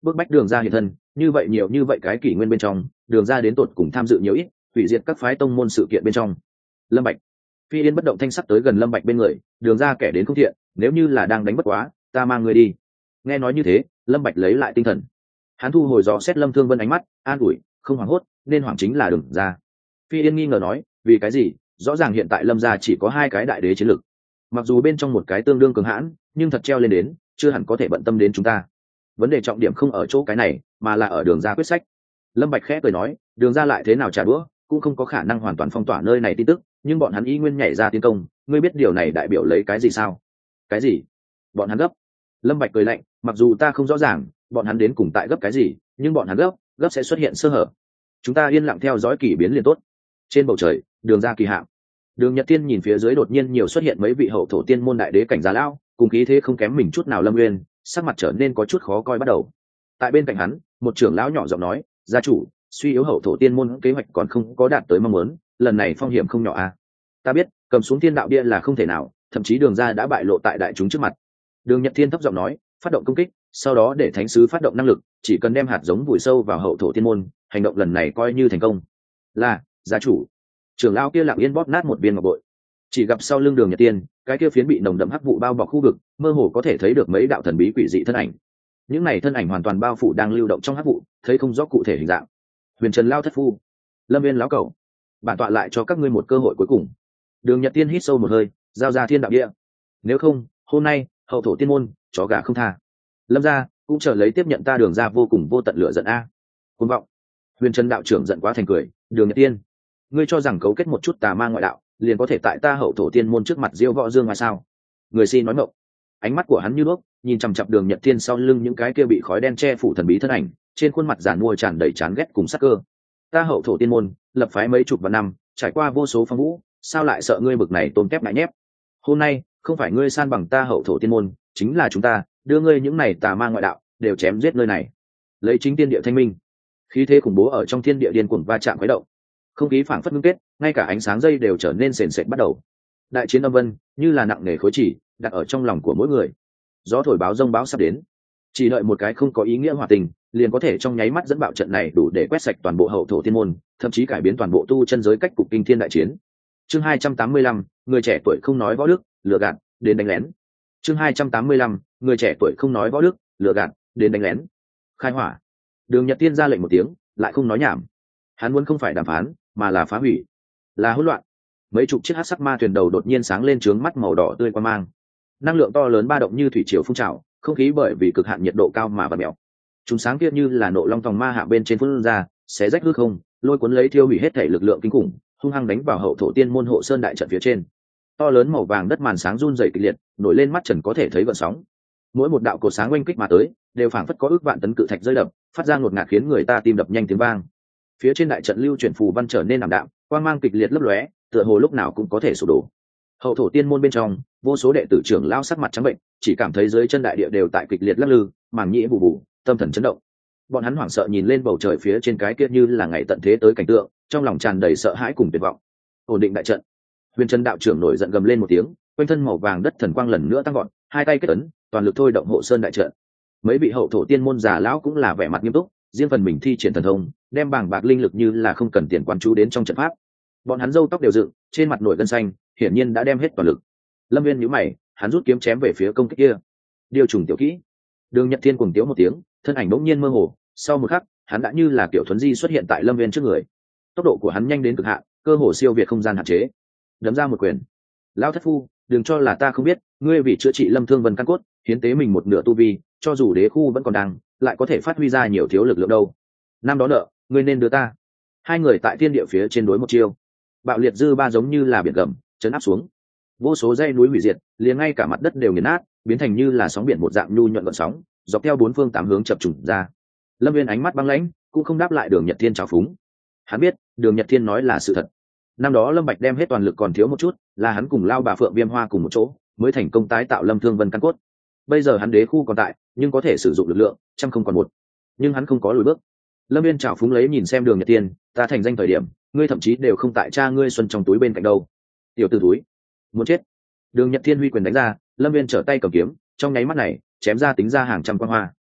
bước bách đường ra hiện thân, như vậy nhiều như vậy cái kỷ nguyên bên trong, đường ra đến tột cùng tham dự nhiều ít, hủy diệt các phái tông môn sự kiện bên trong. Lâm Bạch, Phi Yên bất động thanh sắc tới gần Lâm Bạch bên người, đường ra kẻ đến không thiện, nếu như là đang đánh bất quá, ta mang ngươi đi. Nghe nói như thế, Lâm Bạch lấy lại tinh thần. Hắn thu hồi dò xét Lâm Thương Vân ánh mắt, an ủi, không hoảng hốt, nên hoảng chính là đường ra. Phi Yên nghi ngờ nói, vì cái gì? Rõ ràng hiện tại Lâm gia chỉ có hai cái đại đế chiến lực, mặc dù bên trong một cái tương đương cường hãn, nhưng thật treo lên đến, chưa hẳn có thể bận tâm đến chúng ta. Vấn đề trọng điểm không ở chỗ cái này, mà là ở đường ra quyết sách. Lâm Bạch khẽ cười nói, đường ra lại thế nào trả đũa, cũng không có khả năng hoàn toàn phong tỏa nơi này tin tức, nhưng bọn hắn ý nguyên nhảy ra tiến công, ngươi biết điều này đại biểu lấy cái gì sao? Cái gì? Bọn hắn gấp. Lâm Bạch cười lạnh, mặc dù ta không rõ ràng bọn hắn đến cùng tại gấp cái gì, nhưng bọn hắn gấp sẽ xuất hiện sơ hở. Chúng ta yên lặng theo dõi kỳ biến liền tốt. Trên bầu trời, đường ra kỳ hạm. Đường Nhật Tiên nhìn phía dưới đột nhiên nhiều xuất hiện mấy vị hậu thổ tiên môn đại đế cảnh giá lão, cùng khí thế không kém mình chút nào. Lâm Nguyên sắc mặt trở nên có chút khó coi bắt đầu. Tại bên cạnh hắn, một trưởng lão nhỏ giọng nói, gia chủ, suy yếu hậu thổ tiên môn kế hoạch còn không có đạt tới mong muốn, lần này phong hiểm không nhỏ à? Ta biết, cầm xuống thiên đạo bia là không thể nào, thậm chí đường ra đã bại lộ tại đại chúng trước mặt. Đường Nhật Thiên thấp giọng nói, phát động công kích, sau đó để thánh sứ phát động năng lực, chỉ cần đem hạt giống vùi sâu vào hậu thổ tiên môn, hành động lần này coi như thành công. Là, gia chủ. Trưởng lão kia lặng yên bóp nát một viên ngọc bội, chỉ gặp sau lưng Đường Nhật Tiên, cái kia phiến bị nồng đậm hắc vụ bao bọc khu vực, mơ hồ có thể thấy được mấy đạo thần bí quỷ dị thân ảnh. Những này thân ảnh hoàn toàn bao phủ đang lưu động trong hắc vụ, thấy không rõ cụ thể hình dạng. Huyền Trần Lao thất phu, Lâm Viên lão cẩu, bản tọa lại cho các ngươi một cơ hội cuối cùng. Đường Nhật Tiên hít sâu một hơi, giao ra thiên đạo địa. Nếu không, hôm nay hậu thổ tiên môn, chó gà không tha. Lâm gia cũng chờ lấy tiếp nhận ta Đường gia vô cùng vô tận lửa giận a. Cuồng vọng. Huyền Trần đạo trưởng giận quá thành cười, Đường Nhật Tiên, ngươi cho rằng cấu kết một chút tà ma ngoại đạo liền có thể tại ta hậu thổ tiên môn trước mặt diêu võ dương ngoài sao? Người xin nói mộng. Ánh mắt của hắn như đuốc nhìn chằm chằm Đường Nhật Thiên sau lưng những cái kia bị khói đen che phủ thần bí thân ảnh, trên khuôn mặt giản mua tràn đầy chán ghét cùng sắc cơ. Ta hậu thổ tiên môn lập phái mấy chục vạn năm, trải qua vô số phong vũ, sao lại sợ ngươi bực này tôm kép ngại nhép? Hôm nay không phải ngươi san bằng ta hậu thổ tiên môn, chính là chúng ta đưa ngươi những này tà ma ngoại đạo đều chém giết nơi này, lấy chính tiên địa thanh minh. Khí thế khủng bố ở trong thiên địa điên cuồng va chạm khuấy động, không khí phảng phất ngưng kết, ngay cả ánh sáng dây đều trở nên sền sệt bắt đầu. Đại chiến âm vân như là nặng nề khối chỉ đặt ở trong lòng của mỗi người. Gió thổi báo rông báo sắp đến, chỉ đợi một cái không có ý nghĩa hòa tình liền có thể trong nháy mắt dẫn bạo trận này, đủ để quét sạch toàn bộ hậu thổ tiên môn, thậm chí cải biến toàn bộ tu chân giới cách cục kinh thiên đại chiến. Chương 285, người trẻ tuổi không nói võ đức, lừa gạt, đến đánh lén. Chương 285, người trẻ tuổi không nói võ đức, lừa gạt, đến đánh lén. Khai hỏa. Đường Nhật Tiên ra lệnh một tiếng, lại không nói nhảm. Hắn muốn không phải đàm phán, mà là phá hủy, là hỗn loạn. Mấy chục chiếc hắc sắc ma thuyền đầu đột nhiên sáng lên trướng mắt màu đỏ tươi quan mang, năng lượng to lớn ba động như thủy triều phun trào, không khí bởi vì cực hạn nhiệt độ cao mà vặn mèo. Chúng sáng kia như là nộ long tòng ma hạ bên trên phun ra, xé rách hư không, lôi cuốn lấy thiêu hủy hết thể lực lượng kinh khủng, hung hăng đánh vào hậu thổ tiên môn hộ sơn đại trận phía trên. To lớn màu vàng đất màn sáng run rẩy kịch liệt, nổi lên mắt trần có thể thấy gợn sóng. Mỗi một đạo cột sáng oanh kích mà tới, đều phảng phất có ước vạn tấn cự thạch rơi đập, phát ra ngột ngạt khiến người ta tim đập nhanh tiếng vang. Phía trên đại trận lưu chuyển phù văn trở nên ảm đạm, quang mang kịch liệt lấp lóe, tựa hồ lúc nào cũng có thể sụp đổ. Hậu thổ tiên môn bên trong, vô số đệ tử trưởng lao sắc mặt trắng bệnh, chỉ cảm thấy dưới chân đại địa đều tại kịch liệt lắc lư, màng nhĩ bù bù, tâm thần chấn động. Bọn hắn hoảng sợ nhìn lên bầu trời phía trên cái kia như là ngày tận thế tới cảnh tượng, trong lòng tràn đầy sợ hãi cùng tuyệt vọng. Ổn định đại trận. Huyền Trần đạo trưởng nổi giận gầm lên một tiếng, quanh thân màu vàng đất thần quang lần nữa tăng gọn, hai tay kết ấn, toàn lực thôi động hộ sơn đại trận. Mấy vị hậu thổ tiên môn già lão cũng là vẻ mặt nghiêm túc, riêng phần mình thi triển thần thông, đem bảng bạc linh lực như là không cần tiền quan chú đến trong trận pháp. Bọn hắn râu tóc đều dựng, trên mặt nổi gân xanh, hiển nhiên đã đem hết toàn lực. Lâm Viên nhíu mày, hắn rút kiếm chém về phía công kích kia. Điều trùng tiểu kỹ. Đường Nhật Thiên cuồng tiếu một tiếng, thân ảnh bỗng nhiên mơ hồ, sau một khắc, hắn đã như là kiểu thuấn di xuất hiện tại Lâm Viên trước người. Tốc độ của hắn nhanh đến cực hạn, cơ hồ siêu việt không gian hạn chế. Đấm ra một quyền. Lão thất phu, đừng cho là ta không biết, ngươi vì chữa trị Lâm Thương Vân căn cốt, hiến tế mình một nửa tu vi, cho dù đế khu vẫn còn đang, lại có thể phát huy ra nhiều thiếu lực lượng đâu. Năm đó nợ, ngươi nên đưa ta. Hai người tại thiên địa phía trên đối một chiêu. Bạo liệt dư ba giống như là biển gầm chấn áp xuống, vô số dãy núi hủy diệt, liền ngay cả mặt đất đều nghiền nát, biến thành như là sóng biển một dạng nhu nhuận gợn sóng, dọc theo bốn phương tám hướng chập trùng ra. Lâm Viên ánh mắt băng lãnh, cũng không đáp lại Đường Nhật Thiên trào phúng. Hắn biết Đường Nhật Thiên nói là sự thật. Năm đó Lâm Bạch đem hết toàn lực còn thiếu một chút, là hắn cùng lao bà Phượng Viêm Hoa cùng một chỗ mới thành công tái tạo Lâm Thương Vân căn cốt. Bây giờ hắn đế khu còn tại, nhưng có thể sử dụng lực lượng trăm không còn một, nhưng hắn không có lùi bước. Lâm Viên trào phúng lấy nhìn xem Đường Nhật Thiên, ta thành danh thời điểm, ngươi thậm chí đều không tại cha ngươi xuân trong túi bên cạnh đâu. Tiểu tử túi, muốn chết. Đường Nhật Thiên huy quyền đánh ra, Lâm Viên trở tay cầm kiếm, trong nháy mắt này chém ra tính ra hàng trăm quan hoa.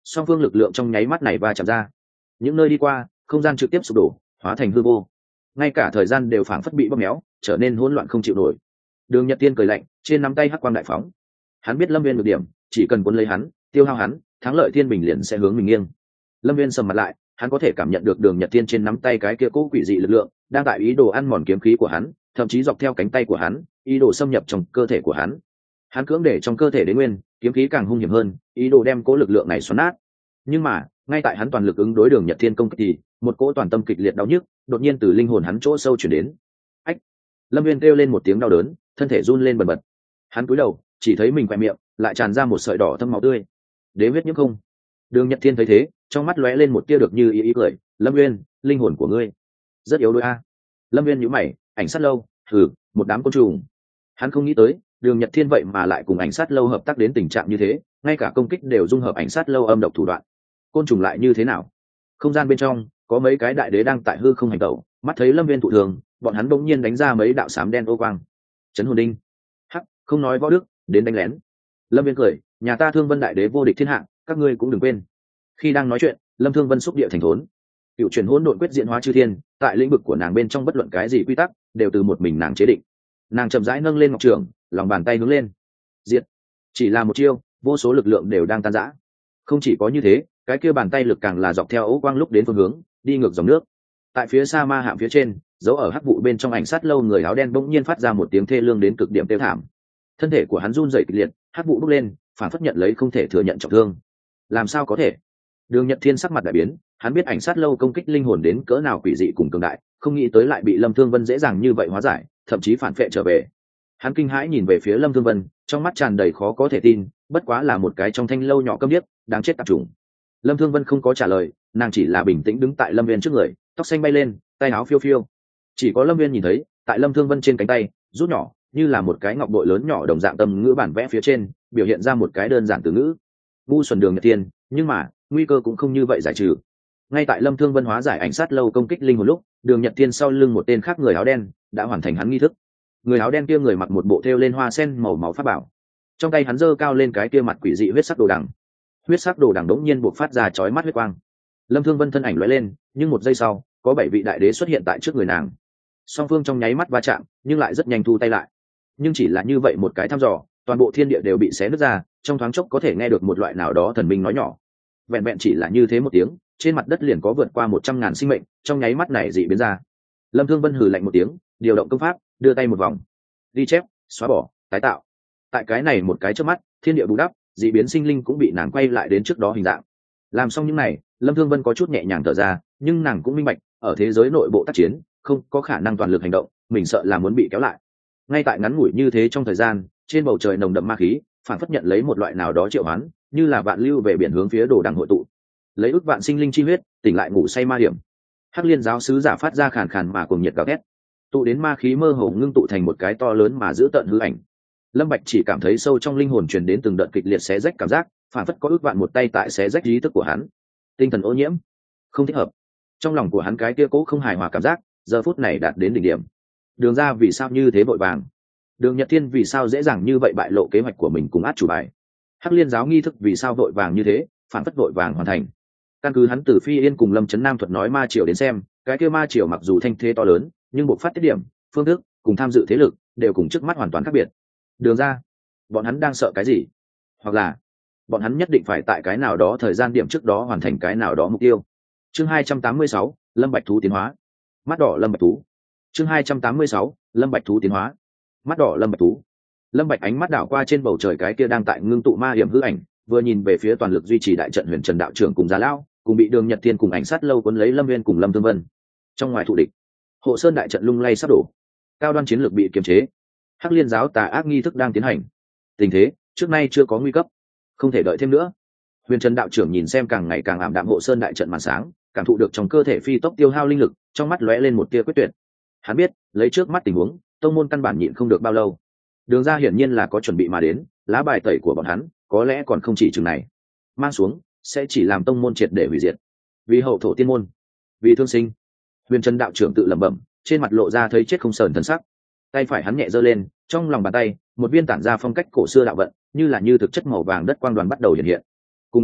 song phương lực lượng trong nháy mắt này va chạm ra, những nơi đi qua không gian trực tiếp sụp đổ, hóa thành hư vô, ngay cả thời gian đều phảng phất bị bóp méo, trở nên hỗn loạn không chịu nổi. Đường Nhật Tiên cười lạnh, trên nắm tay hắc quang đại phóng. Hắn biết Lâm Viên được điểm, chỉ cần cuốn lấy hắn, tiêu hao hắn, thắng lợi thiên bình liền sẽ hướng mình nghiêng. Lâm Viên sầm mặt lại, hắn có thể cảm nhận được Đường Nhật Tiên trên nắm tay cái kia cố quỷ dị lực lượng đang tại ý đồ ăn mòn kiếm khí của hắn, thậm chí dọc theo cánh tay của hắn, ý đồ xâm nhập trong cơ thể của hắn. Hắn cưỡng để trong cơ thể đến nguyên, kiếm khí càng hung hiểm hơn, ý đồ đem cố lực lượng này xoắn nát. Nhưng mà, ngay tại hắn toàn lực ứng đối Đường Nhật Thiên công kích thì một cỗ toàn tâm kịch liệt đau nhức đột nhiên từ linh hồn hắn chỗ sâu chuyển đến. Ách! Lâm Viên kêu lên một tiếng đau đớn, thân thể run lên bần bật. Hắn cúi đầu, chỉ thấy mình quẹt miệng lại tràn ra một sợi đỏ thâm máu tươi. Đế huyết nhiễm không? Đường Nhật Thiên thấy thế, trong mắt lóe lên một tia được như ý cười. Lâm Viên, linh hồn của ngươi rất yếu đuối a. Lâm Viên nhíu mày, ảnh sát lâu, một đám côn trùng. Hắn không nghĩ tới, Đường Nhật Thiên vậy mà lại cùng ảnh sát lâu hợp tác đến tình trạng như thế, ngay cả công kích đều dung hợp ảnh sát lâu âm độc thủ đoạn. Côn trùng lại như thế nào? Không gian bên trong có mấy cái đại đế đang tại hư không hành tẩu, mắt thấy Lâm Viên thụ thường, bọn hắn bỗng nhiên đánh ra mấy đạo xám đen ô quang. Chấn hồn đinh. Hắc, không nói võ đức, đến đánh lén. Lâm Viên cười, nhà ta Thương Vân đại đế vô địch thiên hạ, các ngươi cũng đừng quên. Khi đang nói chuyện, Lâm Thương Vân xúc địa thành thốn, cựu truyền hỗn độn quyết diễn hóa chư thiên, tại lĩnh vực của nàng bên trong bất luận cái gì quy tắc đều từ một mình nàng chế định. Nàng chậm rãi nâng lên ngọc trường, lòng bàn tay hướng lên. Diệt. Chỉ là một chiêu, vô số lực lượng đều đang tan rã. Không chỉ có như thế, cái kia bàn tay lực càng là dọc theo ấu quang lúc đến phương hướng, đi ngược dòng nước. Tại phía xa ma hạm phía trên, giấu ở hắc vụ bên trong ảnh sát lâu người áo đen bỗng nhiên phát ra một tiếng thê lương đến cực điểm tiêu thảm. Thân thể của hắn run rẩy kịch liệt, hắc vụ bốc lên, phản phất nhận lấy không thể thừa nhận trọng thương. Làm sao có thể? Đường Nhật Thiên sắc mặt đại biến, hắn biết ảnh sát lâu công kích linh hồn đến cỡ nào quỷ dị cùng cường đại, không nghĩ tới lại bị Lâm Thương Vân dễ dàng như vậy hóa giải, thậm chí phản phệ trở về. Hắn kinh hãi nhìn về phía Lâm Thương Vân, trong mắt tràn đầy khó có thể tin, bất quá là một cái trong thanh lâu nhỏ câm điếc, đáng chết tạp chủng. Lâm Thương Vân không có trả lời, nàng chỉ là bình tĩnh đứng tại Lâm Viên trước người, tóc xanh bay lên, tay áo phiêu phiêu. Chỉ có Lâm Viên nhìn thấy, tại Lâm Thương Vân trên cánh tay, rút nhỏ, như là một cái ngọc bội lớn nhỏ đồng dạng tầm ngữ bản vẽ phía trên, biểu hiện ra một cái đơn giản từ ngữ. Ngu xuẩn Đường Nhật Thiên, nhưng mà, nguy cơ cũng không như vậy giải trừ. Ngay tại Lâm Thương Vân hóa giải ảnh sát lâu công kích linh hồn lúc, Đường Nhật Thiên sau lưng một tên khác người áo đen đã hoàn thành hắn nghi thức. Người áo đen kia người mặc một bộ thêu lên hoa sen màu máu pháp bảo, trong tay hắn giơ cao lên cái kia mặt quỷ dị huyết sắc đồ đằng. Huyết sắc đồ đằng đống nhiên buộc phát ra chói mắt huyết quang. Lâm Thương Vân thân ảnh lóe lên, nhưng một giây sau, có 7 vị đại đế xuất hiện tại trước người nàng. Song phương trong nháy mắt va chạm, nhưng lại rất nhanh thu tay lại. Nhưng chỉ là như vậy một cái thăm dò, toàn bộ thiên địa đều bị xé nứt ra, trong thoáng chốc có thể nghe được một loại nào đó thần minh nói nhỏ. Vẹn vẹn chỉ là như thế một tiếng, trên mặt đất liền có vượt qua 100.000 sinh mệnh, trong nháy mắt này dị biến ra. Lâm Thương Vân hừ lạnh một tiếng, điều động công pháp, đưa tay một vòng, ghi chép, xóa bỏ, tái tạo. Tại cái này một cái chớp mắt, thiên địa bù đắp, dị biến sinh linh cũng bị nàng quay lại đến trước đó hình dạng. Làm xong những này, Lâm Thương Vân có chút nhẹ nhàng thở ra, nhưng nàng cũng minh bạch, ở thế giới nội bộ tác chiến, không có khả năng toàn lực hành động, mình sợ là muốn bị kéo lại. Ngay tại ngắn ngủi như thế trong thời gian, trên bầu trời nồng đậm ma khí, phản phất nhận lấy một loại nào đó triệu hoán, như là vạn lưu về biển hướng phía đồ đằng hội tụ, lấy ức vạn sinh linh chi huyết, tỉnh lại ngủ say ma điểm. Hắc Liên giáo sứ giả phát ra khàn khàn mà cuồng nhiệt gào thét, tụ đến ma khí mơ hồ ngưng tụ thành một cái to lớn mà giữ tợn hư ảnh. Lâm Bạch chỉ cảm thấy sâu trong linh hồn truyền đến từng đợt kịch liệt xé rách cảm giác, phản phất có ước vạn một tay tại xé rách ý thức của hắn. Tinh thần ô nhiễm, không thích hợp. Trong lòng của hắn cái kia cố không hài hòa cảm giác, giờ phút này đạt đến đỉnh điểm. Đường ra vì sao như thế vội vàng? Đường Nhật Thiên vì sao dễ dàng như vậy bại lộ kế hoạch của mình cùng át chủ bài? Hắc Liên giáo nghi thức vì sao vội vàng như thế, phản phất vội vàng hoàn thành? Căn cứ hắn từ Phi Yên cùng Lâm Chấn Nam thuật nói ma triều đến xem, cái kia ma triều mặc dù thanh thế to lớn, nhưng bộ phát tiết điểm, phương thức cùng tham dự thế lực đều cùng trước mắt hoàn toàn khác biệt. Đường ra, bọn hắn đang sợ cái gì? Hoặc là bọn hắn nhất định phải tại cái nào đó thời gian điểm trước đó hoàn thành cái nào đó mục tiêu. Chương 286, Lâm Bạch thú tiến hóa. Mắt đỏ Lâm Bạch thú. Chương 286, Lâm Bạch thú tiến hóa. Mắt đỏ Lâm Bạch thú. Lâm Bạch ánh mắt đảo qua trên bầu trời cái kia đang tại ngưng tụ ma hiểm hư ảnh, vừa nhìn về phía toàn lực duy trì đại trận Huyền Trần đạo trưởng cùng Giá lão, cùng bị Đường Nhật Thiên cùng ảnh sát lâu cuốn lấy Lâm Viên cùng Lâm Thương Vân. Trong ngoài thụ địch, Hộ Sơn đại trận lung lay sắp đổ, cao đoan chiến lược bị kiềm chế. Hắc Liên giáo tà ác nghi thức đang tiến hành. Tình thế trước nay chưa có nguy cấp, không thể đợi thêm nữa. Huyền Trần đạo trưởng nhìn xem càng ngày càng ảm đạm Hộ Sơn đại trận màn sáng, cảm thụ được trong cơ thể phi tốc tiêu hao linh lực, trong mắt lóe lên một tia quyết tuyệt. Hắn biết, lấy trước mắt tình huống, tông môn căn bản nhịn không được bao lâu. Đường ra hiển nhiên là có chuẩn bị mà đến, lá bài tẩy của bọn hắn có lẽ còn không chỉ chừng này. Mang xuống sẽ chỉ làm tông môn triệt để hủy diệt. Vì hậu thổ tiên môn, vì thương sinh. Huyền Trần đạo trưởng tự lẩm bẩm, trên mặt lộ ra thấy chết không sờn thần sắc. Tay phải hắn nhẹ giơ lên, trong lòng bàn tay, một viên tản ra phong cách cổ xưa đạo vận, như là như thực chất màu vàng đất quang đoàn bắt đầu hiện hiện. Cùng lúc đó,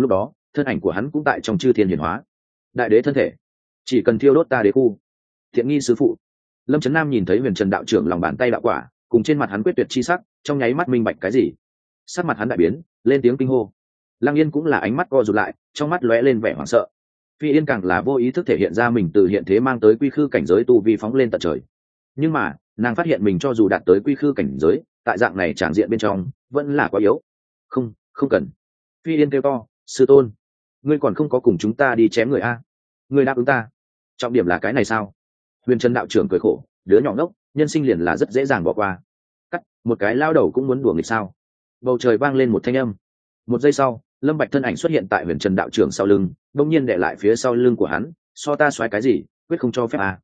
thân ảnh của hắn cũng tại trong chư thiên hiển hóa. Đại đế thân thể, chỉ cần thiêu đốt ta đế khu. Thiện nghi sư phụ. Lâm Chấn Nam nhìn thấy Huyền Trần đạo trưởng lòng bàn tay đạo quả, cùng trên mặt hắn quyết tuyệt chi sắc, trong nháy mắt minh bạch cái gì. Sắc mặt hắn đại biến, lên tiếng kinh hô. Lăng Yên cũng là ánh mắt co rụt lại, trong mắt lóe lên vẻ hoảng sợ. Phi Yên càng là vô ý thức thể hiện ra mình từ hiện thế mang tới quy khư cảnh giới tu vi phóng lên tận trời. Nhưng mà, nàng phát hiện mình cho dù đạt tới quy khư cảnh giới, tại dạng này tràng diện bên trong, vẫn là quá yếu. Không, không cần. Phi Yên kêu to, sư tôn, ngươi còn không có cùng chúng ta đi chém người a? Ngươi đáp ứng ta. Trọng điểm là cái này sao? Huyền Trần đạo trưởng cười khổ, đứa nhỏ ngốc, nhân sinh liền là rất dễ dàng bỏ qua. Cắt, một cái lao đầu cũng muốn đùa nghịch sao? Bầu trời vang lên một thanh âm. Một giây sau, Lâm Bạch thân ảnh xuất hiện tại Huyền Trần đạo trưởng sau lưng, đột nhiên để lại phía sau lưng của hắn, so ta xoáy cái gì, quyết không cho phép a.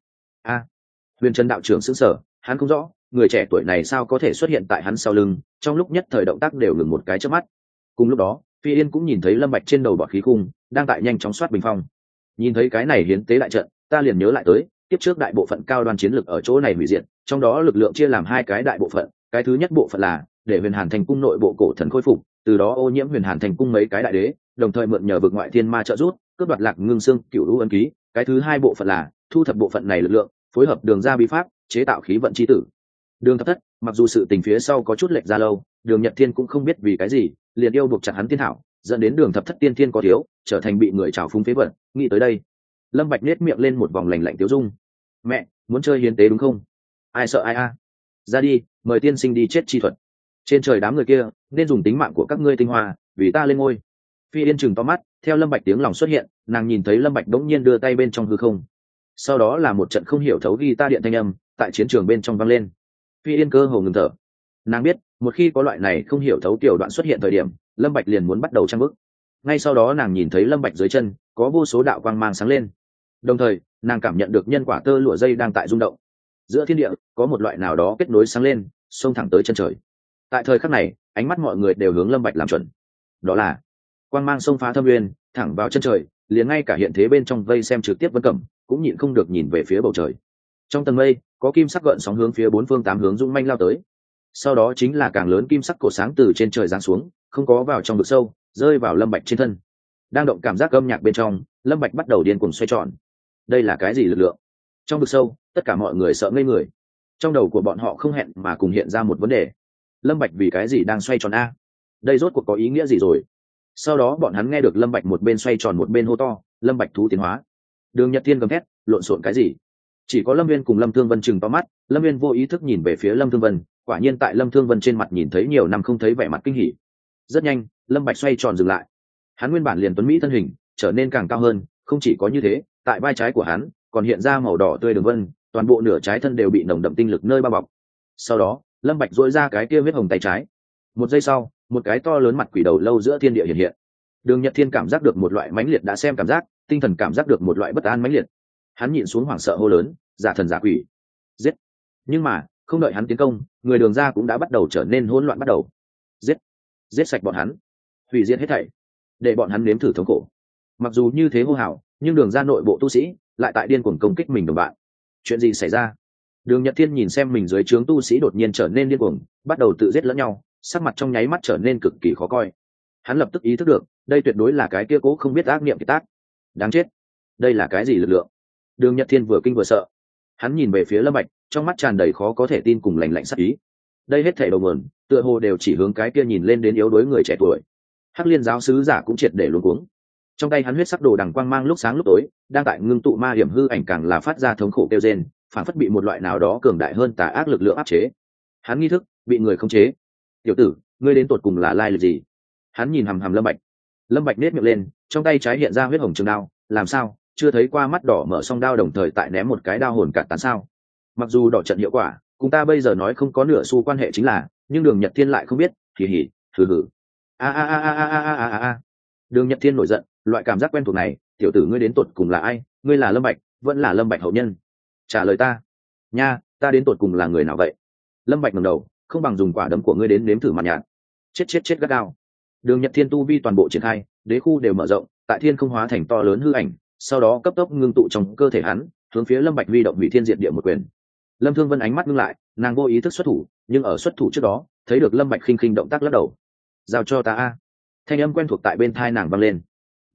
Huyền Trần đạo trưởng sững sờ, hắn không rõ, người trẻ tuổi này sao có thể xuất hiện tại hắn sau lưng, trong lúc nhất thời động tác đều ngừng một cái chớp mắt. Cùng lúc đó, Phi Yên cũng nhìn thấy Lâm Bạch trên đầu bọt khí khung đang tại nhanh chóng xoát bình phong. Nhìn thấy cái này hiến tế đại trận, ta liền nhớ lại tới, tiếp trước đại bộ phận cao đoan chiến lực ở chỗ này hủy diệt, trong đó lực lượng chia làm hai cái đại bộ phận, cái thứ nhất bộ phận là để Huyền Hàn Thành cung nội bộ cổ thần khôi phục, từ đó ô nhiễm Huyền Hàn Thành cung mấy cái đại đế, đồng thời mượn nhờ vực ngoại thiên ma trợ giúp, cướp đoạt Lạc Ngưng Xương Cửu Lũ ấn ký, cái thứ hai bộ phận là thu thập bộ phận này lực lượng, phối hợp đường ra bí pháp, chế tạo khí vận chi tử. Đường Thập Thất, mặc dù sự tình phía sau có chút lệch ra lâu, Đường Nhật Thiên cũng không biết vì cái gì, liền yêu buộc chặt hắn tiên thảo, dẫn đến Đường Thập Thất tiên thiên có thiếu, trở thành bị người trào phúng phế vật. Nghĩ tới đây, Lâm Bạch nét miệng lên một vòng lạnh lạnh tiêu dung. Mẹ, muốn chơi hiến tế đúng không? Ai sợ ai a? Ra đi, mời tiên sinh đi chết chi thuật. Trên trời đám người kia, nên dùng tính mạng của các ngươi tinh hoa, vì ta lên ngôi. Phi Yên chừng to mắt, theo Lâm Bạch tiếng lòng xuất hiện, nàng nhìn thấy Lâm Bạch đống nhiên đưa tay bên trong hư không. Sau đó là một trận không hiểu thấu guitar điện thanh âm tại chiến trường bên trong vang lên. Phi Yên cơ hồ ngừng thở. Nàng biết, một khi có loại này không hiểu thấu tiểu đoạn xuất hiện thời điểm, Lâm Bạch liền muốn bắt đầu trang bức. Ngay sau đó nàng nhìn thấy Lâm Bạch dưới chân có vô số đạo quang mang sáng lên. Đồng thời, nàng cảm nhận được nhân quả tơ lụa dây đang tại rung động. Giữa thiên địa có một loại nào đó kết nối sáng lên, xông thẳng tới chân trời. Tại thời khắc này, ánh mắt mọi người đều hướng Lâm Bạch làm chuẩn. Đó là quang mang xông phá thâm nguyên, thẳng vào chân trời, liền ngay cả hiện thế bên trong vây xem trực tiếp Vân Cẩm cũng nhịn không được nhìn về phía bầu trời. Trong tầng mây, có kim sắc gợn sóng hướng phía bốn phương tám hướng dũng manh lao tới. Sau đó chính là càng lớn kim sắc cột sáng từ trên trời giáng xuống, không có vào trong vực sâu, rơi vào Lâm Bạch trên thân. Đang động cảm giác âm nhạc bên trong, Lâm Bạch bắt đầu điên cuồng xoay tròn. Đây là cái gì lực lượng? Trong vực sâu, tất cả mọi người sợ ngây người. Trong đầu của bọn họ không hẹn mà cùng hiện ra một vấn đề. Lâm Bạch vì cái gì đang xoay tròn a? Đây rốt cuộc có ý nghĩa gì rồi? Sau đó bọn hắn nghe được Lâm Bạch một bên xoay tròn một bên hô to, Lâm Bạch thú tiến hóa. Đường Nhật Thiên gầm thét, lộn xộn cái gì? Chỉ có Lâm Viên cùng Lâm Thương Vân chừng to mắt. Lâm Viên vô ý thức nhìn về phía Lâm Thương Vân, quả nhiên tại Lâm Thương Vân trên mặt nhìn thấy nhiều năm không thấy vẻ mặt kinh hỉ. Rất nhanh, Lâm Bạch xoay tròn dừng lại. Hắn nguyên bản liền tuấn mỹ thân hình, trở nên càng cao hơn, không chỉ có như thế, tại vai trái của hắn còn hiện ra màu đỏ tươi đường vân, toàn bộ nửa trái thân đều bị nồng đậm tinh lực nơi bao bọc. Sau đó, Lâm Bạch duỗi ra cái kia huyết hồng tay trái. Một giây sau, một cái to lớn mặt quỷ đầu lâu giữa thiên địa hiện hiện. Đường Nhật Thiên cảm giác được một loại mãnh liệt đã xem cảm giác, tinh thần cảm giác được một loại bất an mãnh liệt. Hắn nhịn xuống hoảng sợ hô lớn, giả thần giả quỷ, giết! Nhưng mà, không đợi hắn tiến công, người Đường gia cũng đã bắt đầu trở nên hỗn loạn bắt đầu. Giết! Giết sạch bọn hắn, hủy diệt hết thảy, để bọn hắn nếm thử thống khổ. Mặc dù như thế hô hào, nhưng Đường gia nội bộ tu sĩ lại tại điên cuồng công kích mình đồng bạn. Chuyện gì xảy ra? Đường Nhật Thiên nhìn xem mình dưới trướng tu sĩ đột nhiên trở nên điên cuồng, bắt đầu tự giết lẫn nhau, sắc mặt trong nháy mắt trở nên cực kỳ khó coi. Hắn lập tức ý thức được, đây tuyệt đối là cái kia cố không biết ác niệm kiệt tác. Đáng chết! Đây là cái gì lực lượng? Đường Nhật Thiên vừa kinh vừa sợ. Hắn nhìn về phía Lâm Bạch, trong mắt tràn đầy khó có thể tin cùng lạnh lạnh sắc ý. Đây hết thảy đầu nguồn, tựa hồ đều chỉ hướng cái kia nhìn lên đến yếu đuối người trẻ tuổi. Hắc Liên giáo sứ giả cũng triệt để luống cuống. Trong tay hắn huyết sắc đồ đằng quang mang lúc sáng lúc tối, đang tại ngưng tụ ma hiểm hư ảnh càng là phát ra thống khổ kêu rên, phản phất bị một loại nào đó cường đại hơn tà ác lực lượng áp chế. Hắn nghi thức bị người khống chế. Tiểu tử, ngươi đến tột cùng là lai lịch gì? Hắn nhìn hằm hằm Lâm Bạch. Lâm Bạch nét miệng lên, trong tay trái hiện ra huyết hồng trường đao, làm sao? Chưa thấy qua mắt đỏ mở song đao đồng thời tại ném một cái đao hồn cản tán sao? Mặc dù đỏ trận hiệu quả, cùng ta bây giờ nói không có nửa xu quan hệ chính là, nhưng Đường Nhật Thiên lại không biết, hì hì, hừ hừ. A a a a a a a a. Đường Nhật Thiên nổi giận, loại cảm giác quen thuộc này, tiểu tử ngươi đến tột cùng là ai? Ngươi là Lâm Bạch, vẫn là Lâm Bạch hậu nhân? Trả lời ta. Nha, ta đến tột cùng là người nào vậy? Lâm Bạch ngẩng đầu, không bằng dùng quả đấm của ngươi đến nếm thử mặt nhạt. Chết gắt gao. Đường Nhật Thiên tu vi toàn bộ triển khai, đế khu đều mở rộng, tại thiên không hóa thành to lớn hư ảnh, sau đó cấp tốc ngưng tụ trong cơ thể hắn, hướng phía Lâm Bạch huy động hủy thiên diệt địa một quyền. Lâm Thương Vân ánh mắt ngưng lại, nàng vô ý thức xuất thủ, nhưng ở xuất thủ trước đó, thấy được Lâm Bạch khinh khinh động tác lắc đầu. Giao cho ta a. Thanh âm quen thuộc tại bên tai nàng vang lên.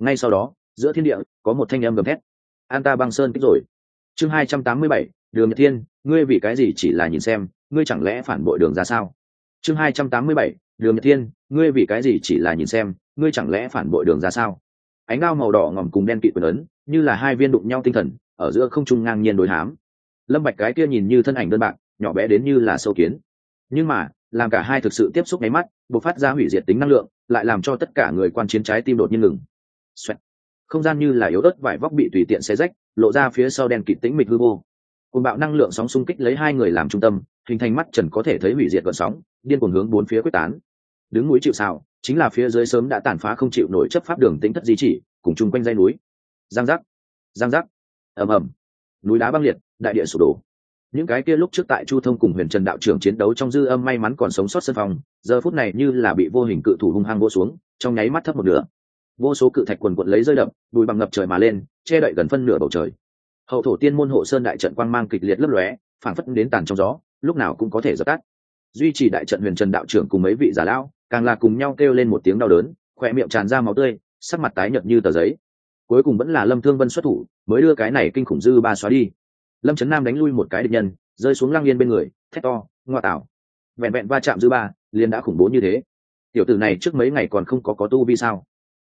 Ngay sau đó giữa thiên địa có một thanh âm gầm thét: an ta băng sơn kích rồi. Chương 287, Đường Nhật Thiên, ngươi vì cái gì chỉ là nhìn xem, ngươi chẳng lẽ phản bội Đường ra sao? Chương 287, Đường Nhật Thiên, ngươi vì cái gì chỉ là nhìn xem, ngươi chẳng lẽ phản bội Đường ra sao? Ánh đao màu đỏ ngòm cùng đen kịt quyền ấn, như là hai viên đụng nhau tinh thần, ở giữa không trung ngang nhiên đối hám. Lâm Bạch cái kia nhìn như thân ảnh đơn bạc, nhỏ bé đến như là sâu kiến. Nhưng mà, làm cả hai thực sự tiếp xúc nháy mắt, bộc phát ra hủy diệt tính năng lượng, lại làm cho tất cả người quan chiến trái tim đột nhiên ngừng. Xoẹt. Không gian như là yếu ớt vải vóc bị tùy tiện xé rách, lộ ra phía sau đen kịt tĩnh mịch hư vô. Cùng bạo năng lượng sóng xung kích lấy hai người làm trung tâm, hình thành mắt trần có thể thấy hủy diệt gợn sóng, điên cuồng hướng bốn phía quyết tán. Đứng núi chịu sào, chính là phía dưới sớm đã tàn phá không chịu nổi chấp pháp đường tĩnh thất di chỉ, cùng chung quanh dãy núi. Giang giác, giang giác, ầm ầm, núi đá băng liệt, đại địa sụp đổ. Những cái kia lúc trước tại Chu Thông cùng Huyền Trần đạo trưởng chiến đấu trong dư âm may mắn còn sống sót sân phòng, giờ phút này như là bị vô hình cự thủ hung hăng vỗ xuống, trong nháy mắt thấp một nửa. Vô số cự thạch quần quật lấy rơi đập, bụi bặm ngập trời mà lên, che đậy gần phân nửa bầu trời. Hậu thổ tiên môn hộ sơn đại trận quang mang kịch liệt lấp lóe, phảng phất đến tàn trong gió, lúc nào cũng có thể dập tắt. Duy trì đại trận Huyền Trần đạo trưởng cùng mấy vị giả lão, càng là cùng nhau kêu lên một tiếng đau đớn, khóe miệng tràn ra máu tươi, sắc mặt tái nhợt như tờ giấy. Cuối cùng vẫn là Lâm Thương Vân xuất thủ, mới đưa cái này kinh khủng dư ba xóa đi. Lâm Chấn Nam đánh lui một cái địch nhân, rơi xuống Lăng Yên bên người, thét to: "Ngoa tạo!" Vẹn vẹn va chạm dư ba, liền đã khủng bố như thế. Tiểu tử này trước mấy ngày còn không có tu vi sao?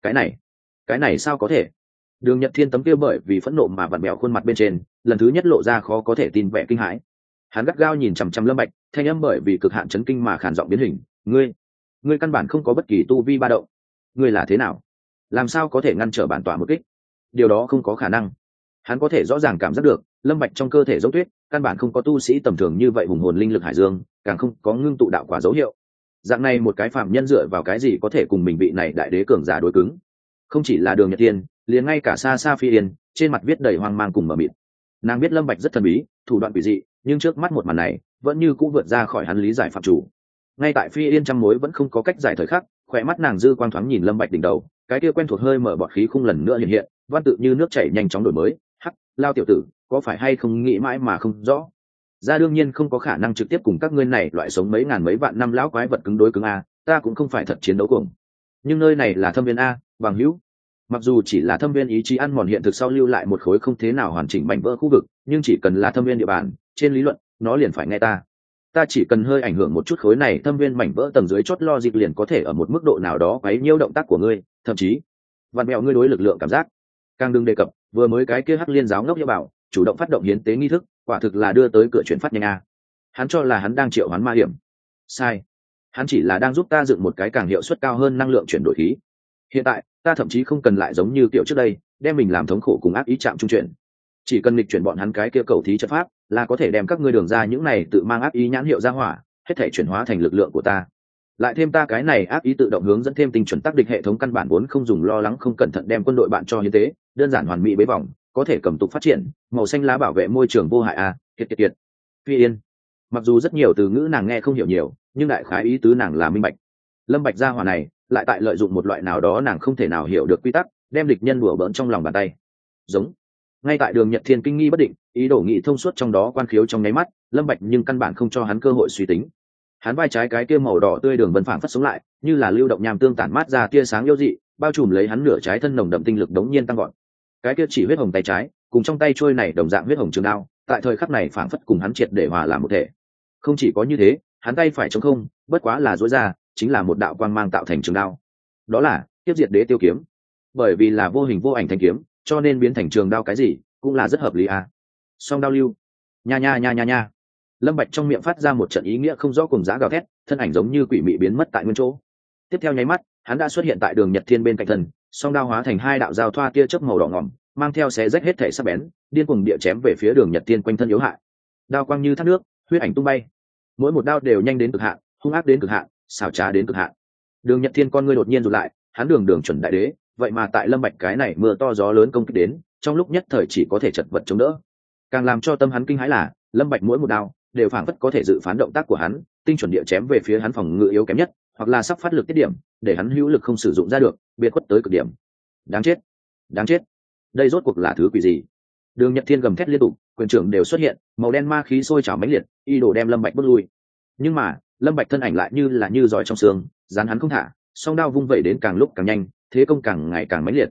Cái này sao có thể? Đường Nhật Thiên tấm kia bởi vì phẫn nộ mà vặn bẹo khuôn mặt bên trên, lần thứ nhất lộ ra khó có thể tin vẻ kinh hãi. Hắn gắt gao nhìn chằm chằm Lâm Bạch, thanh âm bởi vì cực hạn chấn kinh mà khàn giọng biến hình: "Ngươi căn bản không có bất kỳ tu vi ba động. Ngươi là thế nào? Làm sao có thể ngăn trở bản tọa một kích? Điều đó không có khả năng." Hắn có thể rõ ràng cảm giác được, Lâm Bạch trong cơ thể giống tuyết, căn bản không có tu sĩ tầm thường như vậy hùng hồn linh lực hải dương, càng không có ngưng tụ đạo quả dấu hiệu. Dạng này một cái phàm nhân dựa vào cái gì có thể cùng mình vị này đại đế cường giả đối cứng? Không chỉ là Đường Nhật Tiên, liền ngay cả Sa Sa Phi Yên, trên mặt viết đầy hoang mang cùng mờ mịt. Nàng biết Lâm Bạch rất thần bí, thủ đoạn quỷ dị, nhưng trước mắt một màn này, vẫn như cũ vượt ra khỏi hắn lý giải phạm chủ. Ngay tại Phi Yên trăm mối vẫn không có cách giải thời khắc, khỏe mắt nàng dư quang thoáng nhìn Lâm Bạch đỉnh đầu, cái kia quen thuộc hơi mở bọt khí khung lần nữa hiện hiện, văn tự như nước chảy nhanh chóng đổi mới. Hắc, lao tiểu tử, có phải hay không nghĩ mãi mà không rõ? Ra đương nhiên không có khả năng trực tiếp cùng các ngươi này loại sống mấy ngàn mấy vạn năm lão quái vật cứng đối cứng a, ta cũng không phải thật chiến đấu cuồng. Nhưng nơi này là Thâm Viên a, bằng hữu. Mặc dù chỉ là Thâm Viên ý chí ăn mòn hiện thực sau lưu lại một khối không thế nào hoàn chỉnh mảnh vỡ khu vực, nhưng chỉ cần là Thâm Viên địa bàn, trên lý luận, nó liền phải nghe ta. Ta chỉ cần hơi ảnh hưởng một chút khối này Thâm Viên mảnh vỡ tầng dưới chót logic liền có thể ở một mức độ nào đó quấy nhiễu động tác của ngươi, thậm chí vặn mẹo ngươi đối lực lượng cảm giác. Càng đừng đề cập, vừa mới cái kia Hắc Liên giáo ngốc như bảo, chủ động phát động hiến tế nghi thức, quả thực là đưa tới cửa chuyển phát nhanh a. Hắn cho là hắn đang triệu hoán ma hiểm. Sai. Hắn chỉ là đang giúp ta dựng một cái càng hiệu suất cao hơn năng lượng chuyển đổi khí. Hiện tại, ta thậm chí không cần lại giống như kiểu trước đây, đem mình làm thống khổ cùng ác ý chạm trung chuyển. Chỉ cần nghịch chuyển bọn hắn cái kia cầu thí chất pháp, là có thể đem các ngươi đường ra những này tự mang ác ý nhãn hiệu ra hỏa, hết thể chuyển hóa thành lực lượng của ta. Lại thêm ta cái này ác ý tự động hướng dẫn thêm tinh chuẩn tác địch hệ thống căn bản vốn không dùng lo lắng không cẩn thận đem quân đội bạn cho hiến tế, đơn giản hoàn mỹ bế vòng, có thể cầm tục phát triển, màu xanh lá bảo vệ môi trường vô hại a, kiệt. Phi Yên. Mặc dù rất nhiều từ ngữ nàng nghe không hiểu nhiều, nhưng đại khái ý tứ nàng là minh bạch. Lâm Bạch gia hỏa này, lại tại lợi dụng một loại nào đó nàng không thể nào hiểu được quy tắc, đem địch nhân đùa bỡn trong lòng bàn tay. Giống. Ngay tại Đường Nhật Thiên kinh nghi bất định, ý đồ nghị thông suốt trong đó quan khiếu trong nháy mắt, Lâm Bạch nhưng căn bản không cho hắn cơ hội suy tính. Hắn vai trái cái kia màu đỏ tươi đường vân phảng phất sống lại, như là lưu động nham tương tản mát ra tia sáng yêu dị, bao trùm lấy hắn nửa trái thân nồng đậm tinh lực đống nhiên tăng vọt. Cái kia chỉ huyết hồng tay trái, cùng trong tay trôi này đồng dạng huyết hồng trường đao, tại thời khắc này phảng phất cùng hắn triệt để hòa làm một thể. Không chỉ có như thế, hắn tay phải trống không, bất quá là duỗi ra, chính là một đạo quang mang tạo thành trường đao. Đó là tiếp diệt đế tiêu kiếm. Bởi vì là vô hình vô ảnh thanh kiếm, cho nên biến thành trường đao cái gì, cũng là rất hợp lý a. Song đao lưu. Nha. Lâm Bạch trong miệng phát ra một trận ý nghĩa không rõ cùng giá gào thét, thân ảnh giống như quỷ mị biến mất tại nguyên chỗ. Tiếp theo nháy mắt, hắn đã xuất hiện tại Đường Nhật Thiên bên cạnh thân, song đao hóa thành hai đạo giao thoa tia chớp màu đỏ ngòm, mang theo xé rách hết thể sắc bén, điên cuồng địa chém về phía Đường Nhật Thiên quanh thân yếu hại. Đao quang như thác nước, huyết ảnh tung bay. Mỗi một đao đều nhanh đến cực hạn, hung ác đến cực hạn, xảo trá đến cực hạn. Đường Nhật Thiên con ngươi đột nhiên rụt lại, hắn đường chuẩn đại đế, vậy mà tại Lâm Bạch cái này mưa to gió lớn công kích đến, trong lúc nhất thời chỉ có thể chật vật chống đỡ. Càng làm cho tâm hắn kinh hãi là, Lâm Bạch mỗi một đao đều phảng phất có thể dự phán động tác của hắn, tinh chuẩn địa chém về phía hắn phòng ngự yếu kém nhất, hoặc là sắp phát lực tiết điểm, để hắn hữu lực không sử dụng ra được, biệt khuất tới cực điểm. Đáng chết. Đây rốt cuộc là thứ quỷ gì? Đường Nhật Thiên gầm thét liên tục, quyền trưởng đều xuất hiện, màu đen ma khí sôi trào mãnh liệt, ý đồ đem Lâm Bạch bước lui. Nhưng mà, Lâm Bạch thân ảnh lại như giỏi trong xương, dán hắn không thả, song đao vung vẩy đến càng lúc càng nhanh, thế công càng ngày càng mãnh liệt.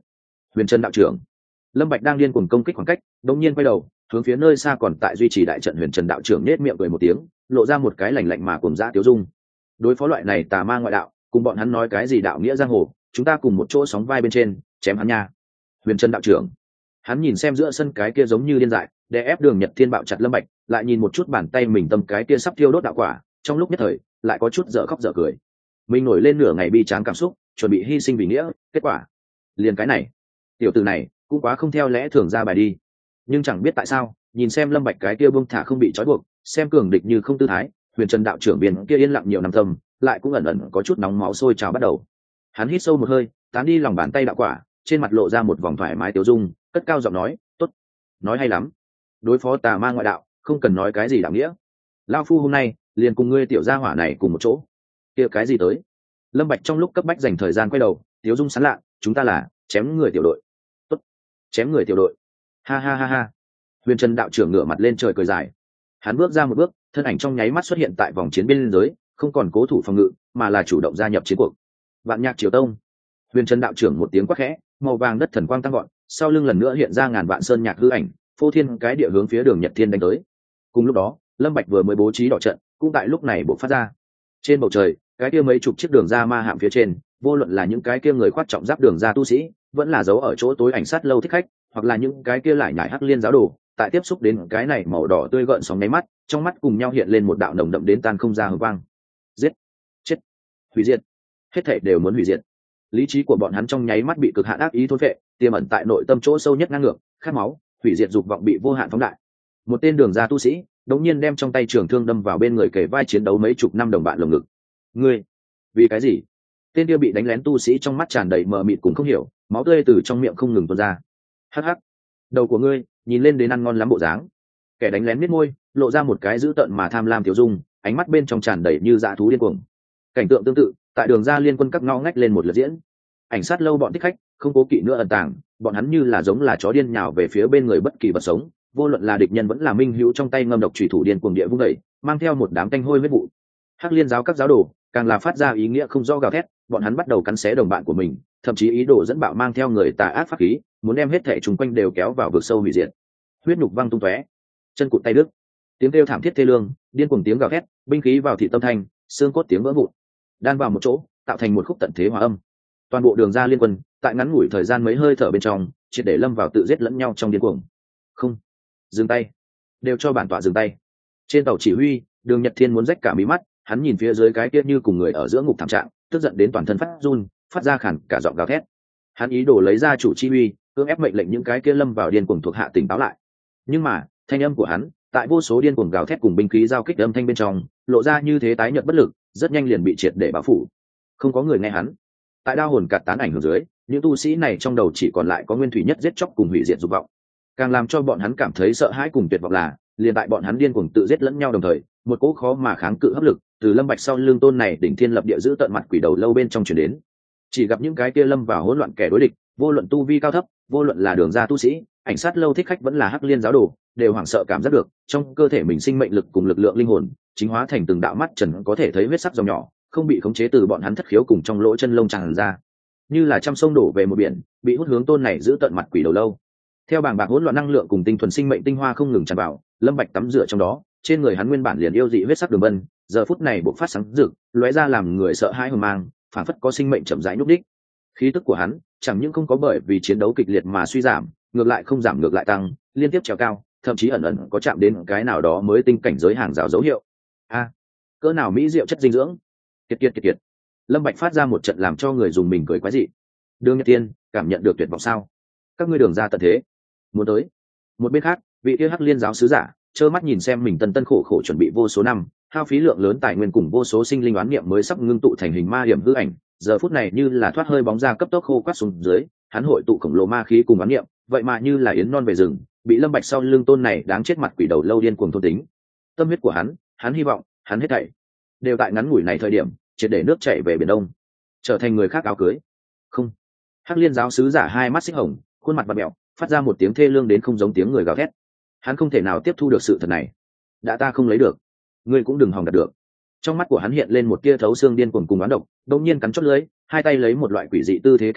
Huyền Trần đạo trưởng. Lâm Bạch đang điên cuồng công kích khoảng cách, đống nhiên quay đầu hướng phía nơi xa còn tại duy trì đại trận Huyền Trần đạo trưởng nết miệng cười một tiếng, lộ ra một cái lạnh lạnh mà cuồng dã tiêu dung. Đối phó loại này tà ma ngoại đạo, cùng bọn hắn nói cái gì đạo nghĩa giang hồ, chúng ta cùng một chỗ sóng vai bên trên, chém hắn nha. Huyền Trần đạo trưởng. Hắn nhìn xem giữa sân cái kia giống như điên dại, đè ép Đường Nhật Thiên bạo chặt Lâm Bạch, lại nhìn một chút bàn tay mình tâm cái kia sắp thiêu đốt đạo quả, trong lúc nhất thời lại có chút dở khóc dở cười. Mình nổi lên nửa ngày bi tráng cảm xúc, chuẩn bị hy sinh vì nghĩa, kết quả liền cái này. Tiểu tử này cũng quá không theo lẽ thường ra bài đi. Nhưng chẳng biết tại sao, nhìn xem Lâm Bạch cái kia buông thả không bị trói buộc, xem cường địch như không tư thái, Huyền Trần đạo trưởng biên kia yên lặng nhiều năm tâm, lại cũng ẩn ẩn có chút nóng máu sôi trào bắt đầu. Hắn hít sâu một hơi, tán đi lòng bàn tay đạo quả, trên mặt lộ ra một vòng thoải mái tiêu dung, cất cao giọng nói, tốt, nói hay lắm. Đối phó tà ma ngoại đạo, không cần nói cái gì đạo nghĩa. Lão phu hôm nay liền cùng ngươi tiểu gia hỏa này cùng một chỗ. Kia cái gì tới? Lâm Bạch trong lúc cấp bách dành thời gian quay đầu, tiêu dung sán lạ, chúng ta là chém người tiểu đội. Tốt, chém người tiểu đội. Ha ha ha ha. Huyền Trần đạo trưởng ngửa mặt lên trời cười dài. Hắn bước ra một bước, thân ảnh trong nháy mắt xuất hiện tại vòng chiến biên giới, không còn cố thủ phòng ngự, mà là chủ động gia nhập chiến cuộc. Vạn Nhạc Triều Tông. Huyền Trần đạo trưởng một tiếng quát khẽ, màu vàng đất thần quang tăng gọn, sau lưng lần nữa hiện ra ngàn vạn sơn nhạc hư ảnh, phô thiên cái địa hướng phía Đường Nhật Thiên đánh tới. Cùng lúc đó, Lâm Bạch vừa mới bố trí đỏ trận, cũng tại lúc này bộc phát ra. Trên bầu trời, cái kia mấy chục chiếc đường ra ma hạm phía trên, vô luận là những cái kia người khoác trọng giáp đường ra tu sĩ, vẫn là giấu ở chỗ tối ảnh sát lâu thích khách, hoặc là những cái kia lại nhải hắc liên giáo đồ, tại tiếp xúc đến cái này màu đỏ tươi gợn sóng nháy mắt, trong mắt cùng nhau hiện lên một đạo nồng đậm đến tan không ra hừng quang. Giết, chết, hủy diệt, hết thảy đều muốn hủy diệt. Lý trí của bọn hắn trong nháy mắt bị cực hạn ác ý thôn phệ, tiềm ẩn tại nội tâm chỗ sâu nhất ngang ngược, khát máu, hủy diệt dục vọng bị vô hạn phóng đại. Một tên đường ra tu sĩ, đột nhiên đem trong tay trường thương đâm vào bên người kề vai chiến đấu mấy chục năm đồng bạn lồng ngực. Ngươi, vì cái gì? Tên kia bị đánh lén tu sĩ trong mắt tràn đầy mờ mịt cùng không hiểu, máu tươi từ trong miệng không ngừng tuôn ra. Hắc hắc, đầu của ngươi nhìn lên đến ăn ngon lắm bộ dáng. Kẻ đánh lén miết môi, lộ ra một cái dữ tợn mà tham lam tiểu dung, ánh mắt bên trong tràn đầy như dã thú điên cuồng. Cảnh tượng tương tự tại đường ra liên quân các ngõ ngách lên một lượt diễn. Ảnh sát lâu bọn thích khách không cố kỵ nữa ẩn tàng, bọn hắn như là giống là chó điên nhào về phía bên người bất kỳ vật sống, vô luận là địch nhân vẫn là minh hữu trong tay ngâm độc chủy thủ điên cuồng địa vung đẩy, mang theo một đám tanh hôi huyết vụ. Hắc liên giáo các giáo đồ càng là phát ra ý nghĩa không rõ gào thét, bọn hắn bắt đầu cắn xé đồng bạn của mình, thậm chí ý đồ dẫn bạo mang theo người tà ác pháp khí, muốn đem hết thể chúng quanh đều kéo vào vực sâu hủy diệt. Huyết nhục văng tung tóe, chân cụt tay đứt, tiếng kêu thảm thiết thê lương, điên cuồng tiếng gào thét, binh khí vào thị tâm thanh, xương cốt tiếng vỡ vụn, đan vào một chỗ, tạo thành một khúc tận thế hòa âm. Toàn bộ đường ra liên quân tại ngắn ngủi thời gian mấy hơi thở bên trong, triệt để lâm vào tự giết lẫn nhau trong điên cuồng. Không, dừng tay, đều cho bản tọa dừng tay. Trên tàu chỉ huy, Đường Nhật Thiên muốn rách cả mí mắt, hắn nhìn phía dưới cái kia như cùng người ở giữa ngục thảm trạng, tức giận đến toàn thân phát run, phát ra khản cả giọng gào thét. Hắn ý đồ lấy ra chủ chi huy, cưỡng ép mệnh lệnh những cái kia lâm vào điên cuồng thuộc hạ tỉnh táo lại. Nhưng mà, thanh âm của hắn, tại vô số điên cuồng gào thét cùng binh khí giao kích âm thanh bên trong, lộ ra như thế tái nhợt bất lực, rất nhanh liền bị triệt để bao phủ. Không có người nghe hắn. Tại đao hồn cạt tán ảnh hưởng dưới, những tu sĩ này trong đầu chỉ còn lại có nguyên thủy nhất giết chóc cùng hủy diệt dục vọng. Càng làm cho bọn hắn cảm thấy sợ hãi cùng tuyệt vọng là, liền tại bọn hắn điên cuồng tự giết lẫn nhau đồng thời, một cỗ khó mà kháng cự hấp lực từ Lâm Bạch sau lưng tôn này đỉnh thiên lập địa giữ tận mặt quỷ đầu lâu bên trong truyền đến. Chỉ gặp những cái kia lâm vào hỗn loạn kẻ đối địch, vô luận tu vi cao thấp, vô luận là đường ra tu sĩ, ảnh sát lâu thích khách vẫn là hắc liên giáo đồ, đều hoảng sợ cảm giác được trong cơ thể mình sinh mệnh lực cùng lực lượng linh hồn chính hóa thành từng đạo mắt trần có thể thấy huyết sắc dòng nhỏ, không bị khống chế từ bọn hắn thất khiếu cùng trong lỗ chân lông tràn ra, như là trăm sông đổ về một biển, bị hút hướng tôn này giữ tận mặt quỷ đầu lâu. Theo bảng bạc hỗn loạn năng lượng cùng tinh thuần sinh mệnh tinh hoa không ngừng tràn vào, Lâm Bạch tắm rửa trong đó, trên người hắn nguyên bản liền yêu dị huyết sắc đường vân, giờ phút này bộc phát sáng rực, lóe ra làm người sợ hãi hồn mang, phản phất có sinh mệnh chậm rãi nhúc đích. Khí tức của hắn chẳng những không có bởi vì chiến đấu kịch liệt mà suy giảm, ngược lại không giảm ngược lại tăng, liên tiếp trèo cao, thậm chí ẩn ẩn có chạm đến cái nào đó mới tinh cảnh giới hàng rào dấu hiệu. A, cỡ nào mỹ diệu chất dinh dưỡng. Kiệt. Lâm Bạch phát ra một trận làm cho người dùng mình cười quái dị. Đường Nhật Tiên cảm nhận được tuyệt vọng sao? Các ngươi đường ra tận thế, muốn tới. Một bên khác, vị kia hắc liên giáo sứ giả trơ mắt nhìn xem mình tân khổ khổ chuẩn bị vô số năm, hao phí lượng lớn tài nguyên cùng vô số sinh linh oán niệm mới sắp ngưng tụ thành hình ma hiểm hư ảnh, giờ phút này như là thoát hơi bóng ra cấp tốc khô quắt xuống dưới, hắn hội tụ khổng lồ ma khí cùng oán niệm, vậy mà như là yến non về rừng, bị Lâm Bạch sau lưng tôn này đáng chết mặt quỷ đầu lâu điên cuồng thôn tính. Tâm huyết của hắn hy vọng, hắn hết thảy đều tại ngắn ngủi này thời điểm, triệt để nước chảy về biển đông, trở thành người khác áo cưới. Không. Hắc liên giáo sứ giả hai mắt xích hồng, khuôn mặt bặm mẹo, phát ra một tiếng thê lương đến không giống tiếng người gào thét. Hắn không thể nào tiếp thu được sự thật này. Đã ta không lấy được, ngươi cũng đừng hòng đạt được. Trong mắt của hắn hiện lên một tia thấu xương điên cuồng cùng oán độc, đột nhiên cắn chót lưỡi, hai tay lấy một loại quỷ dị tư thế kết ấn,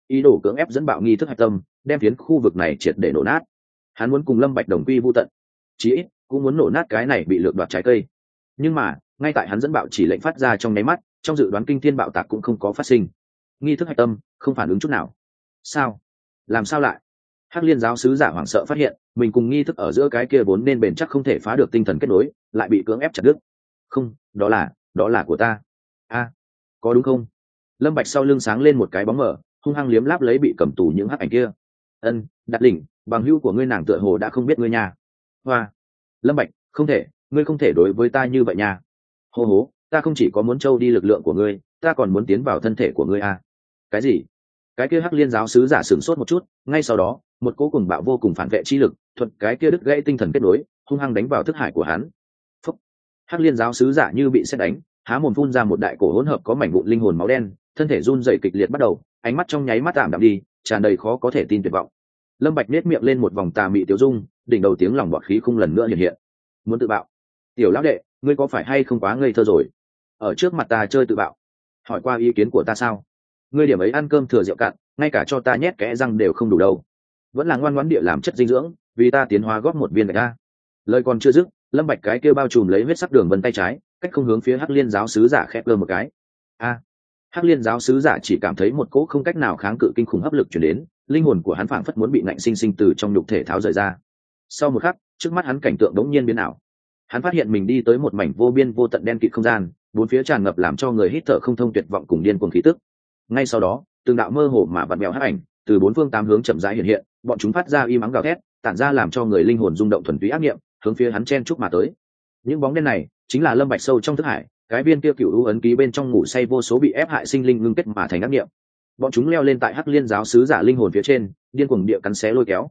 ý đồ cưỡng ép dẫn bạo nghi thức hạch tâm, đem phiến khu vực này triệt để nổ nát. Hắn muốn cùng Lâm Bạch đồng quy vu tận, chí ít cũng muốn nổ nát cái này bị lược đoạt trái cây. Nhưng mà ngay tại hắn dẫn bạo chỉ lệnh phát ra trong nháy mắt, trong dự đoán kinh thiên bạo tạc cũng không có phát sinh. Nghi thức hạch tâm không phản ứng chút nào. Sao? Làm sao lại? Hắc Liên giáo sứ giả hoảng sợ phát hiện mình cùng nghi thức ở giữa cái kia vốn nên bền chắc không thể phá được tinh thần kết nối lại bị cưỡng ép chặt đứt. Không, đó là của ta. A, có đúng không? Lâm Bạch sau lưng sáng lên một cái bóng mờ, hung hăng liếm láp lấy bị cầm tù những hắc ảnh kia. Ân, Đạt Lĩnh, bằng hữu của ngươi nàng tựa hồ đã không biết ngươi nhà. Hoa. Lâm Bạch, không thể, ngươi không thể đối với ta như vậy nha. Hô hố, ta không chỉ có muốn trâu đi lực lượng của ngươi, ta còn muốn tiến vào thân thể của ngươi à. Cái gì? Cái kia Hắc Liên giáo sứ giả sửng sốt một chút, ngay sau đó một cỗ cùng bạo vô cùng phản vệ chi lực thuận cái kia đứt gãy tinh thần kết nối hung hăng đánh vào thức hải của hắn. Phúc. Hắc Liên giáo sứ giả như bị sét đánh, há mồm phun ra một đại cổ hỗn hợp có mảnh vụn linh hồn máu đen, thân thể run rẩy kịch liệt bắt đầu, ánh mắt trong nháy mắt tạm đạm đi, tràn đầy khó có thể tin tuyệt vọng. Lâm Bạch nét miệng lên một vòng tà mị tiêu dung, đỉnh đầu tiếng lòng bọt khí khung lần nữa hiện hiện. Muốn tự bạo? Tiểu lão đệ, ngươi có phải hay không quá ngây thơ rồi? Ở trước mặt ta chơi tự bạo? Hỏi qua ý kiến của ta sao? Ngươi điểm ấy ăn cơm thừa rượu cạn, ngay cả cho ta nhét kẽ răng đều không đủ đâu. Vẫn là ngoan ngoãn địa làm chất dinh dưỡng, vì ta tiến hóa góp một viên gạch a. Lời còn chưa dứt, Lâm Bạch cái kia bao trùm lấy huyết sắc đường vân tay trái, cách không hướng phía Hắc Liên giáo sứ giả khép cơ một cái. A. Hắc Liên giáo sứ giả chỉ cảm thấy một cỗ không cách nào kháng cự kinh khủng hấp lực truyền đến, linh hồn của hắn phảng phất muốn bị nạnh sinh sinh từ trong nhục thể tháo rời ra. Sau một khắc, trước mắt hắn cảnh tượng đống nhiên biến ảo. Hắn phát hiện mình đi tới một mảnh vô biên vô tận đen kịt không gian, bốn phía tràn ngập làm cho người hít thở không thông tuyệt vọng cùng điên cuồng khí tức. Ngay sau đó, từng đạo mơ hồ mà vặn vẹo hắc ảnh từ bốn phương tám hướng chậm rãi hiện hiện, bọn chúng phát ra y mắng gào thét, tản ra làm cho người linh hồn rung động thuần túy ác niệm, hướng phía hắn chen chúc mà tới. Những bóng đen này chính là Lâm Bạch sâu trong thức hải, cái viên kia cựu u ấn ký bên trong ngủ say vô số bị ép hại sinh linh ngưng kết mà thành ác niệm. Bọn chúng leo lên tại Hắc Liên giáo sứ giả linh hồn phía trên, điên cuồng địa cắn xé lôi kéo.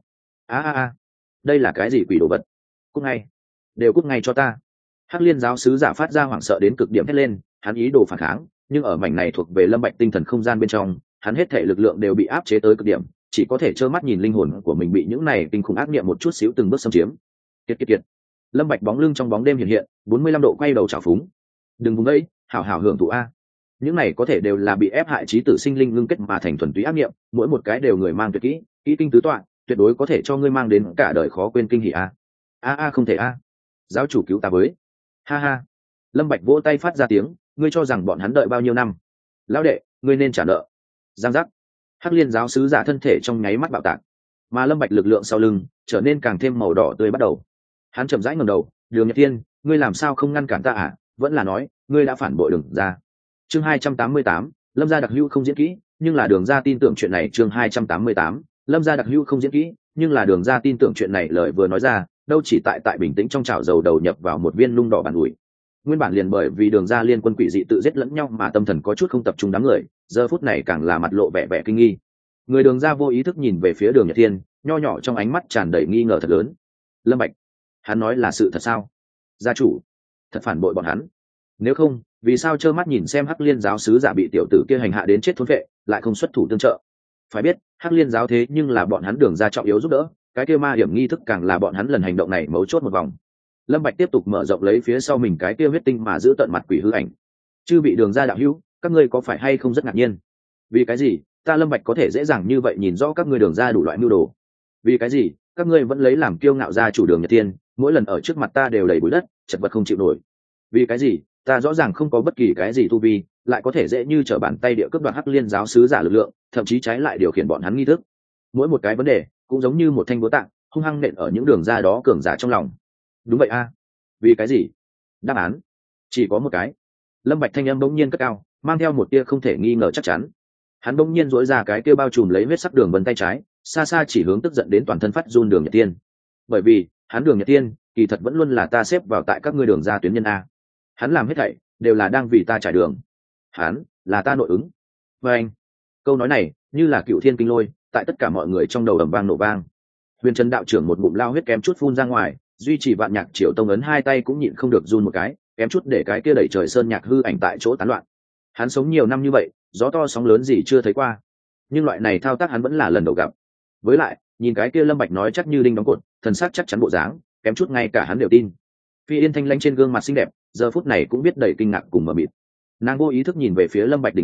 A, đây là cái gì quỷ đồ vật? Cút ngay, đều cút ngay cho ta! Hắc Liên giáo sứ giả phát ra hoảng sợ đến cực điểm hét lên, hắn ý đồ phản kháng, nhưng ở mảnh này thuộc về Lâm Bạch tinh thần không gian bên trong, hắn hết thể lực lượng đều bị áp chế tới cực điểm, chỉ có thể trơ mắt nhìn linh hồn của mình bị những này kinh khủng ác niệm một chút xíu từng bước xâm chiếm. Kiệt. Lâm Bạch bóng lưng trong bóng đêm hiện hiện, 45 độ quay đầu chảo phúng. Đừng vùng ấy, hảo hảo hưởng thụ a. Những này có thể đều là bị ép hại trí tử sinh linh ngưng kết mà thành thuần túy ác niệm, mỗi một cái đều người mang tuyệt kỹ, kỹ kinh tứ tọa, tuyệt đối có thể cho ngươi mang đến cả đời khó quên kinh hỉ a. A không thể a. Giáo chủ cứu ta với. Ha. Lâm Bạch vỗ tay phát ra tiếng, ngươi cho rằng bọn hắn đợi bao nhiêu năm? Lão đệ, ngươi nên trả nợ. Giang giác. Hắc Liên giáo sứ giả thân thể trong nháy mắt bạo tạc, mà Lâm Bạch lực lượng sau lưng trở nên càng thêm màu đỏ tươi bắt đầu. Hắn chậm rãi ngẩng đầu, Đường Nhật Thiên, ngươi làm sao không ngăn cản ta à? Vẫn là nói, ngươi đã phản bội Đường gia. Chương 288, Lâm gia đặc hữu không diễn kỹ, nhưng là Đường gia tin tưởng chuyện này. Chương 288, Lâm gia đặc hữu không diễn kỹ, nhưng là Đường gia tin tưởng chuyện này. Lời vừa nói ra, đâu chỉ tại bình tĩnh trong chảo dầu đầu nhập vào một viên lung đỏ bàn ủi. Nguyên bản liền bởi vì Đường gia liên quân quỷ dị tự giết lẫn nhau mà tâm thần có chút không tập trung đám người, giờ phút này càng là mặt lộ vẻ kinh nghi. Người Đường gia vô ý thức nhìn về phía Đường Nhật Thiên, nho nhỏ trong ánh mắt tràn đầy nghi ngờ thật lớn. Lâm Bạch, hắn nói là sự thật sao? Gia chủ thật phản bội bọn hắn? Nếu không, vì sao trơ mắt nhìn xem Hắc Liên giáo sứ giả bị tiểu tử kia hành hạ đến chết thốn vệ, lại không xuất thủ tương trợ? Phải biết, Hắc Liên giáo thế nhưng là bọn hắn Đường gia trọng yếu giúp đỡ, cái kia ma hiểm nghi thức càng là bọn hắn lần hành động này mấu chốt một vòng. Lâm Bạch tiếp tục mở rộng lấy phía sau mình cái kia huyết tinh mà giữ tận mặt quỷ hư ảnh. Chư bị Đường gia đạo hữu, các ngươi có phải hay không rất ngạc nhiên? Vì cái gì ta Lâm Bạch có thể dễ dàng như vậy nhìn rõ các ngươi Đường gia đủ loại mưu đồ? Vì cái gì các ngươi vẫn lấy làm kiêu ngạo gia chủ Đường Nhật Thiên, mỗi lần ở trước mặt ta đều đầy bụi đất, chật vật không chịu nổi? Vì cái gì ta rõ ràng không có bất kỳ cái gì tu vi, lại có thể dễ như trở bàn tay địa cướp đoạt Hắc Liên giáo sứ giả lực lượng, thậm chí trái lại điều khiển bọn hắn nghi thức? Mỗi một cái vấn đề cũng giống như một thanh búa tạ, hung hăng nện ở những Đường gia đó cường giả trong lòng. Đúng vậy a. Vì cái gì? Đáp án chỉ có một cái. Lâm Bạch thanh âm bỗng nhiên cất cao, mang theo một tia không thể nghi ngờ chắc chắn. Hắn bỗng nhiên duỗi ra cái kia bao trùm lấy huyết sắc đường vân tay trái, xa xa chỉ hướng tức giận đến toàn thân phát run Đường Nhật Tiên. Bởi vì hắn Đường Nhật Tiên kỳ thật vẫn luôn là ta xếp vào tại các ngươi Đường gia tuyến nhân a. Hắn làm hết thảy đều là đang vì ta trải đường. Hắn là ta nội ứng. Và anh, câu nói này như là cựu thiên kinh lôi, tại tất cả mọi người trong đầu ầm vang nổ vang. Huyền Trần đạo trưởng một ngụm lao huyết kém chút phun ra ngoài, duy trì Vạn Nhạc Triều Tông ấn hai tay cũng nhịn không được run một cái, kém chút để cái kia đẩy trời sơn nhạc hư ảnh tại chỗ tán loạn. Hắn sống nhiều năm như vậy, gió to sóng lớn gì chưa thấy qua, nhưng loại này thao tác hắn vẫn là lần đầu gặp. Với lại nhìn cái kia Lâm Bạch nói chắc như đinh đóng cột, thần sắc chắc chắn bộ dáng, kém chút ngay cả hắn đều tin. Phi Yên thanh lãnh trên gương mặt xinh đẹp giờ phút này cũng biết đầy kinh ngạc cùng mờ mịt. Nàng vô ý thức nhìn về phía Lâm Bạch đỉnh đầu,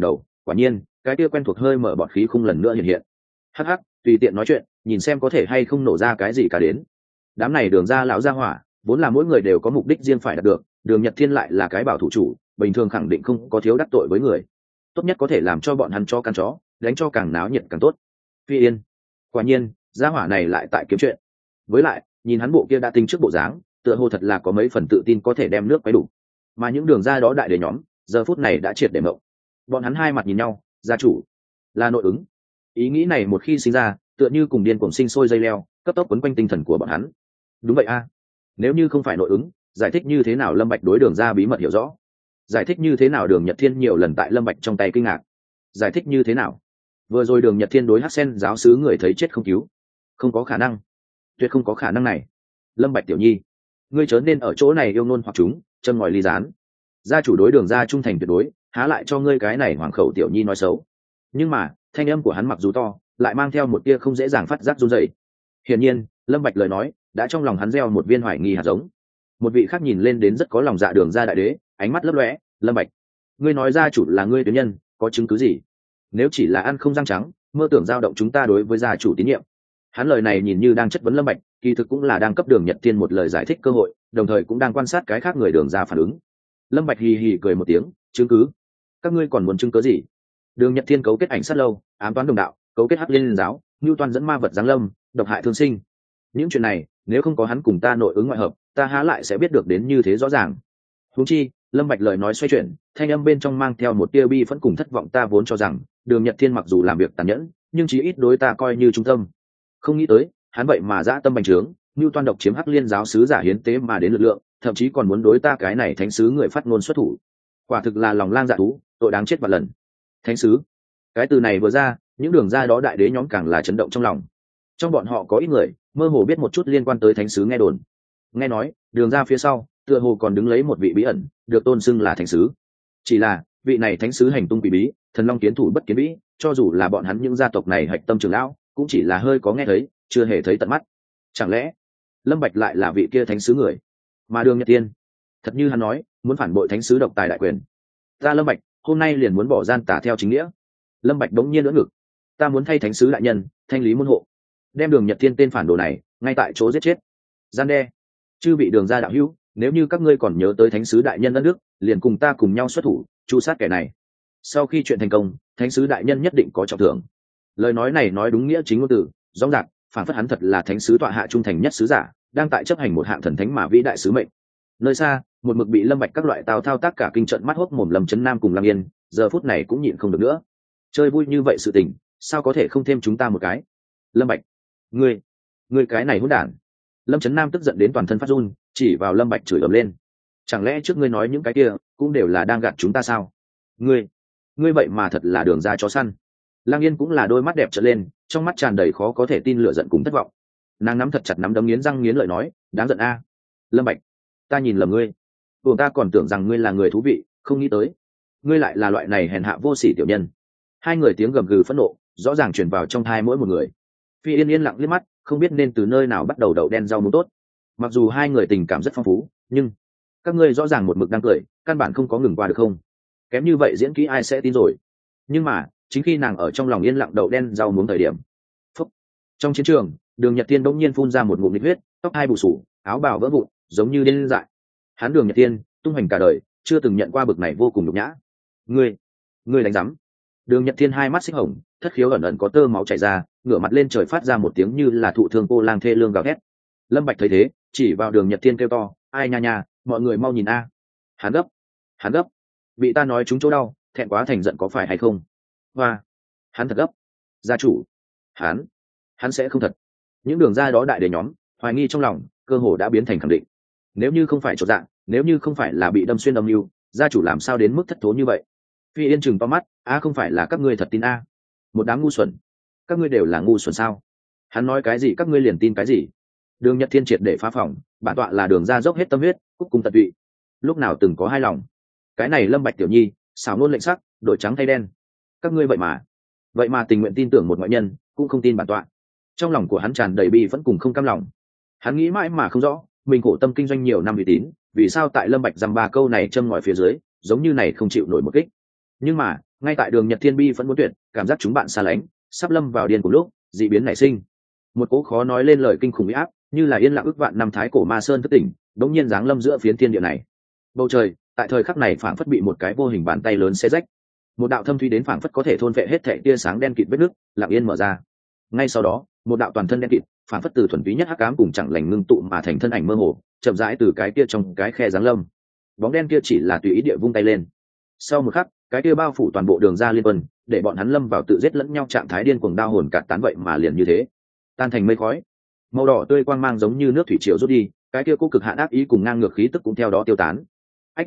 Quả nhiên cái kia quen thuộc hơi mở bọt khí khung lần nữa hiện hiện. Hắc hắc, tùy tiện nói chuyện, nhìn xem có thể hay không nổ ra cái gì cả đến. Đám này đường ra lão gia hỏa vốn là mỗi người đều có mục đích riêng phải đạt được, đường Nhật Thiên lại là cái bảo thủ chủ, bình thường khẳng định không có thiếu đắc tội với người, tốt nhất có thể làm cho bọn hắn cho căn chó đánh cho càng náo nhiệt càng tốt. Phi Yên, quả nhiên gia hỏa này lại tại kiếm chuyện, với lại nhìn hắn bộ kia đã tính trước bộ dáng, tựa hồ thật là có mấy phần tự tin có thể đem nước quấy đủ. Mà những đường ra đó đại để nhóm giờ phút này đã triệt để mộng. Bọn hắn hai mặt nhìn nhau, gia chủ là nội ứng. Ý nghĩ này một khi sinh ra, tựa như cùng điên cuồng sinh sôi dây leo, cấp tốc quấn quanh tinh thần của bọn hắn. Đúng vậy a, nếu như không phải nội ứng, giải thích như thế nào Lâm Bạch đối đường ra bí mật hiểu rõ, giải thích như thế nào đường Nhật Thiên nhiều lần tại Lâm Bạch trong tay kinh ngạc, giải thích như thế nào vừa rồi đường Nhật Thiên đối Hắc Sen giáo sứ người thấy chết không cứu. Không có khả năng, tuyệt không có khả năng này. Lâm Bạch tiểu nhi, ngươi chớ nên ở chỗ này yêu nôn hoặc chúng châm ngòi ly gián. Gia chủ đối đường ra trung thành tuyệt đối, há lại cho ngươi cái này hoàng khẩu tiểu nhi nói xấu. Nhưng mà thanh âm của hắn mặc dù to, lại mang theo một tia không dễ dàng phát giác run rẩy. Hiển nhiên Lâm Bạch lời nói đã trong lòng hắn gieo một viên hoài nghi hạt giống. Một vị khác nhìn lên đến rất có lòng dạ đường ra đại đế, ánh mắt lấp lóe. Lâm Bạch, ngươi nói gia chủ là ngươi tuyến nhân, có chứng cứ gì? Nếu chỉ là ăn không răng trắng, mơ tưởng dao động chúng ta đối với gia chủ tín nhiệm. Hắn lời này nhìn như đang chất vấn Lâm Bạch, kỳ thực cũng là đang cấp đường Nhật Thiên một lời giải thích cơ hội, đồng thời cũng đang quan sát cái khác người đường ra phản ứng. Lâm Bạch hì hì cười một tiếng, chứng cứ? Các ngươi còn muốn chứng cứ gì? Đường Nhật Thiên cấu kết ảnh sát lâu, ám toán đồng đạo, cấu kết Hắc Liên giáo, nhu toan dẫn ma vật giáng lâm, độc hại thương sinh. Những chuyện này nếu không có hắn cùng ta nội ứng ngoại hợp, ta há lại sẽ biết được đến như thế rõ ràng. Huống chi Lâm Bạch lời nói xoay chuyển, thanh âm bên trong mang theo một tia bi phẫn cùng thất vọng. Ta vốn cho rằng đường Nhật Thiên mặc dù làm việc tàn nhẫn, nhưng chí ít đối ta coi như trung tâm. Không nghĩ tới hắn vậy mà dã tâm bành trướng, nhu toan độc chiếm Hắc Liên giáo sứ giả hiến tế mà đến lực lượng, thậm chí còn muốn đối ta cái này thánh sứ người phát ngôn xuất thủ. Quả thực là lòng lang dạ thú, tội đáng chết vạn lần. Thánh sứ, cái từ này vừa ra, những đường ra đó đại đế nhóm càng là chấn động trong lòng. Trong bọn họ có ít người mơ hồ biết một chút liên quan tới thánh sứ nghe đồn. Nghe nói đường ra phía sau tựa hồ còn đứng lấy một vị bí ẩn, được tôn xưng là thánh sứ. Chỉ là vị này thánh sứ hành tung quỷ bí, thần long kiến thủ bất kiến vĩ, cho dù là bọn hắn những gia tộc này hạch tâm trưởng lão cũng chỉ là hơi có nghe thấy, chưa hề thấy tận mắt. Chẳng lẽ Lâm Bạch lại là vị kia thánh sứ người? Mà đường Nhật Tiên thật như hắn nói, muốn phản bội thánh sứ độc tài đại quyền. Ta Lâm Bạch hôm nay liền muốn bỏ gian tà theo chính nghĩa. Lâm Bạch đống nhiên đỡ ngực, ta muốn thay thánh sứ đại nhân thanh lý môn hộ, đem đường Nhật Thiên tên phản đồ này ngay tại chỗ giết chết. Gian đe, chư vị đường gia đạo hữu, nếu như các ngươi còn nhớ tới thánh sứ đại nhân đất nước, liền cùng ta cùng nhau xuất thủ chu sát kẻ này. Sau khi chuyện thành công, thánh sứ đại nhân nhất định có trọng thưởng. Lời nói này nói đúng nghĩa chính ngôn từ, rõ ràng phản phất hắn thật là thánh sứ tọa hạ trung thành nhất sứ giả, đang tại chấp hành một hạng thần thánh mà vĩ đại sứ mệnh. Nơi xa một mực bị Lâm Bạch các loại tào thao tác cả kinh trận mắt hốc mồm Lâm Chấn Nam cùng Lăng Yên, giờ phút này cũng nhịn không được nữa. Chơi vui như vậy sự tình, sao có thể không thêm chúng ta một cái? Lâm Bạch, ngươi cái này hỗn đản! Lâm Chấn Nam tức giận đến toàn thân phát run, chỉ vào Lâm Bạch chửi ầm lên. Chẳng lẽ trước ngươi nói những cái kia cũng đều là đang gạt chúng ta sao? Ngươi vậy mà thật là đường ra chó săn. Lăng Yên cũng là đôi mắt đẹp trợn lên, trong mắt tràn đầy khó có thể tin lửa giận cùng thất vọng. Nàng nắm thật chặt nắm đấm, nghiến răng nghiến lợi nói, đáng giận a. Lâm Bạch, ta nhìn lầm ngươi. Buồng ta còn tưởng rằng ngươi là người thú vị, không nghĩ tới ngươi lại là loại này hèn hạ vô sỉ tiểu nhân. Hai người tiếng gầm gừ phẫn nộ rõ ràng truyền vào trong tai mỗi một người. Phi Yên yên lặng liếc mắt, không biết nên từ nơi nào bắt đầu đậu đen rau muống tốt. Mặc dù hai người tình cảm rất phong phú, nhưng các ngươi rõ ràng một mực đang cười, căn bản không có ngừng qua được không? Kém như vậy diễn kỹ ai sẽ tin rồi? Nhưng mà chính khi nàng ở trong lòng yên lặng đậu đen rau muống thời điểm, phúc, trong chiến trường đường Nhật Tiên bỗng nhiên phun ra một ngụm nhiệt huyết, tóc hai bù sù, áo bào vỡ vụn, giống như điên dại. Hắn đường Nhật Tiên tung hoành cả đời, chưa từng nhận qua bực này vô cùng nhục nhã. Ngươi đánh rắm! Đường Nhật Thiên hai mắt xích hồng, thất khiếu ẩn ẩn có tơ máu chảy ra, ngửa mặt lên trời phát ra một tiếng như là thụ thương cô lang thê lương gào thét. Lâm Bạch thấy thế, chỉ vào đường Nhật Thiên kêu to, ai nha nha, mọi người mau nhìn a! Hắn gấp, bị ta nói trúng chỗ đau, thẹn quá thành giận có phải hay không? Hoa, hắn thật gấp. Gia chủ, hắn sẽ không thật. Những đường ra đó đại đề nhóm hoài nghi trong lòng, cơ hồ đã biến thành khẳng định. Nếu như không phải chỗ dạng, nếu như không phải là bị đâm xuyên âm mưu, gia chủ làm sao đến mức thất thố như vậy? Phi Yên chừng to mắt, không phải là các ngươi thật tin a? Một đám ngu xuẩn. Các ngươi đều là ngu xuẩn sao? Hắn nói cái gì các ngươi liền tin cái gì? Đường Nhật Thiên triệt để phá phòng, bản tọa là đường ra dốc hết tâm huyết, cúc cung tận tụy, lúc nào từng có hai lòng. Cái này Lâm Bạch tiểu nhi, xảo ngôn lệnh sắc, đổi trắng thay đen. Các ngươi vậy mà tình nguyện tin tưởng một ngoại nhân, cũng không tin bản tọa. Trong lòng của hắn tràn đầy bi vẫn cùng không cam lòng. Hắn nghĩ mãi mà không rõ, mình khổ tâm kinh doanh nhiều năm uy tín, vì sao tại Lâm Bạch dăm ba câu này châm ngòi phía dưới, giống như này không chịu nổi một kích. Nhưng mà Ngay tại đường Nhật Thiên bi vẫn muốn tuyệt, cảm giác chúng bạn xa lánh, sắp lâm vào điên cùng lúc, dị biến nảy sinh. Một cỗ khó nói lên lời kinh khủng uy áp, như là yên lặng ức vạn năm thái cổ ma sơn thức tỉnh, đống nhiên giáng lâm giữa phiến thiên địa này. Bầu trời, tại thời khắc này phảng phất bị một cái vô hình bàn tay lớn xé rách. Một đạo thâm thúy đến phảng phất có thể thôn vệ hết thảy tia sáng đen kịt vết nứt, lặng yên mở ra. Ngay sau đó, một đạo toàn thân đen kịt, phảng phất từ thuần túy nhất hắc ám cùng chẳng lành ngưng tụ mà thành thân ảnh mơ hồ, chậm rãi từ cái kia trong cái khe giáng lâm. Bóng đen kia chỉ là tùy ý địa vung tay lên. Sau một khắc, cái kia bao phủ toàn bộ đường ra liên quân, để bọn hắn lâm vào tự giết lẫn nhau trạng thái điên cuồng đao hồn cạn tán vậy mà liền như thế, tan thành mây khói. Màu đỏ tươi quang mang giống như nước thủy triều rút đi, cái kia cố cực hạn ác ý cùng ngang ngược khí tức cũng theo đó tiêu tán. Ách,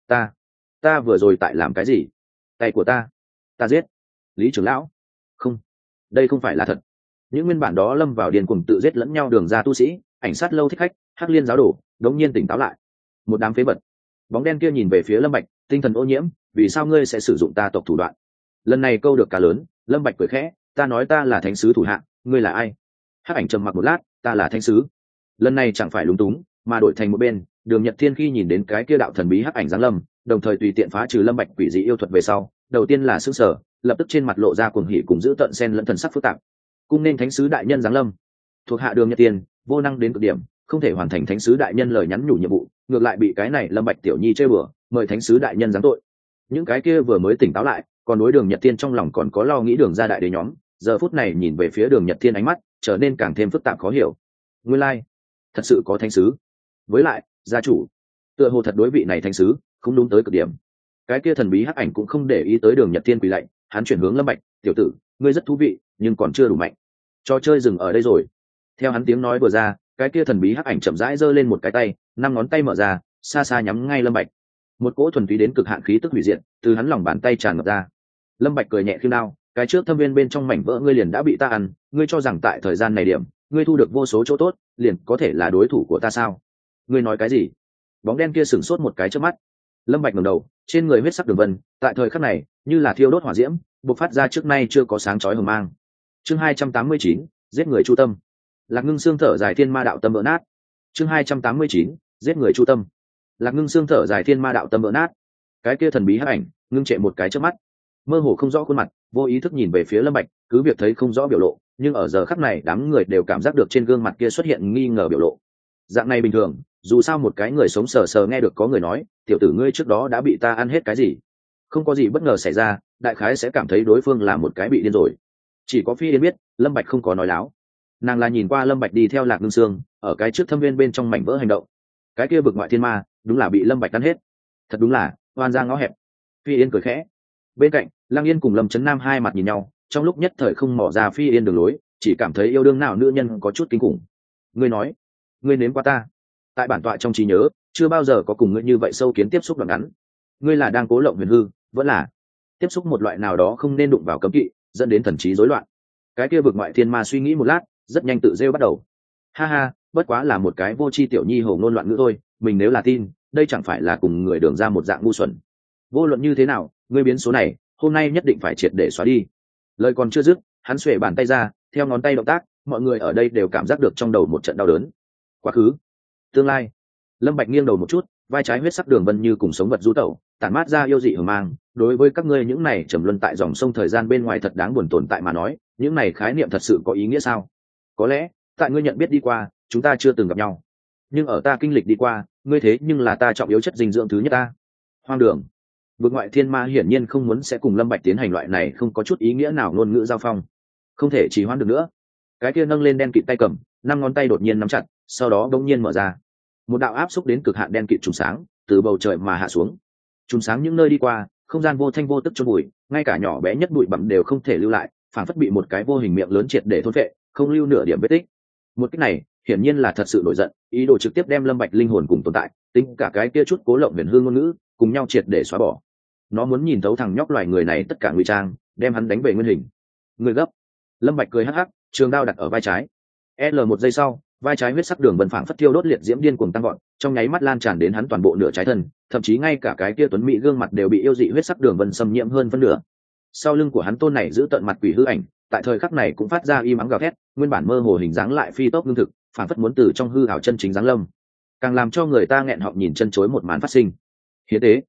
ta vừa rồi tại làm cái gì? Tay của ta giết Lý trưởng lão. Không, đây không phải là thật. Những nguyên bản đó lâm vào điên cuồng tự giết lẫn nhau đường ra tu sĩ, ảnh sát lâu thích khách, hắc liên giáo đồ, đống nhiên tỉnh táo lại. Một đám phế vật. Bóng đen kia nhìn về phía Lâm Bạch, tinh thần ô nhiễm, vì sao ngươi sẽ sử dụng ta tộc thủ đoạn? Lần này câu được cá lớn, Lâm Bạch cười khẽ, ta nói ta là thánh sứ thủ hạ, ngươi là ai? Hắc ảnh trầm mặc một lát, ta là thánh sứ. Lần này chẳng phải lúng túng, mà đổi thành một bên, Đường Nhật Thiên khi nhìn đến cái kia đạo thần bí hắc ảnh giáng lâm, đồng thời tùy tiện phá trừ Lâm Bạch quỷ dị yêu thuật về sau, đầu tiên là sửng sở, lập tức trên mặt lộ ra cuồng hỉ cùng giữ tận xen lẫn thần sắc phức tạp. Cung nên thánh sứ đại nhân giáng lâm. Thuộc hạ Đường Nhật Thiên, vô năng đến cực điểm, không thể hoàn thành thánh sứ đại nhân lời nhắn nhủ nhiệm vụ, ngược lại bị cái này Lâm Bạch tiểu nhi chơi bừa, mời thánh sứ đại nhân giáng tội. Những cái kia vừa mới tỉnh táo lại, còn đối Đường Nhật Thiên trong lòng còn có lo nghĩ đường ra đại đế nhóm, giờ phút này nhìn về phía Đường Nhật Thiên ánh mắt trở nên càng thêm phức tạp khó hiểu. Nguyên lai, thật sự có thánh sứ. Với lại, gia chủ, tựa hồ thật đối vị này thánh sứ, không đúng tới cực điểm. Cái kia thần bí hắc ảnh cũng không để ý tới Đường Nhật Thiên quỳ lạy, hắn chuyển hướng Lâm Bạch, tiểu tử, ngươi rất thú vị, nhưng còn chưa đủ mạnh. Trò chơi dừng ở đây rồi. Theo hắn tiếng nói vừa ra, cái kia thần bí hắc ảnh chậm rãi giơ lên một cái tay, năm ngón tay mở ra, xa xa nhắm ngay Lâm Bạch. Một cỗ thuần túy đến cực hạn khí tức hủy diệt từ hắn lòng bàn tay tràn ngập ra. Lâm Bạch cười nhẹ khiêm đao, cái trước thâm viên bên trong mảnh vỡ ngươi liền đã bị ta ăn, ngươi cho rằng tại thời gian này điểm, ngươi thu được vô số chỗ tốt, liền có thể là đối thủ của ta sao? Ngươi nói cái gì? Bóng đen kia sửng sốt một cái trước mắt. Lâm Bạch ngẩng đầu, trên người huyết sắc đường vân, tại thời khắc này, như là thiêu đốt hỏa diễm, bộc phát ra trước nay chưa có sáng chói hừng mang. Chương 289, giết người chu tâm. Lạc Ngưng Xương thở dài thiên ma đạo tâm vỡ nát. Chương 289, giết người chu tâm. Lạc Ngưng Xương thở dài thiên ma đạo tâm vỡ nát. Cái kia thần bí hắc ảnh, ngưng trệ một cái trước mắt, mơ hồ không rõ khuôn mặt, vô ý thức nhìn về phía Lâm Bạch, cứ việc thấy không rõ biểu lộ, nhưng ở giờ khắc này đám người đều cảm giác được trên gương mặt kia xuất hiện nghi ngờ biểu lộ. Dạng này bình thường, dù sao một cái người sống sờ sờ nghe được có người nói, tiểu tử ngươi trước đó đã bị ta ăn hết cái gì, không có gì bất ngờ xảy ra, đại khái sẽ cảm thấy đối phương là một cái bị điên rồi. Chỉ có Phi Yên biết, Lâm Bạch không có nói láo. Nàng là nhìn qua Lâm Bạch đi theo Lạc Ngưng Xương, ở cái trước thâm viên bên trong mảnh vỡ hành động. Cái kia vực ngoại thiên ma, đúng là bị Lâm Bạch ăn hết. Thật đúng là oan ra ngõ hẹp. Phi Yên cười khẽ. Bên cạnh, Lăng Yên cùng Lâm Chấn Nam hai mặt nhìn nhau, trong lúc nhất thời không mò ra Phi Yên đường lối, chỉ cảm thấy yêu đương nào nữ nhân có chút kinh khủng. Ngươi nói, ngươi nếm qua ta. Tại bản tọa trong trí nhớ, chưa bao giờ có cùng ngươi như vậy sâu kiến tiếp xúc đoạn ngắn. Ngươi là đang cố lộng huyền hư, vẫn là tiếp xúc một loại nào đó không nên đụng vào cấm kỵ, dẫn đến thần trí rối loạn. Cái kia vực ngoại thiên ma suy nghĩ một lát, rất nhanh tự rêu bắt đầu. Ha ha, bất quá là một cái vô tri tiểu nhi hồ ngôn loạn ngữ thôi, mình nếu là tin, đây chẳng phải là cùng người đường ra một dạng ngu xuẩn. Vô luận như thế nào, ngươi biến số này, hôm nay nhất định phải triệt để xóa đi. Lời còn chưa dứt, hắn xuề bàn tay ra, theo ngón tay động tác, mọi người ở đây đều cảm giác được trong đầu một trận đau đớn. Quá khứ, tương lai. Lâm Bạch nghiêng đầu một chút, vai trái huyết sắc đường vân như cùng sống vật du tẩu, tản mát ra yêu dị hờ mang. Đối với các ngươi những này trầm luân tại dòng sông thời gian bên ngoài thật đáng buồn tồn tại mà nói, những này khái niệm thật sự có ý nghĩa sao? Có lẽ, tại ngươi nhận biết đi qua, chúng ta chưa từng gặp nhau, nhưng ở ta kinh lịch đi qua, ngươi thế nhưng là ta trọng yếu chất dinh dưỡng thứ nhất ta. Hoang đường. Vực ngoại thiên ma hiển nhiên không muốn sẽ cùng Lâm Bạch tiến hành loại này không có chút ý nghĩa nào ngôn ngữ giao phong. Không thể trì hoãn được nữa. Cái kia nâng lên đen kịt tay cầm, năm ngón tay đột nhiên nắm chặt, sau đó bỗng nhiên mở ra. Một đạo áp xúc đến cực hạn đen kịt trùng sáng, từ bầu trời mà hạ xuống. Trùng sáng những nơi đi qua, không gian vô thanh vô tức chôn bụi, ngay cả nhỏ bé nhất bụi bặm đều không thể lưu lại, phản phất bị một cái vô hình miệng lớn triệt để thôn phệ, không lưu nửa điểm vết tích. Một cách này, hiển nhiên là thật sự nổi giận, ý đồ trực tiếp đem Lâm Bạch linh hồn cùng tồn tại, tính cả cái kia chút cố lộng huyền hương ngôn ngữ, cùng nhau triệt để xóa bỏ. Nó muốn nhìn thấu thằng nhóc loài người này tất cả ngụy trang, đem hắn đánh về nguyên hình. Người gấp. Lâm Bạch cười hắc hắc, trường đao đặt ở vai trái. Một giây sau, vai trái huyết sắc đường vân phảng phất thiêu đốt liệt diễm điên cuồng tăng vọt, trong nháy mắt lan tràn đến hắn toàn bộ nửa trái thân, thậm chí ngay cả cái kia tuấn mỹ gương mặt đều bị yêu dị huyết sắc đường vân xâm nhiễm hơn phân nửa. Sau lưng của hắn tôn này giữ tận mặt quỷ hư ảnh, tại thời khắc này cũng phát ra im ắng gào thét, nguyên bản mơ hồ hình dáng lại phi tốc ngưng thực, phảng phất muốn từ trong hư ảo chân chính giáng lâm. Càng làm cho người ta nghẹn họng nhìn chân chối một màn phát sinh. Hiến tế.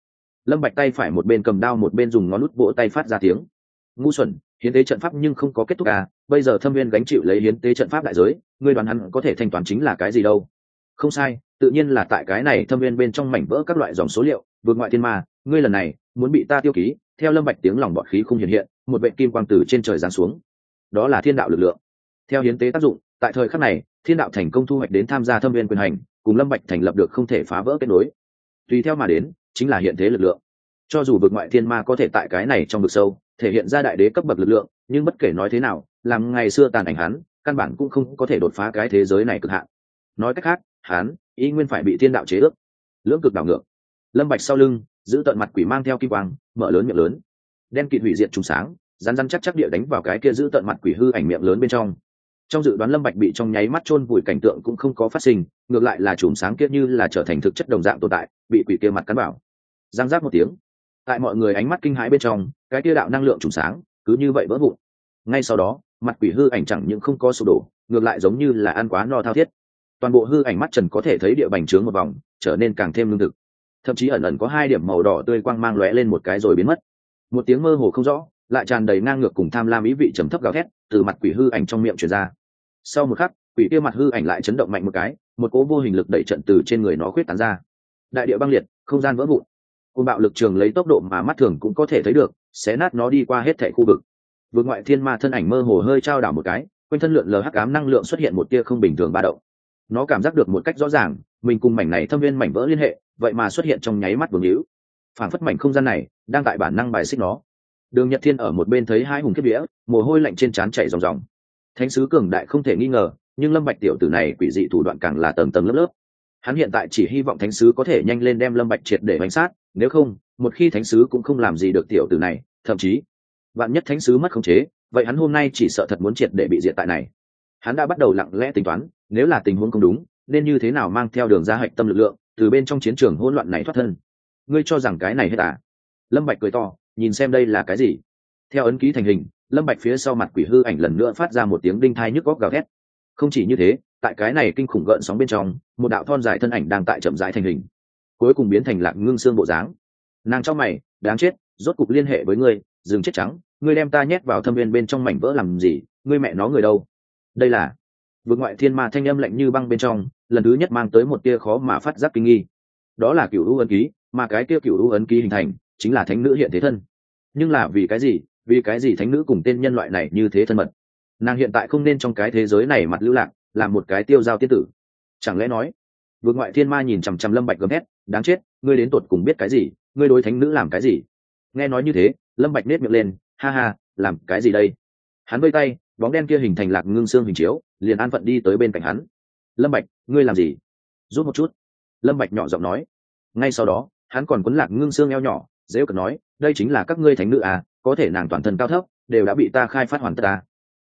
Lâm Bạch tay phải một bên cầm đao một bên dùng ngón út vỗ tay phát ra tiếng. Ngu xuẩn, hiến tế trận pháp nhưng không có kết thúc à, bây giờ Thâm Viên gánh chịu lấy hiến tế trận pháp đại giới, ngươi đoán hắn có thể thanh toán chính là cái gì đâu? Không sai, tự nhiên là tại cái này Thâm Viên bên trong mảnh vỡ các loại dòng số liệu, vượt ngoại thiên ma, ngươi lần này muốn bị ta tiêu ký. Theo Lâm Bạch tiếng lòng bọt khí không hiện hiện, một vệt kim quang từ trên trời giáng xuống. Đó là thiên đạo lực lượng. Theo hiến tế tác dụng, tại thời khắc này, thiên đạo thành công thu hoạch đến tham gia Thâm Viên quyền hành, cùng Lâm Bạch thành lập được không thể phá vỡ kết nối. Tùy theo mà đến, chính là hiện thế lực lượng. Cho dù vượt ngoại thiên ma có thể tại cái này trong vực sâu thể hiện ra đại đế cấp bậc lực lượng, nhưng bất kể nói thế nào, làm ngày xưa tàn ảnh hắn, căn bản cũng không có thể đột phá cái thế giới này cực hạn. Nói cách khác, hắn y nguyên phải bị thiên đạo chế ước. Lưỡng cực đảo ngược. Lâm Bạch sau lưng giữ tận mặt quỷ mang theo kim quang, mở lớn miệng lớn, đen kịt hủy diệt trùng sáng, rắn rắn chắc chắc địa đánh vào cái kia giữ tận mặt quỷ hư ảnh miệng lớn bên trong. Trong dự đoán Lâm Bạch bị trong nháy mắt chôn vùi cảnh tượng cũng không có phát sinh, ngược lại là trùng sáng kia như là trở thành thực chất đồng dạng tồn tại, bị quỷ kia mặt cắn vào. Giang giác một tiếng, tại mọi người ánh mắt kinh hãi bên trong, cái kia đạo năng lượng trùng sáng cứ như vậy vỡ vụn. Ngay sau đó, mặt quỷ hư ảnh chẳng những không có sụp đổ, ngược lại giống như là ăn quá no thao thiết. Toàn bộ hư ảnh mắt trần có thể thấy địa bành trướng một vòng, trở nên càng thêm lương thực. Thậm chí ẩn ẩn có hai điểm màu đỏ tươi quang mang lóe lên một cái rồi biến mất. Một tiếng mơ hồ không rõ, lại tràn đầy ngang ngược cùng tham lam ý vị trầm thấp gào thét từ mặt quỷ hư ảnh trong miệng truyền ra. Sau một khắc, quỷ kia mặt hư ảnh lại chấn động mạnh một cái, một cỗ vô hình lực đẩy trận từ trên người nó khuyết tán ra. Đại địa băng liệt, không gian vỡ vụn. Cơn bạo lực trường lấy tốc độ mà mắt thường cũng có thể thấy được, xé nát nó đi qua hết thảy khu vực. Vượt ngoại thiên ma thân ảnh mơ hồ hơi trao đảo một cái, quanh thân lượn lờ hắc ám năng lượng xuất hiện một tia không bình thường ba động. Nó cảm giác được một cách rõ ràng, mình cùng mảnh này thâm viên mảnh vỡ liên hệ, vậy mà xuất hiện trong nháy mắt vương hữu. Phản phất mảnh không gian này đang tại bản năng bài xích nó. Đường Nhật Thiên ở một bên thấy hai hùng kiếp vía, mồ hôi lạnh trên trán chảy ròng ròng. Thánh sứ cường đại không thể nghi ngờ, nhưng Lâm Bạch tiểu tử này quỷ dị thủ đoạn càng là tầng tầng lớp lớp. Hắn hiện tại chỉ hy vọng thánh sứ có thể nhanh lên đem Lâm Bạch triệt để bánh sát, nếu không, một khi thánh sứ cũng không làm gì được tiểu tử này, thậm chí, vạn nhất thánh sứ mất khống chế, vậy hắn hôm nay chỉ sợ thật muốn triệt để bị diệt tại này. Hắn đã bắt đầu lặng lẽ tính toán, nếu là tình huống không đúng, nên như thế nào mang theo đường ra hạch tâm lực lượng, từ bên trong chiến trường hỗn loạn này thoát thân. Ngươi cho rằng cái này hết à? Lâm Bạch cười to, nhìn xem đây là cái gì. Theo ấn ký thành hình, Lâm Bạch phía sau mặt quỷ hư ảnh lần nữa phát ra một tiếng đinh thai nhức óc gào thét. Không chỉ như thế, tại cái này kinh khủng gợn sóng bên trong, một đạo thon dài thân ảnh đang tại chậm rãi thành hình, cuối cùng biến thành Lạc Ngưng Xương bộ dáng. Nàng trong mày, đáng chết, rốt cục liên hệ với ngươi, dừng chết trắng, ngươi đem ta nhét vào thâm viên bên trong mảnh vỡ làm gì, ngươi mẹ nó người đâu? Đây là vượt ngoại thiên ma thanh âm lạnh như băng bên trong, lần thứ nhất mang tới một tia khó mà phát giác kinh nghi. Đó là cửu u ấn ký, mà cái kia cửu u ấn ký hình thành chính là thánh nữ hiện thế thân. Nhưng là vì cái gì? Vì cái gì thánh nữ cùng tên nhân loại này như thế thân mật? Nàng hiện tại không nên trong cái thế giới này mặt lưu lạc, làm một cái tiêu giao tiên tử. Chẳng lẽ nói, vượt ngoại thiên ma nhìn chằm chằm Lâm Bạch gầm hét, đáng chết, ngươi đến tột cùng biết cái gì? Ngươi đối thánh nữ làm cái gì? Nghe nói như thế, Lâm Bạch nét miệng lên, ha ha, làm cái gì đây? Hắn vây tay, bóng đen kia hình thành Lạc Ngưng Xương hình chiếu, liền an phận đi tới bên cạnh hắn. Lâm Bạch, ngươi làm gì? Giúp một chút. Lâm Bạch nhỏ giọng nói. Ngay sau đó, hắn còn quấn Lạc Ngưng Xương eo nhỏ, dễ cợt nói, đây chính là các ngươi thánh nữ à, có thể nàng toàn thân cao thấp, đều đã bị ta khai phát hoàn tất à?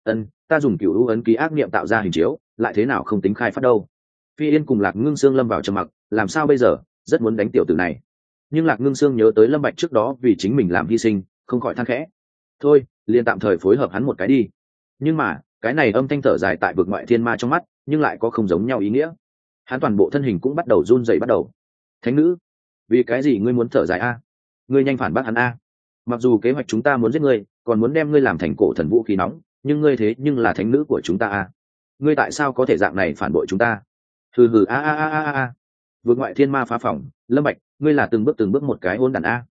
Ta dùng cửu u ấn ký ác niệm tạo ra hình chiếu, lại thế nào không tính khai phát đâu? Phi Yên cùng Lạc Ngưng Xương lâm vào trầm mặc, làm sao bây giờ, rất muốn đánh tiểu tử này. Nhưng Lạc Ngưng Xương nhớ tới Lâm Bạch trước đó vì chính mình làm hy sinh, không khỏi than khẽ. Thôi, liền tạm thời phối hợp hắn một cái đi. Nhưng mà, cái này âm thanh thở dài tại vực ngoại thiên ma trong mắt, nhưng lại có không giống nhau ý nghĩa. Hắn toàn bộ thân hình cũng bắt đầu run rẩy bắt đầu. Thánh nữ, vì cái gì ngươi muốn thở dài a? Ngươi nhanh phản bác hắn a. Mặc dù kế hoạch chúng ta muốn giết ngươi, còn muốn đem ngươi làm thành cổ thần vũ khí nóng, nhưng ngươi thế nhưng là thánh nữ của chúng ta a. Ngươi tại sao có thể dạng này phản bội chúng ta? Hừ hừ a a a a a. Vực ngoại thiên ma phá phỏng, Lâm Bạch, ngươi là từng bước một cái hỗn đản a.